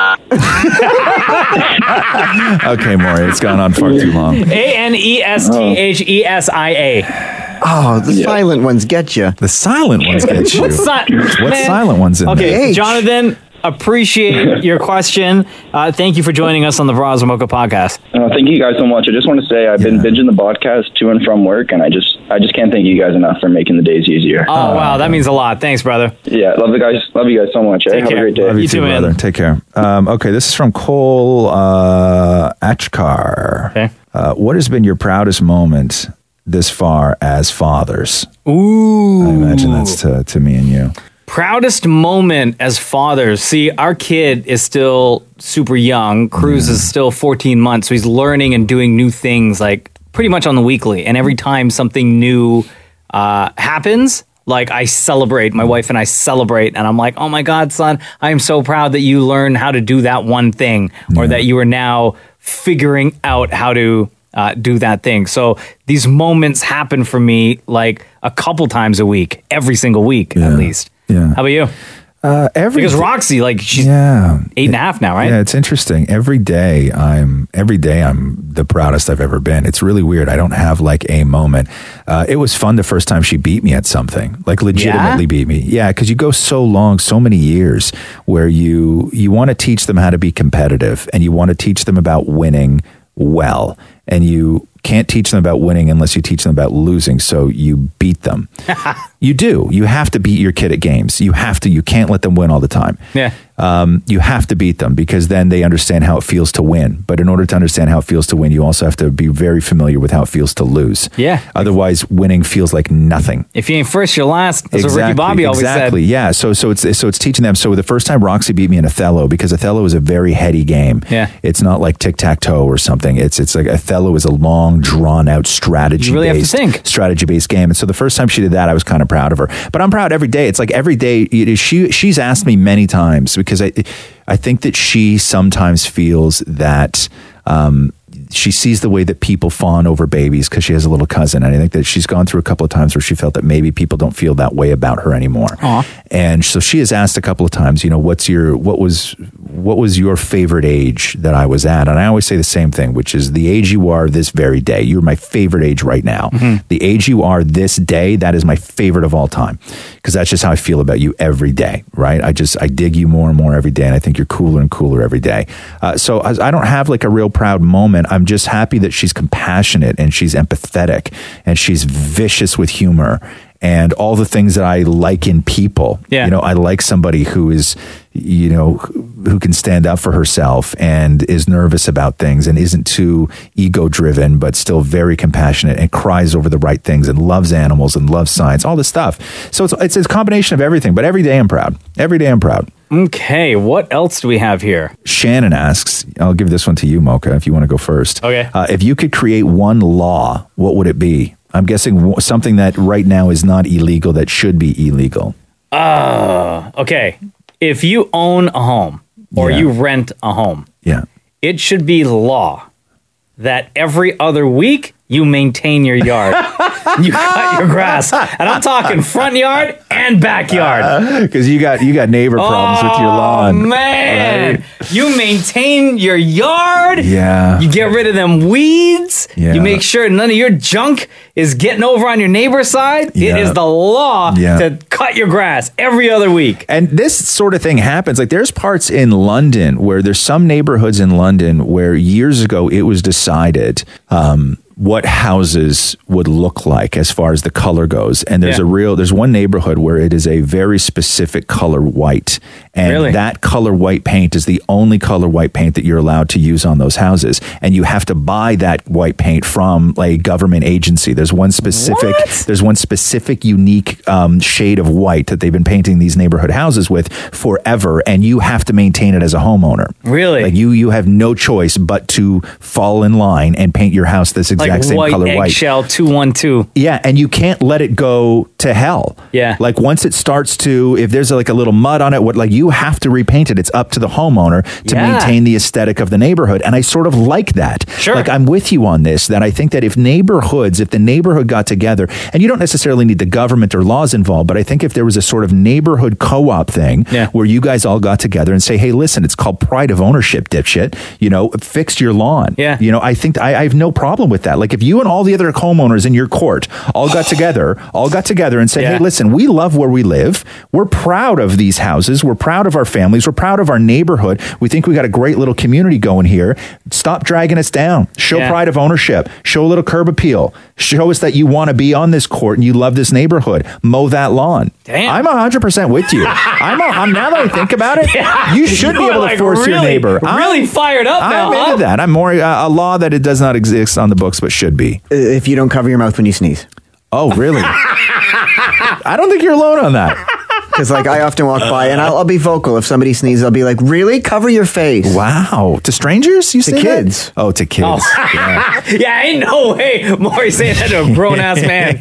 [SPEAKER 4] Okay, Maury, it's gone on far too long.
[SPEAKER 5] A N E S T H E S I A.
[SPEAKER 8] Oh, the silent ones get you.
[SPEAKER 4] The silent ones get you.
[SPEAKER 5] What, si-
[SPEAKER 4] What
[SPEAKER 5] man.
[SPEAKER 4] silent ones in
[SPEAKER 5] Okay,
[SPEAKER 4] there?
[SPEAKER 8] H.
[SPEAKER 5] Jonathan, appreciate your question. Uh, thank you for joining us on the Bras and Mocha podcast.
[SPEAKER 16] Uh, thank you guys so much. I just want to say I've been binging the podcast to and from work, and I just I just can't thank you guys enough for making the days easier.
[SPEAKER 5] Oh, wow, that means a lot. Thanks, brother.
[SPEAKER 16] Yeah, love the guys. Love you guys so much. Eh?
[SPEAKER 5] Take
[SPEAKER 16] Have
[SPEAKER 5] care.
[SPEAKER 16] a great day.
[SPEAKER 4] Love you,
[SPEAKER 5] You
[SPEAKER 4] too,
[SPEAKER 5] too, man.
[SPEAKER 4] brother. Take care. Um, okay, this is from Cole uh, Achkar.
[SPEAKER 5] Okay.
[SPEAKER 4] Uh, what has been your proudest moment this far as fathers?
[SPEAKER 5] Ooh.
[SPEAKER 4] I imagine that's to, to me and you.
[SPEAKER 5] Proudest moment as fathers. See, our kid is still super young. Cruz is still fourteen months, so he's learning and doing new things like pretty much on the weekly. And every time something new uh, happens, like I celebrate, my wife and I celebrate, and I'm like, oh my God, son, I am so proud that you learned how to do that one thing, or that you are now figuring out how to uh, do that thing. So these moments happen for me like a couple times a week, every single week at least.
[SPEAKER 4] Yeah.
[SPEAKER 5] How about you?
[SPEAKER 4] Uh, every
[SPEAKER 5] Because Roxy, like she's
[SPEAKER 4] yeah.
[SPEAKER 5] eight and a half now, right?
[SPEAKER 4] Yeah, it's interesting. Every day I'm every day I'm the proudest I've ever been. It's really weird. I don't have like a moment. Uh, it was fun the first time she beat me at something, like legitimately
[SPEAKER 5] Yeah?
[SPEAKER 4] beat me. Yeah, because you go so long, so many years where you you want to teach them how to be competitive and you want to teach them about winning well, and you can't teach them about winning unless you teach them about losing. So you beat them. You do. You have to beat your kid at games. You have to. You can't let them win all the time.
[SPEAKER 5] Yeah.
[SPEAKER 4] Um, you have to beat them because then they understand how it feels to win. But in order to understand how it feels to win, you also have to be very familiar with how it feels to lose.
[SPEAKER 5] Yeah.
[SPEAKER 4] Otherwise, winning feels like nothing.
[SPEAKER 5] If you ain't first, you're last. That's what Ricky Bobby always
[SPEAKER 4] exactly.
[SPEAKER 5] said.
[SPEAKER 4] Yeah. So so it's so it's teaching them. So the first time Roxy beat me in Othello, because Othello is a very heady game.
[SPEAKER 5] Yeah.
[SPEAKER 4] It's not like tic tac toe or something. It's it's like Othello is a long, drawn out strategy.
[SPEAKER 5] You really have to think.
[SPEAKER 4] Strategy based game. And so the first time she did that, I was kind of proud of her. But I'm proud every day. It's like every day. It is, she she's asked me many times because I I think that she sometimes feels that. Um, she sees the way that people fawn over babies because she has a little cousin. And I think that she's gone through a couple of times where she felt that maybe people don't feel that way about her anymore.
[SPEAKER 5] Aw.
[SPEAKER 4] And so she has asked a couple of times, you know, what's your, what was, what was your favorite age that I was at? And I always say the same thing, which is the age you are this very day. You're my favorite age right now. Mm-hmm. The age you are this day, that is my favorite of all time. Because that's just how I feel about you every day, right? I just, I dig you more and more every day. And I think you're cooler and cooler every day. Uh, so I, I don't have like a real proud moment. I'm just happy that she's compassionate and she's empathetic and she's vicious with humor. And all the things that I like in people. Yeah. You know, I like somebody who is, you know, who can stand up for herself and is nervous about things and isn't too ego driven, but still very compassionate and cries over the right things and loves animals and loves science, all this stuff. So it's, it's a combination of everything, but every day I'm proud. Every day I'm proud.
[SPEAKER 5] Okay. What else do we have here?
[SPEAKER 4] Shannon asks, I'll give this one to you, Mocha, if you want to go first.
[SPEAKER 5] Okay.
[SPEAKER 4] Uh, if you could create one law, what would it be? I'm guessing something that right now is not illegal that should be illegal.
[SPEAKER 5] Uh, okay. If you own a home or
[SPEAKER 4] Yeah.
[SPEAKER 5] you rent a home,
[SPEAKER 4] yeah,
[SPEAKER 5] it should be law that every other week you maintain your yard. You cut your grass. And I'm talking front yard and backyard.
[SPEAKER 4] Because you got you got neighbor problems
[SPEAKER 5] oh,
[SPEAKER 4] with your lawn.
[SPEAKER 5] man.
[SPEAKER 4] Right?
[SPEAKER 5] You maintain your yard.
[SPEAKER 4] Yeah.
[SPEAKER 5] You get rid of them weeds.
[SPEAKER 4] Yeah.
[SPEAKER 5] You make sure none of your junk is getting over on your neighbor's side.
[SPEAKER 4] Yeah.
[SPEAKER 5] It is the law
[SPEAKER 4] Yeah.
[SPEAKER 5] to cut your grass every other week.
[SPEAKER 4] And this sort of thing happens. Like there's parts in London where there's some neighborhoods in London where years ago it was decided um, what houses would look like as far as the color goes. And there's
[SPEAKER 5] Yeah.
[SPEAKER 4] a real, there's one neighborhood where it is a very specific color white. And
[SPEAKER 5] Really?
[SPEAKER 4] that color white paint is the only color white paint that you're allowed to use on those houses. And you have to buy that white paint from like, a government agency. There's one specific,
[SPEAKER 5] What?
[SPEAKER 4] there's one specific unique um, shade of white that they've been painting these neighborhood houses with forever. And you have to maintain it as a homeowner.
[SPEAKER 5] Really?
[SPEAKER 4] Like you, you have no choice but to fall in line and paint your house this exact
[SPEAKER 5] Like
[SPEAKER 4] same
[SPEAKER 5] white
[SPEAKER 4] color white.
[SPEAKER 5] eggshell two one two.
[SPEAKER 4] Yeah, and you can't let it go to hell.
[SPEAKER 5] Yeah.
[SPEAKER 4] Like once it starts to, if there's like a little mud on it, what like you have to repaint it. It's up to the homeowner to
[SPEAKER 5] Yeah.
[SPEAKER 4] maintain the aesthetic of the neighborhood. And I sort of like that.
[SPEAKER 5] Sure.
[SPEAKER 4] Like I'm with you on this, that I think that if neighborhoods, if the neighborhood got together, and you don't necessarily need the government or laws involved, but I think if there was a sort of neighborhood co-op thing
[SPEAKER 5] Yeah.
[SPEAKER 4] where you guys all got together and say, hey, listen, it's called pride of ownership, dipshit. You know, fix your lawn.
[SPEAKER 5] Yeah.
[SPEAKER 4] You know, I think I, I have no problem with that. Like if you and all the other homeowners in your court all got together, all got together and said,
[SPEAKER 5] Yeah.
[SPEAKER 4] hey, listen, we love where we live. We're proud of these houses. We're proud of our families. We're proud of our neighborhood. We think we got a great little community going here. Stop dragging us down. Show
[SPEAKER 5] Yeah.
[SPEAKER 4] pride of ownership. Show a little curb appeal. Show us that you want to be on this court and you love this neighborhood. Mow that lawn.
[SPEAKER 5] Damn.
[SPEAKER 4] I'm one hundred percent with you. I'm, a, I'm now that I think about it,
[SPEAKER 5] Yeah.
[SPEAKER 4] you should be
[SPEAKER 5] You're
[SPEAKER 4] able
[SPEAKER 5] like
[SPEAKER 4] to force your
[SPEAKER 5] really-
[SPEAKER 4] neighbor.
[SPEAKER 5] Really
[SPEAKER 4] I'm-
[SPEAKER 5] fired up now,
[SPEAKER 4] I'm
[SPEAKER 5] huh?
[SPEAKER 4] into that. I'm more uh, a law that it does not exist on the books, but should be.
[SPEAKER 10] If you don't cover your mouth when you sneeze.
[SPEAKER 4] Oh, really? I don't think you're alone on that.
[SPEAKER 10] Because like I often walk by and I'll, I'll be vocal. If somebody sneezes, I'll be like, really? Cover your face.
[SPEAKER 4] Wow. To strangers? You
[SPEAKER 10] To
[SPEAKER 4] say
[SPEAKER 10] kids.
[SPEAKER 4] That? Oh, to kids.
[SPEAKER 5] Oh.
[SPEAKER 4] Yeah.
[SPEAKER 5] Yeah, ain't no way Maury saying that to a grown ass man.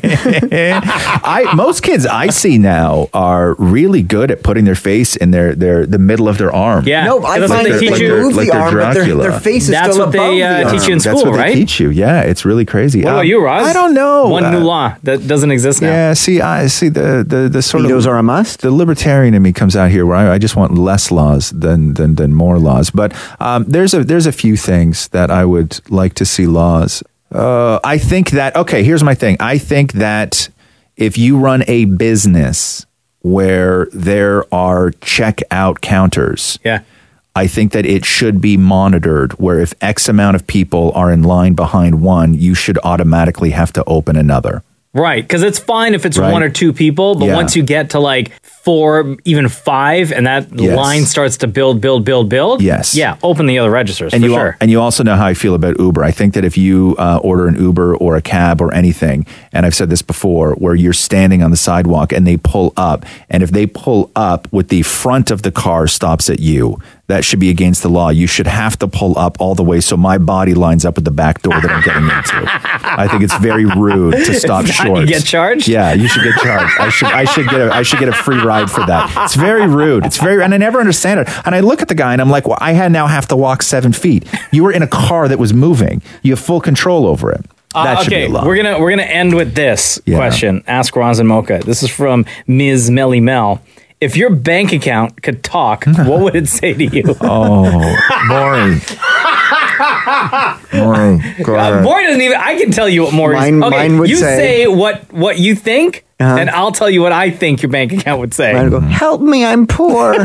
[SPEAKER 4] I most kids I see now are really good at putting their face in their, their the middle of their arm.
[SPEAKER 5] Yeah.
[SPEAKER 10] No, I
[SPEAKER 5] That's what
[SPEAKER 10] find
[SPEAKER 5] they
[SPEAKER 10] that
[SPEAKER 5] teach
[SPEAKER 10] they
[SPEAKER 5] you.
[SPEAKER 10] move
[SPEAKER 4] Like
[SPEAKER 10] the
[SPEAKER 4] they're
[SPEAKER 10] arm, but their,
[SPEAKER 4] Dracula.
[SPEAKER 10] their face is
[SPEAKER 5] That's
[SPEAKER 10] still
[SPEAKER 5] what
[SPEAKER 10] above
[SPEAKER 5] they, uh,
[SPEAKER 10] the arm.
[SPEAKER 5] teach you in
[SPEAKER 4] That's
[SPEAKER 5] school,
[SPEAKER 4] what they
[SPEAKER 5] right?
[SPEAKER 4] teach you. Yeah, it's really crazy.
[SPEAKER 5] What about
[SPEAKER 4] Um,
[SPEAKER 5] you, Roz?
[SPEAKER 4] I don't know.
[SPEAKER 5] One new
[SPEAKER 4] Uh,
[SPEAKER 5] law that doesn't exist now.
[SPEAKER 4] Yeah, see, I see the the, the sort
[SPEAKER 10] Speedos
[SPEAKER 4] of
[SPEAKER 10] are a must?
[SPEAKER 4] The libertarian in me comes out here where I, I just want less laws than than, than more laws. But um, there's a there's a few things that I would like to see laws. Uh, I think that okay. Here's my thing. I think that if you run a business where there are checkout counters,
[SPEAKER 5] Yeah.
[SPEAKER 4] I think that it should be monitored where if X amount of people are in line behind one, you should automatically have to open another.
[SPEAKER 5] Right, because it's fine if it's
[SPEAKER 4] Right.
[SPEAKER 5] one or two people, but
[SPEAKER 4] Yeah.
[SPEAKER 5] once you get to like four, even five, and that
[SPEAKER 4] Yes.
[SPEAKER 5] line starts to build, build, build, build.
[SPEAKER 4] Yes.
[SPEAKER 5] Yeah, open the other registers
[SPEAKER 4] And
[SPEAKER 5] for
[SPEAKER 4] you al-
[SPEAKER 5] sure.
[SPEAKER 4] and you also know how I feel about Uber. I think that if you uh, order an Uber or a cab or anything, and I've said this before, where you're standing on the sidewalk and they pull up, and if they pull up with the front of the car stops at you, that should be against the law. You should have to pull up all the way so my body lines up with the back door that I'm getting into. I think it's very rude to stop
[SPEAKER 5] If not,
[SPEAKER 4] short.
[SPEAKER 5] you get charged?
[SPEAKER 4] Yeah, you should get charged. I should I should get a I should get a free ride for that. It's very rude. It's very and I never understand it. And I look at the guy and I'm like, well, I had now have to walk seven feet. You were in a car that was moving. You have full control over it. That
[SPEAKER 5] Uh,
[SPEAKER 4] should
[SPEAKER 5] okay,
[SPEAKER 4] be a law.
[SPEAKER 5] we're gonna we're gonna end with this
[SPEAKER 4] Yeah.
[SPEAKER 5] question. Ask Roz and Mocha. This is from Miz Melly Mel. if your bank account could talk, what would it say to you?
[SPEAKER 4] Oh, Maury. Maury, go
[SPEAKER 5] Uh,
[SPEAKER 4] ahead.
[SPEAKER 5] Maury doesn't even. I can tell you what Maury's.
[SPEAKER 10] Mine-
[SPEAKER 5] okay,
[SPEAKER 10] mine would
[SPEAKER 5] you
[SPEAKER 10] say-
[SPEAKER 5] say what what you think,
[SPEAKER 10] Uh-huh.
[SPEAKER 5] and I'll tell you what I think your bank account would say.
[SPEAKER 10] Mine would go, help me, I'm poor.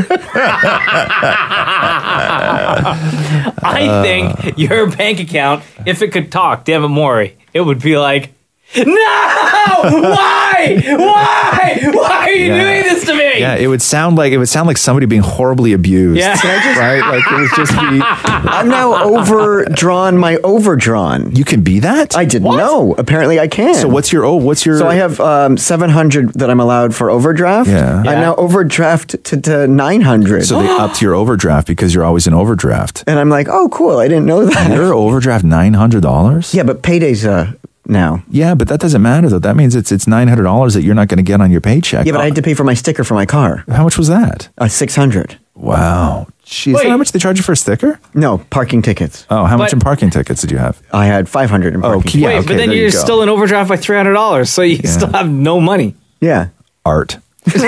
[SPEAKER 5] I think your bank account, if it could talk, damn it, Maury, it would be like, no! Why? Why? Why are you
[SPEAKER 4] Yeah.
[SPEAKER 5] doing this to me?
[SPEAKER 4] Yeah, it would sound like it would sound like somebody being horribly abused.
[SPEAKER 5] Yeah. Can I just-
[SPEAKER 4] right? Like it would just be.
[SPEAKER 10] I'm now overdrawn my overdrawn.
[SPEAKER 4] You can be that?
[SPEAKER 10] I didn't know. Apparently I can.
[SPEAKER 4] So what's your oh? What's your?
[SPEAKER 10] So I have um, seven hundred that I'm allowed for overdraft.
[SPEAKER 4] Yeah.
[SPEAKER 10] I'm
[SPEAKER 4] Yeah.
[SPEAKER 10] now overdraft to, to nine hundred.
[SPEAKER 4] So they upped your overdraft because you're always in overdraft.
[SPEAKER 10] And I'm like, oh, cool. I didn't know that.
[SPEAKER 4] Your overdraft nine hundred dollars.
[SPEAKER 10] Yeah, but payday's uh, now.
[SPEAKER 4] Yeah, but that doesn't matter though. That means it's it's nine hundred dollars that you're not going to get on your paycheck.
[SPEAKER 10] Yeah, but I had to pay for my sticker for my car.
[SPEAKER 4] How much was that?
[SPEAKER 10] Uh, six hundred.
[SPEAKER 4] Wow. Jeez, is that how much they charge you for a sticker?
[SPEAKER 10] No, parking tickets.
[SPEAKER 4] Oh, how much
[SPEAKER 5] But-
[SPEAKER 4] in parking tickets did you have?
[SPEAKER 10] I had five hundred in parking
[SPEAKER 4] Oh,
[SPEAKER 10] tickets.
[SPEAKER 4] yeah,
[SPEAKER 5] Wait,
[SPEAKER 4] okay,
[SPEAKER 5] but then
[SPEAKER 4] there
[SPEAKER 5] you're
[SPEAKER 4] you go.
[SPEAKER 5] still in overdraft by three hundred dollars, so you still have no money.
[SPEAKER 10] Yeah.
[SPEAKER 4] Art.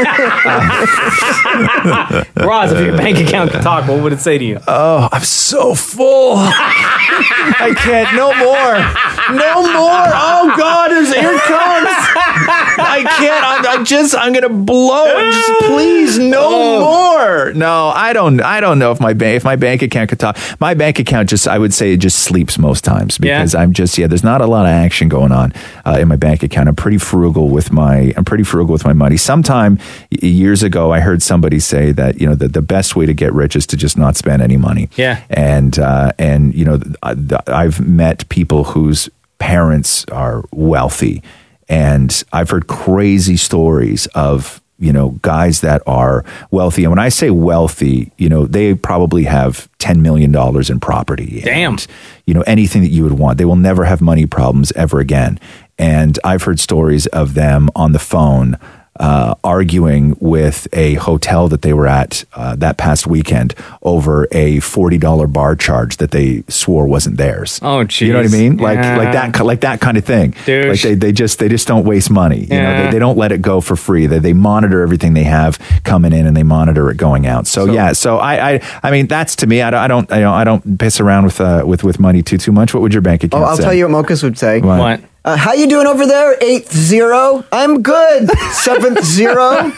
[SPEAKER 5] Roz, if your bank account could talk, what would it say to you?
[SPEAKER 4] Oh, I'm so full. I can't. No more. No more. Oh God, there's here it comes. I can't. I'm, I just. I'm gonna blow. Just please, no
[SPEAKER 5] Oh.
[SPEAKER 4] more. No, I don't. I don't know if my bank. If my bank account could talk. My bank account just. I would say it just sleeps most times because
[SPEAKER 5] Yeah.
[SPEAKER 4] I'm just. Yeah. There's not a lot of action going on uh, in my bank account. I'm pretty frugal with my. I'm pretty frugal with my money. Sometime y- years ago, I heard somebody say that you know that the best way to get rich is to just not spend any money.
[SPEAKER 5] Yeah.
[SPEAKER 4] And uh, and you know th- th- I've met people whose parents are wealthy, and I've heard crazy stories of you know guys that are wealthy. And when I say wealthy, you know they probably have ten million dollars in property.
[SPEAKER 5] Damn.
[SPEAKER 4] And, you know anything that you would want. They will never have money problems ever again. And I've heard stories of them on the phone uh, arguing with a hotel that they were at uh, that past weekend over a forty dollar bar charge that they swore wasn't theirs.
[SPEAKER 5] Oh, geez.
[SPEAKER 4] You know what I mean? Like
[SPEAKER 5] Yeah.
[SPEAKER 4] like that like that kind of thing.
[SPEAKER 5] Douche.
[SPEAKER 4] Like they, they just they just don't waste money. You know,
[SPEAKER 5] Yeah.
[SPEAKER 4] they, they don't let it go for free. They they monitor everything they have coming in and they monitor it going out. So, yeah, so I, I I mean that's to me I don't I don't I don't, I don't piss around with uh, with with money too too much. What would your bank account
[SPEAKER 10] Oh, I'll
[SPEAKER 4] say?
[SPEAKER 10] tell you what Mocha's would say.
[SPEAKER 4] What? What?
[SPEAKER 10] Uh, how you doing over there? Eighth zero. I'm good. Seventh zero.
[SPEAKER 5] Nailed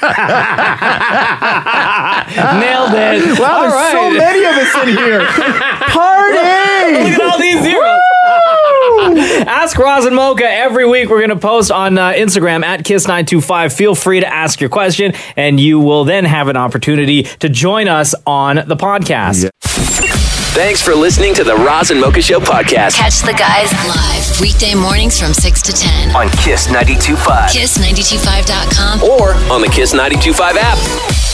[SPEAKER 5] it.
[SPEAKER 10] Wow,
[SPEAKER 5] All
[SPEAKER 10] there's
[SPEAKER 5] right.
[SPEAKER 10] so many of us in here. Party!
[SPEAKER 5] Look at all these zeros. Ask Roz and Mocha every week. We're going to post on uh, Instagram at Kiss nine two five. Feel free to ask your question, and you will then have an opportunity to join us on the podcast.
[SPEAKER 1] Thanks for listening to the Roz and Mocha Show podcast
[SPEAKER 22] Catch the guys live weekday mornings from six to ten.
[SPEAKER 1] on Kiss ninety-two point five
[SPEAKER 22] Kiss nine two five dot com.
[SPEAKER 1] or on the Kiss ninety-two point five app.